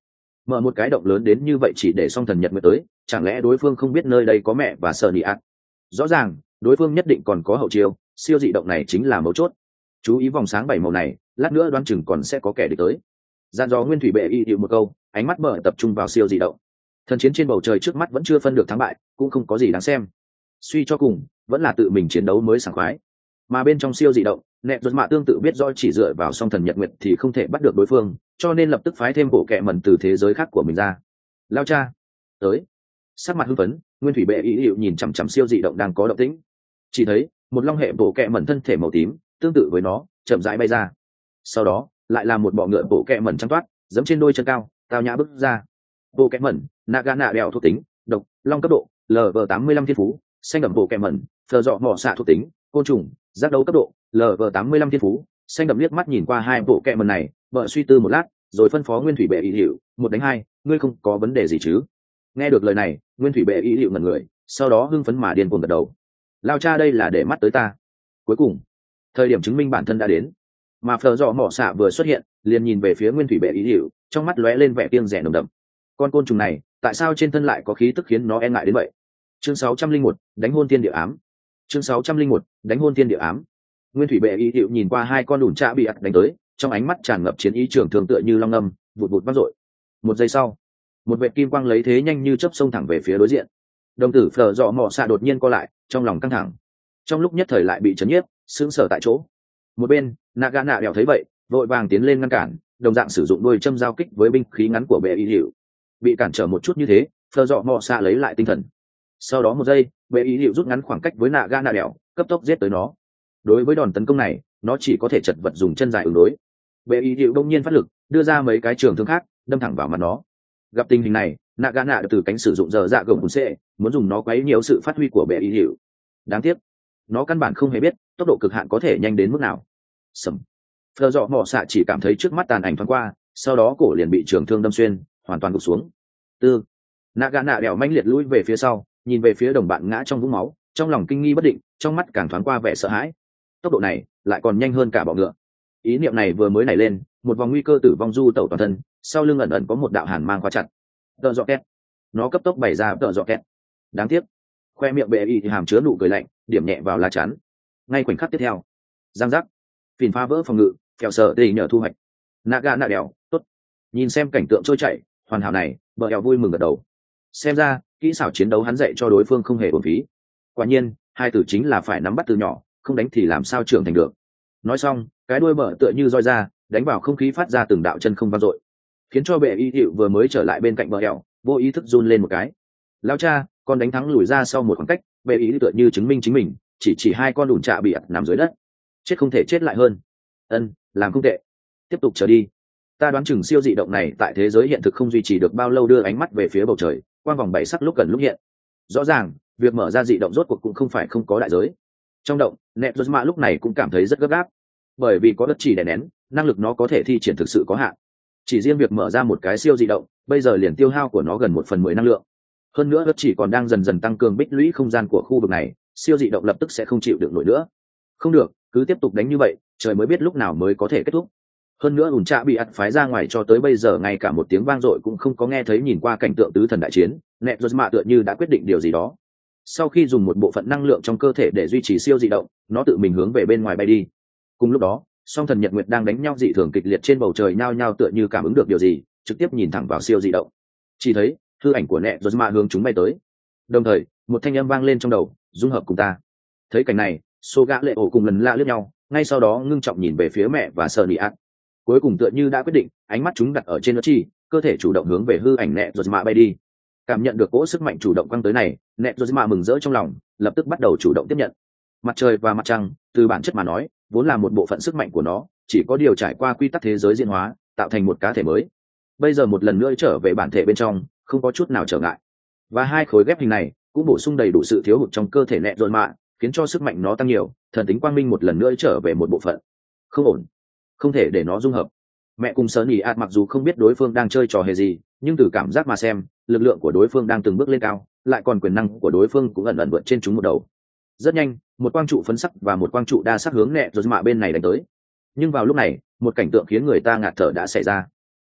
mở một cái động lớn đến như vậy chỉ để song thần nhật nguyệt tới, chẳng lẽ đối phương không biết nơi đây có mẹ và sợ nị ạt? Rõ ràng đối phương nhất định còn có hậu chiêu, siêu dị động này chính là mấu chốt. Chú ý vòng sáng 7 màu này, lát nữa đoán chừng còn sẽ có kẻ địch tới. Dàn dò nguyên thủy bệ y hiệu một câu, ánh mắt mở tập trung vào siêu dị động. Thần chiến trên bầu trời trước mắt vẫn chưa phân được thắng bại, cũng không có gì đáng xem. Suy cho cùng vẫn là tự mình chiến đấu mới sảng khoái. Mà bên trong siêu dị động, nẹt rốt mạ tương tự biết do chỉ dựa vào song thần nhật nguyệt thì không thể bắt được đối phương, cho nên lập tức phái thêm bộ kệ mẩn từ thế giới khác của mình ra. Lao cha tới. Sắc mặt hưng phấn, nguyên thủy bệ y hiệu nhìn chằm chằm siêu dị động đang có động tĩnh. Chỉ thấy một long hệ bộ kệ mẩn thân thể màu tím tương tự với nó chậm rãi bay ra, sau đó lại là một bọ ngựa bộ kệ mẩn trắng toát giẫm trên đôi chân cao tao nhã bước ra. Bộ kệ mẩn Nagana đèo thuộc tính độc long cấp độ LV85 thiên phú, xanh đậm bộ kệ mẩn phờ dọ mỏ xạ thuộc tính côn trùng giác đấu cấp độ LV85 thiên phú. Xanh đậm liếc mắt nhìn qua hai bộ kệ mẩn này, vợ suy tư một lát rồi phân phó nguyên thủy bệ y hiệu, 1 đánh 2, ngươi không có vấn đề gì chứ? Nghe được lời này, nguyên thủy bệ y hiệu ngẩn người, sau đó hưng phấn mà điên cuồng gật đầu. Lao cha đây là để mắt tới ta. Cuối cùng thời điểm chứng minh bản thân đã đến, mà phờ dọ mỏ xạ vừa xuất hiện liền nhìn về phía nguyên thủy bệ y hiệu, trong mắt lóe lên vẻ kiêng rẻ nồng đậm. Con côn trùng này tại sao trên thân lại có khí tức khiến nó e ngại đến vậy? Chương 601, đánh hôn tiên địa ám. Chương 601, đánh hôn tiên địa ám. Nguyên thủy bệ y hiệu nhìn qua hai con đùn trạ bị ặt đánh tới, trong ánh mắt tràn ngập chiến ý trường thường tựa như long ngâm vụt vụt vang dội. Một giây sau, một vệt kim quang lấy thế nhanh như chớp xông thẳng về phía đối diện. Đồng tử phờ dọ mỏ xạ đột nhiên co lại, trong lòng căng thẳng, trong lúc nhất thời lại bị chấn nhiếp, sững sờ tại chỗ. Một bên Nagana đèo thấy vậy vội vàng tiến lên ngăn cản, đồng dạng sử dụng đôi châm giao kích với binh khí ngắn của bệ y hiệu. Bị cản trở một chút như thế, phờ dọ mỏ xạ lấy lại tinh thần. Sau đó một giây, bệ y hiệu rút ngắn khoảng cách với Nagana đèo, cấp tốc giết tới nó. Đối với đòn tấn công này, nó chỉ có thể chật vật dùng chân dài ứng đối. Bệ y hiệu đông nhiên phát lực, đưa ra mấy cái trường thương khác đâm thẳng vào mặt nó. Gặp tình hình này, Nagana từ cánh sử dụng giờ dạ gồng cùng xệ, muốn dùng nó quấy nhiều sự phát huy của bệ y hiệu. Đáng tiếc nó căn bản không hề biết tốc độ cực hạn có thể nhanh đến mức nào. Sầm. Phờ dọ mỏ xạ chỉ cảm thấy trước mắt tàn ảnh thoáng qua, sau đó cổ liền bị trường thương đâm xuyên, hoàn toàn gục xuống. Tư. Nagana đèo mãnh liệt lùi về phía sau, nhìn về phía đồng bạn ngã trong vũng máu, trong lòng kinh nghi bất định, trong mắt càng thoáng qua vẻ sợ hãi. Tốc độ này lại còn nhanh hơn cả bọ ngựa. Ý niệm này vừa mới nảy lên, một vòng nguy cơ tử vong du tẩu toàn thân, sau lưng ẩn ẩn có một đạo hàn mang khóa chặt. Tợ dọ két. Nó cấp tốc bày ra tợ dọ két. Đáng tiếc, khoe miệng bệ y thì hàm chứa nụ cười lạnh, điểm nhẹ vào lá chắn. Ngay khoảnh khắc tiếp theo, giang giác, phìn phá vỡ phòng ngự, phèo sợ tỉ nhờ thu hoạch. Nagana đèo tốt. Nhìn xem cảnh tượng trôi chảy hoàn hảo này, bờ eo vui mừng gật đầu. Xem ra kỹ xảo chiến đấu hắn dạy cho đối phương không hề uổng phí. Quả nhiên hai từ chính là phải nắm bắt từ nhỏ, không đánh thì làm sao trưởng thành được. Nói xong, cái đuôi bờ tựa như roi ra, đánh vào không khí phát ra từng đạo chân không vang dội, khiến cho bệ y hiệu vừa mới trở lại bên cạnh bờ eo vô ý thức run lên một cái. Lao cha, con đánh thắng lùi ra sau một khoảng cách, bệ ý tựa như chứng minh chính mình, chỉ hai con đùn trạ bị ặt nằm dưới đất, chết không thể chết lại hơn. Làm không tệ, tiếp tục trở đi. Ta đoán chừng siêu dị động này tại thế giới hiện thực không duy trì được bao lâu. Đưa ánh mắt về phía bầu trời, quang vòng 7 sắc lúc gần lúc hiện. Rõ ràng việc mở ra dị động rốt cuộc cũng không phải không có đại giới. Trong động, nẹt rốt mạ lúc này cũng cảm thấy rất gấp gáp, bởi vì có đất chỉ đè nén, năng lực nó có thể thi triển thực sự có hạn. Chỉ riêng việc mở ra một cái siêu dị động, bây giờ liền tiêu hao của nó gần 1/10 năng lượng. Hơn nữa đất chỉ còn đang dần dần tăng cường bích lũy không gian của khu vực này, siêu dị động lập tức sẽ không chịu được nổi nữa. Không được, cứ tiếp tục đánh như vậy, trời mới biết lúc nào mới có thể kết thúc. Hơn nữa ủn trạ bị ắt phái ra ngoài cho tới bây giờ ngay cả một tiếng vang dội cũng không có nghe thấy. Nhìn qua cảnh tượng tứ thần đại chiến, nẹt rốt mạ tựa như đã quyết định điều gì đó. Sau khi dùng một bộ phận năng lượng trong cơ thể để duy trì siêu dị động, nó tự mình hướng về bên ngoài bay đi. Cùng lúc đó, song thần nhật nguyệt đang đánh nhau dị thường kịch liệt trên bầu trời nhao nhao tựa như cảm ứng được điều gì, trực tiếp nhìn thẳng vào siêu dị động. Chỉ thấy hư ảnh của nẹt rốt mạ hướng chúng bay tới. Đồng thời một thanh âm vang lên trong đầu, dung hợp cùng ta. Thấy cảnh này, số gã lệ ổ cùng lần lạ liếc nhau, ngay sau đó ngưng trọng nhìn về phía mẹ và sợ nị ạt. Cuối cùng tựa như đã quyết định, ánh mắt chúng đặt ở trên nó chi, cơ thể chủ động hướng về hư ảnh nẹt rốt mạ bay đi. Cảm nhận được cỗ sức mạnh chủ động quăng tới này, nẹt rốt mạ mừng rỡ trong lòng, lập tức bắt đầu chủ động tiếp nhận. Mặt trời và mặt trăng từ bản chất mà nói vốn là một bộ phận sức mạnh của nó, chỉ có điều trải qua quy tắc thế giới diễn hóa tạo thành một cá thể mới. Bây giờ một lần nữa trở về bản thể bên trong, không có chút nào trở ngại. Và hai khối ghép hình này cũng bổ sung đầy đủ sự thiếu hụt trong cơ thể nẹt rốt mạ, khiến cho sức mạnh nó tăng nhiều, thần tính quang minh một lần nữa trở về một bộ phận. Không ổn, không thể để nó dung hợp. Mẹ cùng Sơn Nhĩ ạt mặc dù không biết đối phương đang chơi trò hề gì, nhưng từ cảm giác mà xem, lực lượng của đối phương đang từng bước lên cao, lại còn quyền năng của đối phương cũng ẩn ẩn vượt trên chúng một đầu. Rất nhanh, một quang trụ phấn sắc và một quang trụ đa sắc hướng nẹt rốt mạ bên này đánh tới. Nhưng vào lúc này, một cảnh tượng khiến người ta ngạt thở đã xảy ra.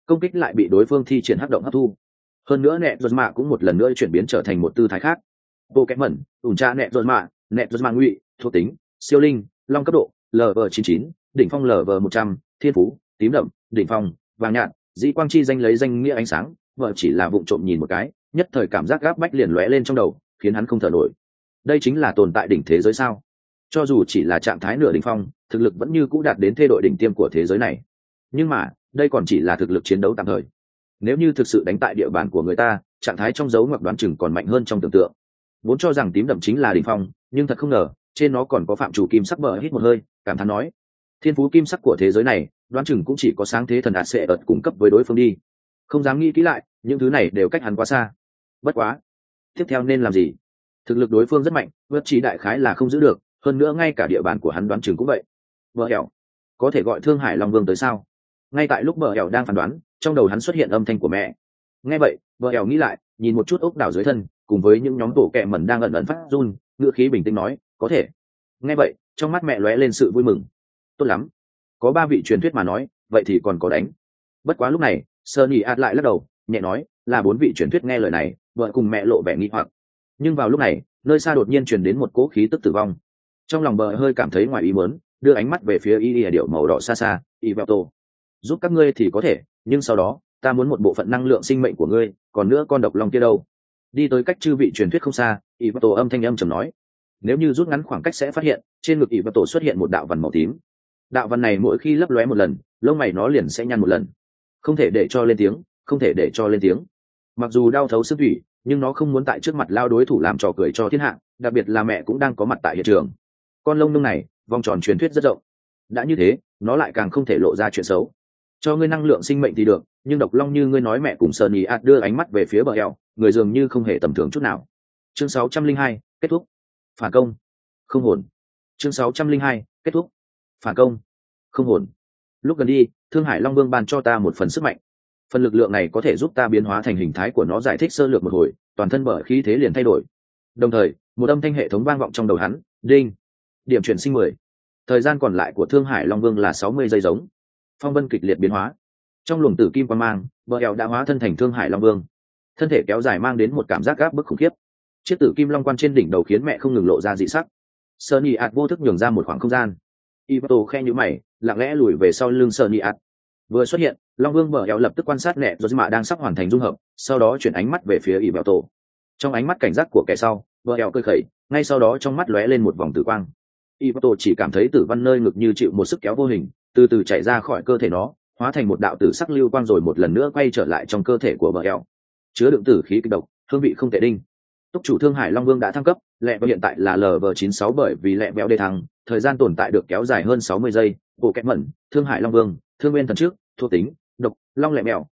công kích lại bị đối phương thi triển hắc động hấp thu. Hơn nữa nẹt giật mạ cũng một lần nữa chuyển biến trở thành một tư thái khác. Bộ kém mẩn ủn tra nẹt giật mạ ngụy thuộc tính siêu linh long cấp độ lv 99 đỉnh phong lv 100 thiên phú tím đậm đỉnh phong vàng nhạt dĩ quang chi danh lấy danh nghĩa ánh sáng. Vợ chỉ là vụng trộm nhìn một cái, nhất thời cảm giác gáp bách liền lóe lên trong đầu, khiến hắn không thở nổi. Đây chính là tồn tại đỉnh thế giới sao? Cho dù chỉ là trạng thái nửa đỉnh phong, thực lực vẫn như cũ đạt đến thê đội đỉnh tiêm của thế giới này. Nhưng mà đây còn chỉ là thực lực chiến đấu tạm thời. Nếu như thực sự đánh tại địa bàn của người ta, trạng thái trong dấu ngoặc đoán chừng còn mạnh hơn trong tưởng tượng. Vốn cho rằng tím đậm chính là đỉnh phong, nhưng thật không ngờ trên nó còn có phạm chủ kim sắc. Bờ hít một hơi, cảm thán nói: thiên phú kim sắc của thế giới này, đoán chừng cũng chỉ có sáng thế thần ạt sẽ ợt cung cấp với đối phương đi. Không dám nghĩ kỹ lại, những thứ này đều cách hắn quá xa. Bất quá, tiếp theo nên làm gì? Thực lực đối phương rất mạnh, vượt trí đại khái là không giữ được, hơn nữa ngay cả địa bàn của hắn đoán chừng cũng vậy. Bờ hẻo, có thể gọi Thương Hải Long Vương tới sao? Ngay tại lúc bờ hẻo đang phán đoán, trong đầu hắn xuất hiện âm thanh của mẹ. Nghe vậy, bờ hẻo nghĩ lại, nhìn một chút ốc đảo dưới thân, cùng với những nhóm tổ kẹ mẩn đang ẩn ẩn phát run, ngựa khí bình tĩnh nói: có thể. Nghe vậy, trong mắt mẹ lóe lên sự vui mừng. Tốt lắm, có 3 vị truyền thuyết mà nói, vậy thì còn có đánh. Bất quá lúc này, Sunny ạt lại lắc đầu, nhẹ nói: là 4 vị truyền thuyết. Nghe lời này, vợ cùng mẹ lộ vẻ nghi hoặc. Nhưng vào lúc này, nơi xa đột nhiên truyền đến một cỗ khí tức tử vong. Trong lòng bờ hơi cảm thấy ngoài ý muốn, đưa ánh mắt về phía y điệu màu đỏ xa xa. Ivelto, giúp các ngươi thì có thể, nhưng sau đó ta muốn một bộ phận năng lượng sinh mệnh của ngươi, còn nữa con độc long kia đâu? Đi tới cách chư vị truyền thuyết không xa, Ivelto âm thanh âm trầm nói: nếu như rút ngắn khoảng cách sẽ phát hiện trên ngực Ivelto xuất hiện một đạo văn màu tím. Đạo văn này mỗi khi lấp lóe một lần, lông mày nó liền sẽ nhăn một lần. Không thể để cho lên tiếng, không thể để cho lên tiếng. Mặc dù đau thấu xương thủy, nhưng nó không muốn tại trước mặt lao đối thủ làm trò cười cho thiên hạ, đặc biệt là mẹ cũng đang có mặt tại hiện trường. Con lông nông này, vòng tròn truyền thuyết rất rộng. Đã như thế, nó lại càng không thể lộ ra chuyện xấu. Cho ngươi năng lượng sinh mệnh thì được, nhưng độc long như ngươi nói. Mẹ cùng Sunny ạt đưa ánh mắt về phía bờ eo, người dường như không hề tầm thường chút nào. Chương 602, kết thúc. Phản công. Không hồn. Chương 602, kết thúc. Phản công. Không hồn. Lúc gần đi, Thương Hải Long Vương ban cho ta một phần sức mạnh. Phần lực lượng này có thể giúp ta biến hóa thành hình thái của nó. Giải thích sơ lược một hồi, toàn thân bờ khí thế liền thay đổi. Đồng thời, một âm thanh hệ thống vang vọng trong đầu hắn. Đinh. Điểm chuyển sinh 10. Thời gian còn lại của Thương Hải Long Vương là 60 giây giống. Phong vân kịch liệt biến hóa. Trong luồng tử kim quang mang, bờ eo đã hóa thân thành Thương Hải Long Vương. Thân thể kéo dài mang đến một cảm giác áp bức khủng khiếp. Chiếc tử kim long quan trên đỉnh đầu khiến mẹ không ngừng lộ ra dị sắc. Sunny ạt vô thức nhường ra một khoảng không gian. Ivato khe nhíu mày, lặng lẽ lùi về sau lưng Sunny ạt. Vừa xuất hiện, Long Vương bờ eo lập tức quan sát nẹ rồi mà đang sắp hoàn thành dung hợp, sau đó chuyển ánh mắt về phía Ivato. Trong ánh mắt cảnh giác của kẻ sau, bờ eo cười khẩy, ngay sau đó trong mắt lóe lên một vòng tử quang. Ivato chỉ cảm thấy tử văn nơi ngực như chịu một sức kéo vô hình, từ từ chạy ra khỏi cơ thể nó, hóa thành một đạo tử sắc lưu quang rồi một lần nữa quay trở lại trong cơ thể của bờ eo. Chứa đựng tử khí kịch độc, hương vị không tệ đinh. Túc chủ Thương Hải Long Vương đã thăng cấp, lẹ và hiện tại là LV96 bởi vì lẹ béo đề thăng, thời gian tồn tại được kéo dài hơn 60 giây. Bộ kẹt mẩn, Thương Hải Long Vương, Thương Nguyên thần trước, thuộc tính, độc, long lẹ mèo,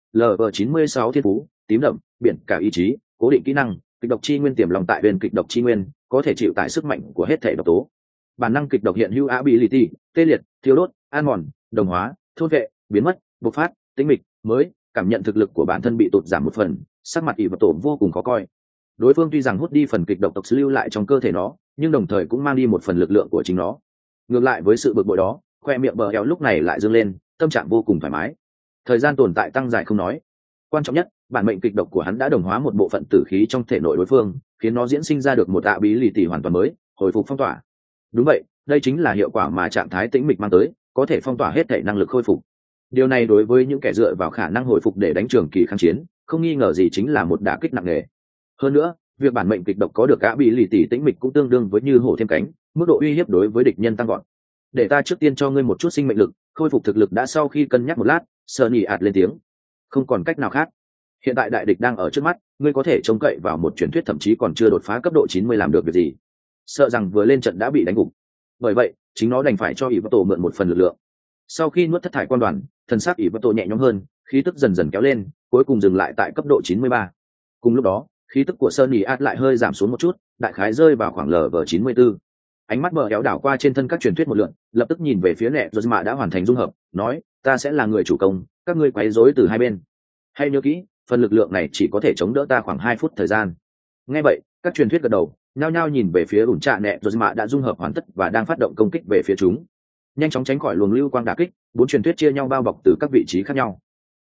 LV96 thiên phú, tím đậm, biển cả ý chí, cố định kỹ năng, kịch độc chi nguyên tiềm lòng tại bên kịch độc chi nguyên, có thể chịu tải sức mạnh của hết thể độc tố. Bản năng kịch độc hiện hữu ability, tê liệt, thiêu đốt, an mòn, đồng hóa, thôn vệ, biến mất, bộc phát, tính mịch, mới, cảm nhận thực lực của bản thân bị tụt giảm một phần, sắc mặt ỷ vật tổ vô cùng khó coi. Đối phương tuy rằng hút đi phần kịch độc tộc lưu lại trong cơ thể nó, nhưng đồng thời cũng mang đi một phần lực lượng của chính nó. Ngược lại với sự bực bội đó, khoe miệng bờ eo lúc này lại dương lên, tâm trạng vô cùng thoải mái. Thời gian tồn tại tăng dài không nói, quan trọng nhất, bản mệnh kịch độc của hắn đã đồng hóa một bộ phận tử khí trong thể nội đối phương, khiến nó diễn sinh ra được một bí lì tỷ hoàn toàn mới, hồi phục phong tỏa. Đúng vậy, đây chính là hiệu quả mà trạng thái tĩnh mịch mang tới, có thể phong tỏa hết thể năng lực khôi phục. Điều này đối với những kẻ dựa vào khả năng hồi phục để đánh trường kỳ kháng chiến, không nghi ngờ gì chính là một đả kích nặng nề. Hơn nữa, việc bản mệnh kịch độc có được bí lì tỷ tĩnh mịch cũng tương đương với như hổ thêm cánh, mức độ uy hiếp đối với địch nhân tăng gọn. Để ta trước tiên cho ngươi một chút sinh mệnh lực, khôi phục thực lực đã. Sau khi cân nhắc một lát, Sunny ạt lên tiếng: không còn cách nào khác, hiện tại đại địch đang ở trước mắt, ngươi có thể trông cậy vào một truyền thuyết thậm chí còn chưa đột phá cấp độ 90 làm được việc gì? Sợ rằng vừa lên trận đã bị đánh gục. Bởi vậy, chính nó đành phải cho ỷ vật tổ mượn một phần lực lượng. Sau khi nuốt thất thải quan đoàn, thần sắc ỷ vật tổ nhẹ nhõm hơn, khí tức dần dần kéo lên, cuối cùng dừng lại tại cấp độ 93. Cùng lúc đó, khí tức của Sunny ạt lại hơi giảm xuống một chút, đại khái rơi vào khoảng LV94. Ánh mắt bờ éo đảo qua trên thân các truyền thuyết một lượt, lập tức nhìn về phía nẹ rồi mà đã hoàn thành dung hợp, nói: ta sẽ là người chủ công, các ngươi quấy rối từ hai bên. Hay nhớ kỹ, phần lực lượng này chỉ có thể chống đỡ ta khoảng 2 phút thời gian. Nghe vậy, các truyền thuyết gật đầu, nhao nhao nhìn về phía ủn trạ nẹ rồi mà đã dung hợp hoàn tất và đang phát động công kích về phía chúng. Nhanh chóng tránh khỏi luồng lưu quang đả kích, 4 truyền thuyết chia nhau bao bọc từ các vị trí khác nhau.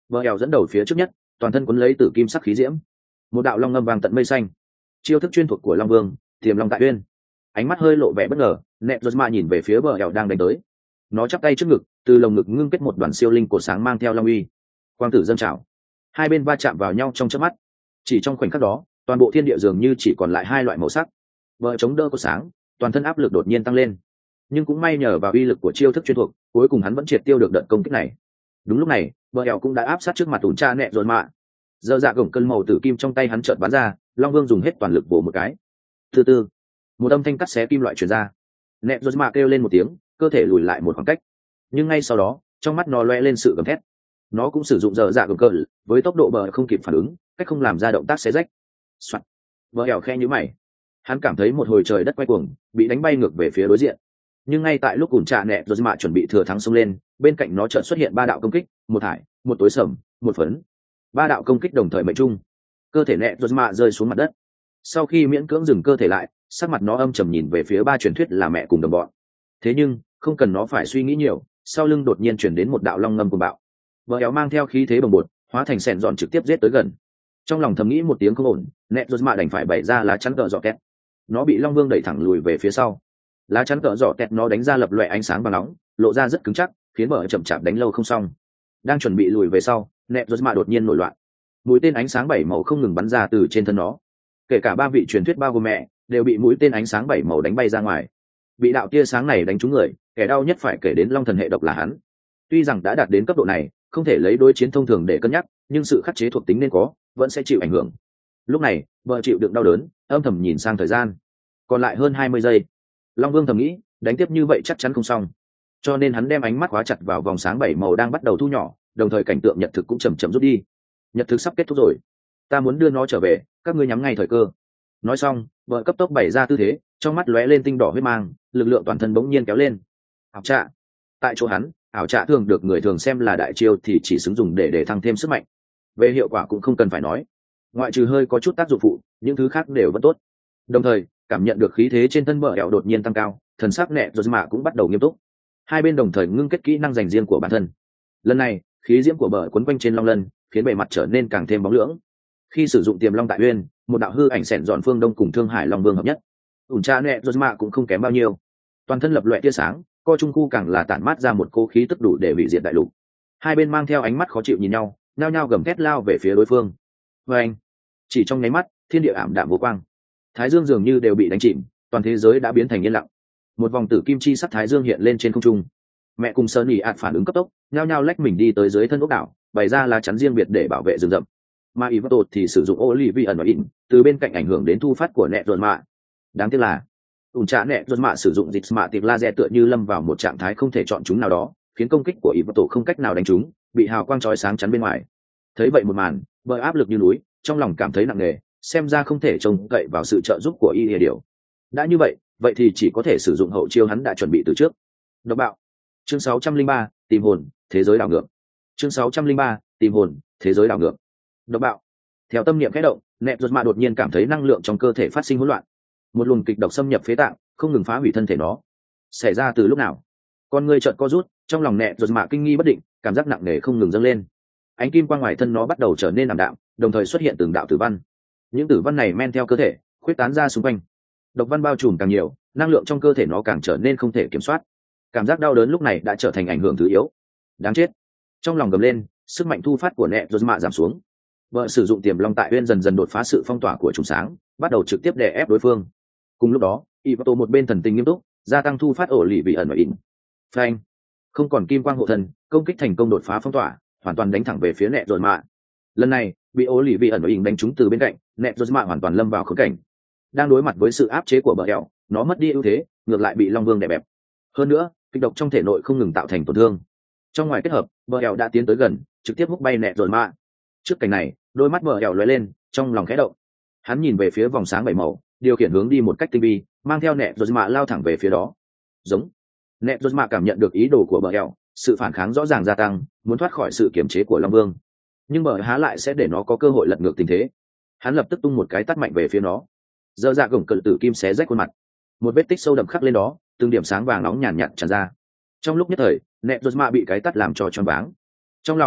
Bờ eo dẫn đầu phía trước nhất, toàn thân quấn lấy tử kim sắc khí diễm, một đạo long ngâm vàng tận mây xanh, chiêu thức chuyên thuộc của long vương tiềm long tại uyên. Ánh mắt hơi lộ vẻ bất ngờ, nẹt giật mạ nhìn về phía bờ eo đang đánh tới. Nó chắp tay trước ngực, từ lồng ngực ngưng kết một đoàn siêu linh cổ sáng mang theo long uy, quang tử dâng trào, hai bên va chạm vào nhau trong chớp mắt. Chỉ trong khoảnh khắc đó, toàn bộ thiên địa dường như chỉ còn lại hai loại màu sắc. Bờ chống đỡ của sáng, toàn thân áp lực đột nhiên tăng lên, nhưng cũng may nhờ vào uy lực của chiêu thức chuyên thuộc, cuối cùng hắn vẫn triệt tiêu được đợt công kích này. Đúng lúc này, bờ eo cũng đã áp sát trước mặt ủn cha nẹt giật mạ. Giờ dạ gồng cân màu tử kim trong tay hắn chợt bắn ra, long vương dùng hết toàn lực bổ một cái. Từ từ, một âm thanh cắt xé kim loại truyền ra. Nẹt giật mạ kêu lên một tiếng, cơ thể lùi lại một khoảng cách, nhưng ngay sau đó trong mắt nó loe lên sự gầm thét. Nó cũng sử dụng giờ dạ gồng cờ với tốc độ bờ không kịp phản ứng, cách không làm ra động tác xé rách. Soạn. Bờ eo khe nhíu mày, hắn cảm thấy một hồi trời đất quay cuồng, bị đánh bay ngược về phía đối diện. Nhưng ngay tại lúc ủn trà nẹt rồi mạ chuẩn bị thừa thắng xông lên, bên cạnh nó chợt xuất hiện ba đạo công kích, một thải, một tối sầm, một phấn. Ba đạo công kích đồng thời mệnh trung, cơ thể nẹt rồi mạ rơi xuống mặt đất. Sau khi miễn cưỡng dừng cơ thể lại, sắc mặt nó âm trầm nhìn về phía ba truyền thuyết là mẹ cùng đồng bọn. Thế nhưng không cần nó phải suy nghĩ nhiều, sau lưng đột nhiên chuyển đến một đạo long ngâm cuồng bạo. Vợ éo mang theo khí thế bồng bột, hóa thành sẹn dọn trực tiếp giết tới gần. Trong lòng thầm nghĩ một tiếng không ổn, nẹt rồi mạ đành phải bày ra lá chắn cờ dọ kẹt. Nó bị long vương đẩy thẳng lùi về phía sau. Lá chắn cỡ giỏ kẹt nó đánh ra lập loè ánh sáng vàng nóng, lộ ra rất cứng chắc, khiến bờ chậm chạp đánh lâu không xong. Đang chuẩn bị lùi về sau, nẹt rồi mà đột nhiên nổi loạn. Mũi tên ánh sáng bảy màu không ngừng bắn ra từ trên thân nó. Kể cả ba vị truyền thuyết bao gồm mẹ đều bị mũi tên ánh sáng bảy màu đánh bay ra ngoài. Bị đạo tia sáng này đánh trúng người, kẻ đau nhất phải kể đến long thần hệ độc là hắn. Tuy rằng đã đạt đến cấp độ này, không thể lấy đối chiến thông thường để cân nhắc, nhưng sự khắc chế thuộc tính nên có, vẫn sẽ chịu ảnh hưởng. Lúc này, bờ chịu đựng đau đớn, âm thầm nhìn sang thời gian. Còn lại hơn 20 giây. Long Vương thầm nghĩ, đánh tiếp như vậy chắc chắn không xong, cho nên hắn đem ánh mắt khóa chặt vào vòng sáng bảy màu đang bắt đầu thu nhỏ, đồng thời cảnh tượng nhật thực cũng chậm chậm rút đi. Nhật thực sắp kết thúc rồi, ta muốn đưa nó trở về, các ngươi nhắm ngay thời cơ. Nói xong, vợ cấp tốc bày ra tư thế, trong mắt lóe lên tinh đỏ huyết mang, lực lượng toàn thân bỗng nhiên kéo lên. Ảo trạ. Tại chỗ hắn, ảo trạ thường được người thường xem là đại chiêu thì chỉ xứng dùng để thăng thêm sức mạnh. Về hiệu quả cũng không cần phải nói, ngoại trừ hơi có chút tác dụng phụ, những thứ khác đều vẫn tốt. Đồng thời, cảm nhận được khí thế trên thân bờ ẻo đột nhiên tăng cao, thần sắc nẹt rồi mà cũng bắt đầu nghiêm túc. Hai bên đồng thời ngưng kết kỹ năng dành riêng của bản thân. Lần này, khí diễm của bờ quấn quanh trên long lân, khiến bề mặt trở nên càng thêm bóng lưỡng. Khi sử dụng tiềm long tại uyên, một đạo hư ảnh xẻn dọn phương đông cùng thương hải long vương hợp nhất. Ủn cha nẹt rồi mà cũng không kém bao nhiêu. Toàn thân lập loè tia sáng, co trung khu càng là tản mát ra một cô khí tức đủ để hủy diệt đại lục. Hai bên mang theo ánh mắt khó chịu nhìn nhau, nhao nhao gầm thét lao về phía đối phương. Và anh, chỉ trong nháy mắt, thiên địa ảm đạm vô quang. Thái dương dường như đều bị đánh chìm, toàn thế giới đã biến thành yên lặng. Một vòng tử kim chi sắc thái dương hiện lên trên không trung. Mẹ cùng Sơn Nhị ạt phản ứng cấp tốc, nhao nhao lách mình đi tới dưới thân ốc đảo, bày ra lá chắn riêng biệt để bảo vệ rừng rậm. Mà Ivato thì sử dụng Olivia ẩn và in, từ bên cạnh ảnh hưởng đến thu phát của nẹt ruột mạ. Đáng tiếc là, ủn trạ nẹt ruột mạ sử dụng dịch mạ tiệp laser tựa như lâm vào một trạng thái không thể chọn chúng nào đó, khiến công kích của Ivato không cách nào đánh trúng, bị hào quang chói sáng chắn bên ngoài. Thấy vậy một màn, bởi áp lực như núi, trong lòng cảm thấy nặng nề, xem ra không thể trông cậy vào sự trợ giúp của y điều. Đã như vậy thì chỉ có thể sử dụng hậu chiêu hắn đã chuẩn bị từ trước. Độc bạo. Chương 603, tìm hồn, thế giới đảo ngược. Chương 603, tìm hồn, thế giới đảo ngược. Độc bạo. Theo tâm niệm khẽ động, nẹt ruột mạ đột nhiên cảm thấy năng lượng trong cơ thể phát sinh hỗn loạn. Một luồng kịch độc xâm nhập phế tạng, không ngừng phá hủy thân thể nó. Xảy ra từ lúc nào? Con ngươi chợt co rút, trong lòng nẹt ruột mạ kinh nghi bất định, cảm giác nặng nề không ngừng dâng lên. Ánh kim quang ngoài thân nó bắt đầu trở nên ảm đạm, đồng thời xuất hiện từng đạo tử văn. Những tử văn này men theo cơ thể, khuếch tán ra xung quanh. Độc văn bao trùm càng nhiều, năng lượng trong cơ thể nó càng trở nên không thể kiểm soát. Cảm giác đau đớn lúc này đã trở thành ảnh hưởng thứ yếu. Đáng chết. Trong lòng gầm lên, sức mạnh thu phát của nẹt rồi mạ giảm xuống. Vợ sử dụng tiềm long tại uyên dần dần đột phá sự phong tỏa của trùng sáng, bắt đầu trực tiếp đè ép đối phương. Cùng lúc đó, Ivato một bên thần tình nghiêm túc, gia tăng thu phát ổ lì vị ẩn và in. Phanh. Không còn kim quang hộ thân, công kích thành công đột phá phong tỏa, hoàn toàn đánh thẳng về phía nẹt rồi mạ. Lần này, bị ổ lì vị ẩn và in đánh trúng từ bên cạnh, nẹt rồi mạ hoàn toàn lâm vào khốn cảnh. Đang đối mặt với sự áp chế của bờ eo, nó mất đi ưu thế, ngược lại bị long vương đè bẹp. Hơn nữa, kịch độc trong thể nội không ngừng tạo thành tổn thương. Trong ngoài kết hợp, bờ eo đã tiến tới gần, trực tiếp hút bay nẹt rồi mạ. Trước cảnh này, đôi mắt bờ eo lóe lên, trong lòng khẽ động. Hắn nhìn về phía vòng sáng bảy màu, điều khiển hướng đi một cách tinh vi, mang theo nẹt rồi mạ lao thẳng về phía đó. Giống. Nẹt rồi mạ cảm nhận được ý đồ của bờ eo, sự phản kháng rõ ràng gia tăng, muốn thoát khỏi sự kiểm chế của long vương. Nhưng bờ há lại sẽ để nó có cơ hội lật ngược tình thế. Hắn lập tức tung một cái tát mạnh về phía nó. Dơ dạ gồng cự tử kim xé rách khuôn mặt, một vết tích sâu đậm khắc lên đó, từng điểm sáng vàng nóng nhàn nhạt tràn ra. Trong lúc nhất thời, nẹt rồi mạ bị cái tát làm cho choáng váng. Trong lòng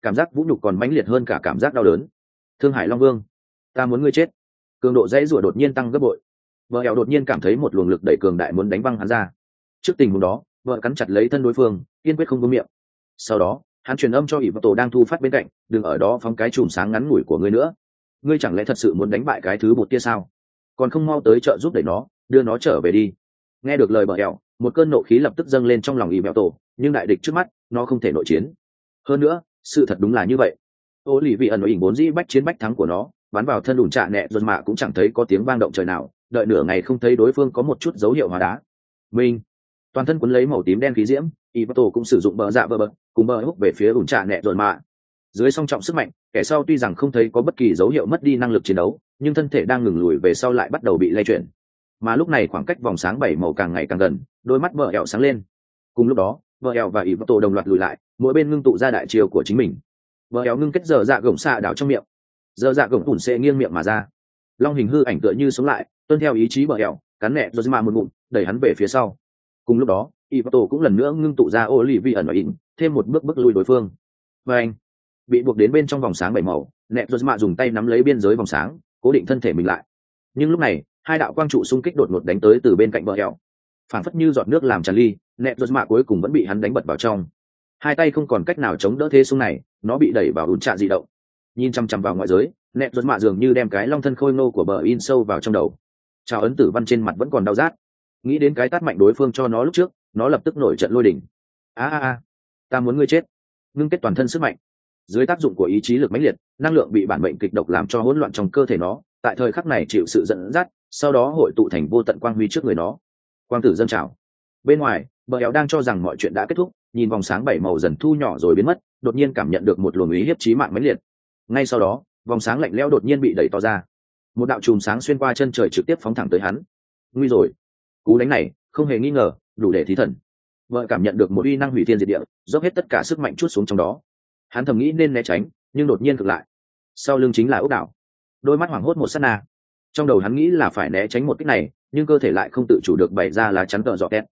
cảm giác vũ nhục còn mãnh liệt hơn cả cảm giác đau đớn. Thương Hải Long Vương, ta muốn ngươi chết. Cường độ dãy rủa đột nhiên tăng gấp bội. Vợ eo đột nhiên cảm thấy một luồng lực đẩy cường đại muốn đánh văng hắn ra. Trước tình huống đó, vợ cắn chặt lấy thân đối phương, kiên quyết không buông miệng. Sau đó, hắn truyền âm cho ỷ vật tổ đang thu phát bên cạnh, đừng ở đó phóng cái chùm sáng ngắn ngủi của ngươi nữa. Ngươi chẳng lẽ thật sự muốn đánh bại cái thứ bột kia sao? Còn không mau tới trợ giúp đẩy nó, đưa nó trở về đi. Nghe được lời vợ eo, một cơn nộ khí lập tức dâng lên trong lòng ỷ vật tổ, nhưng đại địch trước mắt, nó không thể nội chiến. Hơn nữa, sự thật đúng là như vậy. Ô lì vị ẩn ỉn vốn dĩ bách chiến bách thắng của nó, bắn vào thân đùn trạ nẹ rồi mà cũng chẳng thấy có tiếng vang động trời nào, đợi nửa ngày không thấy đối phương có một chút dấu hiệu hóa đá. Minh, toàn thân quấn lấy màu tím đen khí diễm, Ivato cũng sử dụng bờ dạ bờ cùng bờ húc về phía ủn trạ nẹ rồi mà. Dưới song trọng sức mạnh, kẻ sau tuy rằng không thấy có bất kỳ dấu hiệu mất đi năng lực chiến đấu, nhưng thân thể đang ngừng lùi về sau lại bắt đầu bị lay chuyển. Mà lúc này khoảng cách vòng sáng bảy màu càng ngày càng gần, đôi mắt vợ ẻo sáng lên. Cùng lúc đó, vợ ẻo và Ivato đồng loạt lùi lại, mỗi bên ngưng tụ ra đại chiêu của chính mình. Vợ ẻo ngưng kết dở dạ gồng xạ đảo trong miệng, dở dạ gồng ủn sẽ nghiêng miệng mà ra. Long hình hư ảnh tựa như sống lại, tuân theo ý chí vợ ẻo, cắn nẹ rồi mà một ngụm, đẩy hắn về phía sau. Cùng lúc đó, Ivato cũng lần nữa ngưng tụ ra Olivia ẩn ẩn, thêm một bước bước lui đối phương. Và anh bị buộc đến bên trong vòng sáng bảy màu, nẹ rồi mà dùng tay nắm lấy biên giới vòng sáng, cố định thân thể mình lại. Nhưng lúc này, hai đạo quang trụ xung kích đột ngột đánh tới từ bên cạnh vợ ẻo, phảng phất như giọt nước làm tràn ly, nẹ rồi mà cuối cùng vẫn bị hắn đánh bật vào trong. Hai tay không còn cách nào chống đỡ thế xung này, nó bị đẩy vào ủn trạ dị động. Nhìn chăm chăm vào ngoại giới, nẹt rốt mạ dường như đem cái long thân khôi ngô của bờ in sâu vào trong đầu. Trào ấn tử văn trên mặt vẫn còn đau rát. Nghĩ đến cái tát mạnh đối phương cho nó lúc trước, nó lập tức nổi trận lôi đình. Ta muốn ngươi chết. Ngưng kết toàn thân sức mạnh. Dưới tác dụng của ý chí lực mãnh liệt, năng lượng bị bản mệnh kịch độc làm cho hỗn loạn trong cơ thể nó, tại thời khắc này chịu sự dẫn dắt, sau đó hội tụ thành vô tận quang huy trước người nó. Quang tử dâng trào. Bên ngoài, bờ éo đang cho rằng mọi chuyện đã kết thúc, nhìn vòng sáng bảy màu dần thu nhỏ rồi biến mất, đột nhiên cảm nhận được một luồng ý hiếp chí mạng mãnh liệt. Ngay sau đó, vòng sáng lạnh lẽo đột nhiên bị đẩy to ra, một đạo chùm sáng xuyên qua chân trời trực tiếp phóng thẳng tới hắn. Nguy rồi, cú đánh này không hề nghi ngờ đủ để thí thần. Vợ cảm nhận được một uy năng hủy thiên diệt địa, dốc hết tất cả sức mạnh chút xuống trong đó. Hắn thầm nghĩ nên né tránh, nhưng đột nhiên ngược lại, sau lưng chính là ốc đảo. Đôi mắt hoảng hốt một sát na, trong đầu hắn nghĩ là phải né tránh một kích này, nhưng cơ thể lại không tự chủ được bày ra lá chắn cờ giỏ két.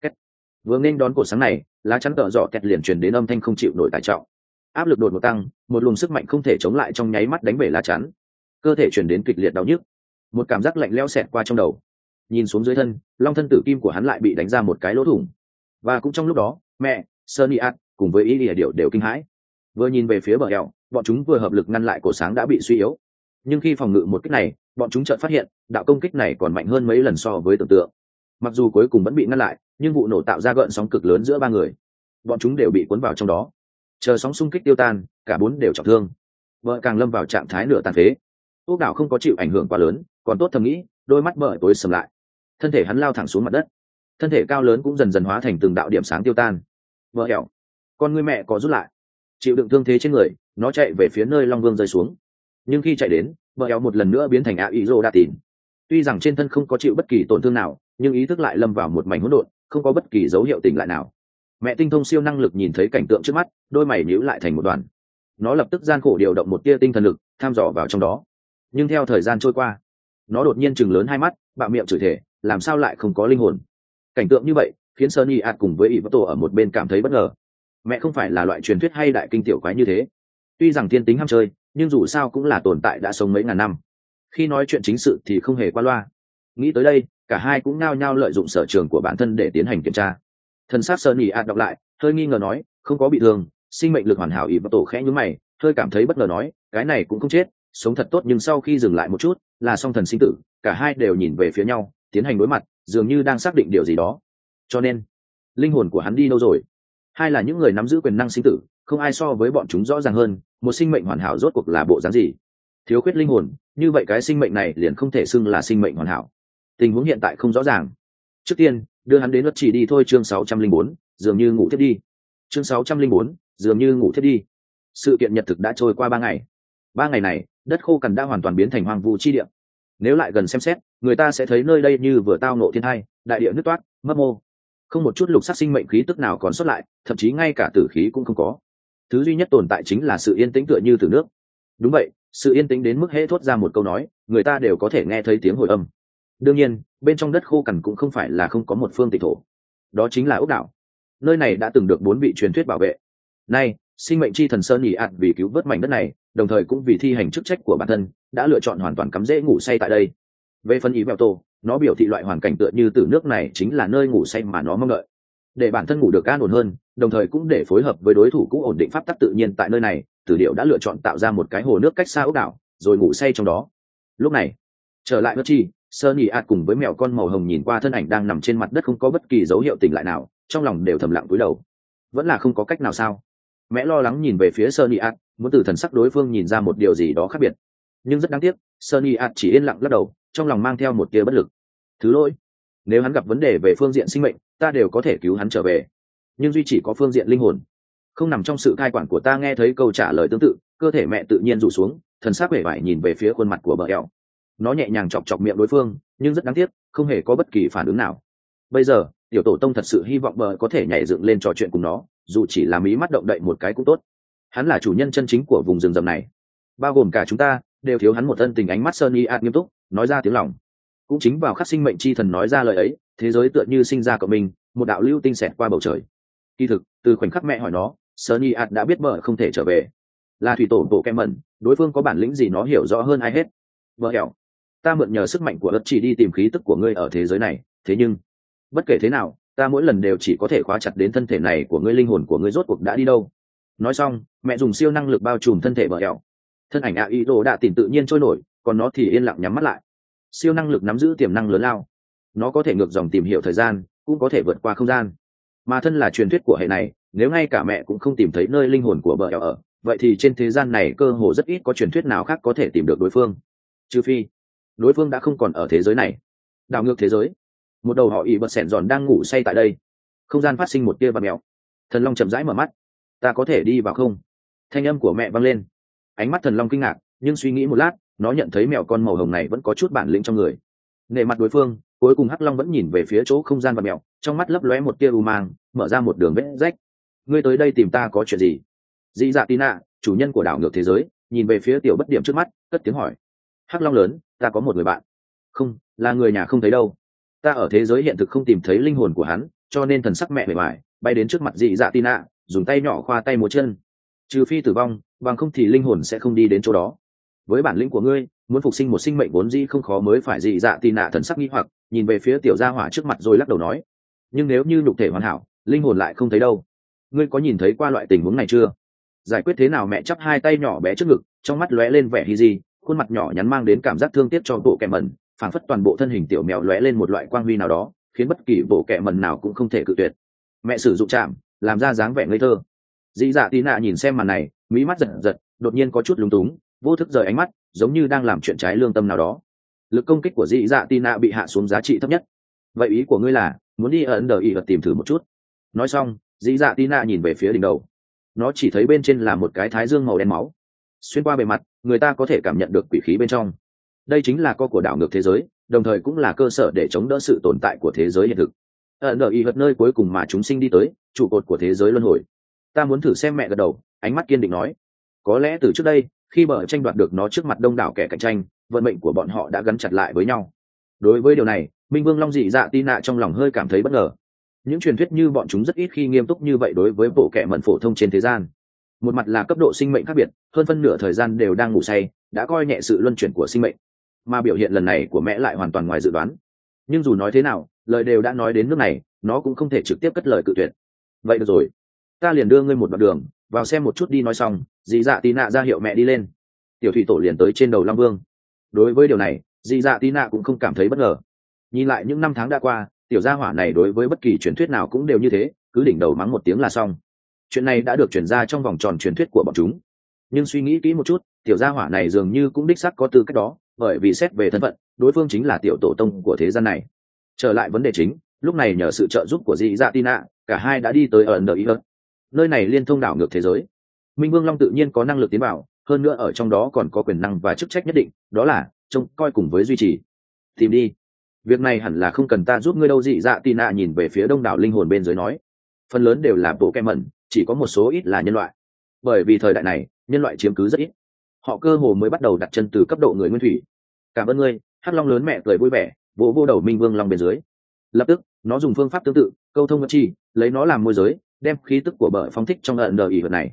Vừa nên đón cột sáng này, lá chắn cờ giỏ két liền truyền đến âm thanh không chịu nổi tải trọng. Áp lực đột ngột tăng, một luồng sức mạnh không thể chống lại trong nháy mắt đánh bể lá chắn. Cơ thể chuyển đến kịch liệt đau nhức, một cảm giác lạnh lẽo xẹt qua trong đầu. Nhìn xuống dưới thân, long thân tử kim của hắn lại bị đánh ra một cái lỗ thủng. Và cũng trong lúc đó, mẹ Sunny Art cùng với ý địa điệu đều kinh hãi. Vừa nhìn về phía bờ eo, bọn chúng vừa hợp lực ngăn lại cổ sáng đã bị suy yếu. Nhưng khi phòng ngự một kích này, bọn chúng chợt phát hiện đạo công kích này còn mạnh hơn mấy lần so với tưởng tượng. Mặc dù cuối cùng vẫn bị ngăn lại, nhưng vụ nổ tạo ra gợn sóng cực lớn giữa ba người, bọn chúng đều bị cuốn vào trong đó. Chờ sóng xung kích tiêu tan, cả bốn đều trọng thương. Vợ càng lâm vào trạng thái nửa tàn phế. Úc đảo không có chịu ảnh hưởng quá lớn, còn tốt thầm nghĩ, đôi mắt vợ tối sầm lại. Thân thể hắn lao thẳng xuống mặt đất, thân thể cao lớn cũng dần dần hóa thành từng đạo điểm sáng tiêu tan. Vợ hẻo, con ngươi mẹ có rút lại, chịu đựng thương thế trên người, nó chạy về phía nơi Long Vương rơi xuống. Nhưng khi chạy đến, vợ hẻo một lần nữa biến thành Aizo đã tìm. Tuy rằng trên thân không có chịu bất kỳ tổn thương nào, nhưng ý thức lại lâm vào một mảnh hỗn độn, không có bất kỳ dấu hiệu tỉnh lại nào. Mẹ tinh thông siêu năng lực nhìn thấy cảnh tượng trước mắt, đôi mày nhíu lại thành một đoàn. Nó lập tức gian khổ điều động một tia tinh thần lực, tham dò vào trong đó. Nhưng theo thời gian trôi qua, nó đột nhiên chừng lớn hai mắt, bạo miệng chửi thề, làm sao lại không có linh hồn? Cảnh tượng như vậy khiến Sunny Art cùng với Ivato ở một bên cảm thấy bất ngờ. Mẹ không phải là loại truyền thuyết hay đại kinh tiểu quái như thế. Tuy rằng thiên tính ham chơi, nhưng dù sao cũng là tồn tại đã sống mấy ngàn năm. Khi nói chuyện chính sự thì không hề qua loa. Nghĩ tới đây, cả hai cũng nao nhao lợi dụng sở trường của bản thân để tiến hành kiểm tra. Thần sát Sunny Art đọc lại, hơi nghi ngờ nói, không có bị thương, sinh mệnh lực hoàn hảo. Ivato khẽ nhướng mày, hơi cảm thấy bất ngờ nói, cái này cũng không chết, sống thật tốt. Nhưng sau khi dừng lại một chút, là song thần sinh tử, cả hai đều nhìn về phía nhau, tiến hành đối mặt, dường như đang xác định điều gì đó. Cho nên, linh hồn của hắn đi đâu rồi? Hai là những người nắm giữ quyền năng sinh tử, không ai so với bọn chúng rõ ràng hơn, một sinh mệnh hoàn hảo rốt cuộc là bộ dáng gì? Thiếu khuyết linh hồn, như vậy cái sinh mệnh này liền không thể xưng là sinh mệnh hoàn hảo. Tình huống hiện tại không rõ ràng. Trước tiên, đưa hắn đến luật chỉ đi thôi. Chương 604, dường như ngủ thiếp đi. Chương 604, dường như ngủ thiếp đi. Sự kiện nhật thực đã trôi qua 3 ngày. 3 ngày này, đất khô cằn đã hoàn toàn biến thành hoang vu chi địa. Nếu lại gần xem xét, người ta sẽ thấy nơi đây như vừa tao ngộ thiên tai, đại địa nứt toát, mấp mô, không một chút lục sắc sinh mệnh khí tức nào còn sót lại, thậm chí ngay cả tử khí cũng không có. Thứ duy nhất tồn tại chính là sự yên tĩnh tựa như từ nước. Đúng vậy, sự yên tĩnh đến mức hễ thốt ra một câu nói, người ta đều có thể nghe thấy tiếng hồi âm. Đương nhiên, bên trong đất khô cằn cũng không phải là không có một phương tịch thổ. Đó chính là ốc đảo. Nơi này đã từng được 4 vị truyền thuyết bảo vệ. Nay, Sinh mệnh chi thần sơn nhị ạt vì cứu vớt mảnh đất này, đồng thời cũng vì thi hành chức trách của bản thân, đã lựa chọn hoàn toàn cắm rễ ngủ say tại đây. Về phần ý vẹo tổ, nó biểu thị loại hoàn cảnh tựa như tử nước này chính là nơi ngủ say mà nó mong đợi, để bản thân ngủ được an ổn hơn, đồng thời cũng để phối hợp với đối thủ cũng ổn định pháp tắc tự nhiên tại nơi này. Tử điệu đã lựa chọn tạo ra một cái hồ nước cách xa ốc đảo, rồi ngủ say trong đó. Lúc này trở lại bất chi, sơn nhị ạt cùng với mèo con màu hồng nhìn qua thân ảnh đang nằm trên mặt đất không có bất kỳ dấu hiệu tỉnh lại nào, trong lòng đều thầm lặng cúi đầu. Vẫn là không có cách nào sao? Mẹ lo lắng nhìn về phía sơn nhị ạt, muốn từ thần sắc đối phương nhìn ra một điều gì đó khác biệt, nhưng rất đáng tiếc, sơn nhị ạt chỉ yên lặng lắc đầu, trong lòng mang theo một tia bất lực. Thứ lỗi, nếu hắn gặp vấn đề về phương diện sinh mệnh, ta đều có thể cứu hắn trở về, nhưng duy chỉ có phương diện linh hồn không nằm trong sự cai quản của ta. Nghe thấy câu trả lời tương tự, cơ thể mẹ tự nhiên rủ xuống, thần sắc vẻ vải nhìn về phía khuôn mặt của bờ eo. Nó nhẹ nhàng chọc chọc miệng đối phương, nhưng rất đáng tiếc, không hề có bất kỳ phản ứng nào. Bây giờ tiểu tổ tông thật sự hy vọng bờ có thể nhảy dựng lên trò chuyện cùng nó, dù chỉ là mí mắt động đậy một cái cũng tốt. Hắn là chủ nhân chân chính của vùng rừng rậm này, bao gồm cả chúng ta, đều thiếu hắn một ân tình. Ánh mắt Sunny ạt nghiêm túc nói ra tiếng lòng. Cũng chính vào khắc sinh mệnh chi thần nói ra lời ấy, thế giới tựa như sinh ra cộng mình, một đạo lưu tinh xẹt qua bầu trời. Kỳ thực từ khoảnh khắc mẹ hỏi nó, Sunny ạt đã biết bờ không thể trở về, là thủy tổ bộ kem mẩn, đối phương có bản lĩnh gì nó hiểu rõ hơn ai hết. Bờ hẻo, ta mượn nhờ sức mạnh của đất chỉ đi tìm khí tức của ngươi ở thế giới này, thế nhưng bất kể thế nào, ta mỗi lần đều chỉ có thể khóa chặt đến thân thể này của ngươi. Linh hồn của ngươi rốt cuộc đã đi đâu? Nói xong, mẹ dùng siêu năng lực bao trùm thân thể bờ hẻo. Thân ảnh AI đồ đã tìm tự nhiên trôi nổi, còn nó thì yên lặng nhắm mắt lại. Siêu năng lực nắm giữ tiềm năng lớn lao, nó có thể ngược dòng tìm hiểu thời gian, cũng có thể vượt qua không gian. Mà thân là truyền thuyết của hệ này, nếu ngay cả mẹ cũng không tìm thấy nơi linh hồn của bờ hẻo ở, vậy thì trên thế gian này cơ hồ rất ít có truyền thuyết nào khác có thể tìm được đối phương, trừ phi đối phương đã không còn ở thế giới này. Đảo ngược thế giới, một đầu họ ỉ bật sẻn giòn đang ngủ say tại đây. Không gian phát sinh một tia và mèo. Thần long chậm rãi mở mắt. Ta có thể đi vào không? Thanh âm của mẹ vang lên. Ánh mắt thần long kinh ngạc, nhưng suy nghĩ một lát, nó nhận thấy mèo con màu hồng này vẫn có chút bản lĩnh trong người. Nể mặt đối phương, cuối cùng hắc long vẫn nhìn về phía chỗ không gian và mèo, trong mắt lấp lóe một tia u mang, mở ra một đường vết rách. Ngươi tới đây tìm ta có chuyện gì? Dị dạ Tina, chủ nhân của đảo ngược thế giới, nhìn về phía tiểu bất điểm trước mắt, cất tiếng hỏi. Hắc long lớn, ta có một người bạn. Không, là người nhà không thấy đâu. Ta ở thế giới hiện thực không tìm thấy linh hồn của hắn, cho nên thần sắc mẹ bề mải bay đến trước mặt dị dạ Tina, dùng tay nhỏ khoa tay múa chân. Trừ phi tử vong, bằng không thì linh hồn sẽ không đi đến chỗ đó. Với bản lĩnh của ngươi, muốn phục sinh một sinh mệnh vốn dĩ không khó mới phải. Dị dạ Tina thần sắc nghi hoặc nhìn về phía tiểu gia hỏa trước mặt rồi lắc đầu nói. Nhưng nếu như nhục thể hoàn hảo, linh hồn lại không thấy đâu. Ngươi có nhìn thấy qua loại tình huống này chưa? Giải quyết thế nào? Mẹ chắp hai tay nhỏ bé trước ngực, trong mắt lóe lên vẻ hi di, khuôn mặt nhỏ nhắn mang đến cảm giác thương tiếc cho bộ kẻ mẩn, phảng phất toàn bộ thân hình tiểu mèo lóe lên một loại quang huy nào đó, khiến bất kỳ bộ kẻ mẩn nào cũng không thể cự tuyệt. Mẹ sử dụng chạm, làm ra dáng vẻ ngây thơ. Dĩ dạ tí nạ nhìn xem màn này, mí mắt giật giật, đột nhiên có chút lúng túng, vô thức rời ánh mắt, giống như đang làm chuyện trái lương tâm nào đó. Lực công kích của dĩ dạ tí nạ bị hạ xuống giá trị thấp nhất. Vậy ý của ngươi là muốn đi ở ấn đờ ý tìm thử một chút? Nói xong, dĩ dạ tí nạ nhìn về phía đỉnh đầu. Nó chỉ thấy bên trên là một cái thái dương màu đen máu, xuyên qua bề mặt, người ta có thể cảm nhận được quỷ khí bên trong. Đây chính là co của đảo ngược thế giới, đồng thời cũng là cơ sở để chống đỡ sự tồn tại của thế giới hiện thực. Ở nơi nơi cuối cùng mà chúng sinh đi tới, trụ cột của thế giới luân hồi. Ta muốn thử xem. Mẹ gật đầu, ánh mắt kiên định nói. Có lẽ từ trước đây, khi bờ tranh đoạt được nó trước mặt đông đảo kẻ cạnh tranh, vận mệnh của bọn họ đã gắn chặt lại với nhau. Đối với điều này, Minh Vương Long dị dạ tí nạ trong lòng hơi cảm thấy bất ngờ. Những truyền thuyết như bọn chúng rất ít khi nghiêm túc như vậy đối với bộ kẻ mẩn phổ thông trên thế gian. Một mặt là cấp độ sinh mệnh khác biệt, hơn phân nửa thời gian đều đang ngủ say, đã coi nhẹ sự luân chuyển của sinh mệnh. Mà biểu hiện lần này của mẹ lại hoàn toàn ngoài dự đoán. Nhưng dù nói thế nào, lời đều đã nói đến nước này, nó cũng không thể trực tiếp cất lời cự tuyệt. Vậy được rồi, ta liền đưa ngươi một đoạn đường, vào xem một chút đi. Nói xong, dì dạ tí nạ ra hiệu mẹ đi lên. Tiểu thủy tổ liền tới trên đầu Long Vương. Đối với điều này, dì dạ tí nạ cũng không cảm thấy bất ngờ. Nhìn lại những năm tháng đã qua, tiểu gia hỏa này đối với bất kỳ truyền thuyết nào cũng đều như thế, cứ đỉnh đầu mắng một tiếng là xong. Chuyện này đã được truyền ra trong vòng tròn truyền thuyết của bọn chúng. Nhưng suy nghĩ kỹ một chút, tiểu gia hỏa này dường như cũng đích xác có tư cách đó, bởi vì xét về thân phận, đối phương chính là tiểu tổ tông của thế gian này. Trở lại vấn đề chính, lúc này nhờ sự trợ giúp của dị dạ Tina, cả hai đã đi tới ẩn đờ ý. Nơi này liên thông đảo ngược thế giới. Minh Vương Long tự nhiên có năng lực tiến vào, hơn nữa ở trong đó còn có quyền năng và chức trách nhất định, đó là trông coi cùng với duy trì. Tìm đi. Việc này hẳn là không cần ta giúp ngươi đâu. Dị dạ Tina nhìn về phía đông đảo linh hồn bên dưới nói. Phần lớn đều là bộ kem mẩn, chỉ có một số ít là nhân loại. Bởi vì thời đại này, nhân loại chiếm cứ rất ít. Họ cơ hồ mới bắt đầu đặt chân từ cấp độ người nguyên thủy. Cảm ơn ngươi. Hắc Long lớn mẹ cười vui vẻ, vỗ vô đầu Minh Vương Long bên dưới. Lập tức, nó dùng phương pháp tương tự, câu thông chi, lấy nó làm môi giới, đem khí tức của bờ phóng thích trong ẩn đờ ỉ vật này.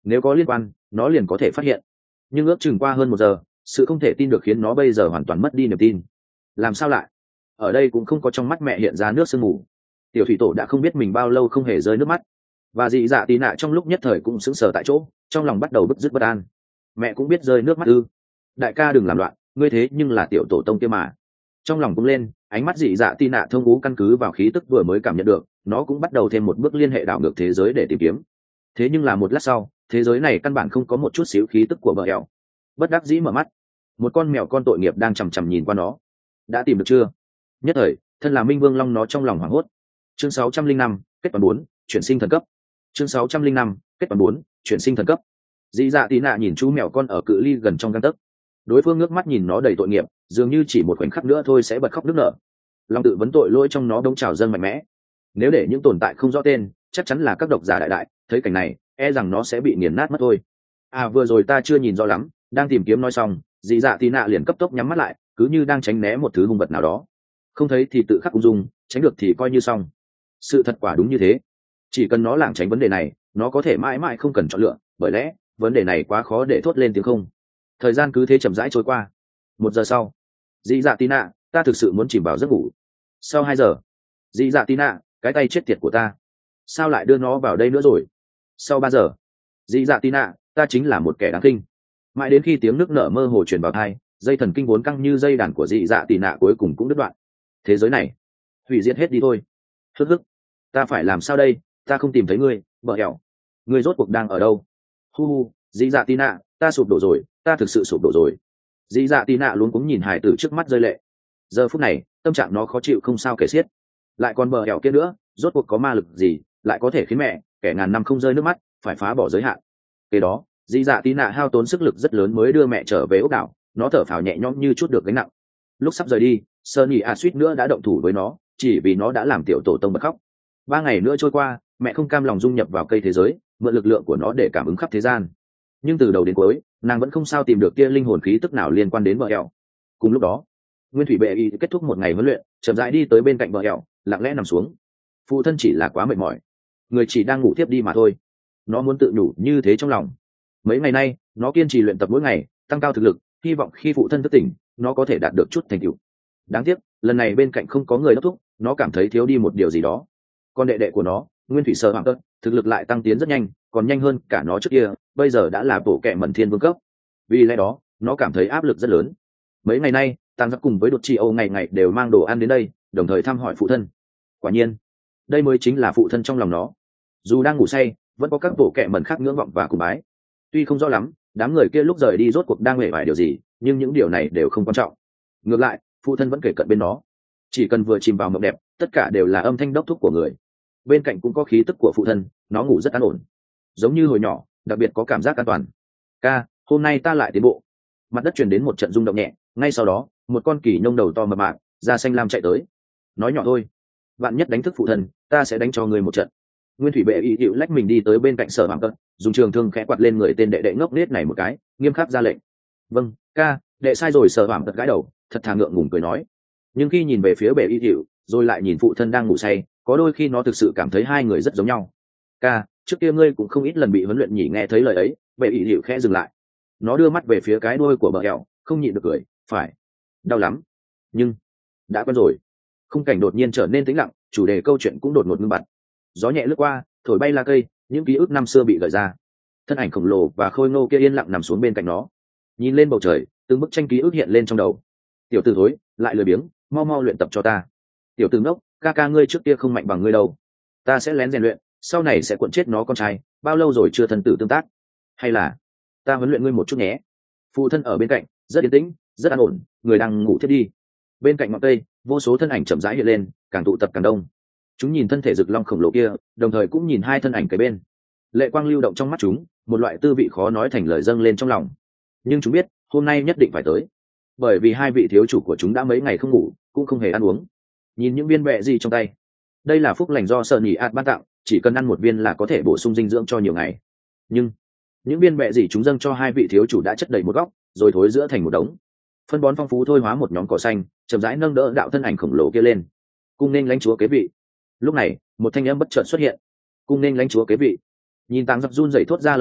nếu có liên quan nó liền có thể phát hiện. Nhưng ước chừng qua hơn 1 giờ, sự không thể tin được khiến nó bây giờ hoàn toàn mất đi niềm tin. Làm sao lại? Ở đây cũng không có trong mắt mẹ hiện ra nước sương mù. Tiểu thủy tổ đã không biết mình bao lâu không hề rơi nước mắt, và dị dạ tì nạ trong lúc nhất thời cũng sững sờ tại chỗ, trong lòng bắt đầu bứt rứt bất an. Mẹ cũng biết rơi nước mắt ư? Đại ca đừng làm loạn, ngươi thế nhưng là tiểu tổ tông kia mà. Trong lòng cũng lên, ánh mắt dị dạ tì nạ thông ú căn cứ vào khí tức vừa mới cảm nhận được, nó cũng bắt đầu thêm một bước liên hệ đảo ngược thế giới để tìm kiếm. Thế nhưng là một lát sau, thế giới này căn bản không có một chút xíu khí tức của bờ hẹo. Bất đắc dĩ mở mắt, một con mèo con tội nghiệp đang chằm chằm nhìn qua nó. Đã tìm được chưa? Nhất thời, thân là Minh Vương Long nó trong lòng hoảng hốt. Chương 605, kết toán 4, chuyển sinh thần cấp. Chương 605, kết toán 4, chuyển sinh thần cấp. Dị dạ tí nạ nhìn chú mèo con ở cự ly gần trong gang tấc. Đối phương ngước mắt nhìn nó đầy tội nghiệp, dường như chỉ một khoảnh khắc nữa thôi sẽ bật khóc nức nở. Lòng tự vấn tội lỗi trong nó đống trào dâng mạnh mẽ. Nếu để những tồn tại không rõ tên, chắc chắn là các độc giả đại đại, thấy cảnh này, e rằng nó sẽ bị nghiền nát mất thôi. À vừa rồi ta chưa nhìn rõ lắm, đang tìm kiếm nói xong, dị dạ tí nạ liền cấp tốc nhắm mắt lại, cứ như đang tránh né một thứ hung vật nào đó. Không thấy thì tự khắc ung dung, tránh được thì coi như xong. Sự thật quả đúng như thế. Chỉ cần nó lảng tránh vấn đề này, nó có thể mãi mãi không cần chọn lựa, bởi lẽ vấn đề này quá khó để thốt lên tiếng không. Thời gian cứ thế chậm rãi trôi qua. 1 giờ sau, dị dạ tí nạ, ta thực sự muốn chìm vào giấc ngủ. Sau 2 giờ, dị dạ tí nạ, cái tay chết tiệt của ta, sao lại đưa nó vào đây nữa rồi. Sau 3 giờ, dị dạ tí nạ, ta chính là một kẻ đáng kinh. Mãi đến khi tiếng nước nở mơ hồ truyền vào tai, dây thần kinh vốn căng như dây đàn của dị dạ tí nạ cuối cùng cũng đứt đoạn. Thế giới này hủy diệt hết đi thôi. Hức hức, ta phải làm sao đây? Ta không tìm thấy ngươi, bờ hẻo. Ngươi rốt cuộc đang ở đâu? Hu hu, dị dạ tí nạ, ta sụp đổ rồi, ta thực sự sụp đổ rồi. Dị dạ tí nạ luống cuống nhìn hải tử trước mắt rơi lệ. Giờ phút này tâm trạng nó khó chịu không sao kể xiết. Lại còn bờ hẻo kia nữa, rốt cuộc có ma lực gì lại có thể khiến mẹ kẻ ngàn năm không rơi nước mắt phải phá bỏ giới hạn. Kế đó dị dạ tí nạ hao tốn sức lực rất lớn mới đưa mẹ trở về ốc đảo. Nó thở phào nhẹ nhõm như chút được gánh nặng. Lúc sắp rời đi, Sunny a suýt nữa đã động thủ với nó, chỉ vì nó đã làm tiểu tổ tông bật khóc. 3 ngày nữa trôi qua, mẹ không cam lòng dung nhập vào cây thế giới, mượn lực lượng của nó để cảm ứng khắp thế gian. Nhưng từ đầu đến cuối, nàng vẫn không sao tìm được tia linh hồn khí tức nào liên quan đến bờ hẻo. Cùng lúc đó, Nguyên Thủy Bệ Y kết thúc một ngày huấn luyện, chậm rãi đi tới bên cạnh bờ hẻo, lặng lẽ nằm xuống. Phụ thân chỉ là quá mệt mỏi, người chỉ đang ngủ thiếp đi mà thôi. Nó muốn tự nhủ như thế trong lòng. Mấy ngày nay, nó kiên trì luyện tập mỗi ngày, tăng cao thực lực, hy vọng khi phụ thân thức tỉnh, nó có thể đạt được chút thành tựu. Đáng tiếc, lần này bên cạnh không có người đốc thúc, nó cảm thấy thiếu đi một điều gì đó. Con đệ đệ của nó, Nguyên Thủy Sơ Hoàng Tất, thực lực lại tăng tiến rất nhanh, còn nhanh hơn cả nó trước kia, bây giờ đã là bộ kệ mẩn thiên vương cấp. Vì lẽ đó, nó cảm thấy áp lực rất lớn. Mấy ngày nay, Tang Giáp cùng với Đột Chi Âu ngày ngày đều mang đồ ăn đến đây, đồng thời thăm hỏi phụ thân. Quả nhiên, đây mới chính là phụ thân trong lòng nó. Dù đang ngủ say, vẫn có các bộ kệ mẩn khác ngưỡng vọng và cùng bái. Tuy không rõ lắm, đám người kia lúc rời đi rốt cuộc đang mệt mỏi điều gì, nhưng những điều này đều không quan trọng. Ngược lại, phụ thân vẫn kể cận bên nó. Chỉ cần vừa chìm vào mộng đẹp, tất cả đều là âm thanh đốc thúc của người. Bên cạnh cũng có khí tức của phụ thân, nó ngủ rất an ổn, giống như hồi nhỏ, đặc biệt có cảm giác an toàn. Ca, hôm nay ta lại tiến bộ. Mặt đất truyền đến một trận rung động nhẹ, ngay sau đó một con kỳ nhông đầu to mập mạp da xanh lam chạy tới. Nói nhỏ thôi, bạn nhất đánh thức phụ thân, ta sẽ đánh cho người một trận. Nguyên Thủy Bệ Y hiệu lách mình đi tới bên cạnh Sở Hoàng Tất, dùng trường thương khẽ quạt lên người tên đệ đệ ngốc nết này một cái, nghiêm khắc ra lệnh. Vâng, ca, đệ sai rồi. Sở Hoàng Tất gãi đầu, thật thà ngượng ngùng cười nói. Nhưng khi nhìn về phía Bệ Y hiệu, rồi lại nhìn phụ thân đang ngủ say, có đôi khi nó thực sự cảm thấy hai người rất giống nhau. Ca, trước kia ngươi cũng không ít lần bị huấn luyện nhỉ. Nghe thấy lời ấy, Bệ Y hiệu khẽ dừng lại. Nó đưa mắt về phía cái đuôi của bờ hẹo, không nhịn được cười. Phải, đau lắm, nhưng đã quen rồi. Khung cảnh đột nhiên trở nên tĩnh lặng, chủ đề câu chuyện cũng đột ngột ngưng bặt. Gió nhẹ lướt qua, thổi bay lá cây, những ký ức năm xưa bị gợi ra. Thân ảnh khổng lồ và khôi ngô kia yên lặng nằm xuống bên cạnh nó, nhìn lên bầu trời, từng bức tranh ký ức hiện lên trong đầu. Tiểu tử thối, lại lười biếng, mau mau luyện tập cho ta. Tiểu tử ngốc, ca ca ngươi trước kia không mạnh bằng ngươi đâu. Ta sẽ lén rèn luyện, sau này sẽ cuộn chết nó con trai. Bao lâu rồi chưa thân tử tương tác? Hay là ta huấn luyện ngươi một chút nhé. Phụ thân ở bên cạnh, rất yên tĩnh, rất an ổn, người đang ngủ thiết đi. Bên cạnh ngọn cây, vô số thân ảnh chậm rãi hiện lên, càng tụ tập càng đông. Chúng nhìn thân thể rực long khổng lồ kia, đồng thời cũng nhìn hai thân ảnh kế bên. Lệ quang lưu động trong mắt chúng, một loại tư vị khó nói thành lời dâng lên trong lòng. Nhưng chúng biết, hôm nay nhất định phải tới, bởi vì hai vị thiếu chủ của chúng đã mấy ngày không ngủ, cũng không hề ăn uống. Nhìn những viên bẹ gì trong tay, đây là phúc lành do sợ nhị ạt ban tặng, chỉ cần ăn một viên là có thể bổ sung dinh dưỡng cho nhiều ngày. Nhưng những viên bẹ gì chúng dâng cho hai vị thiếu chủ đã chất đầy một góc, rồi thối giữa thành một đống. Phân bón phong phú thôi hóa một nhóm cỏ xanh, chậm rãi nâng đỡ đạo thân ảnh khổng lồ kia lên. Cung nên lãnh chúa kế vị. Lúc này, một thanh âm bất chợt xuất hiện. Cung nên lãnh chúa kế vị. Nhìn Tang Giáp run rẩy thốt ra lời ấy,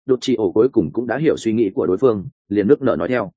đột chỉ ổ cuối cùng cũng đã hiểu suy nghĩ của đối phương, liền nước nở nói theo.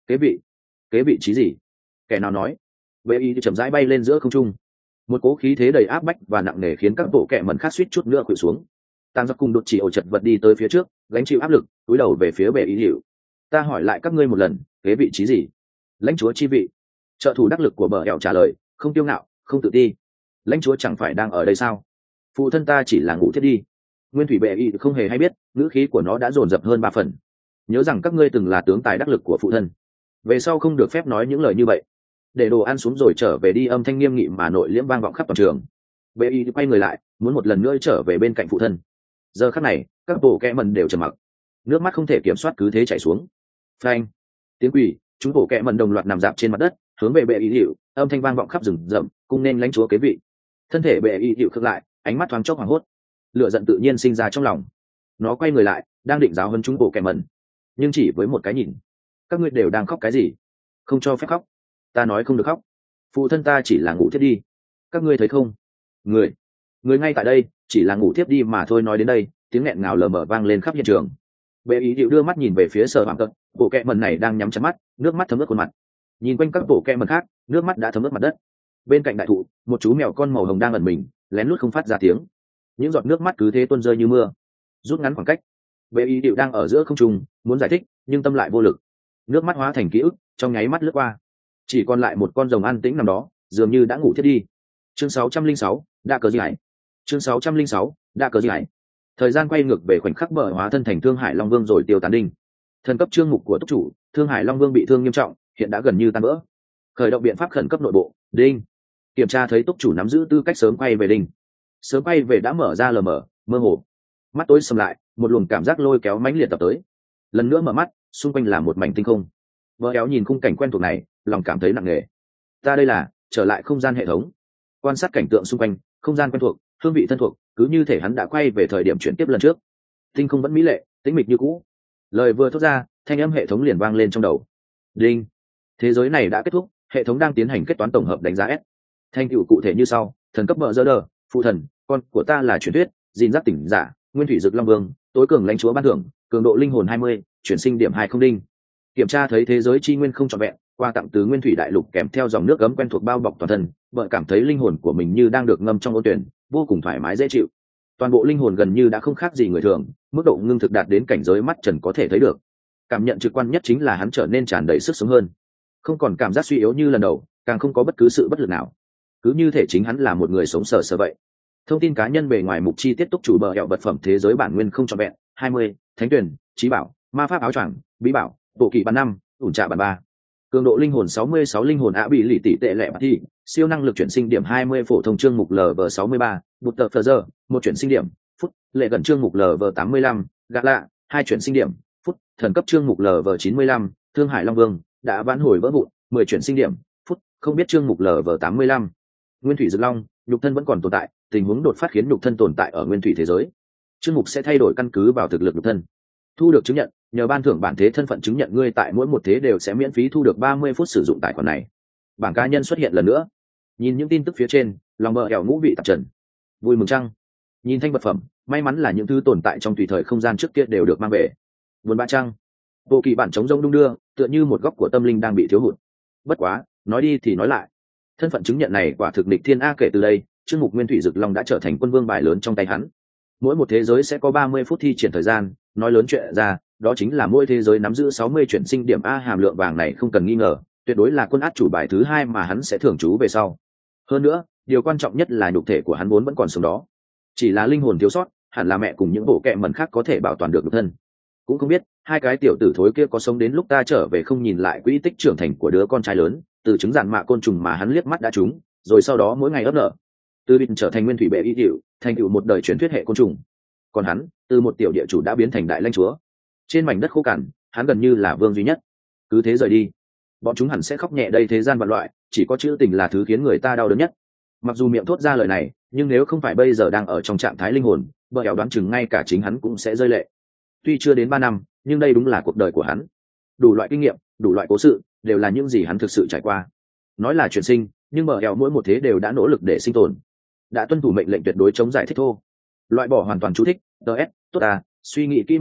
Kế vị trí gì? Kẻ nào nói? Vệ y chậm rãi bay lên giữa không trung, một cố khí thế đầy áp bách và nặng nề khiến các bộ kẻ mẩn khác suýt chút nữa khuỵu xuống. Tang Giặc cùng đột chỉ ổ chật vật đi tới phía trước, gánh chịu áp lực, cúi đầu về phía Vệ y hiệu. Ta hỏi lại các ngươi một lần, kế vị trí gì? Lãnh chúa chi vị. Trợ thủ đắc lực của bờ ẻo trả lời, không kiêu ngạo, không tự ti. Lãnh chúa chẳng phải đang ở đây sao? Phụ thân ta chỉ là ngủ thiết đi. Nguyên thủy Vệ y không hề hay biết, ngữ khí của nó đã dồn dập hơn 3 phần. Nhớ rằng các ngươi từng là tướng tài đắc lực của phụ thân, về sau không được phép nói những lời như vậy. Để đồ ăn xuống rồi trở về đi. Âm thanh nghiêm nghị mà nội liễm vang vọng khắp toàn trường. Vệ y quay người lại, muốn một lần nữa trở về bên cạnh phụ thân. Giờ khắc này, các bộ kẽ mần đều trầm mặc, nước mắt không thể kiểm soát cứ thế chảy xuống. Phanh, tiếng quỷ, chúng bộ kẽ mần đồng loạt nằm dạp trên mặt đất, hướng về Vệ y hiệu. Âm thanh vang vọng khắp rừng rậm, cung nên lãnh chúa kế vị. Thân thể Vệ y hiệu khựng lại, ánh mắt thoáng chốc hoảng hốt, lửa giận tự nhiên sinh ra trong lòng. Nó quay người lại, đang định giáo huấn chúng bộ kẽ mần, nhưng chỉ với một cái nhìn. Các ngươi đều đang khóc cái gì? Không cho phép khóc. Ta nói không được khóc. Phụ thân ta chỉ là ngủ thiếp đi. Các ngươi thấy không? Người ngay tại đây, chỉ là ngủ thiếp đi mà thôi. Nói đến đây, tiếng nghẹn ngào lờ mờ vang lên khắp hiện trường. Bệ ý điệu đưa mắt nhìn về phía Sở Hoàng Cận, bộ kẹ mần này đang nhắm chặt mắt, nước mắt thấm ướt khuôn mặt. Nhìn quanh các bộ kẹ mần khác, nước mắt đã thấm ướt mặt đất. Bên cạnh đại thụ, một chú mèo con màu hồng đang ẩn mình, lén lút không phát ra tiếng. Những giọt nước mắt cứ thế tuôn rơi như mưa, rút ngắn khoảng cách. Bệ ý điệu đang ở giữa không trung, muốn giải thích, nhưng tâm lại vô lực. Nước mắt hóa thành ký ức, trong nháy mắt lướt qua, chỉ còn lại một con rồng an tĩnh nằm đó, dường như đã ngủ thiếp đi. Chương 606, đã cờ gì hải. Chương 606, đã cờ gì hải. Thời gian quay ngược về khoảnh khắc bờ hóa thân thành Thương Hải Long Vương rồi tiêu tán đinh. Thần cấp chương mục của túc chủ, Thương Hải Long Vương bị thương nghiêm trọng, hiện đã gần như tan vỡ. Khởi động biện pháp khẩn cấp nội bộ, đinh. Kiểm tra thấy túc chủ nắm giữ tư cách sớm quay về đinh. Sớm quay về đã mở ra lờ mờ, mơ hồ. Mắt tối sầm lại, một luồng cảm giác lôi kéo mãnh liệt tập tới. Lần nữa mở mắt, xung quanh là một mảnh tinh không. Vợ éo nhìn khung cảnh quen thuộc này, lòng cảm thấy nặng nề. Ta đây là trở lại không gian hệ thống, quan sát cảnh tượng xung quanh, không gian quen thuộc, hương vị thân thuộc, cứ như thể hắn đã quay về thời điểm chuyển tiếp lần trước. Tinh không vẫn mỹ lệ, tĩnh mịch như cũ. Lời vừa thốt ra, thanh âm hệ thống liền vang lên trong đầu. Đinh. Thế giới này đã kết thúc, hệ thống đang tiến hành kết toán tổng hợp đánh giá S. Thành tựu cụ thể như sau: thần cấp bờ dơ đờ, phụ thần, con của ta là truyền thuyết, gìn giác tỉnh giả, nguyên thủy dực long vương, tối cường lãnh chúa ban thưởng, cường độ linh hồn 20, chuyển sinh điểm 20 đinh. Kiểm tra thấy thế giới chi nguyên không trọn vẹn, qua tặng từ nguyên thủy đại lục kèm theo dòng nước ấm quen thuộc bao bọc toàn thân, vợ cảm thấy linh hồn của mình như đang được ngâm trong ôn tuyển, vô cùng thoải mái dễ chịu. Toàn bộ linh hồn gần như đã không khác gì người thường, mức độ ngưng thực đạt đến cảnh giới mắt trần có thể thấy được. Cảm nhận trực quan nhất chính là hắn trở nên tràn đầy sức sống hơn, không còn cảm giác suy yếu như lần đầu, càng không có bất cứ sự bất lực nào, cứ như thể chính hắn là một người sống sờ sờ vậy. Thông tin cá nhân bề ngoài mục chi tiết túc chủ bờ hẹo vật phẩm thế giới bản nguyên không trọn vẹn 20, thánh tuyển, trí bảo, ma pháp áo choàng, bí bảo, bộ kỳ bản 5, ủn trạ bản 3. Cường độ linh hồn 66, linh hồn ạ bị lì tỷ tệ lệ bạc thi, siêu năng lực chuyển sinh điểm 20, phổ thông chương mục LV63, bụt tờ phờ giờ, một chuyển sinh điểm, phút, lệ gần chương mục LV85, gạ lạ, 2 chuyển sinh điểm, phút, thần cấp chương mục LV95, Thương Hải Long Vương, đã vãn hồi vỡ vụn, 10 chuyển sinh điểm, phút, không biết chương mục LV85. Nguyên thủy dực long, nhục thân vẫn còn tồn tại, tình huống đột phát khiến nhục thân tồn tại ở nguyên thủy thế giới. Chương mục sẽ thay đổi căn cứ vào thực lực nhục thân. Thu được chứng nhận, nhờ ban thưởng bản thế thân phận chứng nhận ngươi tại mỗi một thế đều sẽ miễn phí thu được 30 phút sử dụng tài khoản này. Bảng cá nhân xuất hiện lần nữa. Nhìn những tin tức phía trên, lòng bờ hẻo ngũ vị tạp trần. Vui mừng chăng? Nhìn thanh vật phẩm, may mắn là những thứ tồn tại trong tùy thời không gian trước kia đều được mang về. Buồn bã chăng? Bộ kỳ bản chống rông đung đưa, tựa như một góc của tâm linh đang bị thiếu hụt. Bất quá, nói đi thì nói lại, thân phận chứng nhận này quả thực địch thiên a. Kể từ đây, chương mục nguyên thủy dực long đã trở thành quân vương bài lớn trong tay hắn. Mỗi một thế giới sẽ có 30 phút thi triển thời gian, nói lớn chuyện ra, đó chính là mỗi thế giới nắm giữ 60 chuyển sinh điểm A. Hàm lượng vàng này không cần nghi ngờ, tuyệt đối là quân át chủ bài thứ 2 mà hắn sẽ thưởng trú về sau. Hơn nữa, điều quan trọng nhất là nhục thể của hắn vốn vẫn còn sống đó, chỉ là linh hồn thiếu sót, hẳn là mẹ cùng những bộ kệ mẩn khác có thể bảo toàn được nhục thân. Cũng không biết hai cái tiểu tử thối kia có sống đến lúc ta trở về không. Nhìn lại quỹ tích trưởng thành của đứa con trai lớn, từ trứng giản mạ côn trùng mà hắn liếc mắt đã trúng, rồi sau đó mỗi ngày ấp nở, từ bịt trở thành nguyên thủy bệ y tiểu, thành tựu một đời truyền thuyết hệ côn trùng. Còn hắn, từ một tiểu địa chủ đã biến thành đại lãnh chúa. Trên mảnh đất khô cằn, hắn gần như là vương duy nhất. Cứ thế rời đi, bọn chúng hẳn sẽ khóc nhẹ đây. Thế gian vạn loại, chỉ có chữ tình là thứ khiến người ta đau đớn nhất. Mặc dù miệng thốt ra lời này, nhưng nếu không phải bây giờ đang ở trong trạng thái linh hồn, bờ ẻo đoán chừng ngay cả chính hắn cũng sẽ rơi lệ. Tuy chưa đến 3 năm, nhưng đây đúng là cuộc đời của hắn. Đủ loại kinh nghiệm, đủ loại cố sự, đều là những gì hắn thực sự trải qua. Nói là chuyển sinh, nhưng bờ ẻo mỗi một thế đều đã nỗ lực để sinh tồn, đã tuân thủ mệnh lệnh tuyệt đối chống giải thích thô, loại bỏ hoàn toàn chú thích. DS, tốt à, suy nghĩ kỹ một chút,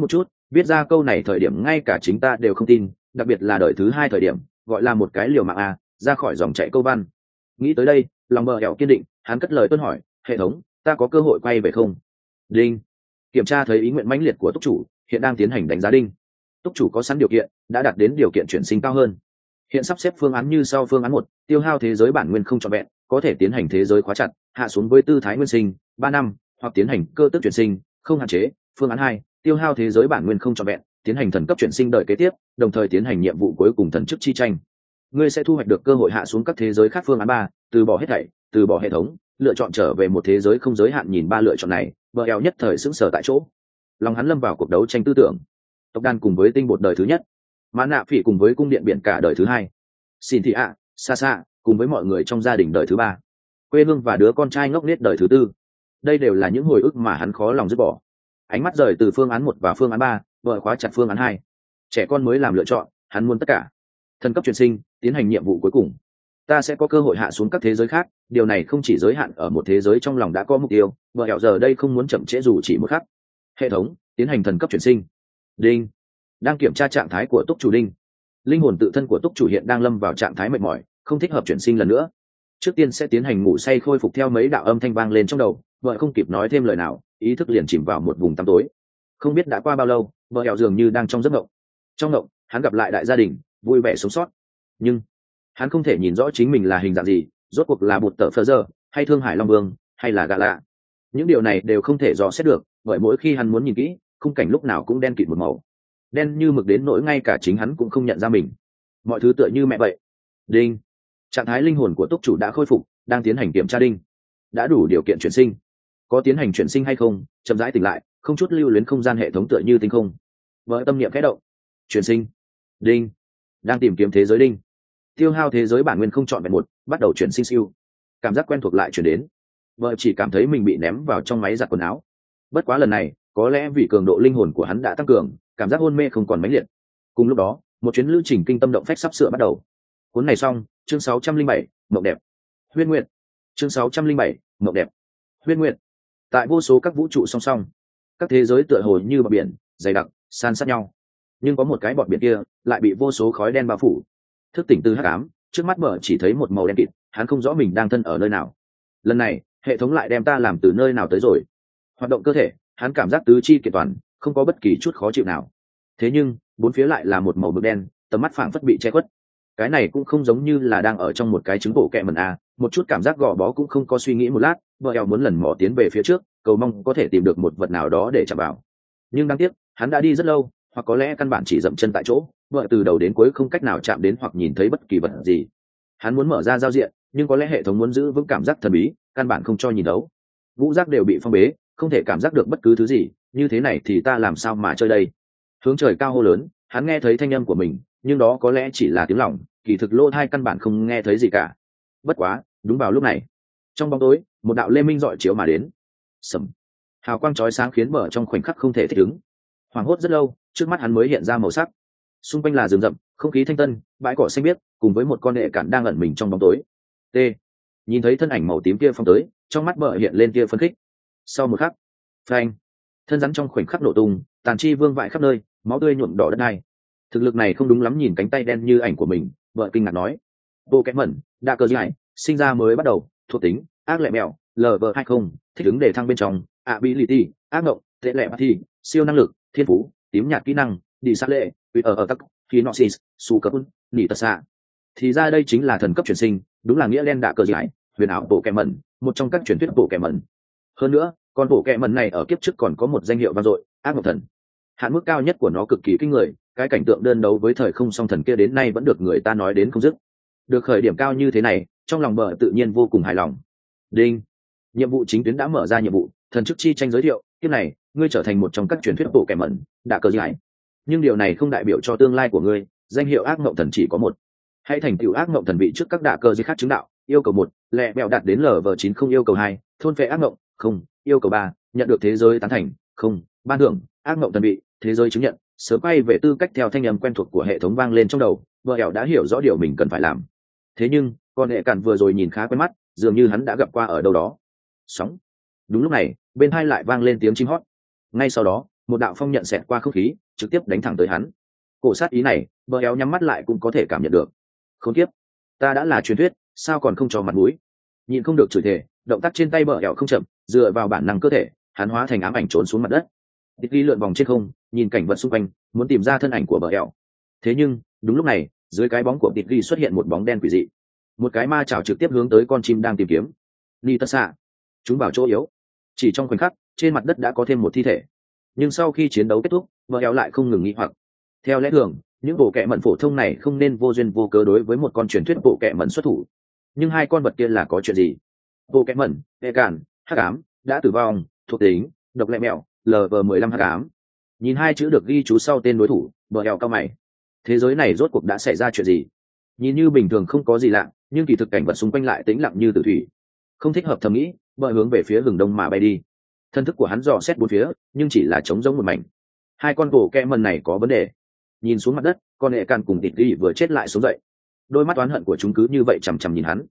viết ra câu này thời điểm ngay cả chính ta đều không tin, đặc biệt là đời thứ hai thời điểm, gọi là một cái liều mạng à, ra khỏi dòng chảy câu văn. Nghĩ tới đây, lòng bờ hẻo kiên định, hắn cất lời tuân hỏi, hệ thống, ta có cơ hội quay về không? Đinh. Kiểm tra thấy ý nguyện mãnh liệt của túc chủ, hiện đang tiến hành đánh giá đinh. Túc chủ có sẵn điều kiện, đã đạt đến điều kiện chuyển sinh cao hơn. Hiện sắp xếp phương án như sau: phương án 1, tiêu hao thế giới bản nguyên không trọn vẹn, có thể tiến hành thế giới khóa chặt, hạ xuống với tư thái nguyên sinh 3 năm, hoặc tiến hành cơ tước chuyển sinh, không hạn chế. Phương án 2, tiêu hao thế giới bản nguyên không trọn vẹn, tiến hành thần cấp chuyển sinh đợi kế tiếp, đồng thời tiến hành nhiệm vụ cuối cùng thần chức chi tranh. Ngươi sẽ thu hoạch được cơ hội hạ xuống các thế giới khác. Phương án 3, từ bỏ hết thảy, từ bỏ hệ thống, lựa chọn trở về một thế giới không giới hạn. Nhìn ba lựa chọn này, vợ eo nhất thời sững sờ tại chỗ. Lòng hắn lâm vào cuộc đấu tranh tư tưởng. Tộc đàn cùng với tinh bột đời thứ nhất, mã nạ phỉ cùng với cung điện biển cả đời thứ hai, xin thị ạ xa xa cùng với mọi người trong gia đình đời thứ ba, quê hương và đứa con trai ngốc nghếch đời thứ tư. Đây đều là những hồi ức mà hắn khó lòng dứt bỏ. Ánh mắt rời từ phương án 1 và phương án 3, vợ khóa chặt phương án 2. Trẻ con mới làm lựa chọn, hắn muốn tất cả. Thần cấp chuyển sinh, tiến hành nhiệm vụ cuối cùng. Ta sẽ có cơ hội hạ xuống các thế giới khác, điều này không chỉ giới hạn ở một thế giới. Trong lòng đã có mục tiêu, vợ hẹo giờ đây không muốn chậm trễ dù chỉ một khắc. Hệ thống, tiến hành thần cấp chuyển sinh. Đinh. Đang kiểm tra trạng thái của túc chủ đinh. Linh hồn tự thân của túc chủ hiện đang lâm vào trạng thái mệt mỏi, không thích hợp chuyển sinh lần nữa. Trước tiên sẽ tiến hành ngủ say khôi phục. Theo mấy đạo âm thanh vang lên trong đầu, vợ không kịp nói thêm lời nào, ý thức liền chìm vào một vùng tăm tối. Không biết đã qua bao lâu, vợ hẹo dường như đang trong giấc mộng. Trong mộng, hắn gặp lại đại gia đình, vui vẻ sống sót. Nhưng hắn không thể nhìn rõ chính mình là hình dạng gì, rốt cuộc là bụt tở phơ giờ, hay thương hải long vương, hay là gà lạ. Những điều này đều không thể dò xét được, bởi mỗi khi hắn muốn nhìn kỹ, khung cảnh lúc nào cũng đen kịt một màu, đen như mực đến nỗi ngay cả chính hắn cũng không nhận ra mình. Mọi thứ tựa như mẹ vậy. Đinh. Trạng thái linh hồn của túc chủ đã khôi phục, đang tiến hành kiểm tra đinh. Đã đủ điều kiện chuyển sinh. Có tiến hành chuyển sinh hay không? Chậm rãi tỉnh lại, không chút lưu luyến. Không gian hệ thống tựa như tinh không. Vợ tâm niệm khẽ động. Chuyển sinh. Đinh. Đang tìm kiếm thế giới đinh. Tiêu hao thế giới bản nguyên không chọn vẹn 1, bắt đầu chuyển sinh siêu. Cảm giác quen thuộc lại chuyển đến. Vợ chỉ cảm thấy mình bị ném vào trong máy giặt quần áo. Bất quá lần này, có lẽ vì cường độ linh hồn của hắn đã tăng cường, cảm giác hôn mê không còn mãnh liệt. Cùng lúc đó, một chuyến lữ trình kinh tâm động phách sắp sửa bắt đầu. Cuốn này xong, chương 607, mộng đẹp. Huyết Nguyệt. Chương 607, mộng đẹp. Huyết Nguyệt. Tại vô số các vũ trụ song song, các thế giới tựa hồ như bọt biển, dày đặc, san sát nhau. Nhưng có một cái bọt biển kia lại bị vô số khói đen bao phủ. Thức tỉnh từ hắc ám, trước mắt mở chỉ thấy một màu đen kịt, hắn không rõ mình đang thân ở nơi nào. Lần này, hệ thống lại đem ta làm từ nơi nào tới rồi? Hoạt động cơ thể, hắn cảm giác tứ chi kiện toàn, không có bất kỳ chút khó chịu nào. Thế nhưng, bốn phía lại là một màu bực đen, tầm mắt phảng phất bị che khuất. Cái này cũng không giống như là đang ở trong một cái trứng bộ kẹ mần a, một chút cảm giác gò bó cũng không có. Suy nghĩ một lát, vợ eo muốn lần mò tiến về phía trước, cầu mong có thể tìm được một vật nào đó để chạm vào. Nhưng đáng tiếc, hắn đã đi rất lâu, hoặc có lẽ căn bản chỉ dậm chân tại chỗ, vợ từ đầu đến cuối không cách nào chạm đến hoặc nhìn thấy bất kỳ vật gì. Hắn muốn mở ra giao diện, nhưng có lẽ hệ thống muốn giữ vững cảm giác thần bí, căn bản không cho nhìn đấu. Ngũ giác đều bị phong bế, không thể cảm giác được bất cứ thứ gì. Như thế này thì ta làm sao mà chơi đây? Hướng trời cao hô lớn, hắn nghe thấy thanh âm của mình, nhưng đó có lẽ chỉ là tiếng lòng, kỳ thực lỗ tai căn bản không nghe thấy gì cả. Bất quá, đúng vào lúc này, trong bóng tối, một đạo lê minh rọi chiếu mà đến. Sầm. Hào quang chói sáng khiến bờ trong khoảnh khắc không thể thích ứng. Hoảng hốt rất lâu, trước mắt hắn mới hiện ra màu sắc. Xung quanh là rừng rậm, không khí thanh tân, bãi cỏ xanh biếc, cùng với một con nghệ cản đang ẩn mình trong bóng tối. T. Nhìn thấy thân ảnh màu tím kia phong tới, trong mắt bờ hiện lên kia phấn khích. Sau một khắc, phanh, thân rắn trong khoảnh khắc nổ tung, tàn chi vương vãi khắp nơi, máu tươi nhuộm đỏ đất đai. Thực lực này không đúng lắm. Nhìn cánh tay đen như ảnh của mình, vợ kinh ngạc nói: bộ kẽ mẩn đa cơ dài sinh ra mới bắt đầu, thuộc tính ác lệ mèo LV20, thích ứng để thăng bên trong ability ác mộng tệ lệ thi siêu năng lực thiên phú tím nhạt kỹ năng đi sát lệ ở tắc hinosis su cấp nỉ tật xạ. Thì ra đây chính là thần cấp chuyển sinh, đúng là nghĩa đen đạ cơ dài huyền ảo bộ kẽ mẩn, một trong các truyền thuyết bộ kẽ mẩn. Hơn nữa, con bộ kẽ mẩn này ở kiếp trước còn có một danh hiệu vang dội, ác mộng thần. Hạn mức cao nhất của nó cực kỳ kinh người, cái cảnh tượng đơn đấu với thời không song thần kia đến nay vẫn được người ta nói đến không dứt. Được khởi điểm cao như thế này, trong lòng bờ tự nhiên vô cùng hài lòng. Đinh. Nhiệm vụ chính tuyến đã mở ra. Nhiệm vụ thần chức chi tranh giới thiệu, kiếp này ngươi trở thành một trong các truyền thuyết bộ kẻ mẩn đạ cơ giải. Nhưng điều này không đại biểu cho tương lai của ngươi, danh hiệu ác mộng thần chỉ có một. Hãy thành tựu ác mộng thần vị trước các đạ cơ gì khác chứng đạo. Yêu cầu 1, lẹ bèo đạt đến LV9. Không. Yêu cầu 2, thôn phệ ác mộng. Không. Yêu cầu 3, nhận được thế giới tán thành. Không. Ban thưởng ác mộng thần vị, thế giới chứng nhận. Sớm quay về tư cách. Theo thanh âm quen thuộc của hệ thống vang lên trong đầu, vợ ẻo đã hiểu rõ điều mình cần phải làm. Thế nhưng con hệ cản vừa rồi nhìn khá quen mắt, dường như hắn đã gặp qua ở đâu đó. Sóng. Đúng lúc này, bên hai lại vang lên tiếng chim hót. Ngay sau đó, một đạo phong nhận xẹt qua không khí trực tiếp đánh thẳng tới hắn. Cổ sát ý này bờ éo nhắm mắt lại cũng có thể cảm nhận được. Khốn kiếp, ta đã là truyền thuyết sao còn không cho mặt mũi. Nhìn không được chửi thề, động tác trên tay bờ éo không chậm, dựa vào bản năng cơ thể hắn hóa thành ám ảnh trốn xuống mặt đất. Tịt ghi lượn vòng trên không nhìn cảnh vật xung quanh, muốn tìm ra thân ảnh của bờ éo. Thế nhưng đúng lúc này dưới cái bóng của Tịt ghi xuất hiện một bóng đen quỷ dị, một cái ma chảo trực tiếp hướng tới con chim đang tìm kiếm. Ni tất xạ chúng vào chỗ yếu. Chỉ trong khoảnh khắc trên mặt đất đã có thêm một thi thể. Nhưng sau khi chiến đấu kết thúc bờ éo lại không ngừng nghĩ hoặc. Theo lẽ thường những bộ kệ mẩn phổ thông này không nên vô duyên vô cớ đối với một con truyền thuyết bộ kệ mẩn xuất thủ, nhưng hai con vật kia là có chuyện gì? Bộ kệ mẩn hệ cản hắc ám đã tử vong, thuộc tính độc lẹ mẹo lv 15 hắc ám. Nhìn hai chữ được ghi chú sau tên đối thủ bờ éo cao mày. Thế giới này rốt cuộc đã xảy ra chuyện gì? Nhìn như bình thường không có gì lạ, nhưng kỳ thực cảnh vật xung quanh lại tĩnh lặng như tử thủy. Không thích hợp thầm nghĩ, bờ hướng về phía hướng đông mà bay đi. Thân thức của hắn dò xét bốn phía nhưng chỉ là trống rỗng một mảnh. Hai con bộ kệ mẩn này có vấn đề. Nhìn xuống mặt đất, con hệ can cùng Tịt ghi vừa chết lại sống dậy, đôi mắt oán hận của chúng cứ như vậy chằm chằm nhìn hắn.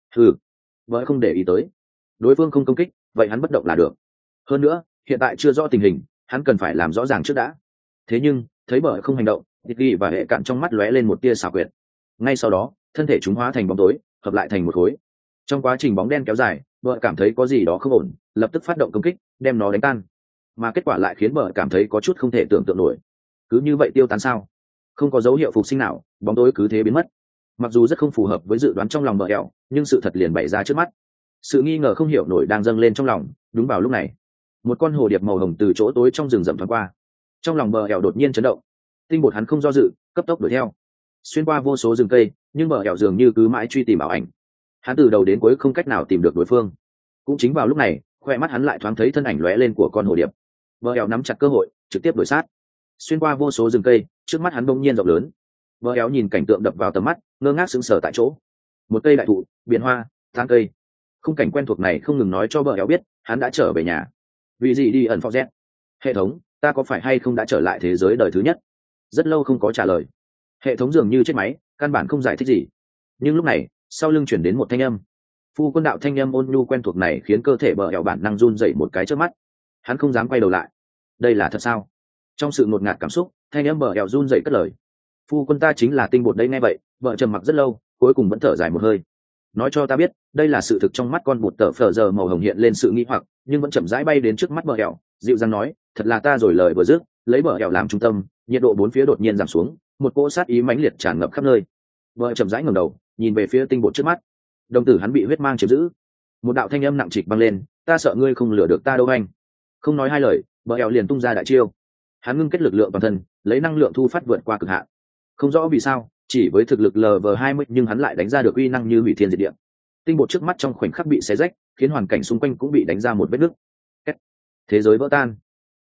Vợ không để ý tới, đối phương không công kích vậy hắn bất động là được. Hơn nữa hiện tại chưa rõ tình hình, hắn cần phải làm rõ ràng trước đã. Thế nhưng thấy bờ không hành động, Tịt ghi và hệ cạn trong mắt lóe lên một tia xảo quyệt. Ngay sau đó thân thể chúng hóa thành bóng tối hợp lại thành một khối. Trong quá trình bóng đen kéo dài, bờ cảm thấy có gì đó không ổn, lập tức phát động công kích đem nó đánh tan, mà kết quả lại khiến bờ cảm thấy có chút không thể tưởng tượng nổi. Cứ như vậy tiêu tán sao? Không có dấu hiệu phục sinh nào, bóng tối cứ thế biến mất. Mặc dù rất không phù hợp với dự đoán trong lòng bờ ẹo, nhưng sự thật liền bày ra trước mắt. Sự nghi ngờ không hiểu nổi đang dâng lên trong lòng. Đúng vào lúc này một con hồ điệp màu hồng từ chỗ tối trong rừng rậm thoáng qua. Trong lòng bờ ẹo đột nhiên chấn động, tinh bột hắn không do dự cấp tốc đuổi theo, xuyên qua vô số rừng cây, nhưng bờ ẹo dường như cứ mãi truy tìm ảo ảnh. Hắn từ đầu đến cuối không cách nào tìm được đối phương. Cũng chính vào lúc này khoe mắt hắn lại thoáng thấy thân ảnh lóe lên của con hồ điệp. Bờ ẹo nắm chặt cơ hội trực tiếp đuổi sát, xuyên qua vô số rừng cây, trước mắt hắn bỗng nhiên rộng lớn. Bờ éo nhìn cảnh tượng đập vào tầm mắt, ngơ ngác sững sờ tại chỗ. Một cây đại thụ, biển hoa, tán cây, khung cảnh quen thuộc này không ngừng nói cho bờ éo biết hắn đã trở về nhà. Vì gì đi ẩn phó z? Hệ thống, ta có phải hay không đã trở lại thế giới đời thứ nhất? Rất lâu không có trả lời. Hệ thống dường như chết máy, căn bản không giải thích gì. Nhưng lúc này sau lưng chuyển đến một thanh âm. Phu quân đạo thanh âm ôn nhu quen thuộc này khiến cơ thể bờ éo bản năng run dậy một cái trước mắt. Hắn không dám quay đầu lại. Đây là thật sao? Trong sự ngột ngạt cảm xúc, thanh âm bờ éo run dậy cất lời. Phu quân ta chính là tinh bột đây. Nghe vậy vợ trầm mặc rất lâu, cuối cùng vẫn thở dài một hơi. Nói cho ta biết đây là sự thực. Trong mắt con bột tờ phờ giờ màu hồng hiện lên sự nghi hoặc, nhưng vẫn chậm rãi bay đến trước mắt bờ éo, dịu dàng nói, thật là ta rồi. Lời vừa dứt, lấy bờ éo làm trung tâm, nhiệt độ bốn phía đột nhiên giảm xuống, một cỗ sát ý mãnh liệt tràn ngập khắp nơi. Vợ chậm rãi ngẩng đầu nhìn về phía tinh bột trước mắt, đồng tử hắn bị huyết mang chiếm giữ. Một đạo thanh âm nặng trịch vang lên, ta sợ ngươi không lừa được ta đâu anh. Không nói hai lời, bờ éo liền tung ra đại chiêu. Hắn ngưng kết lực lượng toàn thân, lấy năng lượng thu phát vượt qua cực hạn. Không rõ vì sao, chỉ với thực lực lv 20 nhưng hắn lại đánh ra được uy năng như hủy thiên diệt địa. Tinh bột trước mắt trong khoảnh khắc bị xé rách, khiến hoàn cảnh xung quanh cũng bị đánh ra một vết nứt. Thế giới vỡ tan.